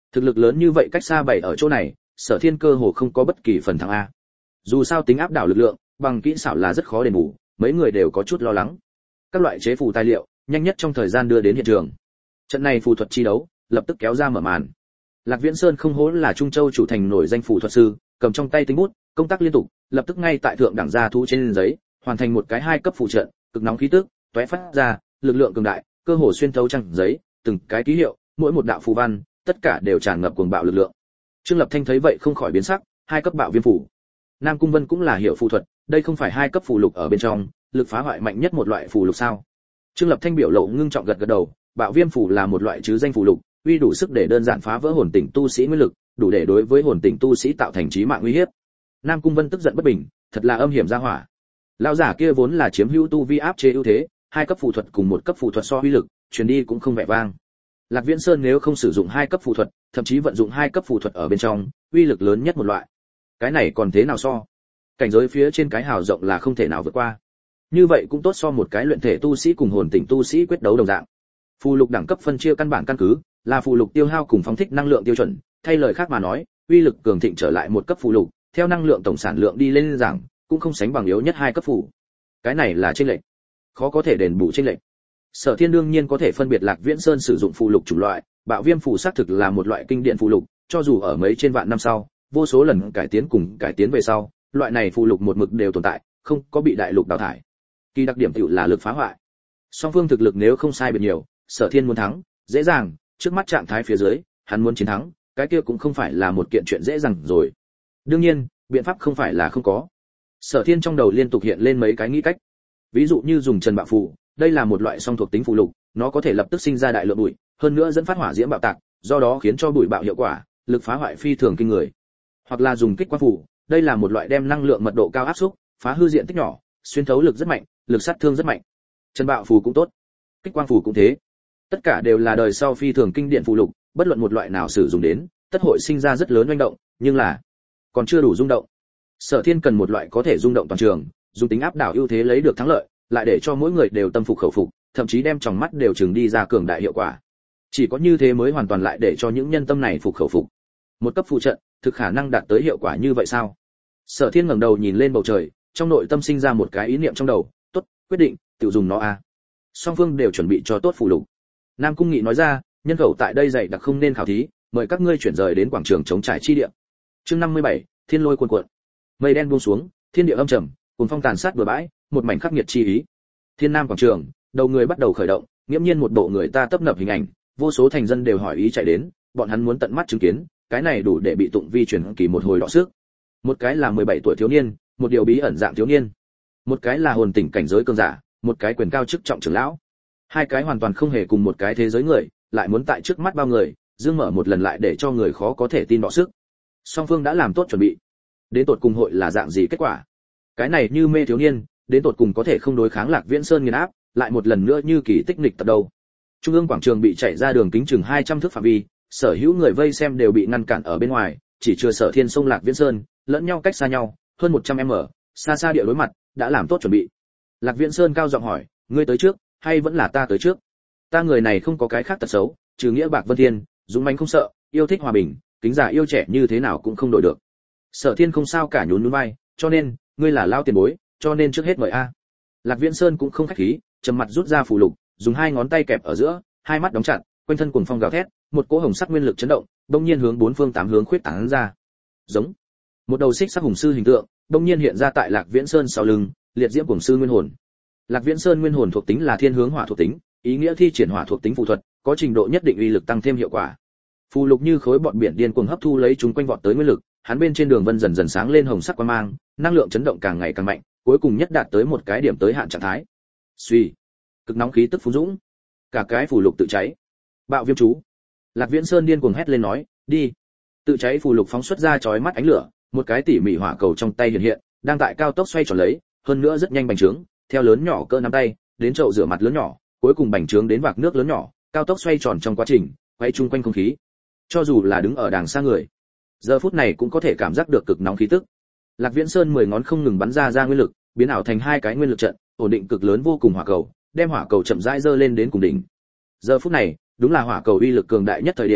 Thực lực lớn như vậy cách xa bảy ở chỗ này, Sở Thiên cơ hồ không có bất kỳ phần thắng a. Dù sao tính áp đảo lực lượng, bằng kỹ xảo là rất khó đền bù, mấy người đều có chút lo lắng. Các loại chế phù tài liệu, nhanh nhất trong thời gian đưa đến hiện trường. Trận này phù thuật chi đấu, lập tức kéo ra mở màn. Lạc Viễn Sơn không hổ là Trung Châu chủ thành nổi danh phù thuật sư, cầm trong tay tinh bút, công tác liên tục, lập tức ngay tại thượng đẳng gia thú trên giấy, hoàn thành một cái 2 cấp phù trận, cực nóng khí tức, tóe phát ra, lực lượng cường đại, cơ hồ xuyên thấu trang giấy, từng cái ký hiệu, mỗi một đạo phù văn, tất cả đều tràn ngập cuồng bạo lực lượng. Trương Lập Thanh thấy vậy không khỏi biến sắc, 2 cấp bạo viêm phù. Nam Cung Vân cũng là hiểu phù thuật, đây không phải 2 cấp phù lục ở bên trong, lực phá hoại mạnh nhất một loại phù lục sao? Trương Lập Thanh biểu lộ ngưng trọng gật gật đầu, bạo viêm phù là một loại chứ danh phù lục, uy đủ sức để đơn giản phá vỡ hồn tỉnh tu sĩ nguyên lực, đủ để đối với hồn tỉnh tu sĩ tạo thành chí mạng uy hiếp. Nam Cung Vân tức giận bất bình, thật là âm hiểm ra hỏa. Lão giả kia vốn là chiếm hữu tu vi áp chế ưu thế, 2 cấp phù thuật cùng 1 cấp phù thuật so uy lực, truyền đi cũng không vẻ vang. Lạc Viễn Sơn nếu không sử dụng 2 cấp phù thuật, thậm chí vận dụng 2 cấp phù thuật ở bên trong, uy lực lớn nhất một loại. Cái này còn thế nào so? Cảnh giới phía trên cái hào rộng là không thể nào vượt qua. Như vậy cũng tốt so một cái luyện thể tu sĩ cùng hồn tỉnh tu sĩ quyết đấu đồng dạng. Phù lục đẳng cấp phân chia căn bản căn cứ là phù lục tiêu hao cùng phóng thích năng lượng tiêu chuẩn, thay lời khác mà nói, uy lực cường thịnh trở lại 1 cấp phù lục, theo năng lượng tổng sản lượng đi lên rằng, cũng không sánh bằng yếu nhất 2 cấp phù. Cái này là chênh lệch, khó có thể đền bù chênh lệch. Sở Thiên đương nhiên có thể phân biệt Lạc Viễn Sơn sử dụng phù lục chủng loại, bạo viêm phù xác thực là một loại kinh điển phù lục, cho dù ở mấy trên vạn năm sau, vô số lần cải tiến về sau, loại này phù lục một mực đều tồn tại, không có bị đại lục đào thải. Kỳ đặc điểm tiểu là lực phá hoại. Song phương thực lực nếu không sai biệt nhiều, Sở Thiên muốn thắng, dễ dàng, trước mắt trạng thái phía dưới, hắn muốn chiến thắng, cái kia cũng không phải là một kiện chuyện dễ dàng rồi. Đương nhiên, biện pháp không phải là không có. Sở Thiên trong đầu liên tục hiện lên mấy cái nghĩ cách. Ví dụ như dùng Trần Bạo phù, đây là một loại song thuộc tính phù lục, nó có thể lập tức sinh ra đại lượng bụi, hơn nữa dẫn phát hỏa diễm bạo tạc, do đó khiến cho bụi bạo hiệu quả, lực phá hoại phi thường kinh người. Hoặc là dùng kích quang phù, đây là một loại đem năng lượng mật độ cao áp xúc, phá hư diện tích nhỏ, xuyên thấu lực rất mạnh, lực sát thương rất mạnh. Trần Bạo phù cũng tốt, kích quang phù cũng thế. Tất cả đều là đời sau phi thường kinh điển phù lục, bất luận một loại nào sử dụng đến, tất hội sinh ra rất lớn hoành động, nhưng là còn chưa đủ rung động. Sở Thiên cần một loại có thể rung động toàn trường, dùng tính áp đảo ưu thế lấy được thắng lợi, lại để cho mỗi người đều tâm phục khẩu phục, thậm chí đem tròng mắt đều trừng đi ra cường đại hiệu quả. Chỉ có như thế mới hoàn toàn lại để cho những nhân tâm này phục khẩu phục. 1 cấp phù trận, thực khả năng đạt tới hiệu quả như vậy sao? Sở Thiên ngẩng đầu nhìn lên bầu trời, trong nội tâm sinh ra một cái ý niệm trong đầu, tốt, quyết định, tự dùng nó a. Song phương đều chuẩn bị cho tốt phù lục. Nam Cung Nghị nói ra, nhân khẩu tại đây dày đặc không nên khảo thí, mời các ngươi chuyển rời đến quảng trường chống trải chi địa. Chương 57, Thiên lôi cuồn cuộn. Mây đen buông xuống, thiên địa âm trầm, cuồng phong tàn sát bừa bãi, một mảnh khắc nghiệt chi ý. Thiên Nam quảng trường, đầu người bắt đầu khởi động, nghiễm nhiên một bộ người ta tấp nập hình ảnh, vô số thành dân đều hỏi ý chạy đến, bọn hắn muốn tận mắt chứng kiến, cái này đủ để bị tụng vi truyền kỳ một hồi đọ sức. Một cái là 17 tuổi thiếu niên, một điều bí ẩn dạng thiếu niên. Một cái là hồn tỉnh cảnh giới cường giả, một cái quyền cao chức trọng trưởng lão. Hai cái hoàn toàn không hề cùng một cái thế giới người, lại muốn tại trước mắt bao người, dương mở một lần lại để cho người khó có thể tin đọ sức. Song phương đã làm tốt chuẩn bị. Đến tột cùng hội là dạng gì kết quả? Cái này như mê thiếu niên, đến tột cùng có thể không đối kháng Lạc Viễn Sơn nghiền áp, lại một lần nữa như kỳ tích nghịch tập đầu. Trung ương quảng trường bị chạy ra đường kính chừng 200 thước phạm vi, sở hữu người vây xem đều bị ngăn cản ở bên ngoài, chỉ chưa Sở Thiên xông Lạc Viễn Sơn, lẫn nhau cách xa nhau, hơn 100m, xa xa địa đối mặt, đã làm tốt chuẩn bị. Lạc Viễn Sơn cao giọng hỏi, ngươi tới trước, hay vẫn là ta tới trước? Ta người này không có cái khác tật xấu, trừ nghĩa bạc vân thiên, dũng mãnh không sợ, yêu thích hòa bình, kính già yêu trẻ như thế nào cũng không đổi được. Sở Thiên không sao cả nhún nhún vai, cho nên, ngươi là lao tiền bối, cho nên trước hết mời a. Lạc Viễn Sơn cũng không khách khí, trầm mặt rút ra phù lục, dùng 2 ngón tay kẹp ở giữa, hai mắt đóng chặt, quanh thân cuồng phong gào thét, một cỗ hồng sắc nguyên lực chấn động, bỗng nhiên hướng 4 phương 8 hướng khuyết tán ra. Giống một đầu xích sắc hùng sư hình tượng, bỗng nhiên hiện ra tại Lạc Viễn Sơn sau lưng, liệt diễm cuồng sư nguyên hồn. Lạc Viễn Sơn nguyên hồn thuộc tính là thiên hướng hỏa thuộc tính, ý nghĩa thi triển hỏa thuộc tính phù thuật, có trình độ nhất định uy lực tăng thêm hiệu quả. Phù lục như khối bọt biển điên cuồng hấp thu lấy chúng quanh vọt tới nguyên lực, hắn bên trên đường vân dần dần sáng lên hồng sắc quang mang, năng lượng chấn động càng ngày càng mạnh, cuối cùng nhất đạt tới một cái điểm tới hạn trạng thái. Suy, cực nóng khí tức phun dũng, cả cái phù lục tự cháy. Bạo viêm chú. Lạc Viễn Sơn điên cuồng hét lên nói, đi. Tự cháy phù lục phóng xuất ra chói mắt ánh lửa, một cái tỉ mỉ hỏa cầu trong tay hiện hiện, đang tại cao tốc xoay tròn lấy, hơn nữa rất nhanh bành trướng, theo lớn nhỏ cỡ nắm tay, đến chậu rửa mặt lớn nhỏ, cuối cùng bành trướng đến vạc nước lớn nhỏ, cao tốc xoay tròn trong quá trình, quay chung quanh không khí. Cho dù là đứng ở đàng xa người, giờ phút này cũng có thể cảm giác được cực nóng khí tức. Lạc Viễn Sơn 10 ngón không ngừng bắn ra nguyên lực, biến ảo thành 2 cái nguyên lực trận, ổn định cực lớn vô cùng hỏa cầu, đem hỏa cầu chậm rãi dơ lên đến cùng đỉnh. Giờ phút này, đúng là hỏa cầu uy lực cường đại nhất thời điểm,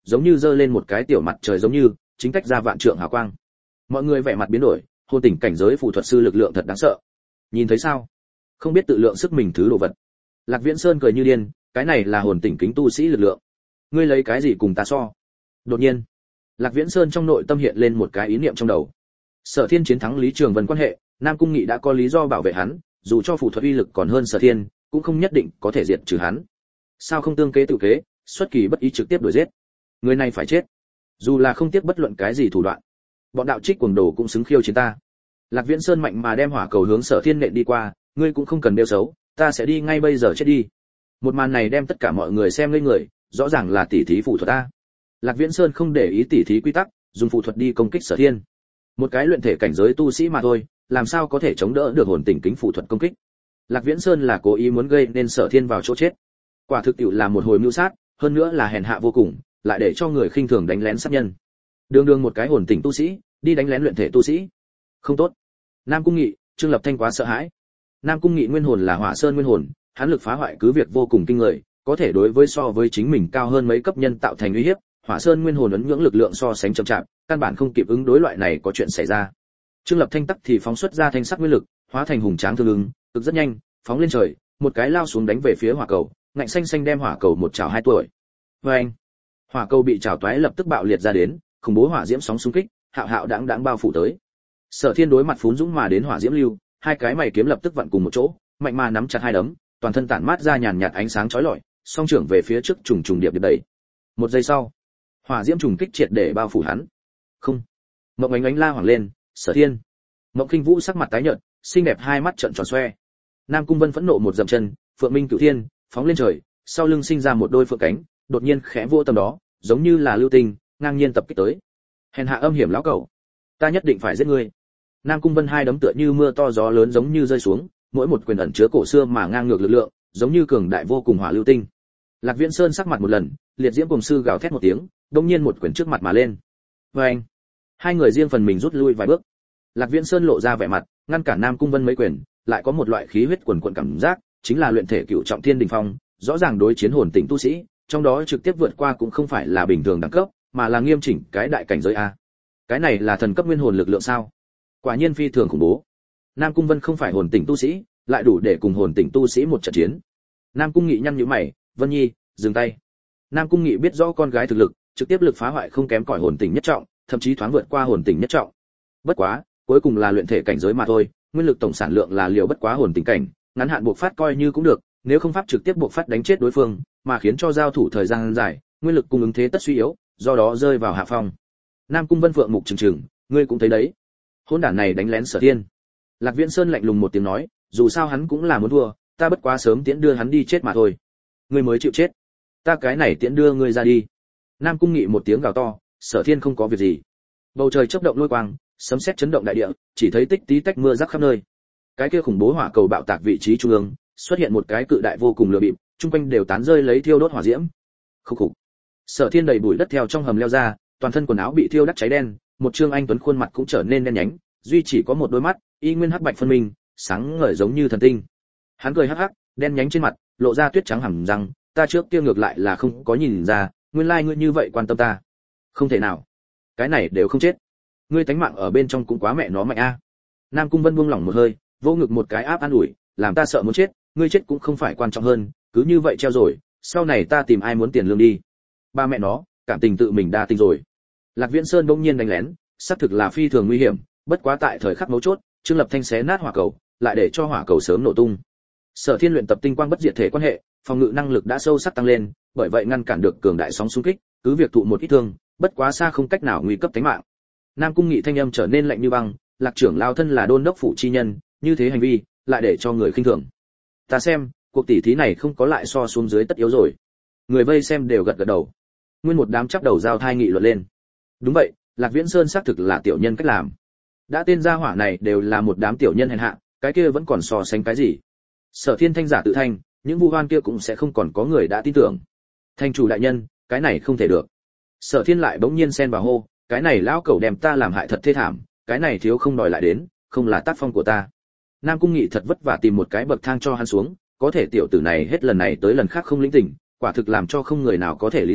giống như giơ lên một cái tiểu mặt trời giống như chính cách ra vạn trượng hào quang. Mọi người vẻ mặt biến đổi, hồn tỉnh cảnh giới phù thuật sư lực lượng thật đáng sợ. Nhìn thấy sao? Không biết tự lượng sức mình thứ đồ vật. Lạc Viễn Sơn cười như điên, cái này là hồn tỉnh kính tu sĩ lực lượng. Ngươi lấy cái gì cùng ta so? Đột nhiên, Lạc Viễn Sơn trong nội tâm hiện lên một cái ý niệm trong đầu. Sở Thiên chiến thắng Lý Trường Vân quan hệ, Nam Cung Nghị đã có lý do bảo vệ hắn, dù cho phù thuật uy lực còn hơn Sở Thiên, cũng không nhất định có thể diệt trừ hắn. Sao không tương kế tự kế, xuất kỳ bất ý trực tiếp đuổi giết? Người này phải chết. Dù là không tiếc bất luận cái gì thủ đoạn, bọn đạo trích cuồng đồ cũng xứng khiêu chiến ta. Lạc Viễn Sơn mạnh mà đem hỏa cầu hướng Sở Thiên nện đi qua, ngươi cũng không cần đeo xấu, ta sẽ đi ngay bây giờ chết đi. Một màn này đem tất cả mọi người xem ngây người, rõ ràng là tỉ thí phù thuật ta. Lạc Viễn Sơn không để ý tỉ thí quy tắc, dùng phù thuật đi công kích Sở Thiên. Một cái luyện thể cảnh giới tu sĩ mà thôi, làm sao có thể chống đỡ được hồn tỉnh kính phù thuật công kích. Lạc Viễn Sơn là cố ý muốn gây nên Sở Thiên vào chỗ chết. Quả thực tiệu là một hồi mưu sát, hơn nữa là hèn hạ vô cùng, lại để cho người khinh thường đánh lén sát nhân. Đường đường một cái hồn tỉnh tu sĩ, đi đánh lén luyện thể tu sĩ. Không tốt. Nam Cung Nghị, Trương Lập Thanh quá sợ hãi. Nam Cung Nghị nguyên hồn là Hỏa Sơn nguyên hồn, hắn lực phá hoại cứ việc vô cùng kinh người, có thể đối với so với chính mình cao hơn mấy cấp nhân tạo thành uy hiếp, Hỏa Sơn nguyên hồn ấn nhưỡng lực lượng so sánh chậm chạp, căn bản không kịp ứng đối loại này có chuyện xảy ra. Trương Lập Thanh tắc thì phóng xuất ra thanh sắc nguyên lực, hóa thành hùng tráng thương ứng, cực rất nhanh, phóng lên trời, một cái lao xuống đánh về phía hỏa cầu, ngạnh xanh xanh đem hỏa cầu một chảo 2 tuổi. Oeng! Hỏa cầu bị chảo toái lập tức bạo liệt ra đến, khủng bố hỏa diễm sóng xung kích, hạo hạo đãng đãng bao phủ tới. Sở Thiên đối mặt phún dũng mà đến hỏa diễm lưu, hai cái mày kiếm lập tức vặn cùng một chỗ, mạnh mà nắm chặt hai đấm, toàn thân tản mát ra nhàn nhạt ánh sáng chói lọi, song trưởng về phía trước trùng trùng điệp điệp đẩy. Một giây sau, hỏa diễm trùng kích triệt để bao phủ hắn. Không! Mộng Ánh Ánh la hoảng lên, Sở Thiên. Mộng Kinh Vũ sắc mặt tái nhợt, xinh đẹp hai mắt trợn tròn xoe. Nam Cung Vân phẫn nộ một dậm chân, Phượng Minh Cửu Thiên, phóng lên trời, sau lưng sinh ra một đôi phượng cánh, đột nhiên khẽ vô tầm đó, giống như là lưu tinh, ngang nhiên tập kích tới. Hèn hạ âm hiểm lão cẩu, ta nhất định phải giết ngươi. Nam Cung Vân hai đấm tựa như mưa to gió lớn giống như rơi xuống, mỗi một quyền ẩn chứa cổ xưa mà ngang ngược lực lượng, giống như cường đại vô cùng hỏa lưu tinh. Lạc Viễn Sơn sắc mặt một lần, liệt diễm cùng sư gào thét một tiếng, đột nhiên một quyền trước mặt mà lên. Oeng! Hai người riêng phần mình rút lui vài bước. Lạc Viễn Sơn lộ ra vẻ mặt, ngăn cản Nam Cung Vân mấy quyền, lại có một loại khí huyết quần quần cảm giác, chính là luyện thể cửu trọng thiên đỉnh phong, rõ ràng đối chiến hồn tỉnh tu sĩ, trong đó trực tiếp vượt qua cũng không phải là bình thường đẳng cấp, mà là nghiêm chỉnh cái đại cảnh giới a. Cái này là thần cấp nguyên hồn lực lượng sao? Quả nhiên phi thường khủng bố. Nam Cung Vân không phải hồn tỉnh tu sĩ, lại đủ để cùng hồn tỉnh tu sĩ một trận chiến. Nam Cung Nghị nhăn nhíu mày, "Vân Nhi, dừng tay." Nam Cung Nghị biết rõ con gái thực lực, trực tiếp lực phá hoại không kém cỏi hồn tỉnh nhất trọng, thậm chí thoáng vượt qua hồn tỉnh nhất trọng. Bất quá, cuối cùng là luyện thể cảnh giới mà thôi, nguyên lực tổng sản lượng là liều bất quá hồn tỉnh cảnh, ngắn hạn buộc phát coi như cũng được, nếu không pháp trực tiếp buộc phát đánh chết đối phương, mà khiến cho giao thủ thời gian dài, nguyên lực cung ứng thế tất suy yếu, do đó rơi vào hạ phong. Nam Cung Vân Phượng mục trừng trừng, ngươi cũng thấy đấy, hỗn đản này đánh lén Sở Thiên. Lạc Viễn Sơn lạnh lùng một tiếng nói, dù sao hắn cũng là muốn thua, ta bất quá sớm tiễn đưa hắn đi chết mà thôi. Ngươi mới chịu chết, ta cái này tiễn đưa ngươi ra đi. Nam Cung Nghị một tiếng gào to, Sở Thiên không có việc gì. Bầu trời chớp động lôi quang, sấm sét chấn động đại địa, chỉ thấy tích tí tách mưa rắc khắp nơi. Cái kia khủng bố hỏa cầu bạo tạc vị trí trung ương, xuất hiện một cái cự đại vô cùng lửa bịp, trung quanh đều tán rơi lấy thiêu đốt hỏa diễm. Khục khục. Sở Thiên đầy bụi đất theo trong hầm leo ra, toàn thân quần áo bị thiêu đắt cháy đen, một trương anh tuấn khuôn mặt cũng trở nên đen nhánh, duy chỉ có một đôi mắt, y nguyên hắc bạch phân minh, sáng ngời giống như thần tinh. Hắn cười hắc hắc, đen nhánh trên mặt, lộ ra tuyết trắng hàm răng, ta trước kia ngược lại là không có nhìn ra, nguyên lai ngươi như vậy quan tâm ta. Không thể nào, cái này đều không chết. Ngươi tánh mạng ở bên trong cũng quá mẹ nó mạnh a. Nam Cung Vân buông lỏng một hơi, vô ngực một cái áp an ủi, làm ta sợ muốn chết, ngươi chết cũng không phải quan trọng hơn, cứ như vậy treo rồi, sau này ta tìm ai muốn tiền lương đi. Ba mẹ nó, cảm tình tự mình đa tình rồi. Lạc Viễn Sơn bỗng nhiên đánh lén, xác thực là phi thường nguy hiểm, bất quá tại thời khắc mấu chốt, Trương Lập Thanh xé nát hỏa cầu, lại để cho hỏa cầu sớm nổ tung. Sở Thiên luyện tập tinh quang bất diệt thể quan hệ, phòng ngự năng lực đã sâu sắc tăng lên, bởi vậy ngăn cản được cường đại sóng xung kích, cứ việc thụ một ít thương, bất quá xa không cách nào nguy cấp tính mạng. Nam Cung Nghị thanh âm trở nên lạnh như băng, Lạc trưởng lao thân là đôn đốc phủ chi nhân, như thế hành vi, lại để cho người khinh thường. Ta xem, cuộc tỷ thí này không có lại so xuống dưới tất yếu rồi. Người vây xem đều gật gật đầu. Nguyên một đám chắp đầu giao thai nghị luận lên. Đúng vậy, Lạc Viễn Sơn xác thực là tiểu nhân cách làm. Đã tên gia hỏa này đều là một đám tiểu nhân hèn hạ, cái kia vẫn còn so sánh cái gì? Sở Thiên thanh giả tự thanh, những vu oan kia cũng sẽ không còn có người đã tin tưởng. Thanh chủ đại nhân, cái này không thể được. Sở Thiên lại bỗng nhiên xen vào hô, cái này lão cẩu đem ta làm hại thật thê thảm, cái này thiếu không đòi lại đến, không là tác phong của ta. Nam Cung Nghị thật vất vả tìm một cái bậc thang cho hắn xuống, có thể tiểu tử này hết lần này tới lần khác không lĩnh tỉnh, quả thực làm cho không người nào có thể lý giải,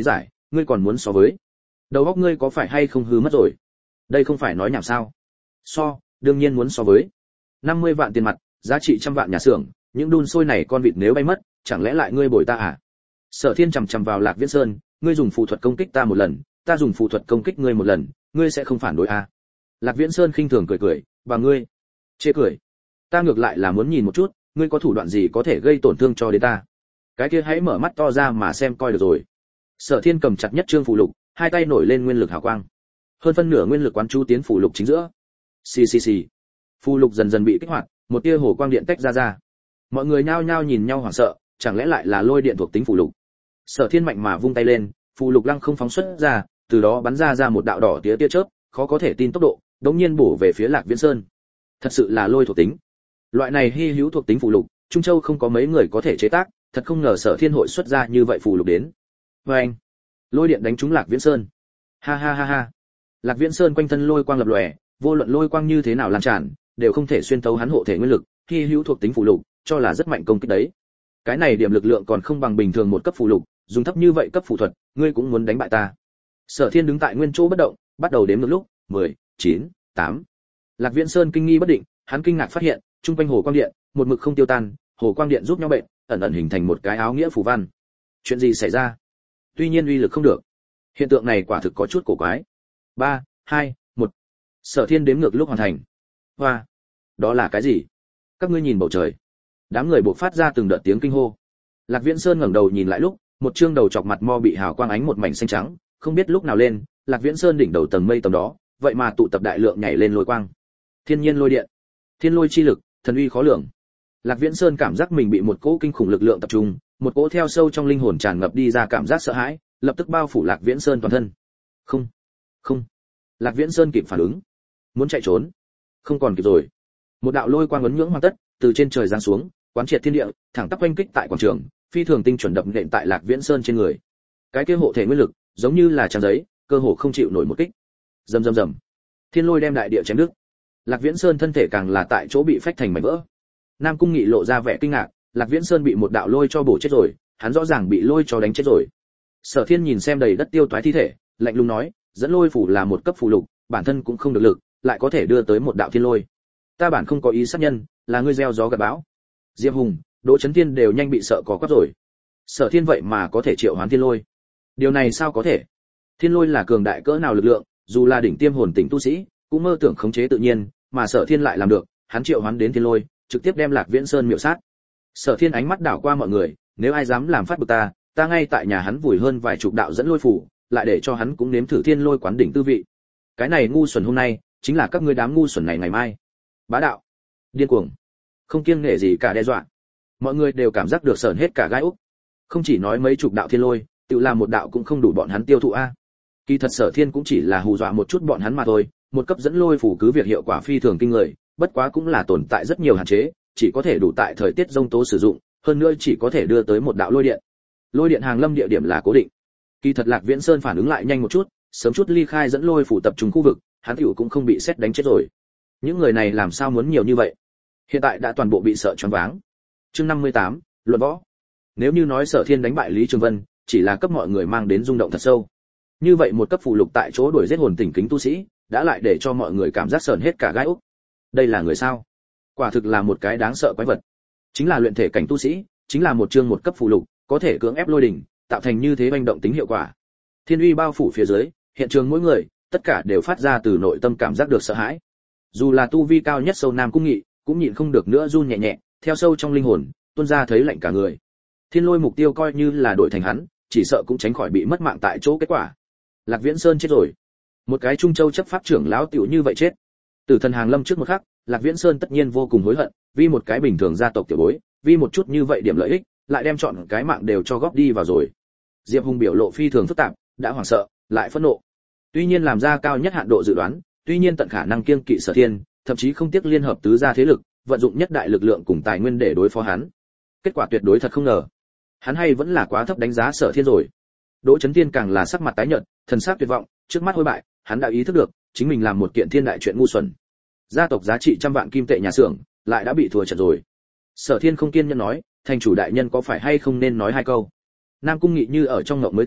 ngươi còn muốn so với? Đầu óc ngươi có phải hay không hư mất rồi? Đây không phải nói nhảm sao? Đương nhiên muốn so với. 50 vạn tiền mặt, giá trị trăm vạn nhà xưởng, những đun sôi này con vịt nếu bay mất, chẳng lẽ lại ngươi bồi ta à? Sở Thiên chằm chằm vào Lạc Viễn Sơn, ngươi dùng phù thuật công kích ta một lần, ta dùng phù thuật công kích ngươi một lần, ngươi sẽ không phản đối à? Lạc Viễn Sơn khinh thường cười cười, và ngươi? Chê cười. Ta ngược lại là muốn nhìn một chút, ngươi có thủ đoạn gì có thể gây tổn thương cho đến ta? Cái kia hãy mở mắt to ra mà xem coi được rồi. Sở Thiên cầm chặt nhất trương phù lục, hai tay nổi lên nguyên lực hào quang. Hơn phân nửa nguyên lực quán chú tiến phù lục chính giữa. Xì xì xì. Phù lục dần dần bị kích hoạt, một tia hồ quang điện tách ra. Mọi người nhao nhao nhìn nhau hoảng sợ, chẳng lẽ lại là lôi điện thuộc tính phù lục? Sở Thiên mạnh mà vung tay lên, phù lục lăng không phóng xuất ra, từ đó bắn ra một đạo đỏ tia chớp, khó có thể tin tốc độ, đống nhiên bổ về phía Lạc Viễn Sơn. Thật sự là lôi thuộc tính. Loại này hy hữu thuộc tính phù lục, Trung Châu không có mấy người có thể chế tác, thật không ngờ Sở Thiên hội xuất ra như vậy phù lục đến. Oeng! Lôi điện đánh trúng Lạc Viễn Sơn. Ha ha ha ha. Lạc Viễn Sơn quanh thân lôi quang lập lòe, vô luận lôi quang như thế nào lan tràn, đều không thể xuyên thấu hắn hộ thể nguyên lực, hy hữu thuộc tính phù lục, cho là rất mạnh công kích đấy. Cái này điểm lực lượng còn không bằng bình thường một cấp phù lục, dùng thấp như vậy cấp phù thuật, ngươi cũng muốn đánh bại ta. Sở Thiên đứng tại nguyên chỗ bất động, bắt đầu đếm ngược lúc, 10, 9, 8. Lạc Viễn Sơn kinh nghi bất định, hắn kinh ngạc phát hiện, trung quanh hồ quang điện, một mực không tiêu tan, hồ quang điện giúp nhau bệnh, ẩn ẩn hình thành một cái áo nghĩa phù văn. Chuyện gì xảy ra? Tuy nhiên uy lực không được. Hiện tượng này quả thực có chút cổ quái. 3, 2, 1. Sở Thiên đếm ngược lúc hoàn thành. Hoa, đó là cái gì? Các ngươi nhìn bầu trời. Đám người bộc phát ra từng đợt tiếng kinh hô. Lạc Viễn Sơn ngẩng đầu nhìn lại lúc, một trương đầu chọc mặt mo bị hào quang ánh một mảnh xanh trắng, không biết lúc nào lên, Lạc Viễn Sơn đỉnh đầu tầng mây tầm đó, vậy mà tụ tập đại lượng nhảy lên lôi quang. Thiên nhiên lôi điện, thiên lôi chi lực, thần uy khó lường. Lạc Viễn Sơn cảm giác mình bị một cỗ kinh khủng lực lượng tập trung, một cỗ theo sâu trong linh hồn tràn ngập đi ra cảm giác sợ hãi, lập tức bao phủ Lạc Viễn Sơn toàn thân. Không. Lạc Viễn Sơn kịp phản ứng, muốn chạy trốn, không còn kịp rồi. Một đạo lôi quang ấn nhưỡng hoàn tất, từ trên trời giáng xuống, quán triệt thiên địa, thẳng tắp oanh kích tại quảng trường, phi thường tinh chuẩn đập nện tại Lạc Viễn Sơn trên người. Cái kia hộ thể nguyên lực, giống như là trang giấy, cơ hồ không chịu nổi một kích. Rầm rầm rầm. Thiên lôi đem đại địa chém đứt. Lạc Viễn Sơn thân thể càng là tại chỗ bị phách thành mảnh vỡ. Nam Cung Nghị lộ ra vẻ kinh ngạc, Lạc Viễn Sơn bị một đạo lôi cho bổ chết rồi, hắn rõ ràng bị lôi cho đánh chết rồi. Sở Thiên nhìn xem đầy đất tiêu toái thi thể, lạnh lùng nói, dẫn lôi phủ là một cấp phù lục, bản thân cũng không được lực, lại có thể đưa tới một đạo thiên lôi. Ta bản không có ý sát nhân, là ngươi gieo gió gặt bão. Diệp Hùng, Đỗ Chấn Thiên đều nhanh bị sợ có quắp rồi. Sở Thiên vậy mà có thể triệu hoán thiên lôi. Điều này sao có thể? Thiên lôi là cường đại cỡ nào lực lượng, dù là đỉnh tiêm hồn tỉnh tu sĩ, cũng mơ tưởng khống chế tự nhiên, mà Sở Thiên lại làm được, hắn triệu hoán đến thiên lôi, trực tiếp đem Lạc Viễn Sơn miểu sát. Sở Thiên ánh mắt đảo qua mọi người, nếu ai dám làm phát bực ta ngay tại nhà hắn vùi hơn vài chục đạo dẫn lôi phủ, lại để cho hắn cũng nếm thử thiên lôi quán đỉnh tư vị. Cái này ngu xuẩn hôm nay, chính là các ngươi đám ngu xuẩn này ngày mai. Bá đạo, điên cuồng, không kiêng nể gì cả đe dọa. Mọi người đều cảm giác được sởn hết cả gai úc. Không chỉ nói mấy chục đạo thiên lôi, tự làm một đạo cũng không đủ bọn hắn tiêu thụ a. Kỳ thật Sở Thiên cũng chỉ là hù dọa một chút bọn hắn mà thôi, một cấp dẫn lôi phủ cứ việc hiệu quả phi thường kinh người, bất quá cũng là tồn tại rất nhiều hạn chế, chỉ có thể đủ tại thời tiết giông tố sử dụng, hơn nữa chỉ có thể đưa tới một đạo lôi điện. Lôi điện hàng lâm địa điểm là cố định. Kỳ thật Lạc Viễn Sơn phản ứng lại nhanh một chút, sớm chút ly khai dẫn lôi phủ tập trung khu vực, hắn tiểu cũng không bị sét đánh chết rồi. Những người này làm sao muốn nhiều như vậy? Hiện tại đã toàn bộ bị sợ choáng váng. Chương 58, luận võ. Nếu như nói Sở Thiên đánh bại Lý Trường Vân, chỉ là cấp mọi người mang đến rung động thật sâu. Như vậy một cấp phù lục tại chỗ đuổi giết hồn tỉnh kính tu sĩ, đã lại để cho mọi người cảm giác sởn hết cả gai ốc. Đây là người sao? Quả thực là một cái đáng sợ quái vật. Chính là luyện thể cảnh tu sĩ, chính là một chương một cấp phù lục, có thể cưỡng ép lôi đỉnh, tạo thành như thế hành động tính hiệu quả. Thiên uy bao phủ phía dưới, hiện trường mỗi người, tất cả đều phát ra từ nội tâm cảm giác được sợ hãi. Dù là tu vi cao nhất sâu Nam Cung Nghị, cũng nhịn không được nữa run nhẹ nhẹ, theo sâu trong linh hồn, tuôn ra thấy lạnh cả người. Thiên lôi mục tiêu coi như là đổi thành hắn, chỉ sợ cũng tránh khỏi bị mất mạng tại chỗ kết quả. Lạc Viễn Sơn chết rồi. Một cái Trung Châu chấp pháp trưởng lão tiểu như vậy chết. Tử thần hàng lâm trước một khắc, Lạc Viễn Sơn tất nhiên vô cùng hối hận, vì một cái bình thường gia tộc tiểu bối, vì một chút như vậy điểm lợi ích, lại đem chọn cái mạng đều cho góp đi vào rồi. Diệp Hùng biểu lộ phi thường phức tạp, đã hoảng sợ, lại phẫn nộ. Tuy nhiên làm ra cao nhất hạn độ dự đoán, tuy nhiên tận khả năng kiêng kỵ Sở Thiên, thậm chí không tiếc liên hợp tứ gia thế lực, vận dụng nhất đại lực lượng cùng tài nguyên để đối phó hắn. Kết quả tuyệt đối thật không ngờ. Hắn hay vẫn là quá thấp đánh giá Sở Thiên rồi. Đỗ Chấn Thiên càng là sắc mặt tái nhợt, thần sắc tuyệt vọng, trước mắt hối bại, hắn đã ý thức được, chính mình làm một kiện thiên đại chuyện ngu xuẩn. Gia tộc giá trị trăm vạn kim tệ nhà xưởng, lại đã bị thua trận rồi. Sở Thiên không kiên nhẫn nói, thành chủ đại nhân có phải hay không nên nói hai câu. Nam Cung Nghị như ở trong ngộng mới tỉnh,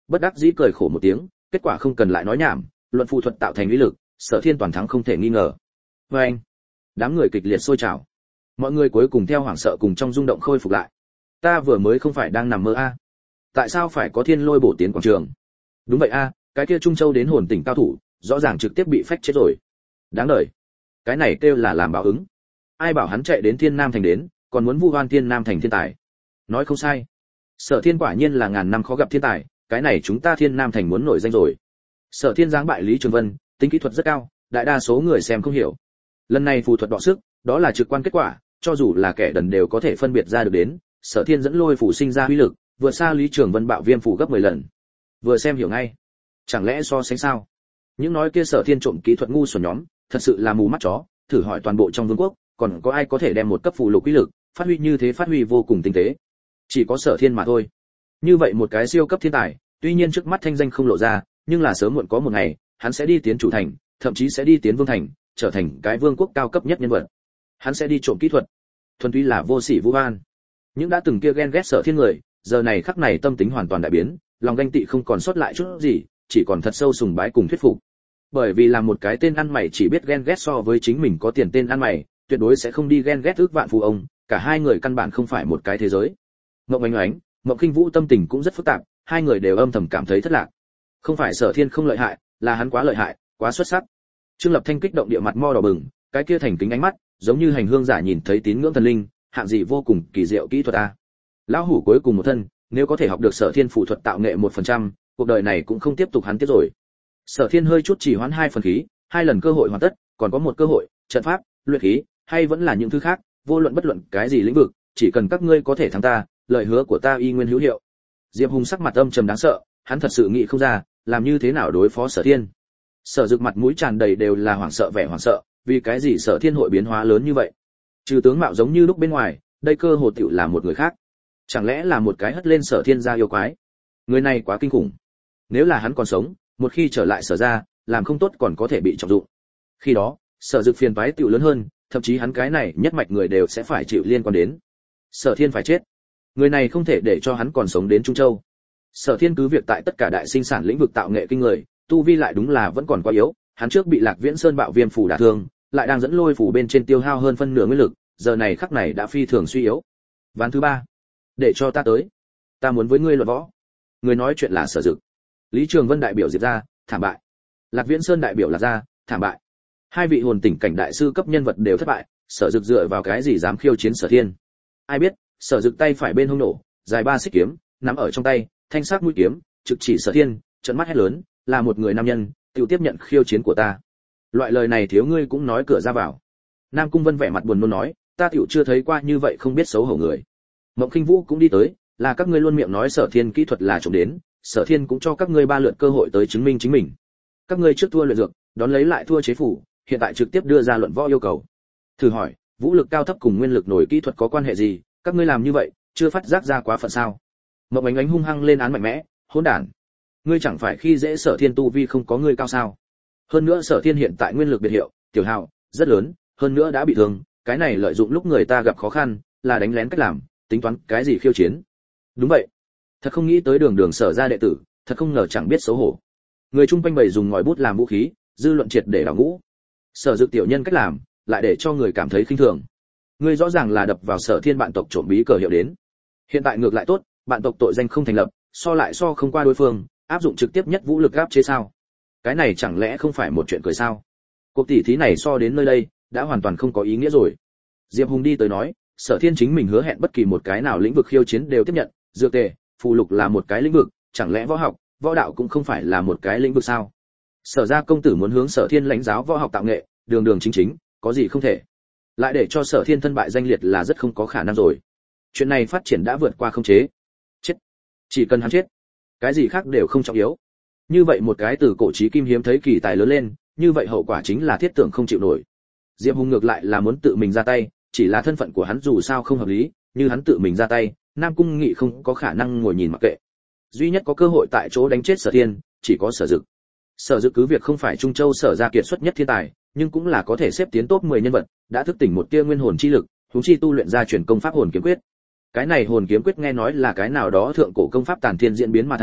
bất đắc dĩ cười khổ một tiếng, kết quả không cần lại nói nhảm, luận phù thuật tạo thành uy lực, Sở Thiên toàn thắng không thể nghi ngờ. Và anh, đám người kịch liệt sôi trào. Mọi người cuối cùng theo hoảng sợ cùng trong rung động khôi phục lại. Ta vừa mới không phải đang nằm mơ a? Tại sao phải có thiên lôi bổ tiến quảng trường? Đúng vậy a, cái kia Trung Châu đến hồn tỉnh cao thủ, rõ ràng trực tiếp bị phách chết rồi. Đáng đời. Cái này kêu là làm báo ứng. Ai bảo hắn chạy đến Thiên Nam thành đến, còn muốn vu oan Thiên Nam thành thiên tài. Nói không sai. Sở Thiên quả nhiên là ngàn năm khó gặp thiên tài, cái này chúng ta Thiên Nam thành muốn nổi danh rồi. Sở Thiên giáng bại Lý Trường Vân, tính kỹ thuật rất cao, đại đa số người xem không hiểu. Lần này phù thuật đọ sức, đó là trực quan kết quả, cho dù là kẻ đần đều có thể phân biệt ra được đến, Sở Thiên dẫn lôi phủ sinh ra uy lực, vượt xa Lý Trường Vân bạo viêm phủ gấp 10 lần. Vừa xem hiểu ngay. Chẳng lẽ so sánh sao? Những nói kia Sở Thiên trộm kỹ thuật ngu xuẩn nhóm, thật sự là mù mắt chó, thử hỏi toàn bộ trong vương quốc, còn có ai có thể đem một cấp phù lục uy lực phát huy như thế, phát huy vô cùng tinh tế. Chỉ có Sở Thiên mà thôi. Như vậy một cái siêu cấp thiên tài, tuy nhiên trước mắt thanh danh không lộ ra, nhưng là sớm muộn có một ngày, hắn sẽ đi tiến chủ thành, thậm chí sẽ đi tiến vương thành, trở thành cái vương quốc cao cấp nhất nhân vật. Hắn sẽ đi trộm kỹ thuật, thuần túy là vô sỉ vu oan. Những đã từng kia ghen ghét Sở Thiên người, giờ này khắc này tâm tính hoàn toàn đại biến, lòng ganh tị không còn sót lại chút gì, chỉ còn thật sâu sùng bái cùng thuyết phục. Bởi vì là một cái tên ăn mày chỉ biết ghen ghét so với chính mình có tiền tên ăn mày, tuyệt đối sẽ không đi ghen ghét ước vạn phú ông, cả hai người căn bản không phải một cái thế giới. Mộng Ánh Ánh, Mộng Khinh Vũ tâm tình cũng rất phức tạp, hai người đều âm thầm cảm thấy thất lạc. Không phải Sở Thiên không lợi hại, là hắn quá lợi hại, quá xuất sắc. Trương Lập Thanh kích động địa mặt mo đỏ bừng, cái kia thành kính ánh mắt, giống như hành hương giả nhìn thấy tín ngưỡng thần linh, hạng gì vô cùng kỳ diệu kỹ thuật a. Lão hủ cuối cùng một thân, nếu có thể học được Sở Thiên phù thuật tạo nghệ 1%, cuộc đời này cũng không tiếp tục hắn tiếp rồi. Sở Thiên hơi chút chỉ hoãn 2 phần khí, 2 lần cơ hội hoàn tất, còn có một cơ hội, trận pháp, luyện khí, hay vẫn là những thứ khác, vô luận bất luận cái gì lĩnh vực, chỉ cần các ngươi có thể thắng ta, lời hứa của ta y nguyên hữu hiệu. Diệp Hùng sắc mặt âm trầm đáng sợ, hắn thật sự nghĩ không ra, làm như thế nào đối phó Sở Thiên. Sở Dực mặt mũi tràn đầy đều là hoảng sợ vẻ hoảng sợ, vì cái gì Sở Thiên hội biến hóa lớn như vậy? Trừ tướng mạo giống như lúc bên ngoài, đây cơ hồ tiểu là một người khác. Chẳng lẽ là một cái hất lên Sở Thiên ra yêu quái? Người này quá kinh khủng. Nếu là hắn còn sống, một khi trở lại Sở gia, làm không tốt còn có thể bị trọng dụng. Khi đó, Sở Dực phiền toái tiểu lớn hơn, thậm chí hắn cái này nhất mạch người đều sẽ phải chịu liên quan đến. Sở Thiên phải chết. Người này không thể để cho hắn còn sống đến Trung Châu. Sở Thiên cứ việc tại tất cả đại sinh sản lĩnh vực tạo nghệ kinh người, tu vi lại đúng là vẫn còn quá yếu, hắn trước bị Lạc Viễn Sơn bạo viêm phủ đả thương, lại đang dẫn lôi phủ bên trên tiêu hao hơn phân nửa nguyên lực, giờ này khắc này đã phi thường suy yếu. Ván thứ 3, để cho ta tới, ta muốn với ngươi luận võ. Người nói chuyện là Sở Dực. Lý Trường Vân đại biểu Diệp gia, thảm bại. Lạc Viễn Sơn đại biểu Lạc gia, thảm bại. Hai vị hồn tỉnh cảnh đại sư cấp nhân vật đều thất bại, Sở Dực dựa vào cái gì dám khiêu chiến Sở Thiên? Ai biết, Sở Dực tay phải bên hông nổ, dài 3 xích kiếm, nắm ở trong tay, thanh sắc mũi kiếm, trực chỉ Sở Thiên, trợn mắt hét lớn, là một người nam nhân, tiểu tiếp nhận khiêu chiến của ta. Loại lời này thiếu ngươi cũng nói cửa ra vào. Nam Cung Vân vẻ mặt buồn nôn nói, ta tiểu chưa thấy qua như vậy không biết xấu hổ người. Mộng Khinh Vũ cũng đi tới, là các ngươi luôn miệng nói Sở Thiên kỹ thuật là trộm đến, Sở Thiên cũng cho các ngươi 3 lượt cơ hội tới chứng minh chính mình. Các ngươi trước thua luyện dược, đón lấy lại thua chế phủ, hiện tại trực tiếp đưa ra luận võ yêu cầu. Thử hỏi, vũ lực cao thấp cùng nguyên lực nổi kỹ thuật có quan hệ gì, các ngươi làm như vậy, chưa phát giác ra quá phận sao? Mộng Ánh Ánh hung hăng lên án mạnh mẽ, hỗn đản. Ngươi chẳng phải khi dễ Sở Thiên tu vi không có ngươi cao sao? Hơn nữa Sở Thiên hiện tại nguyên lực biệt hiệu, tiểu hào, rất lớn, hơn nữa đã bị thương, cái này lợi dụng lúc người ta gặp khó khăn, là đánh lén cách làm, tính toán cái gì khiêu chiến. Đúng vậy. Thật không nghĩ tới đường Sở gia đệ tử, thật không ngờ chẳng biết xấu hổ. Người chung quanh bày dùng ngòi bút làm vũ khí, dư luận triệt để đảo ngũ. Sở Dực tiểu nhân cách làm, lại để cho người cảm thấy khinh thường. Ngươi rõ ràng là đập vào Sở Thiên bạn tộc trộm bí cờ hiệu đến. Hiện tại ngược lại tốt, bạn tộc tội danh không thành lập, so không qua đối phương, áp dụng trực tiếp nhất vũ lực áp chế sao? Cái này chẳng lẽ không phải một chuyện cười sao? Cuộc tỷ thí này so đến nơi đây, đã hoàn toàn không có ý nghĩa rồi. Diệp Hùng đi tới nói, Sở Thiên chính mình hứa hẹn bất kỳ một cái nào lĩnh vực khiêu chiến đều tiếp nhận, dược tề, phù lục là một cái lĩnh vực, chẳng lẽ võ học, võ đạo cũng không phải là một cái lĩnh vực sao? Sở gia công tử muốn hướng Sở Thiên lãnh giáo võ học tạo nghệ, đường đường chính chính, có gì không thể. Lại để cho Sở Thiên thân bại danh liệt là rất không có khả năng rồi. Chuyện này phát triển đã vượt qua khống chế. Chết. Chỉ cần hắn chết, cái gì khác đều không trọng yếu. Như vậy một cái từ cổ chí kim hiếm thấy kỳ tài lớn lên, như vậy hậu quả chính là thiết tưởng không chịu nổi. Diệp Hùng ngược lại là muốn tự mình ra tay, chỉ là thân phận của hắn dù sao không hợp lý, như hắn tự mình ra tay, Nam Cung Nghị không có khả năng ngồi nhìn mặc kệ. Duy nhất có cơ hội tại chỗ đánh chết Sở Thiên, chỉ có Sở Dực. Sở Dực cứ việc không phải Trung Châu Sở gia kiệt xuất nhất thiên tài, nhưng cũng là có thể xếp tiến top 10 nhân vật, đã thức tỉnh một tia nguyên hồn chi lực, huống chi tu luyện ra truyền công pháp hồn kiếm quyết. Cái này hồn kiếm quyết nghe nói là cái nào đó thượng cổ công pháp tàn thiên diễn biến mà thành,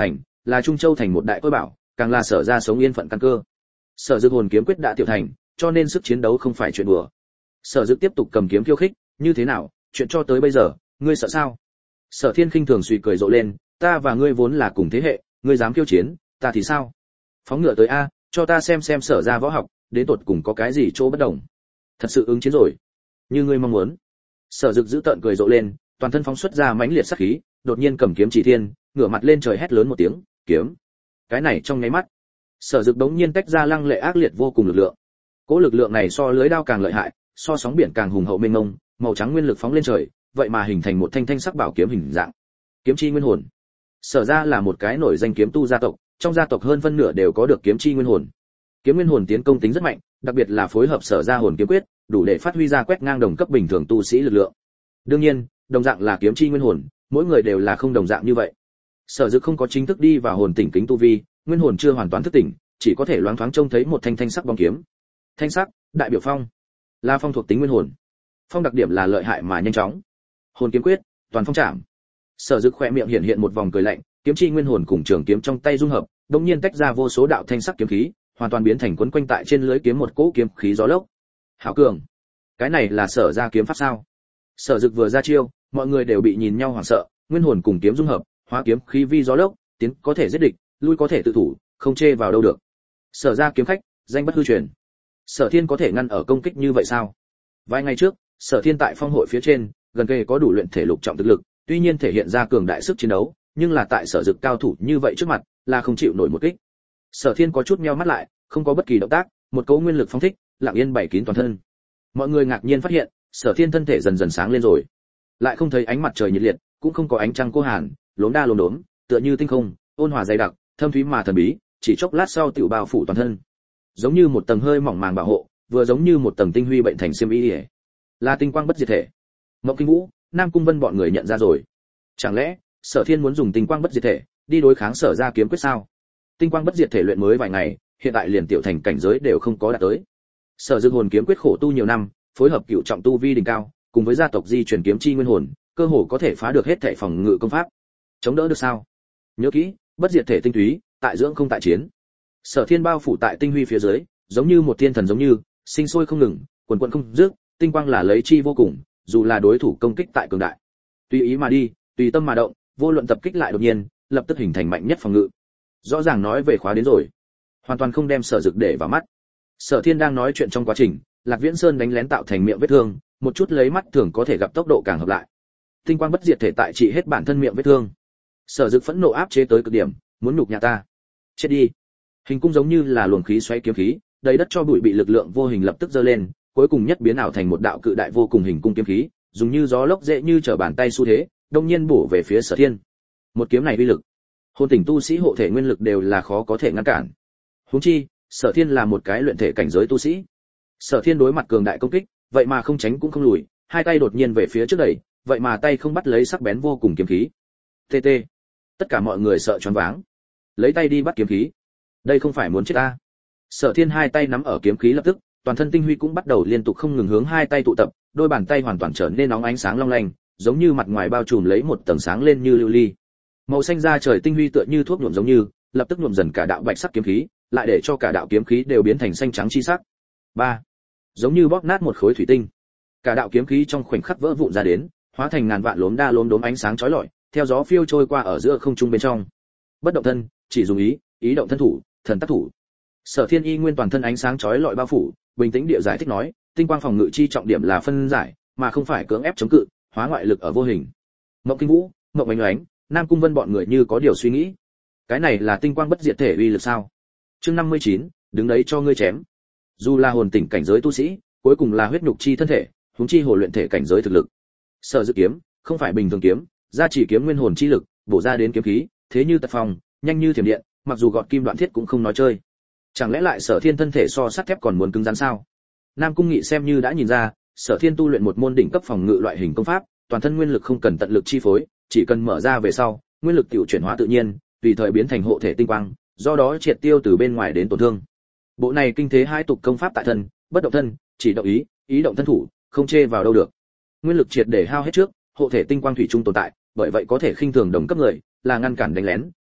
là Trung Châu thành một đại tôi bảo, càng là Sở ra sống yên phận căn cơ. Sở Dực hồn kiếm quyết đã tiểu thành, cho nên sức chiến đấu không phải chuyện đùa. Sở Dực tiếp tục cầm kiếm khiêu khích, như thế nào, chuyện cho tới bây giờ, ngươi sợ sao? Sở Thiên khinh thường suy cười rộ lên, ta và ngươi vốn là cùng thế hệ, ngươi dám khiêu chiến, ta thì sao? Phóng ngựa tới a, cho ta xem Sở ra võ học, đến tột cùng có cái gì chỗ bất đồng. Thật sự ứng chiến rồi, như ngươi mong muốn. Sở Dực giữ tợn cười rộ lên, toàn thân phóng xuất ra mãnh liệt sát khí, đột nhiên cầm kiếm chỉ thiên, ngửa mặt lên trời hét lớn một tiếng, kiếm. Cái này trong nháy mắt, Sở Dực đống nhiên tách ra lăng lệ ác liệt vô cùng lực lượng. Cỗ lực lượng này so lưới đao càng lợi hại, so sóng biển càng hùng hậu mênh mông, màu trắng nguyên lực phóng lên trời, vậy mà hình thành một thanh thanh sắc bảo kiếm hình dạng. Kiếm chi nguyên hồn. Sở ra là một cái nổi danh kiếm tu gia tộc, trong gia tộc hơn phân nửa đều có được kiếm chi nguyên hồn. Kiếm nguyên hồn tiến công tính rất mạnh, đặc biệt là phối hợp Sở ra hồn kiếm quyết, đủ để phát huy ra quét ngang đồng cấp bình thường tu sĩ lực lượng. Đương nhiên, đồng dạng là kiếm chi nguyên hồn, mỗi người đều là không đồng dạng như vậy. Sở Dực không có chính thức đi vào hồn tỉnh kính tu vi, nguyên hồn chưa hoàn toàn thức tỉnh, chỉ có thể loáng thoáng trông thấy một thanh thanh sắc bóng kiếm. Thanh sắc, đại biểu phong, là phong thuộc tính nguyên hồn. Phong đặc điểm là lợi hại mà nhanh chóng. Hồn kiếm quyết, toàn phong chạm. Sở Dực khẽ miệng hiện một vòng cười lạnh, kiếm chi nguyên hồn cùng trường kiếm trong tay dung hợp, đột nhiên tách ra vô số đạo thanh sắc kiếm khí, hoàn toàn biến thành quấn quanh tại trên lưới kiếm một cỗ kiếm khí gió lốc. Hảo cường, cái này là Sở ra kiếm pháp sao? Sở Dực vừa ra chiêu, mọi người đều bị nhìn nhau hoảng sợ, nguyên hồn cùng kiếm dung hợp, hóa kiếm khí vi gió lốc, tiến có thể giết địch, lui có thể tự thủ, không chê vào đâu được. Sở ra kiếm khách, danh bất hư truyền. Sở Thiên có thể ngăn ở công kích như vậy sao? Vài ngày trước, Sở Thiên tại phong hội phía trên, gần kề có đủ luyện thể lục trọng thực lực, tuy nhiên thể hiện ra cường đại sức chiến đấu, nhưng là tại Sở Dực cao thủ như vậy trước mặt, là không chịu nổi một kích. Sở Thiên có chút nheo mắt lại, không có bất kỳ động tác, một cỗ nguyên lực phóng thích, lặng yên bảy kín toàn thân. Mọi người ngạc nhiên phát hiện, Sở Thiên thân thể dần dần sáng lên rồi, lại không thấy ánh mặt trời nhiệt liệt, cũng không có ánh trăng cô hàn, lốm đa lốm đốm, tựa như tinh không, ôn hòa dày đặc, thâm thúy mà thần bí, chỉ chốc lát sau tiểu bao phủ toàn thân, giống như một tầng hơi mỏng màng bảo hộ, vừa giống như một tầng tinh huy bệnh thành xiêm y, là tinh quang bất diệt thể. Mộng Kinh Vũ, Nam Cung Vân bọn người nhận ra rồi. Chẳng lẽ Sở Thiên muốn dùng tinh quang bất diệt thể đi đối kháng Sở ra kiếm quyết sao? Tinh quang bất diệt thể luyện mới vài ngày, hiện tại liền tiểu thành cảnh giới đều không có đạt tới. Sở Dực hồn kiếm quyết khổ tu nhiều năm, phối hợp cựu trọng tu vi đỉnh cao, cùng với gia tộc di truyền kiếm chi nguyên hồn, cơ hồ có thể phá được hết thể phòng ngự công pháp. Chống đỡ được sao? Nhớ kỹ, bất diệt thể tinh túy, tại dưỡng không tại chiến. Sở Thiên bao phủ tại tinh huy phía dưới, giống như một thiên thần giống như, sinh sôi không ngừng, quần quần không dứt, tinh quang là lấy chi vô cùng, dù là đối thủ công kích tại cường đại. Tùy ý mà đi, tùy tâm mà động, vô luận tập kích lại đột nhiên, lập tức hình thành mạnh nhất phòng ngự. Rõ ràng nói về khóa đến rồi, hoàn toàn không đem Sở Dực để vào mắt. Sở Thiên đang nói chuyện trong quá trình, Lạc Viễn Sơn đánh lén tạo thành miệng vết thương, một chút lấy mắt thường có thể gặp tốc độ càng hợp lại. Tinh quang bất diệt thể tại trị hết bản thân miệng vết thương. Sở Dực phẫn nộ áp chế tới cực điểm, muốn nhục nhà ta. Chết đi. Hình cung giống như là luồng khí xoáy kiếm khí, đầy đất cho bụi bị lực lượng vô hình lập tức giơ lên, cuối cùng nhất biến ảo thành một đạo cự đại vô cùng hình cung kiếm khí, dùng như gió lốc dễ như trở bàn tay xu thế, đông nhiên bổ về phía Sở Thiên. Một kiếm này uy lực, hồn tỉnh tu sĩ hộ thể nguyên lực đều là khó có thể ngăn cản. Huống chi, Sở Thiên là một cái luyện thể cảnh giới tu sĩ. Sở Thiên đối mặt cường đại công kích, vậy mà không tránh cũng không lùi, hai tay đột nhiên về phía trước đẩy, vậy mà tay không bắt lấy sắc bén vô cùng kiếm khí. TT. Tất cả mọi người sợ choáng váng. Lấy tay đi bắt kiếm khí. Đây không phải muốn chết ta. Sở Thiên hai tay nắm ở kiếm khí lập tức, toàn thân tinh huy cũng bắt đầu liên tục không ngừng hướng hai tay tụ tập, đôi bàn tay hoàn toàn trở nên nóng ánh sáng long lanh, giống như mặt ngoài bao trùm lấy một tầng sáng lên như lưu ly. Màu xanh da trời tinh huy tựa như thuốc nhuộm giống như, lập tức nhuộm dần cả đạo bạch sắc kiếm khí, lại để cho cả đạo kiếm khí đều biến thành xanh trắng chi sắc. 3. Giống như bóp nát một khối thủy tinh. Cả đạo kiếm khí trong khoảnh khắc vỡ vụn ra đến, hóa thành ngàn vạn lốm đa lốm đốm ánh sáng chói lọi, theo gió phiêu trôi qua ở giữa không trung bên trong. Bất động thân, chỉ dùng ý động thân thủ, thần tác thủ. Sở Thiên y nguyên toàn thân ánh sáng chói lọi bao phủ, bình tĩnh địa giải thích nói, tinh quang phòng ngự chi trọng điểm là phân giải, mà không phải cưỡng ép chống cự, hóa ngoại lực ở vô hình. Mộng Kinh Vũ, Mộng Ánh Ánh, Nam Cung Vân bọn người như có điều suy nghĩ. Cái này là tinh quang bất diệt thể uy lực sao? Chương 59, đứng đấy cho ngươi chém. Dù là hồn tỉnh cảnh giới tu sĩ, cuối cùng là huyết nhục chi thân thể, huống chi hồ luyện thể cảnh giới thực lực. Sở Dực kiếm, không phải bình thường kiếm, gia chỉ kiếm nguyên hồn chi lực, bổ ra đến kiếm khí, thế như tật phong, nhanh như thiểm điện, mặc dù gọt kim đoạn thiết cũng không nói chơi. Chẳng lẽ lại Sở Thiên thân thể so sắt thép còn muốn cứng rắn sao? Nam Cung Nghị xem như đã nhìn ra, Sở Thiên tu luyện một môn đỉnh cấp phòng ngự loại hình công pháp, toàn thân nguyên lực không cần tận lực chi phối, chỉ cần mở ra về sau, nguyên lực tiểu chuyển hóa tự nhiên, tùy thời biến thành hộ thể tinh quang, do đó triệt tiêu từ bên ngoài đến tổn thương. Bộ này kinh thế hai tục công pháp tại thân, bất động thân, chỉ động ý động thân thủ, không chê vào đâu được. Nguyên lực triệt để hao hết trước, hộ thể tinh quang thủy chung tồn tại, bởi vậy có thể khinh thường đồng cấp người, là ngăn cản đánh lén,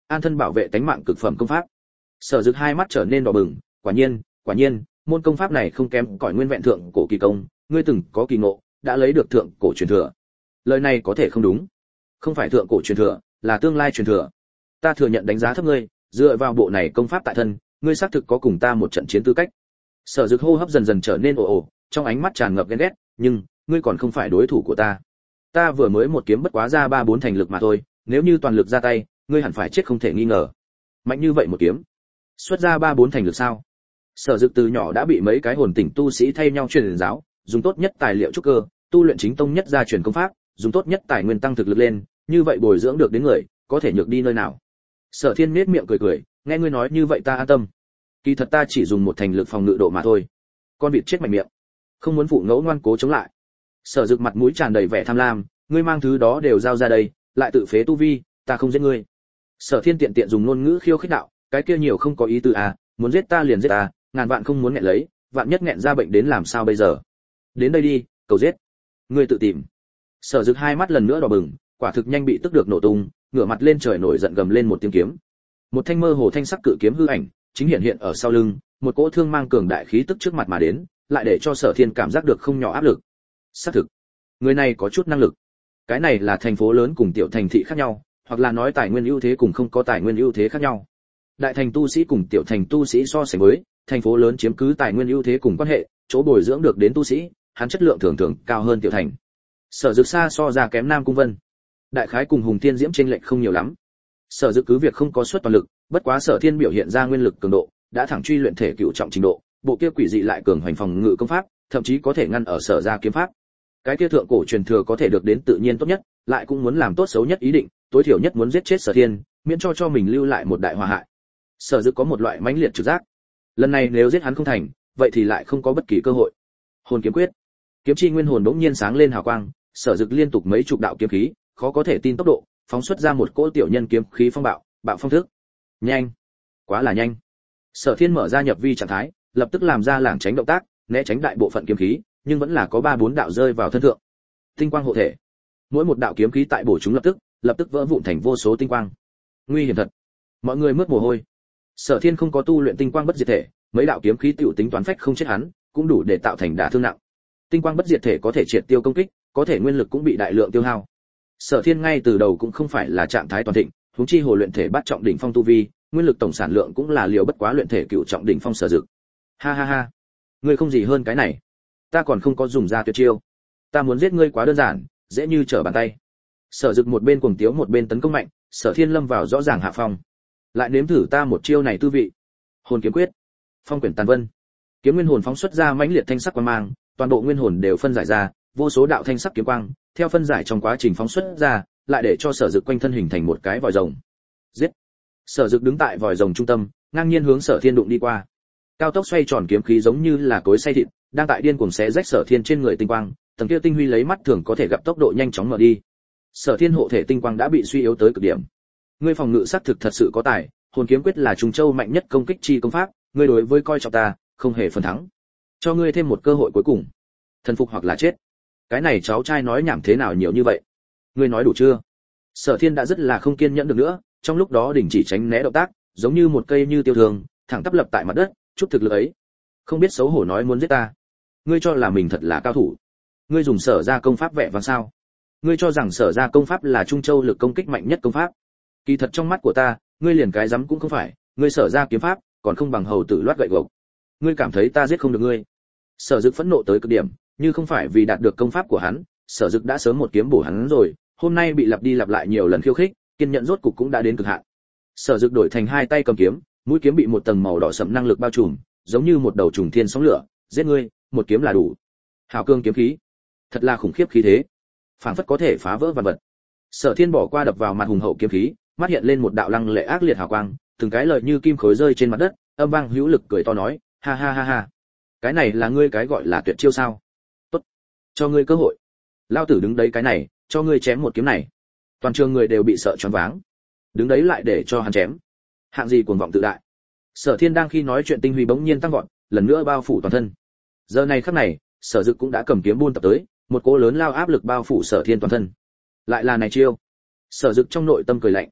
an thân bảo vệ tánh mạng cực phẩm công pháp. Sở Dực hai mắt trở nên đỏ bừng, quả nhiên, môn công pháp này không kém cỏi nguyên vẹn thượng cổ kỳ công, ngươi từng có kỳ ngộ, đã lấy được thượng cổ truyền thừa. Lời này có thể không đúng. Không phải thượng cổ truyền thừa, là tương lai truyền thừa. Ta thừa nhận đánh giá thấp ngươi, dựa vào bộ này công pháp tại thân, ngươi xác thực có cùng ta một trận chiến tư cách. Sở Dực hô hấp dần dần trở nên ồ ồ, trong ánh mắt tràn ngập ghen ghét, nhưng ngươi còn không phải đối thủ của ta. Ta vừa mới một kiếm bất quá ra 3-4 thành lực mà thôi, nếu như toàn lực ra tay, ngươi hẳn phải chết không thể nghi ngờ. Mạnh như vậy một kiếm, xuất ra 3-4 thành lực sao? Sở Dực từ nhỏ đã bị mấy cái hồn tỉnh tu sĩ thay nhau truyền giáo, dùng tốt nhất tài liệu trúc cơ, tu luyện chính tông nhất gia truyền công pháp, dùng tốt nhất tài nguyên tăng thực lực lên, như vậy bồi dưỡng được đến người, có thể nhược đi nơi nào? Sở Thiên nhếch miệng cười, nghe ngươi nói như vậy ta an tâm. Kỳ thật ta chỉ dùng một thành lực phòng ngự độ mà thôi. Con vịt chết mạnh miệng, không muốn phụ ngẫu ngoan cố chống lại. Sở Dực mặt mũi tràn đầy vẻ tham lam, ngươi mang thứ đó đều giao ra đây, lại tự phế tu vi, ta không giết ngươi. Sở Thiên tiện dùng ngôn ngữ khiêu khích đạo, cái kia nhiều không có ý tư à, muốn giết ta liền giết ta, ngàn vạn không muốn nghẹn lấy, vạn nhất nghẹn ra bệnh đến làm sao bây giờ? Đến đây đi, cầu giết. Ngươi tự tìm. Sở Dực hai mắt lần nữa đỏ bừng, quả thực nhanh bị tức được nổ tung, ngửa mặt lên trời nổi giận gầm lên một tiếng kiếm. Một thanh mơ hồ thanh sắc cự kiếm hư ảnh, chính hiện ở sau lưng, một cỗ thương mang cường đại khí tức trước mặt mà đến, lại để cho Sở Thiên cảm giác được không nhỏ áp lực. Xác thực, người này có chút năng lực. Cái này là thành phố lớn cùng tiểu thành thị khác nhau, hoặc là nói tài nguyên ưu thế cùng không có tài nguyên ưu thế khác nhau. Đại thành tu sĩ cùng tiểu thành tu sĩ so sánh với, thành phố lớn chiếm cứ tài nguyên ưu thế cùng quan hệ, chỗ bồi dưỡng được đến tu sĩ, hắn chất lượng thường thường cao hơn tiểu thành. Sở Dực xa so ra kém Nam Cung Vân. Đại khái cùng Hùng Thiên Diễm chênh lệch không nhiều lắm. Sở Dực cứ việc không có suất toàn lực, bất quá Sở Thiên biểu hiện ra nguyên lực cường độ, đã thẳng truy luyện thể cựu trọng trình độ, bộ kia quỷ dị lại cường hoành phòng ngự công pháp, thậm chí có thể ngăn ở Sở gia kiếm pháp. Cái kia thượng cổ truyền thừa có thể được đến tự nhiên tốt nhất, lại cũng muốn làm tốt xấu nhất ý định, tối thiểu nhất muốn giết chết Sở Thiên, miễn cho mình lưu lại một đại họa hại. Sở Dực có một loại mãnh liệt trực giác, lần này nếu giết hắn không thành, vậy thì lại không có bất kỳ cơ hội. Hồn kiếm quyết, kiếm chi nguyên hồn bỗng nhiên sáng lên hào quang, Sở Dực liên tục mấy chục đạo kiếm khí, khó có thể tin tốc độ, phóng xuất ra một cỗ tiểu nhân kiếm khí phong bạo, bạo phong thức. Nhanh, quá là nhanh. Sở Thiên mở ra nhập vi trạng thái, lập tức làm ra lảng tránh động tác, né tránh đại bộ phận kiếm khí, nhưng vẫn là có 3-4 đạo rơi vào thân thượng. Tinh quang hộ thể. Mỗi một đạo kiếm khí tại bổ chúng lập tức vỡ vụn thành vô số tinh quang. Nguy hiểm thật. Mọi người mướt mồ hôi. Sở Thiên không có tu luyện tinh quang bất diệt thể, mấy đạo kiếm khí tiểu tính toán phách không chết hắn, cũng đủ để tạo thành đả thương nặng. Tinh quang bất diệt thể có thể triệt tiêu công kích, có thể nguyên lực cũng bị đại lượng tiêu hao. Sở Thiên ngay từ đầu cũng không phải là trạng thái toàn thịnh, huống chi hồ luyện thể bắt trọng đỉnh phong tu vi, nguyên lực tổng sản lượng cũng là liều bất quá luyện thể cựu trọng đỉnh phong Sở Dực. Ha ha ha, ngươi không gì hơn cái này, ta còn không có dùng ra tuyệt chiêu, ta muốn giết ngươi quá đơn giản, dễ như trở bàn tay. Sở Dực một bên cuồng tiếu một bên tấn công mạnh, Sở Thiên lâm vào rõ ràng hạ phong. Lại nếm thử ta một chiêu này tư vị. Hồn kiếm quyết, phong quyển tàn vân. Kiếm nguyên hồn phóng xuất ra mãnh liệt thanh sắc quang mang, toàn bộ nguyên hồn đều phân giải ra, vô số đạo thanh sắc kiếm quang, theo phân giải trong quá trình phóng xuất ra, lại để cho Sở Dực quanh thân hình thành một cái vòi rồng. Giết! Sở Dực đứng tại vòi rồng trung tâm, ngang nhiên hướng Sở Thiên đụng đi qua. Cao tốc xoay tròn kiếm khí giống như là cối xay thịt, đang tại điên cuồng xé rách Sở Thiên trên người tinh quang, tầng kia tinh huy lấy mắt thường có thể gặp tốc độ nhanh chóng mở đi. Sở Thiên hộ thể tinh quang đã bị suy yếu tới cực điểm. Ngươi phòng ngự sát thực thật sự có tài, hồn kiếm quyết là trùng châu mạnh nhất công kích chi công pháp, ngươi đối với coi trọng ta, không hề phần thắng. Cho ngươi thêm một cơ hội cuối cùng. Thần phục hoặc là chết. Cái này cháu trai nói nhảm thế nào nhiều như vậy? Ngươi nói đủ chưa? Sở Thiên đã rất là không kiên nhẫn được nữa, trong lúc đó đình chỉ tránh né động tác, giống như một cây như tiêu thường, thẳng tắp lập tại mặt đất, chút thực lực ấy. Không biết xấu hổ nói muốn giết ta. Ngươi cho là mình thật là cao thủ. Ngươi dùng Sở gia công pháp vẻ vang sao? Ngươi cho rằng Sở gia công pháp là trung châu lực công kích mạnh nhất công pháp. Kỳ thật trong mắt của ta, ngươi liền cái dám cũng không phải, ngươi Sở gia kiếm pháp, còn không bằng hầu tử loát gậy gộc. Ngươi cảm thấy ta giết không được ngươi? Sở Dực phẫn nộ tới cực điểm, như không phải vì đạt được công pháp của hắn, Sở Dực đã sớm một kiếm bổ hắn rồi, hôm nay bị lặp đi lặp lại nhiều lần khiêu khích, kiên nhẫn rốt cục cũng đã đến cực hạn. Sở Dực đổi thành hai tay cầm kiếm, mũi kiếm bị một tầng màu đỏ sẫm năng lực bao trùm, giống như một đầu trùng thiên sóng lửa, giết ngươi, một kiếm là đủ. Hào cương kiếm khí, thật là khủng khiếp khí thế, phảng phất có thể phá vỡ vạn vật. Sở Thiên bỏ qua đập vào mặt hùng hậu kiếm khí, mắt hiện lên một đạo lăng lệ ác liệt hào quang, từng cái lời như kim khối rơi trên mặt đất, âm vang hữu lực cười to nói, ha ha ha ha, cái này là ngươi cái gọi là tuyệt chiêu sao? Tốt, cho ngươi cơ hội. Lao tử đứng đấy cái này, cho ngươi chém một kiếm này. Toàn trường người đều bị sợ choáng váng. Đứng đấy lại để cho hắn chém. Hạng gì cuồng vọng tự đại. Sở Thiên đang khi nói chuyện tinh huy bỗng nhiên tăng vọt, lần nữa bao phủ toàn thân. Giờ này khắc này, Sở Dực cũng đã cầm kiếm buôn tập tới, một cỗ lớn lao áp lực bao phủ Sở Thiên toàn thân. Lại là này chiêu. Sở Dực trong nội tâm cười lạnh.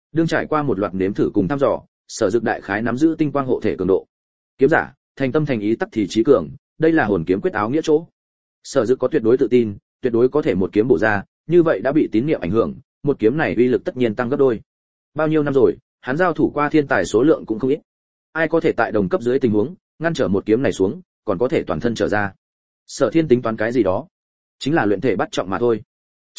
Đương trải qua một loạt nếm thử cùng thăm dò, Sở Dực đại khái nắm giữ tinh quang hộ thể cường độ. Kiếm giả, thành tâm thành ý tắc thì trí cường, đây là hồn kiếm quyết áo nghĩa chỗ. Sở Dực có tuyệt đối tự tin, tuyệt đối có thể một kiếm bổ ra, như vậy đã bị tín niệm ảnh hưởng, một kiếm này uy lực tất nhiên tăng gấp đôi. Bao nhiêu năm rồi, hắn giao thủ qua thiên tài số lượng cũng không ít. Ai có thể tại đồng cấp dưới tình huống, ngăn trở một kiếm này xuống, còn có thể toàn thân trở ra. Sở Thiên tính toán cái gì đó, chính là luyện thể bắt trọng mà thôi.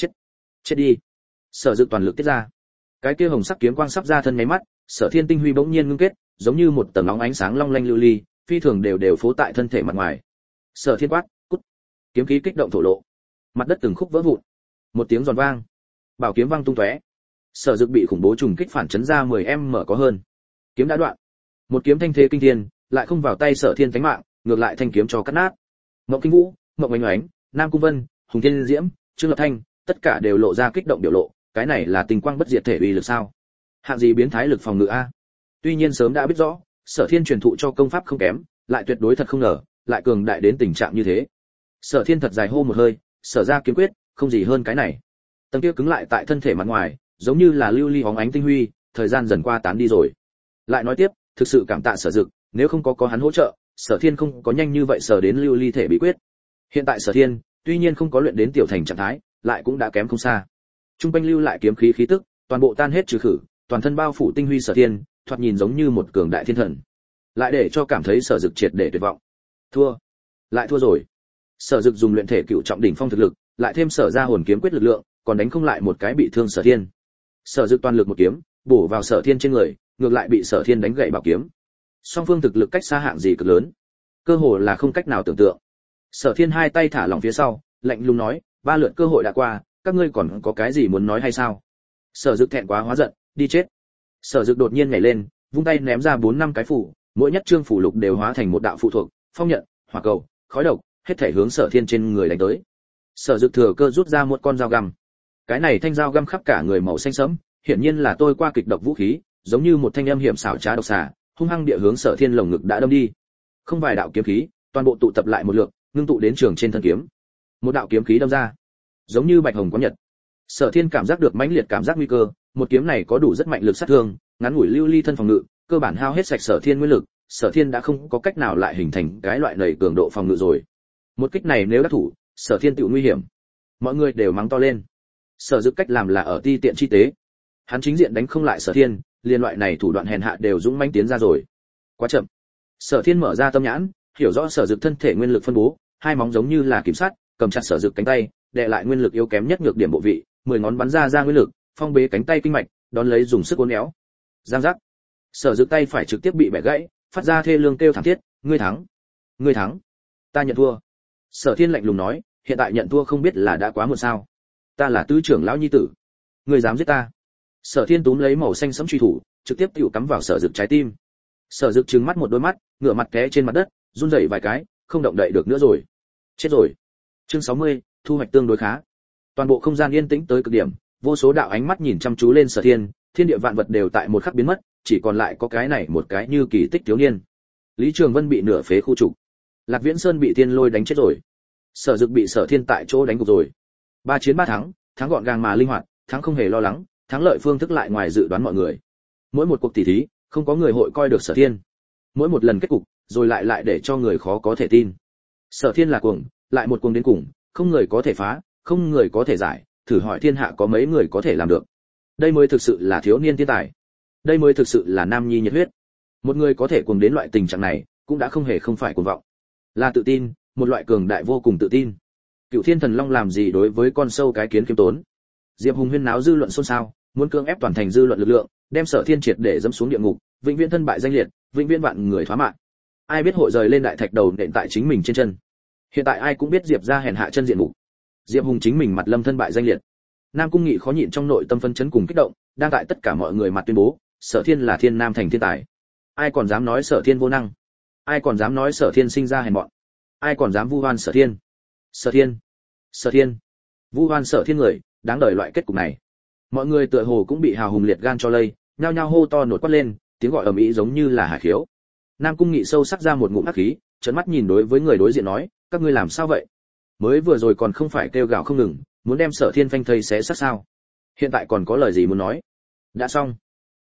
Chết đi. Sở Dực toàn lực tiết ra. Cái kia hồng sắc kiếm quang sắp ra thân nháy mắt, Sở Thiên tinh huy bỗng nhiên ngưng kết, giống như một tầng nóng ánh sáng long lanh lưu ly, phi thường đều phố tại thân thể mặt ngoài. Sở Thiên quát, cút. Kiếm khí kích động thổ lộ. Mặt đất từng khúc vỡ vụn. Một tiếng giòn vang, bảo kiếm văng tung tóe. Sở Dực bị khủng bố trùng kích phản chấn ra 10m có hơn. Kiếm đã đoạn. Một kiếm thanh thế kinh thiên, lại không vào tay Sở Thiên tánh mạng, ngược lại thanh kiếm cho cắt nát. Mộng Kinh Vũ, Mộng Oánh Oánh, Nam Cung Vân, Hùng Thiên Diễm, Trương Lập Thanh, tất cả đều lộ ra kích động biểu lộ, cái này là tinh quang bất diệt thể uy lực sao? Hạng gì biến thái lực phòng ngự a? Tuy nhiên sớm đã biết rõ, Sở Thiên truyền thụ cho công pháp không kém, lại tuyệt đối thật không ngờ, lại cường đại đến tình trạng như thế. Sở Thiên thật dài hô một hơi, sở ra kiếm quyết, không gì hơn cái này. Tầng kia cứng lại tại thân thể mặt ngoài, giống như là lưu ly hóng ánh tinh huy, thời gian dần qua tán đi rồi. Lại nói tiếp, thực sự cảm tạ Sở Dực, nếu không có hắn hỗ trợ, Sở Thiên không có nhanh như vậy sở đến lưu ly thể bí quyết. Hiện tại Sở Thiên, tuy nhiên không có luyện đến tiểu thành trạng thái, lại cũng đã kém không xa. Trung quanh lưu lại kiếm khí khí tức, toàn bộ tan hết trừ khử, toàn thân bao phủ tinh huy Sở Thiên, thoạt nhìn giống như một cường đại thiên thần. Lại để cho cảm thấy Sở Dực triệt để tuyệt vọng. Thua, lại thua rồi. Sở Dực dùng luyện thể cựu trọng đỉnh phong thực lực, lại thêm sở ra hồn kiếm quyết lực lượng, còn đánh không lại một cái bị thương Sở Thiên. Sở Dực toàn lực một kiếm, bổ vào Sở Thiên trên người, ngược lại bị Sở Thiên đánh gãy bảo kiếm. Song phương thực lực cách xa hạng gì cực lớn, cơ hồ là không cách nào tưởng tượng. Sở Thiên hai tay thả lỏng phía sau, lạnh lùng nói, ba lượt cơ hội đã qua, các ngươi còn có cái gì muốn nói hay sao? Sở Dực thẹn quá hóa giận, đi chết. Sở Dực đột nhiên nhảy lên, vung tay ném ra 4-5 cái phủ, mỗi nhất chương phủ lục đều hóa thành một đạo phụ thuộc, phong nhận, hỏa cầu, khói độc, hết thể hướng Sở Thiên trên người đánh tới. Sở Dực thừa cơ rút ra một con dao găm. Cái này thanh dao găm khắp cả người màu xanh sẫm, hiển nhiên là tôi qua kịch độc vũ khí, giống như một thanh âm hiểm xảo trá độc xà, hung hăng địa hướng Sở Thiên lồng ngực đã đâm đi. Không vài đạo kiếm khí, toàn bộ tụ tập lại một lượt, ngưng tụ đến trường trên thân kiếm. Một đạo kiếm khí đâm ra, giống như bạch hồng có nhật. Sở Thiên cảm giác được mãnh liệt cảm giác nguy cơ, một kiếm này có đủ rất mạnh lực sát thương, ngắn ngủi lưu ly thân phòng ngự, cơ bản hao hết sạch Sở Thiên nguyên lực, Sở Thiên đã không có cách nào lại hình thành cái loại nảy cường độ phòng ngự rồi. Một kích này nếu đắc thủ, Sở Thiên tự nguy hiểm. Mọi người đều mắng to lên. Sở Dực cách làm là ở ti tiện chi tế. Hắn chính diện đánh không lại Sở Thiên, liên loại này thủ đoạn hèn hạ đều dũng mãnh tiến ra rồi. Quá chậm. Sở Thiên mở ra tâm nhãn, hiểu rõ Sở Dực thân thể nguyên lực phân bố, hai móng giống như là kiểm sát, cầm chặt Sở Dực cánh tay, đè lại nguyên lực yếu kém nhất nhược điểm bộ vị, 10 ngón bắn ra nguyên lực, phong bế cánh tay kinh mạch, đón lấy dùng sức uốn éo. Giang giác. Sở Dực tay phải trực tiếp bị bẻ gãy, phát ra thê lương kêu thảm thiết, ngươi thắng. Ngươi thắng. Ta nhận thua. Sở Thiên lạnh lùng nói, hiện tại nhận thua không biết là đã quá muộn sao? Ta là tứ trưởng lão nhi tử, ngươi dám giết ta? Sở Thiên túm lấy màu xanh sẫm truy thủ, trực tiếp tiểu cắm vào Sở Dực trái tim. Sở Dực trừng mắt một đôi mắt, ngửa mặt té trên mặt đất, run rẩy vài cái, không động đậy được nữa rồi. Chết rồi. Chương 60, thu hoạch tương đối khá. Toàn bộ không gian yên tĩnh tới cực điểm, vô số đạo ánh mắt nhìn chăm chú lên Sở Thiên, thiên địa vạn vật đều tại một khắc biến mất, chỉ còn lại có cái này một cái như kỳ tích thiếu niên. Lý Trường Vân bị nửa phế khu trục, Lạc Viễn Sơn bị Thiên Lôi đánh chết rồi, Sở Dực bị Sở Thiên tại chỗ đánh gục rồi. 3 chiến 3 thắng, thắng gọn gàng mà linh hoạt, thắng không hề lo lắng, thắng lợi phương thức lại ngoài dự đoán mọi người. Mỗi một cuộc tỷ thí, không có người hội coi được Sở Thiên. Mỗi một lần kết cục, rồi lại để cho người khó có thể tin. Sở Thiên là cuồng, lại một cuồng đến cùng, không người có thể phá, không người có thể giải, thử hỏi thiên hạ có mấy người có thể làm được. Đây mới thực sự là thiếu niên thiên tài. Đây mới thực sự là nam nhi nhiệt huyết. Một người có thể cuồng đến loại tình trạng này, cũng đã không hề không phải cuồng vọng. Là tự tin, một loại cường đại vô cùng tự tin. Cựu Thiên Thần Long làm gì đối với con sâu cái kiến kiêm tốn? Diệp Hùng huyên náo dư luận xôn xao, muốn cưỡng ép toàn thành dư luận lực lượng, đem Sở Thiên triệt để dẫm xuống địa ngục, vĩnh viễn thân bại danh liệt, vĩnh viễn vạn người thoá mạng. Ai biết hội rời lên đại thạch đầu nện tại chính mình trên chân. Hiện tại ai cũng biết Diệp gia hèn hạ chân diện mục. Diệp Hùng chính mình mặt lâm thân bại danh liệt. Nam Cung Nghị khó nhịn trong nội tâm phân chấn cùng kích động, đang tại tất cả mọi người mặt tuyên bố, Sở Thiên là Thiên Nam thành thiên tài. Ai còn dám nói Sở Thiên vô năng? Ai còn dám nói Sở Thiên sinh ra hèn mọn? Ai còn dám vu oan Sở Thiên? Sở Thiên, Sở Thiên, vu oan Sở Thiên người, đáng đời loại kết cục này. Mọi người tựa hồ cũng bị hào hùng liệt gan cho lây, nhao nhao hô to nổi quát lên, tiếng gọi ầm ĩ giống như là hải khiếu. Nam Cung Nghị sâu sắc ra một ngụm hắc khí, trợn mắt nhìn đối với người đối diện nói, các ngươi làm sao vậy? Mới vừa rồi còn không phải kêu gào không ngừng, muốn đem Sở Thiên phanh thây xé xác sao? Hiện tại còn có lời gì muốn nói? Đã xong.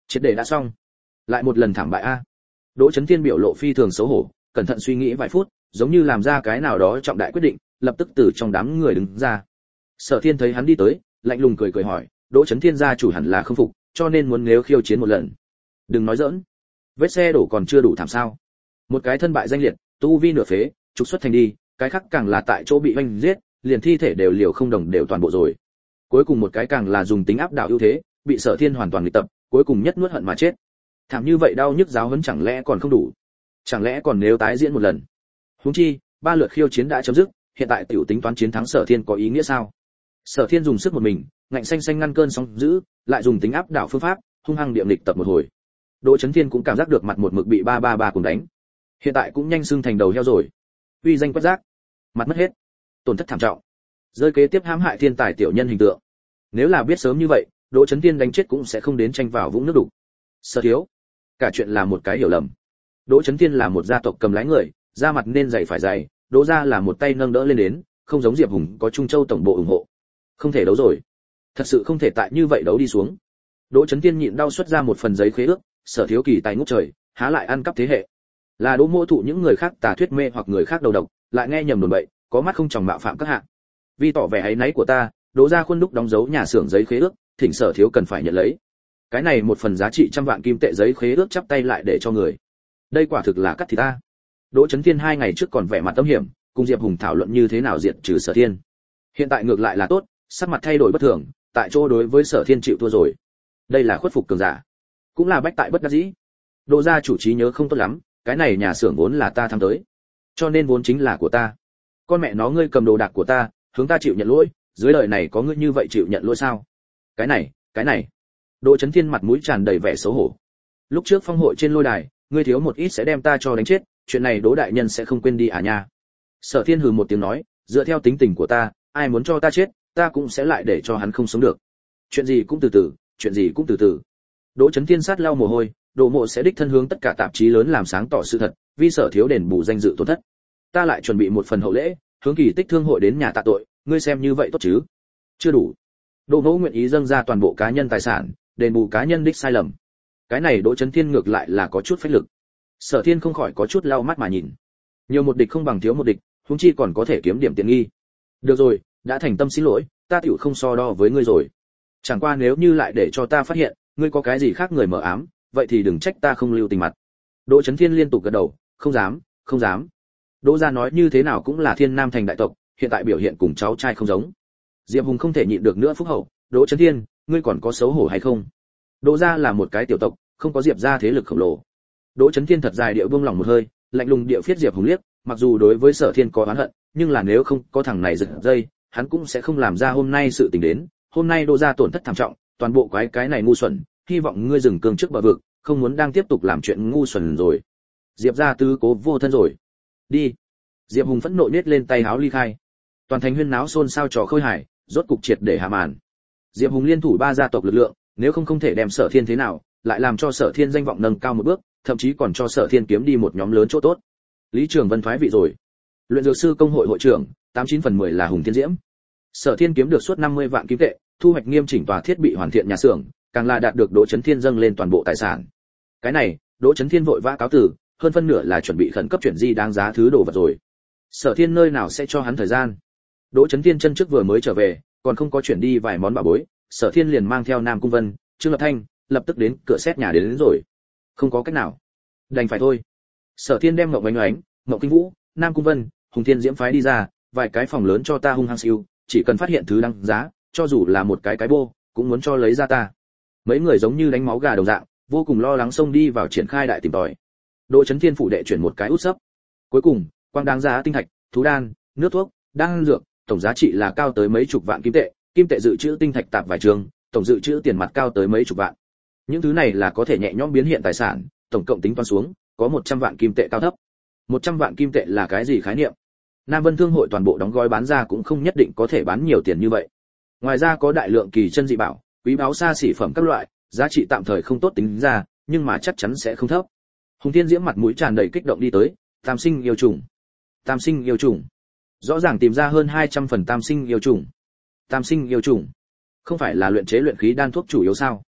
triệt để đã xong, lại một lần thảm bại a. Đỗ Chấn Thiên biểu lộ phi thường xấu hổ, cẩn thận suy nghĩ vài phút, giống như làm ra cái nào đó trọng đại quyết định, lập tức từ trong đám người đứng ra. Sở Thiên thấy hắn đi tới, lạnh lùng cười cười hỏi, Đỗ Chấn Thiên gia chủ hẳn là không phục, cho nên muốn nếu khiêu chiến một lần. Đừng nói giỡn, vết xe đổ còn chưa đủ thảm sao? Một cái thân bại danh liệt, tu vi nửa phế, trục xuất thành đi, cái khác càng là tại chỗ bị vanh giết, liền thi thể đều liều không đồng đều toàn bộ rồi. Cuối cùng một cái càng là dùng tính áp đảo ưu thế, bị Sở Thiên hoàn toàn nghịch tập, cuối cùng nhất nuốt hận mà chết. Thảm như vậy đau nhức giáo huấn chẳng lẽ còn không đủ? Chẳng lẽ còn nếu tái diễn một lần? Huống chi, 3 lượt khiêu chiến đã chấm dứt, hiện tại tiểu tính toán chiến thắng Sở Thiên có ý nghĩa sao? Sở Thiên dùng sức một mình, ngạnh xanh xanh ngăn cơn sóng dữ, lại dùng tính áp đảo phương pháp, hung hăng điệm lịch tập một hồi. Đỗ Chấn Thiên cũng cảm giác được mặt một mực bị 333 cùng đánh. Hiện tại cũng nhanh xương thành đầu heo rồi. Uy danh quét rác, mặt mất hết, tổn thất thảm trọng. Rơi kế tiếp hãm hại thiên tài tiểu nhân hình tượng. Nếu là biết sớm như vậy, Đỗ Chấn Thiên đánh chết cũng sẽ không đến tranh vào vũng nước đục. Sở thiếu, cả chuyện là một cái hiểu lầm. Đỗ Chấn Thiên là một gia tộc cầm lái người, da mặt nên dày phải dày, Đỗ gia là một tay nâng đỡ lên đến, không giống Diệp Hùng có Trung Châu tổng bộ ủng hộ. Không thể đấu rồi. Thật sự không thể tại như vậy đấu đi xuống. Đỗ Chấn Thiên nhịn đau xuất ra một phần giấy khế ước, Sở thiếu kỳ tài ngút trời, há lại ăn cắp thế hệ. Là Đỗ Mỗ thụ những người khác tà thuyết mê hoặc người khác đầu độc, lại nghe nhầm đồn bậy, có mắt không tròng mạo phạm các hạng. Vì tỏ vẻ áy náy của ta, Đỗ gia khuôn đúc đóng dấu nhà xưởng giấy khế ước, thỉnh Sở thiếu cần phải nhận lấy. Cái này một phần giá trị trăm vạn kim tệ giấy khế ước chắp tay lại để cho người. Đây quả thực là cắt thịt ta. Đỗ Chấn Thiên 2 ngày trước còn vẻ mặt tâm hiểm, cùng Diệp Hùng thảo luận như thế nào diệt trừ Sở Thiên. Hiện tại ngược lại là tốt, sắc mặt thay đổi bất thường, tại chỗ đối với Sở Thiên chịu thua rồi. Đây là khuất phục cường giả, cũng là bách tại bất đắc dĩ. Đỗ gia chủ trí nhớ không tốt lắm, cái này nhà xưởng vốn là ta tham tới, cho nên vốn chính là của ta. Con mẹ nó ngươi cầm đồ đạc của ta, hướng ta chịu nhận lỗi, dưới đời này có ngươi như vậy chịu nhận lỗi sao? Cái này. Đỗ Chấn Thiên mặt mũi tràn đầy vẻ xấu hổ. Lúc trước phong hội trên lôi đài, ngươi thiếu một ít sẽ đem ta cho đánh chết, chuyện này Đỗ đại nhân sẽ không quên đi à nha. Sở Thiên hừ một tiếng nói, dựa theo tính tình của ta, ai muốn cho ta chết, ta cũng sẽ lại để cho hắn không sống được. Chuyện gì cũng từ từ, chuyện gì cũng từ từ. Đỗ Chấn Thiên sát lau mồ hôi, Đỗ Mộ sẽ đích thân hướng tất cả tạp chí lớn làm sáng tỏ sự thật, vì Sở thiếu đền bù danh dự tổn thất. Ta lại chuẩn bị một phần hậu lễ, hướng Kỳ Tích Thương hội đến nhà tạ tội, ngươi xem như vậy tốt chứ? Chưa đủ. Đỗ Mộ nguyện ý dâng ra toàn bộ cá nhân tài sản, đền bù cá nhân đích sai lầm. Cái này Đỗ Chấn Thiên ngược lại là có chút phách lực. Sở Thiên không khỏi có chút lau mắt mà nhìn. Nhiều một địch không bằng thiếu một địch, huống chi còn có thể kiếm điểm tiện nghi. Được rồi, đã thành tâm xin lỗi, ta tiểu không so đo với ngươi rồi. Chẳng qua nếu như lại để cho ta phát hiện, ngươi có cái gì khác người mờ ám, vậy thì đừng trách ta không lưu tình mặt. Đỗ Chấn Thiên liên tục gật đầu, không dám, không dám. Đỗ gia nói như thế nào cũng là Thiên Nam thành đại tộc, hiện tại biểu hiện cùng cháu trai không giống. Diệp Hùng không thể nhịn được nữa phúc hậu, Đỗ Chấn Thiên, ngươi còn có xấu hổ hay không? Đỗ gia là một cái tiểu tộc, không có Diệp gia thế lực khổng lồ. Đỗ Chấn Thiên thật dài địa buông lòng một hơi, lạnh lùng địa phiết Diệp Hùng liếc, mặc dù đối với Sở Thiên có oán hận, nhưng là nếu không có thằng này giật dây, hắn cũng sẽ không làm ra hôm nay sự tình đến. Hôm nay Đỗ gia tổn thất thảm trọng, toàn bộ cái này ngu xuẩn, hy vọng ngươi dừng cương trước bờ vực, không muốn đang tiếp tục làm chuyện ngu xuẩn rồi. Diệp gia tứ cố vô thân rồi. Đi. Diệp Hùng phẫn nộ nhếch lên tay háo ly khai. Toàn thành huyên náo xôn xao trò khơi hài, rốt cục triệt để hạ màn. Diệp Hùng liên thủ 3 gia tộc lực lượng, nếu không thể đem Sở Thiên thế nào, lại làm cho Sở Thiên danh vọng nâng cao một bước, thậm chí còn cho Sở Thiên kiếm đi một nhóm lớn chỗ tốt. Lý Trường Vân thoái vị rồi. Luyện dược sư công hội hội trưởng, 89/10 là Hùng Thiên Diễm. Sở Thiên kiếm được suốt 50 vạn kim tệ, thu hoạch nghiêm chỉnh tòa thiết bị hoàn thiện nhà xưởng, càng là đạt được Đỗ Chấn Thiên dâng lên toàn bộ tài sản. Cái này, Đỗ Chấn Thiên vội vã cáo từ, hơn phân nửa là chuẩn bị khẩn cấp chuyển di đáng giá thứ đồ vật rồi. Sở Thiên nơi nào sẽ cho hắn thời gian? Đỗ Chấn Thiên chân trước vừa mới trở về, còn không có chuyển đi vài món bảo bối, Sở Thiên liền mang theo Nam Cung Vân, Trương Lập Thanh, lập tức đến cửa xét nhà đến rồi. Không có cách nào, đành phải thôi. Sở Thiên đem Ngọc Oánh Oánh, Ngọc Kinh Vũ, Nam Cung Vân, Hùng Thiên Diễm phái đi ra, vài cái phòng lớn cho ta hung hăng siêu, chỉ cần phát hiện thứ đáng giá, cho dù là một cái bô, cũng muốn cho lấy ra ta. Mấy người giống như đánh máu gà đồng dạng, vô cùng lo lắng xông đi vào triển khai đại tìm tòi. Đỗ Chấn Thiên phủ đệ chuyển một cái út sấp. Cuối cùng, quang đáng giá tinh thạch, thú đan, nước thuốc, đan dược, tổng giá trị là cao tới mấy chục vạn kim tệ dự trữ tinh thạch tạp vài trường, tổng dự trữ tiền mặt cao tới mấy chục vạn. Những thứ này là có thể nhẹ nhõm biến hiện tài sản, tổng cộng tính toán xuống, có 100 vạn kim tệ cao thấp. 100 vạn kim tệ là cái gì khái niệm? Nam Vân Thương hội toàn bộ đóng gói bán ra cũng không nhất định có thể bán nhiều tiền như vậy. Ngoài ra có đại lượng kỳ chân dị bảo, quý báu xa xỉ phẩm các loại, giá trị tạm thời không tốt tính ra, nhưng mà chắc chắn sẽ không thấp. Hùng Thiên Diễm mặt mũi tràn đầy kích động đi tới, tam sinh yêu trùng. Tam sinh yêu trùng. Rõ ràng tìm ra hơn 200 phần tam sinh yêu trùng. Tam sinh yêu trùng. Không phải là luyện chế luyện khí đan thuốc chủ yếu sao?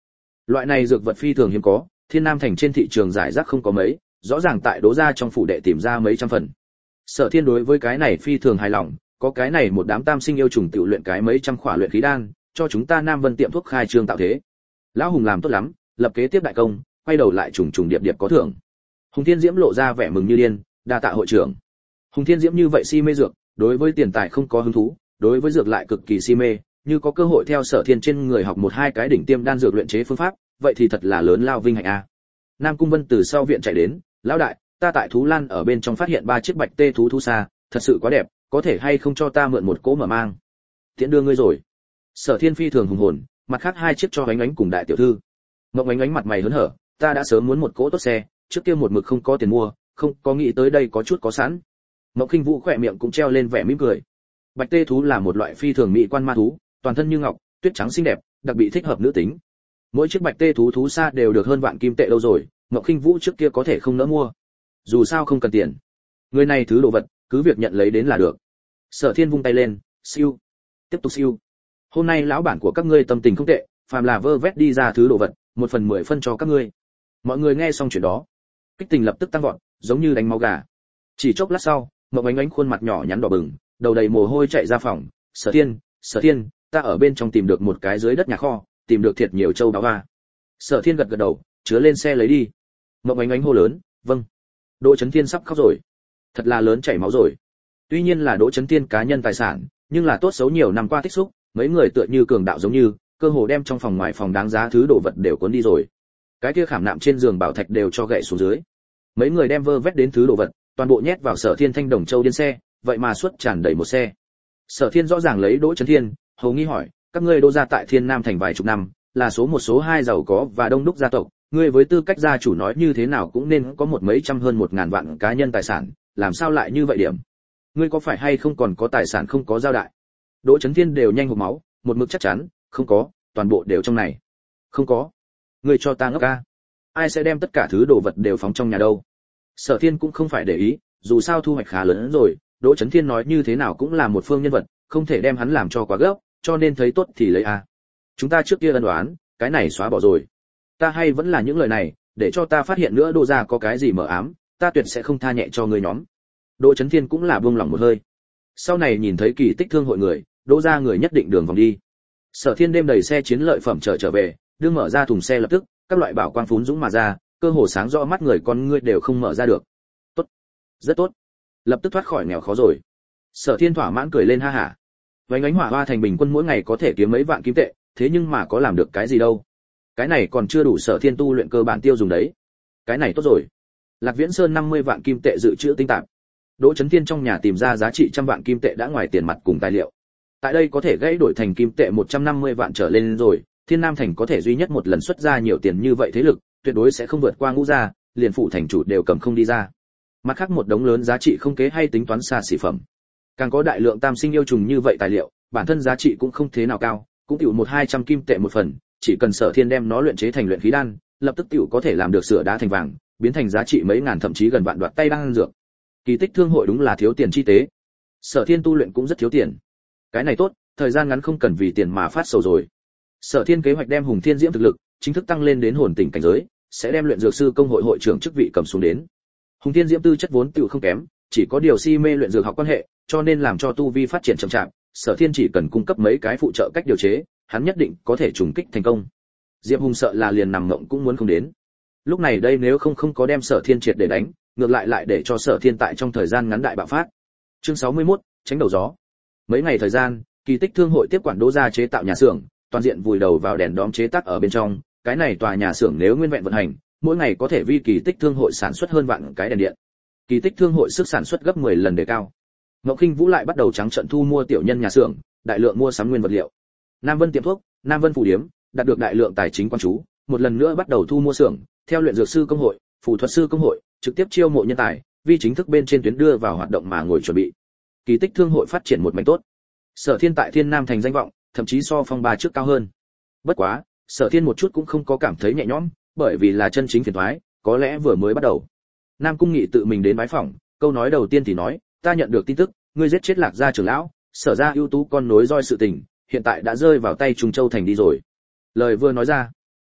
Loại này dược vật phi thường hiếm có, Thiên Nam thành trên thị trường giải rác không có mấy, rõ ràng tại Đỗ gia trong phủ đệ tìm ra mấy trăm phần. Sở Thiên đối với cái này phi thường hài lòng, có cái này một đám tam sinh yêu trùng tự luyện cái mấy trăm khỏa luyện khí đan, cho chúng ta Nam Vân tiệm thuốc khai trương tạo thế. Lão Hùng làm tốt lắm, lập kế tiếp đại công, quay đầu lại trùng trùng điệp điệp có thưởng. Hùng Thiên Diễm lộ ra vẻ mừng như điên, đa tạ hội trưởng. Hùng Thiên Diễm như vậy si mê dược, đối với tiền tài không có hứng thú, đối với dược lại cực kỳ si mê, như có cơ hội theo Sở Thiên trên người học một hai cái đỉnh tiêm đan dược luyện chế phương pháp, vậy thì thật là lớn lao vinh hạnh a. Nam Cung Vân từ sau viện chạy đến, lão đại, ta tại thú lan ở bên trong phát hiện 3 chiếc bạch tê thú thú xa, thật sự quá đẹp, có thể hay không cho ta mượn một cỗ mở mang? Tiễn đưa ngươi rồi. Sở Thiên phi thường hùng hồn, mặt khác 2 chiếc cho Ánh Ánh cùng đại tiểu thư. Ngọc Ánh Ánh mặt mày hớn hở, ta đã sớm muốn một cỗ tốt xe, trước kia một mực không có tiền mua, không có nghĩ tới đây có chút có sẵn. Ngọc Kinh Vũ khỏe miệng cũng treo lên vẻ mỉm cười. Bạch tê thú là một loại phi thường mỹ quan ma thú, toàn thân như ngọc, tuyết trắng xinh đẹp, đặc biệt thích hợp nữ tính. Mỗi chiếc bạch tê thú thú xa đều được hơn vạn kim tệ đâu rồi, Ngọc Kinh Vũ trước kia có thể không nỡ mua. Dù sao không cần tiền. Người này thứ đồ vật, cứ việc nhận lấy đến là được. Sở Thiên vung tay lên, siêu. Tiếp tục siêu. Hôm nay lão bản của các ngươi tâm tình không tệ, phàm là vơ vét đi ra thứ đồ vật, 1/10 phân cho các ngươi. Mọi người nghe xong chuyện đó, kích tình lập tức tăng vọt, giống như đánh máu gà. Chỉ chốc lát sau, Ngọc Ánh Ánh khuôn mặt nhỏ nhắn đỏ bừng, đầu đầy mồ hôi chạy ra phòng. Sở Thiên, ta ở bên trong tìm được một cái dưới đất nhà kho, tìm được thiệt nhiều châu báu va. Sở Thiên gật gật đầu, chứa lên xe lấy đi. Ngọc Ánh Ánh hô lớn, vâng. Đỗ Chấn Thiên sắp khóc rồi, thật là lớn chảy máu rồi. Tuy nhiên là Đỗ Chấn Thiên cá nhân tài sản, nhưng là tốt xấu nhiều năm qua tích xúc, mấy người tựa như cường đạo giống như, cơ hồ đem trong phòng ngoài phòng đáng giá thứ đồ vật đều cuốn đi rồi. Cái kia khảm nạm trên giường bảo thạch đều cho gãy xuống dưới. Mấy người đem vơ vét đến thứ đồ vật, toàn bộ nhét vào Sở Thiên thanh đồng châu điên xe, vậy mà suốt tràn đầy một xe. Sở Thiên rõ ràng lấy Đỗ Chấn Thiên, hầu nghi hỏi, các ngươi Đỗ gia tại Thiên Nam thành vài chục năm, là số một số 2 giàu có và đông đúc gia tộc, ngươi với tư cách gia chủ nói như thế nào cũng nên có một mấy trăm hơn 1000 vạn cá nhân tài sản, làm sao lại như vậy điểm? Ngươi có phải hay không còn có tài sản không có giao đại? Đỗ Chấn Thiên đều nhanh hộc máu, một mực chắc chắn, không có, toàn bộ đều trong này. Không có. Ngươi cho ta ngốc ca. Ai sẽ đem tất cả thứ đồ vật đều phóng trong nhà đâu? Sở Thiên cũng không phải để ý, dù sao thu hoạch khá lớn hơn rồi, Đỗ Chấn Thiên nói như thế nào cũng là một phương nhân vật, không thể đem hắn làm cho quá gấp, cho nên thấy tốt thì lấy a. Chúng ta trước kia ân đoán, cái này xóa bỏ rồi. Ta hay vẫn là những lời này, để cho ta phát hiện nữa Đỗ gia có cái gì mờ ám, ta tuyệt sẽ không tha nhẹ cho ngươi nhóm. Đỗ Chấn Thiên cũng là buông lòng một hơi. Sau này nhìn thấy Kỳ Tích thương hội người, Đỗ gia người nhất định đường vòng đi. Sở Thiên đêm đầy xe chiến lợi phẩm trở về, đưa mở ra thùng xe lập tức, các loại bảo quang phún dũng mà ra, cơ hồ sáng rõ mắt người con ngươi đều không mở ra được. Tốt, rất tốt, lập tức thoát khỏi nghèo khó rồi. Sở Thiên thỏa mãn cười lên ha hả. Vánh Ánh Hỏa Hoa thành bình quân mỗi ngày có thể kiếm mấy vạn kim tệ, thế nhưng mà có làm được cái gì đâu? Cái này còn chưa đủ Sở Thiên tu luyện cơ bản tiêu dùng đấy. Cái này tốt rồi. Lạc Viễn Sơn 50 vạn kim tệ dự trữ tinh tạp. Đỗ Chấn Thiên trong nhà tìm ra giá trị 100 vạn kim tệ đã ngoài tiền mặt cùng tài liệu. Tại đây có thể gãy đổi thành kim tệ 150 vạn trở lên rồi, Thiên Nam thành có thể duy nhất một lần xuất ra nhiều tiền như vậy thế lực, tuyệt đối sẽ không vượt qua Ngũ gia, liền phụ thành chủ đều cầm không đi ra. Mặt khác một đống lớn giá trị không kế hay tính toán xa xỉ phẩm. Càng có đại lượng tam sinh yêu trùng như vậy tài liệu, bản thân giá trị cũng không thế nào cao, cũng tiểu 1-200 kim tệ một phần, chỉ cần Sở Thiên đem nó luyện chế thành luyện khí đan, lập tức tiểu có thể làm được sửa đá thành vàng, biến thành giá trị mấy ngàn thậm chí gần vạn đoạt tay đan dược. Kỳ Tích thương hội đúng là thiếu tiền chi tế. Sở Thiên tu luyện cũng rất thiếu tiền. Cái này tốt, thời gian ngắn không cần vì tiền mà phát sầu rồi. Sở Thiên kế hoạch đem Hùng Thiên Diễm thực lực chính thức tăng lên đến hồn tỉnh cảnh giới, sẽ đem luyện dược sư công hội hội trưởng chức vị cầm xuống đến. Hùng Thiên Diễm tư chất vốn tiểu không kém, chỉ có điều si mê luyện dược học quan hệ, cho nên làm cho tu vi phát triển chậm chạp, Sở Thiên chỉ cần cung cấp mấy cái phụ trợ cách điều chế, hắn nhất định có thể trùng kích thành công. Diệp Hùng sợ là liền nằm ngậm cũng muốn không đến. Lúc này đây nếu không có đem Sở Thiên triệt để đánh, ngược lại để cho Sở Thiên tại trong thời gian ngắn đại bạo phát. Chương 61, tránh đầu gió. Mấy ngày thời gian, Kỳ Tích thương hội tiếp quản Đỗ gia chế tạo nhà xưởng, toàn diện vùi đầu vào đèn đóm chế tác ở bên trong, cái này tòa nhà xưởng nếu nguyên vẹn vận hành, mỗi ngày có thể vi Kỳ Tích thương hội sản xuất hơn vạn cái đèn điện. Kỳ Tích thương hội sức sản xuất gấp 10 lần đề cao. Ngọc Kinh Vũ lại bắt đầu trắng trợn thu mua tiểu nhân nhà xưởng, đại lượng mua sắm nguyên vật liệu. Nam Vân tiệm thuốc, Nam Vân phủ điếm, đạt được đại lượng tài chính quan chú, một lần nữa bắt đầu thu mua xưởng, theo luyện dược sư công hội, phù thuật sư công hội, trực tiếp chiêu mộ nhân tài, vi chính thức bên trên tuyến đưa vào hoạt động mà ngồi chuẩn bị. Kỳ Tích thương hội phát triển một mảnh tốt. Sở Thiên tại Thiên Nam thành danh vọng, thậm chí so Phong Ba trước cao hơn. Bất quá, Sở Thiên một chút cũng không có cảm thấy nhẹ nhõm, bởi vì là chân chính phiền toái, có lẽ vừa mới bắt đầu. Nam Cung Nghị tự mình đến bái phỏng, câu nói đầu tiên thì nói, ta nhận được tin tức, ngươi giết chết Lạc gia trưởng lão, Sở gia ưu tú con nối roi sự tình, hiện tại đã rơi vào tay Trung Châu thành đi rồi. Lời vừa nói ra,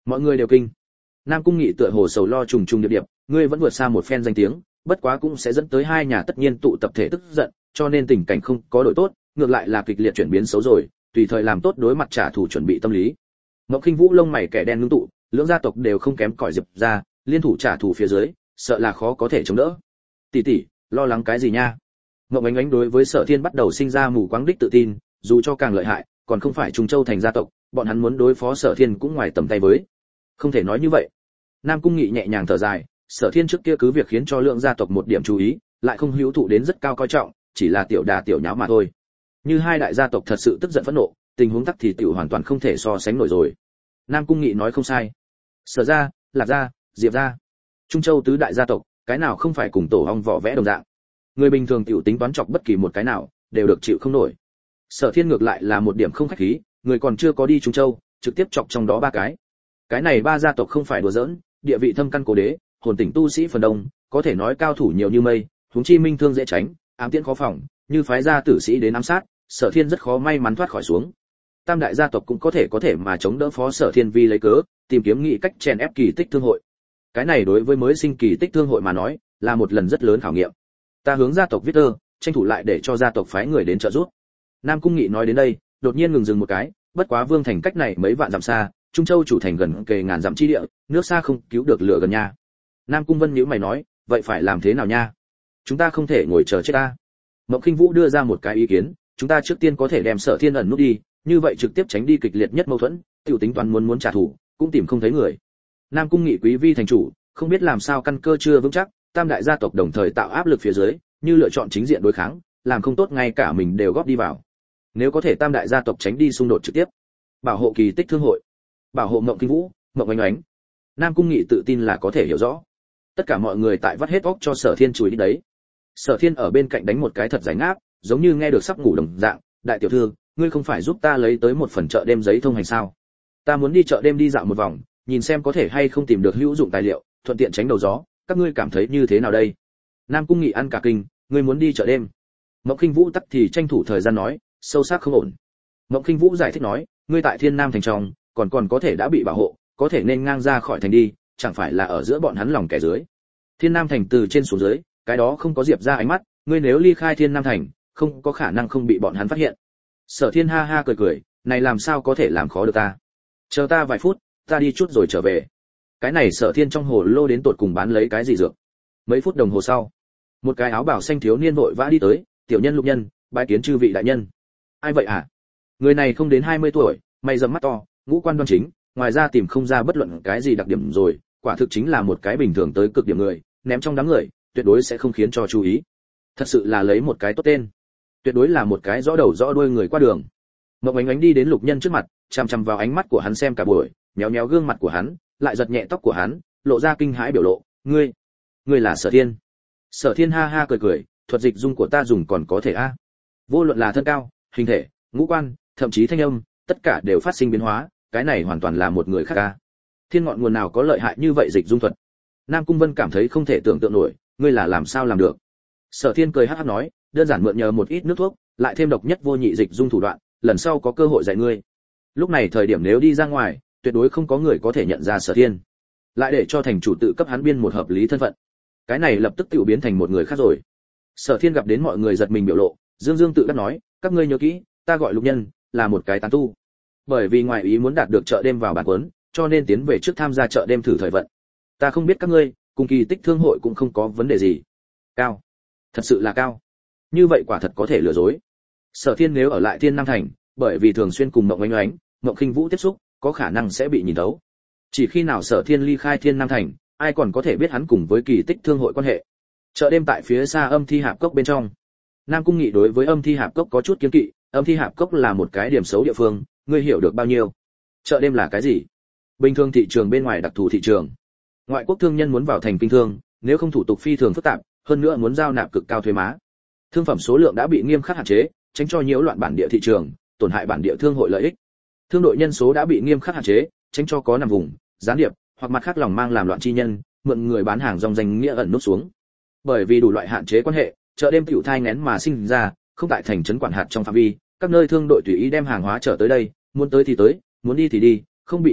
Mọi người đều kinh. Nam Cung Nghị tựa hồ sầu lo trùng trùng điệp điệp, ngươi vẫn vượt xa một phen danh tiếng, bất quá cũng sẽ dẫn tới hai nhà tất nhiên tụ tập thể tức giận, cho nên tình cảnh không có đổi tốt, ngược lại là kịch liệt chuyển biến xấu rồi, tùy thời làm tốt đối mặt trả thù chuẩn bị tâm lý. Mộng Khinh Vũ lông mày kẻ đen ngưng tụ, lưỡng gia tộc đều không kém cỏi Diệp gia, liên thủ trả thù phía dưới, sợ là khó có thể chống đỡ. Tỷ tỷ, lo lắng cái gì nha? Mộng Ánh Ánh đối với Sở Thiên bắt đầu sinh ra mù quáng đích tự tin, dù cho càng lợi hại, còn không phải Trung Châu thành gia tộc, bọn hắn muốn đối phó Sở Thiên cũng ngoài tầm tay với. Không thể nói như vậy. Nam Cung Nghị nhẹ nhàng thở dài, Sở Thiên trước kia cứ việc khiến cho lượng gia tộc một điểm chú ý, lại không hữu thụ đến rất cao coi trọng, chỉ là tiểu đà tiểu nháo mà thôi. Như hai đại gia tộc thật sự tức giận phẫn nộ, tình huống tắc thì tiểu hoàn toàn không thể so sánh nổi rồi. Nam Cung Nghị nói không sai. Sở gia, Lạc gia, Diệp gia, Trung Châu tứ đại gia tộc, cái nào không phải cùng tổ ong vỏ vẽ đồng dạng. Người bình thường tiểu tính toán chọc bất kỳ một cái nào, đều được chịu không nổi. Sở Thiên ngược lại là một điểm không khách khí, người còn chưa có đi Trung Châu, trực tiếp chọc trong đó ba cái. Cái này ba gia tộc không phải đùa giỡn, địa vị thâm căn cố đế, hồn tỉnh tu sĩ phần đông, có thể nói cao thủ nhiều như mây, huống chi minh thương dễ tránh, ám tiễn khó phòng, như phái gia tử sĩ đến ám sát, Sở Thiên rất khó may mắn thoát khỏi xuống. Tam đại gia tộc cũng có thể mà chống đỡ phó Sở Thiên vi lấy cớ, tìm kiếm nghị cách chèn ép kỳ tích thương hội. Cái này đối với mới sinh kỳ tích thương hội mà nói, là một lần rất lớn khảo nghiệm. Ta hướng gia tộc viết thơ, tranh thủ lại để cho gia tộc phái người đến trợ giúp. Nam Cung Nghị nói đến đây, đột nhiên ngừng dừng một cái, bất quá Vương thành cách này mấy vạn dặm xa, Trung Châu chủ thành gần kề ngàn dặm chi địa, nước xa không cứu được lửa gần nha. Nam Cung Vân nhíu mày nói, vậy phải làm thế nào nha? Chúng ta không thể ngồi chờ chết ta. Mộng Khinh Vũ đưa ra một cái ý kiến, chúng ta trước tiên có thể đem Sở Thiên ẩn nút đi, như vậy trực tiếp tránh đi kịch liệt nhất mâu thuẫn, tiểu tính toán muốn trả thù, cũng tìm không thấy người. Nam Cung Nghị quý vi thành chủ, không biết làm sao căn cơ chưa vững chắc, tam đại gia tộc đồng thời tạo áp lực phía dưới, như lựa chọn chính diện đối kháng, làm không tốt ngay cả mình đều góp đi vào. Nếu có thể tam đại gia tộc tránh đi xung đột trực tiếp, bảo hộ kỳ tích thương hội, bảo hộ Mộng Kinh Vũ, Mộng Ánh Ánh, Nam Cung Nghị tự tin là có thể hiểu rõ. Tất cả mọi người tại vắt hết óc cho Sở Thiên chùi đi đấy. Sở Thiên ở bên cạnh đánh một cái thật giải ngáp, giống như nghe được sắp ngủ đồng dạng, đại tiểu thư, ngươi không phải giúp ta lấy tới một phần chợ đêm giấy thông hành sao? Ta muốn đi chợ đêm đi dạo một vòng, nhìn xem có thể hay không tìm được hữu dụng tài liệu, thuận tiện tránh đầu gió, các ngươi cảm thấy như thế nào đây? Nam Cung Nghị ăn cả kinh, ngươi muốn đi chợ đêm? Mộng Khinh Vũ tắc thì tranh thủ thời gian nói, sâu sắc không ổn. Mộng Khinh Vũ giải thích nói, ngươi tại Thiên Nam thành trong, còn có thể đã bị bảo hộ, có thể nên ngang ra khỏi thành đi, chẳng phải là ở giữa bọn hắn lòng kẻ dưới. Thiên Nam thành từ trên xuống dưới, cái đó không có Diệp ra ánh mắt, ngươi nếu ly khai Thiên Nam thành, không có khả năng không bị bọn hắn phát hiện. Sở Thiên ha ha cười cười, này làm sao có thể làm khó được ta? Chờ ta vài phút, ta đi chút rồi trở về. Cái này Sở Thiên trong hồ lô đến tột cùng bán lấy cái gì dược? Mấy phút đồng hồ sau, một cái áo bào xanh thiếu niên vội vã đi tới, tiểu nhân Lục Nhân, bái kiến chư vị đại nhân. Ai vậy à? Người này không đến 20 tuổi, mày rậm mắt to, ngũ quan đoan chính, ngoài ra tìm không ra bất luận cái gì đặc điểm rồi, quả thực chính là một cái bình thường tới cực điểm người, ném trong đám người, tuyệt đối sẽ không khiến cho chú ý. Thật sự là lấy một cái tốt tên, tuyệt đối là một cái rõ đầu rõ đuôi người qua đường. Mộng Ánh Ánh đi đến Lục Nhân trước mặt, chằm chằm vào ánh mắt của hắn xem cả buổi, méo méo gương mặt của hắn, lại giật nhẹ tóc của hắn, lộ ra kinh hãi biểu lộ, ngươi là Sở Thiên? Sở Thiên ha ha cười cười, thuật dịch dung của ta dùng còn có thể a. Vô luận là thân cao, hình thể, ngũ quan, thậm chí thanh âm, tất cả đều phát sinh biến hóa, cái này hoàn toàn là một người khác a. Thiên ngọn nguồn nào có lợi hại như vậy dịch dung thuật? Nam Cung Vân cảm thấy không thể tưởng tượng nổi, ngươi là làm sao làm được? Sở Thiên cười hắc hắc nói, đơn giản mượn nhờ một ít nước thuốc, lại thêm độc nhất vô nhị dịch dung thủ đoạn, lần sau có cơ hội dạy ngươi. Lúc này thời điểm nếu đi ra ngoài, tuyệt đối không có người có thể nhận ra Sở Thiên. Lại để cho thành chủ tự cấp hắn biên một hợp lý thân phận. Cái này lập tức tự biến thành một người khác rồi. Sở Thiên gặp đến mọi người giật mình biểu lộ, dương dương tự đắc nói, các ngươi nhớ kỹ, ta gọi Lục Nhân, là một cái tán tu. Bởi vì ngoài ý muốn đạt được chợ đêm vào bản quấn, cho nên tiến về trước tham gia chợ đêm thử thời vận. Ta không biết các ngươi, cùng kỳ tích thương hội cũng không có vấn đề gì. Cao, thật sự là cao. Như vậy quả thật có thể lừa dối. Sở Thiên nếu ở lại Thiên Nam thành, bởi vì thường xuyên cùng Mộng Ánh Ánh, Mộng Khinh Vũ tiếp xúc, có khả năng sẽ bị nhìn thấu. Chỉ khi nào Sở Thiên ly khai Thiên Nam thành, ai còn có thể biết hắn cùng với kỳ tích thương hội quan hệ. Chợ đêm tại phía xa Âm Thi Hạp Cốc bên trong. Nam Cung Nghị đối với Âm Thi Hạp Cốc có chút kiêng kỵ, Âm Thi Hạp Cốc là một cái điểm xấu địa phương, ngươi hiểu được bao nhiêu? Chợ đêm là cái gì? Bình thường thị trường bên ngoài đặc thù thị trường. Ngoại quốc thương nhân muốn vào thành kinh thương, nếu không thủ tục phi thường phức tạp, hơn nữa muốn giao nạp cực cao thuế má. Thương phẩm số lượng đã bị nghiêm khắc hạn chế, tránh cho nhiễu loạn bản địa thị trường, tổn hại bản địa thương hội lợi ích. Thương đội nhân số đã bị nghiêm khắc hạn chế, tránh cho có nằm vùng, gián điệp hoặc mặt khác lòng mang làm loạn chi nhân, mượn người bán hàng rong danh nghĩa ẩn nút xuống. Bởi vì đủ loại hạn chế quan hệ, chợ đêm tiểu thai nghén mà sinh ra, không tại thành trấn quản hạt trong phạm vi, các nơi thương đội tùy ý đem hàng hóa chở tới đây, muốn tới thì tới, muốn đi thì đi, không bị ước thúc,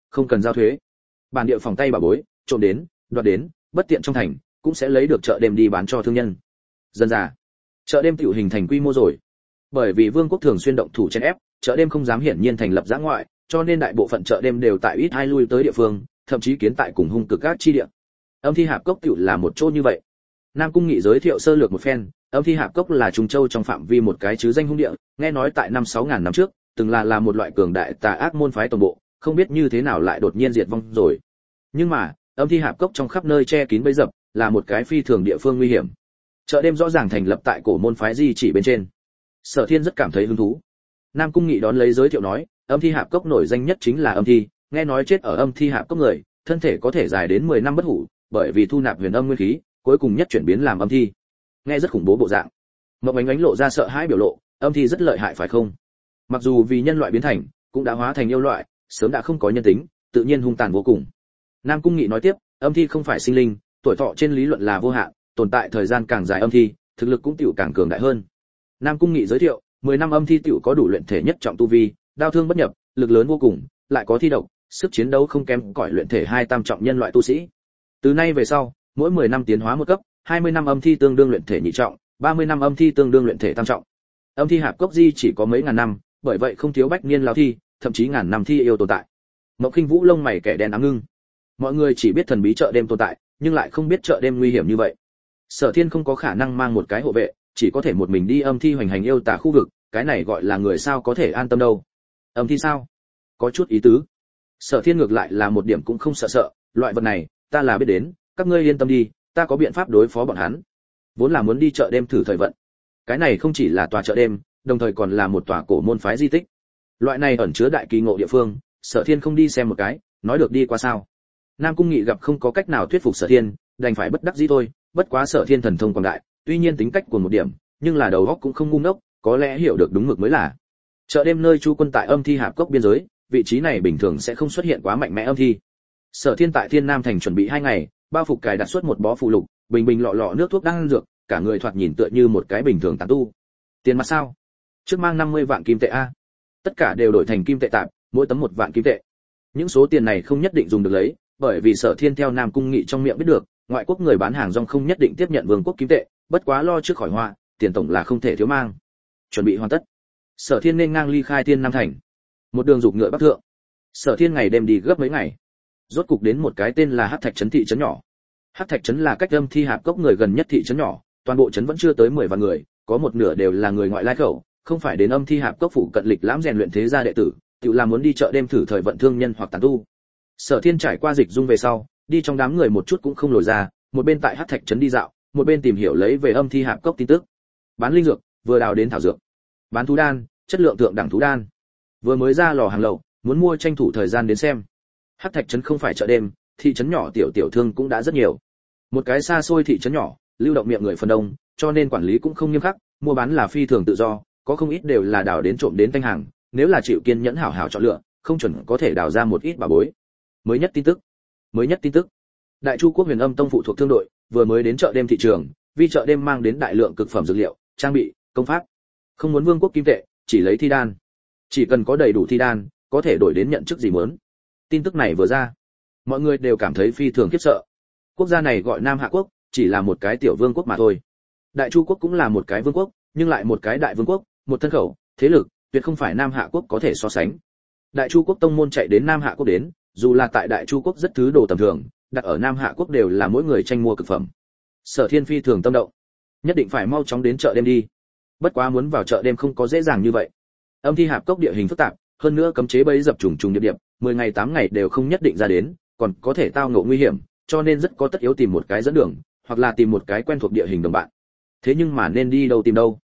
không cần giao thuế. Bản địa phòng tay bà bối, trộm đến, đoạt đến, bất tiện trong thành, cũng sẽ lấy được chợ đêm đi bán cho thương nhân. Dần dà, chợ đêm tiểu hình thành quy mô rồi. Bởi vì vương quốc thường xuyên động thủ chèn ép, chợ đêm không dám hiển nhiên thành lập giã ngoại, cho nên đại bộ phận chợ đêm đều tại ít hai lui tới địa phương, thậm chí kiến tại cùng hung cực các chi địa. Âm Thi Hạp Cốc tiểu là một chỗ như vậy. Nam Cung Nghị giới thiệu sơ lược một phen, Âm Thi Hạp Cốc là Trung Châu trong phạm vi một cái chứ danh hung địa, nghe nói tại năm 6000 năm trước, từng là một loại cường đại tà ác môn phái tổng bộ, không biết như thế nào lại đột nhiên diệt vong rồi. Nhưng mà, Âm Thi Hạp Cốc trong khắp nơi che kín bẫy dập, là một cái phi thường địa phương nguy hiểm. Chợ đêm rõ ràng thành lập tại cổ môn phái di chỉ bên trên. Sở Thiên rất cảm thấy hứng thú. Nam Cung Nghị đón lấy giới thiệu nói, Âm Thi Hạp Cốc nổi danh nhất chính là Âm Thi, nghe nói chết ở Âm Thi Hạp Cốc người, thân thể có thể dài đến 10 năm bất hủ, bởi vì thu nạp huyền âm nguyên khí, cuối cùng nhất chuyển biến làm âm thi. Nghe rất khủng bố bộ dạng. Mộng Ánh Ánh lộ ra sợ hãi biểu lộ, âm thi rất lợi hại phải không? Mặc dù vì nhân loại biến thành, cũng đã hóa thành yêu loại, sớm đã không có nhân tính, tự nhiên hung tàn vô cùng. Nam Cung Nghị nói tiếp, âm thi không phải sinh linh, tuổi thọ trên lý luận là vô hạn, tồn tại thời gian càng dài âm thi, thực lực cũng tiểu càng cường đại hơn. Nam Cung Nghị giới thiệu, 10 năm âm thi tiểu có đủ luyện thể nhất trọng tu vi, đao thương bất nhập, lực lớn vô cùng, lại có thi độc, sức chiến đấu không kém cỏi luyện thể 2 tam trọng nhân loại tu sĩ. Từ nay về sau, mỗi 10 năm tiến hóa một cấp, 20 năm âm thi tương đương luyện thể nhị trọng, 30 năm âm thi tương đương luyện thể tam trọng. Âm thi Hạp Cốc di chỉ có mấy ngàn năm, bởi vậy không thiếu bách niên lão thi, thậm chí ngàn năm thi yêu tồn tại. Mộng Khinh Vũ lông mày kẻ đen ám ngưng. Mọi người chỉ biết thần bí chợ đêm tồn tại, nhưng lại không biết chợ đêm nguy hiểm như vậy. Sở Thiên không có khả năng mang một cái hộ vệ, chỉ có thể một mình đi âm thi hoành hành yêu tà khu vực, cái này gọi là người sao có thể an tâm đâu. Âm thi sao? Có chút ý tứ. Sở Thiên ngược lại là một điểm cũng không sợ, loại vật này, ta là biết đến, các ngươi yên tâm đi, ta có biện pháp đối phó bọn hắn. Vốn là muốn đi chợ đêm thử thời vận. Cái này không chỉ là tòa chợ đêm, đồng thời còn là một tòa cổ môn phái di tích. Loại này ẩn chứa đại kỳ ngộ địa phương, Sở Thiên không đi xem một cái, nói được đi qua sao? Nam Cung Nghị gặp không có cách nào thuyết phục Sở Thiên, đành phải bất đắc dĩ thôi, bất quá Sở Thiên thần thông quảng đại, tuy nhiên tính cách của một điểm, nhưng là đầu óc cũng không ngu ngốc, có lẽ hiểu được đúng mực mới là. Chợ đêm nơi trú quân tại Âm Thi Hạp Cốc biên giới, vị trí này bình thường sẽ không xuất hiện quá mạnh mẽ âm thi. Sở Thiên tại Thiên Nam thành chuẩn bị 2 ngày, bao phục cài đặt suốt một bó phụ lục, bình bình lọ lọ nước thuốc đang dược, cả người thoạt nhìn tựa như một cái bình thường tán tu. Tiền mặt sao? Trước mang 50 vạn kim tệ a. Tất cả đều đổi thành kim tệ tạm, mỗi tấm 1 vạn kim tệ. Những số tiền này không nhất định dùng được lấy, bởi vì Sở Thiên theo Nam Cung Nghị trong miệng biết được, ngoại quốc người bán hàng rong không nhất định tiếp nhận vương quốc kim tệ, bất quá lo trước khỏi họa, tiền tổng là không thể thiếu mang. Chuẩn bị hoàn tất, Sở Thiên nên ngang ly khai Thiên Nam thành. Một đường dục ngựa bắc thượng. Sở Thiên ngày đêm đi gấp mấy ngày, rốt cục đến một cái tên là Hắc Thạch trấn thị trấn nhỏ. Hắc Thạch trấn là cách Âm Thi Hạp Cốc người gần nhất thị trấn nhỏ, toàn bộ trấn vẫn chưa tới 10 vạn người, có một nửa đều là người ngoại lai khẩu, không phải đến Âm Thi Hạp Cốc phụ cận lịch lãm rèn luyện thế gia đệ tử, tự là muốn đi chợ đêm thử thời vận thương nhân hoặc tán tu. Sở Thiên trải qua dịch dung về sau, đi trong đám người một chút cũng không lồi ra, một bên tại Hắc Thạch trấn đi dạo, một bên tìm hiểu lấy về Âm Thi Hạp Cốc tin tức. Bán linh dược, vừa đào đến thảo dược. Bán thú đan, chất lượng thượng đẳng thú đan. Vừa mới ra lò hàng lậu, muốn mua tranh thủ thời gian đến xem. Hắc Thạch trấn không phải chợ đêm, thị trấn nhỏ tiểu thương cũng đã rất nhiều. Một cái xa xôi thị trấn nhỏ, lưu động miệng người phần đông, cho nên quản lý cũng không nghiêm khắc, mua bán là phi thường tự do, có không ít đều là đào đến trộm đến tanh hàng, nếu là chịu kiên nhẫn hảo hảo chọn lựa, không chuẩn có thể đào ra một ít bà bối. Mới nhất tin tức. Đại Chu Quốc Huyền Âm Tông phụ thuộc thương đội, vừa mới đến chợ đêm thị trường, vì chợ đêm mang đến đại lượng cực phẩm dược liệu, trang bị, công pháp. Không muốn vương quốc kim tệ, chỉ lấy thi đan. Chỉ cần có đầy đủ thi đan, có thể đổi đến nhận chức gì muốn. Tin tức này vừa ra, mọi người đều cảm thấy phi thường khiếp sợ. Quốc gia này gọi Nam Hạ Quốc, chỉ là một cái tiểu vương quốc mà thôi. Đại Chu Quốc cũng là một cái vương quốc, nhưng lại một cái đại vương quốc, một thân khẩu, thế lực, tuyệt không phải Nam Hạ Quốc có thể so sánh. Đại Chu Quốc tông môn chạy đến Nam Hạ Quốc đến, dù là tại Đại Chu Quốc rất thứ đồ tầm thường, đặt ở Nam Hạ Quốc đều là mỗi người tranh mua cực phẩm. Sở Thiên phi thường tâm động, nhất định phải mau chóng đến chợ đêm đi. Bất quá muốn vào chợ đêm không có dễ dàng như vậy. Âm Thi Hạp Cốc địa hình phức tạp, hơn nữa cấm chế bẫy dập trùng điệp, 10 ngày 8 ngày đều không nhất định ra đến, còn có thể tao ngộ nguy hiểm, cho nên rất có tất yếu tìm một cái dẫn đường, hoặc là tìm một cái quen thuộc địa hình đồng bạn. Thế nhưng mà nên đi đâu tìm đâu?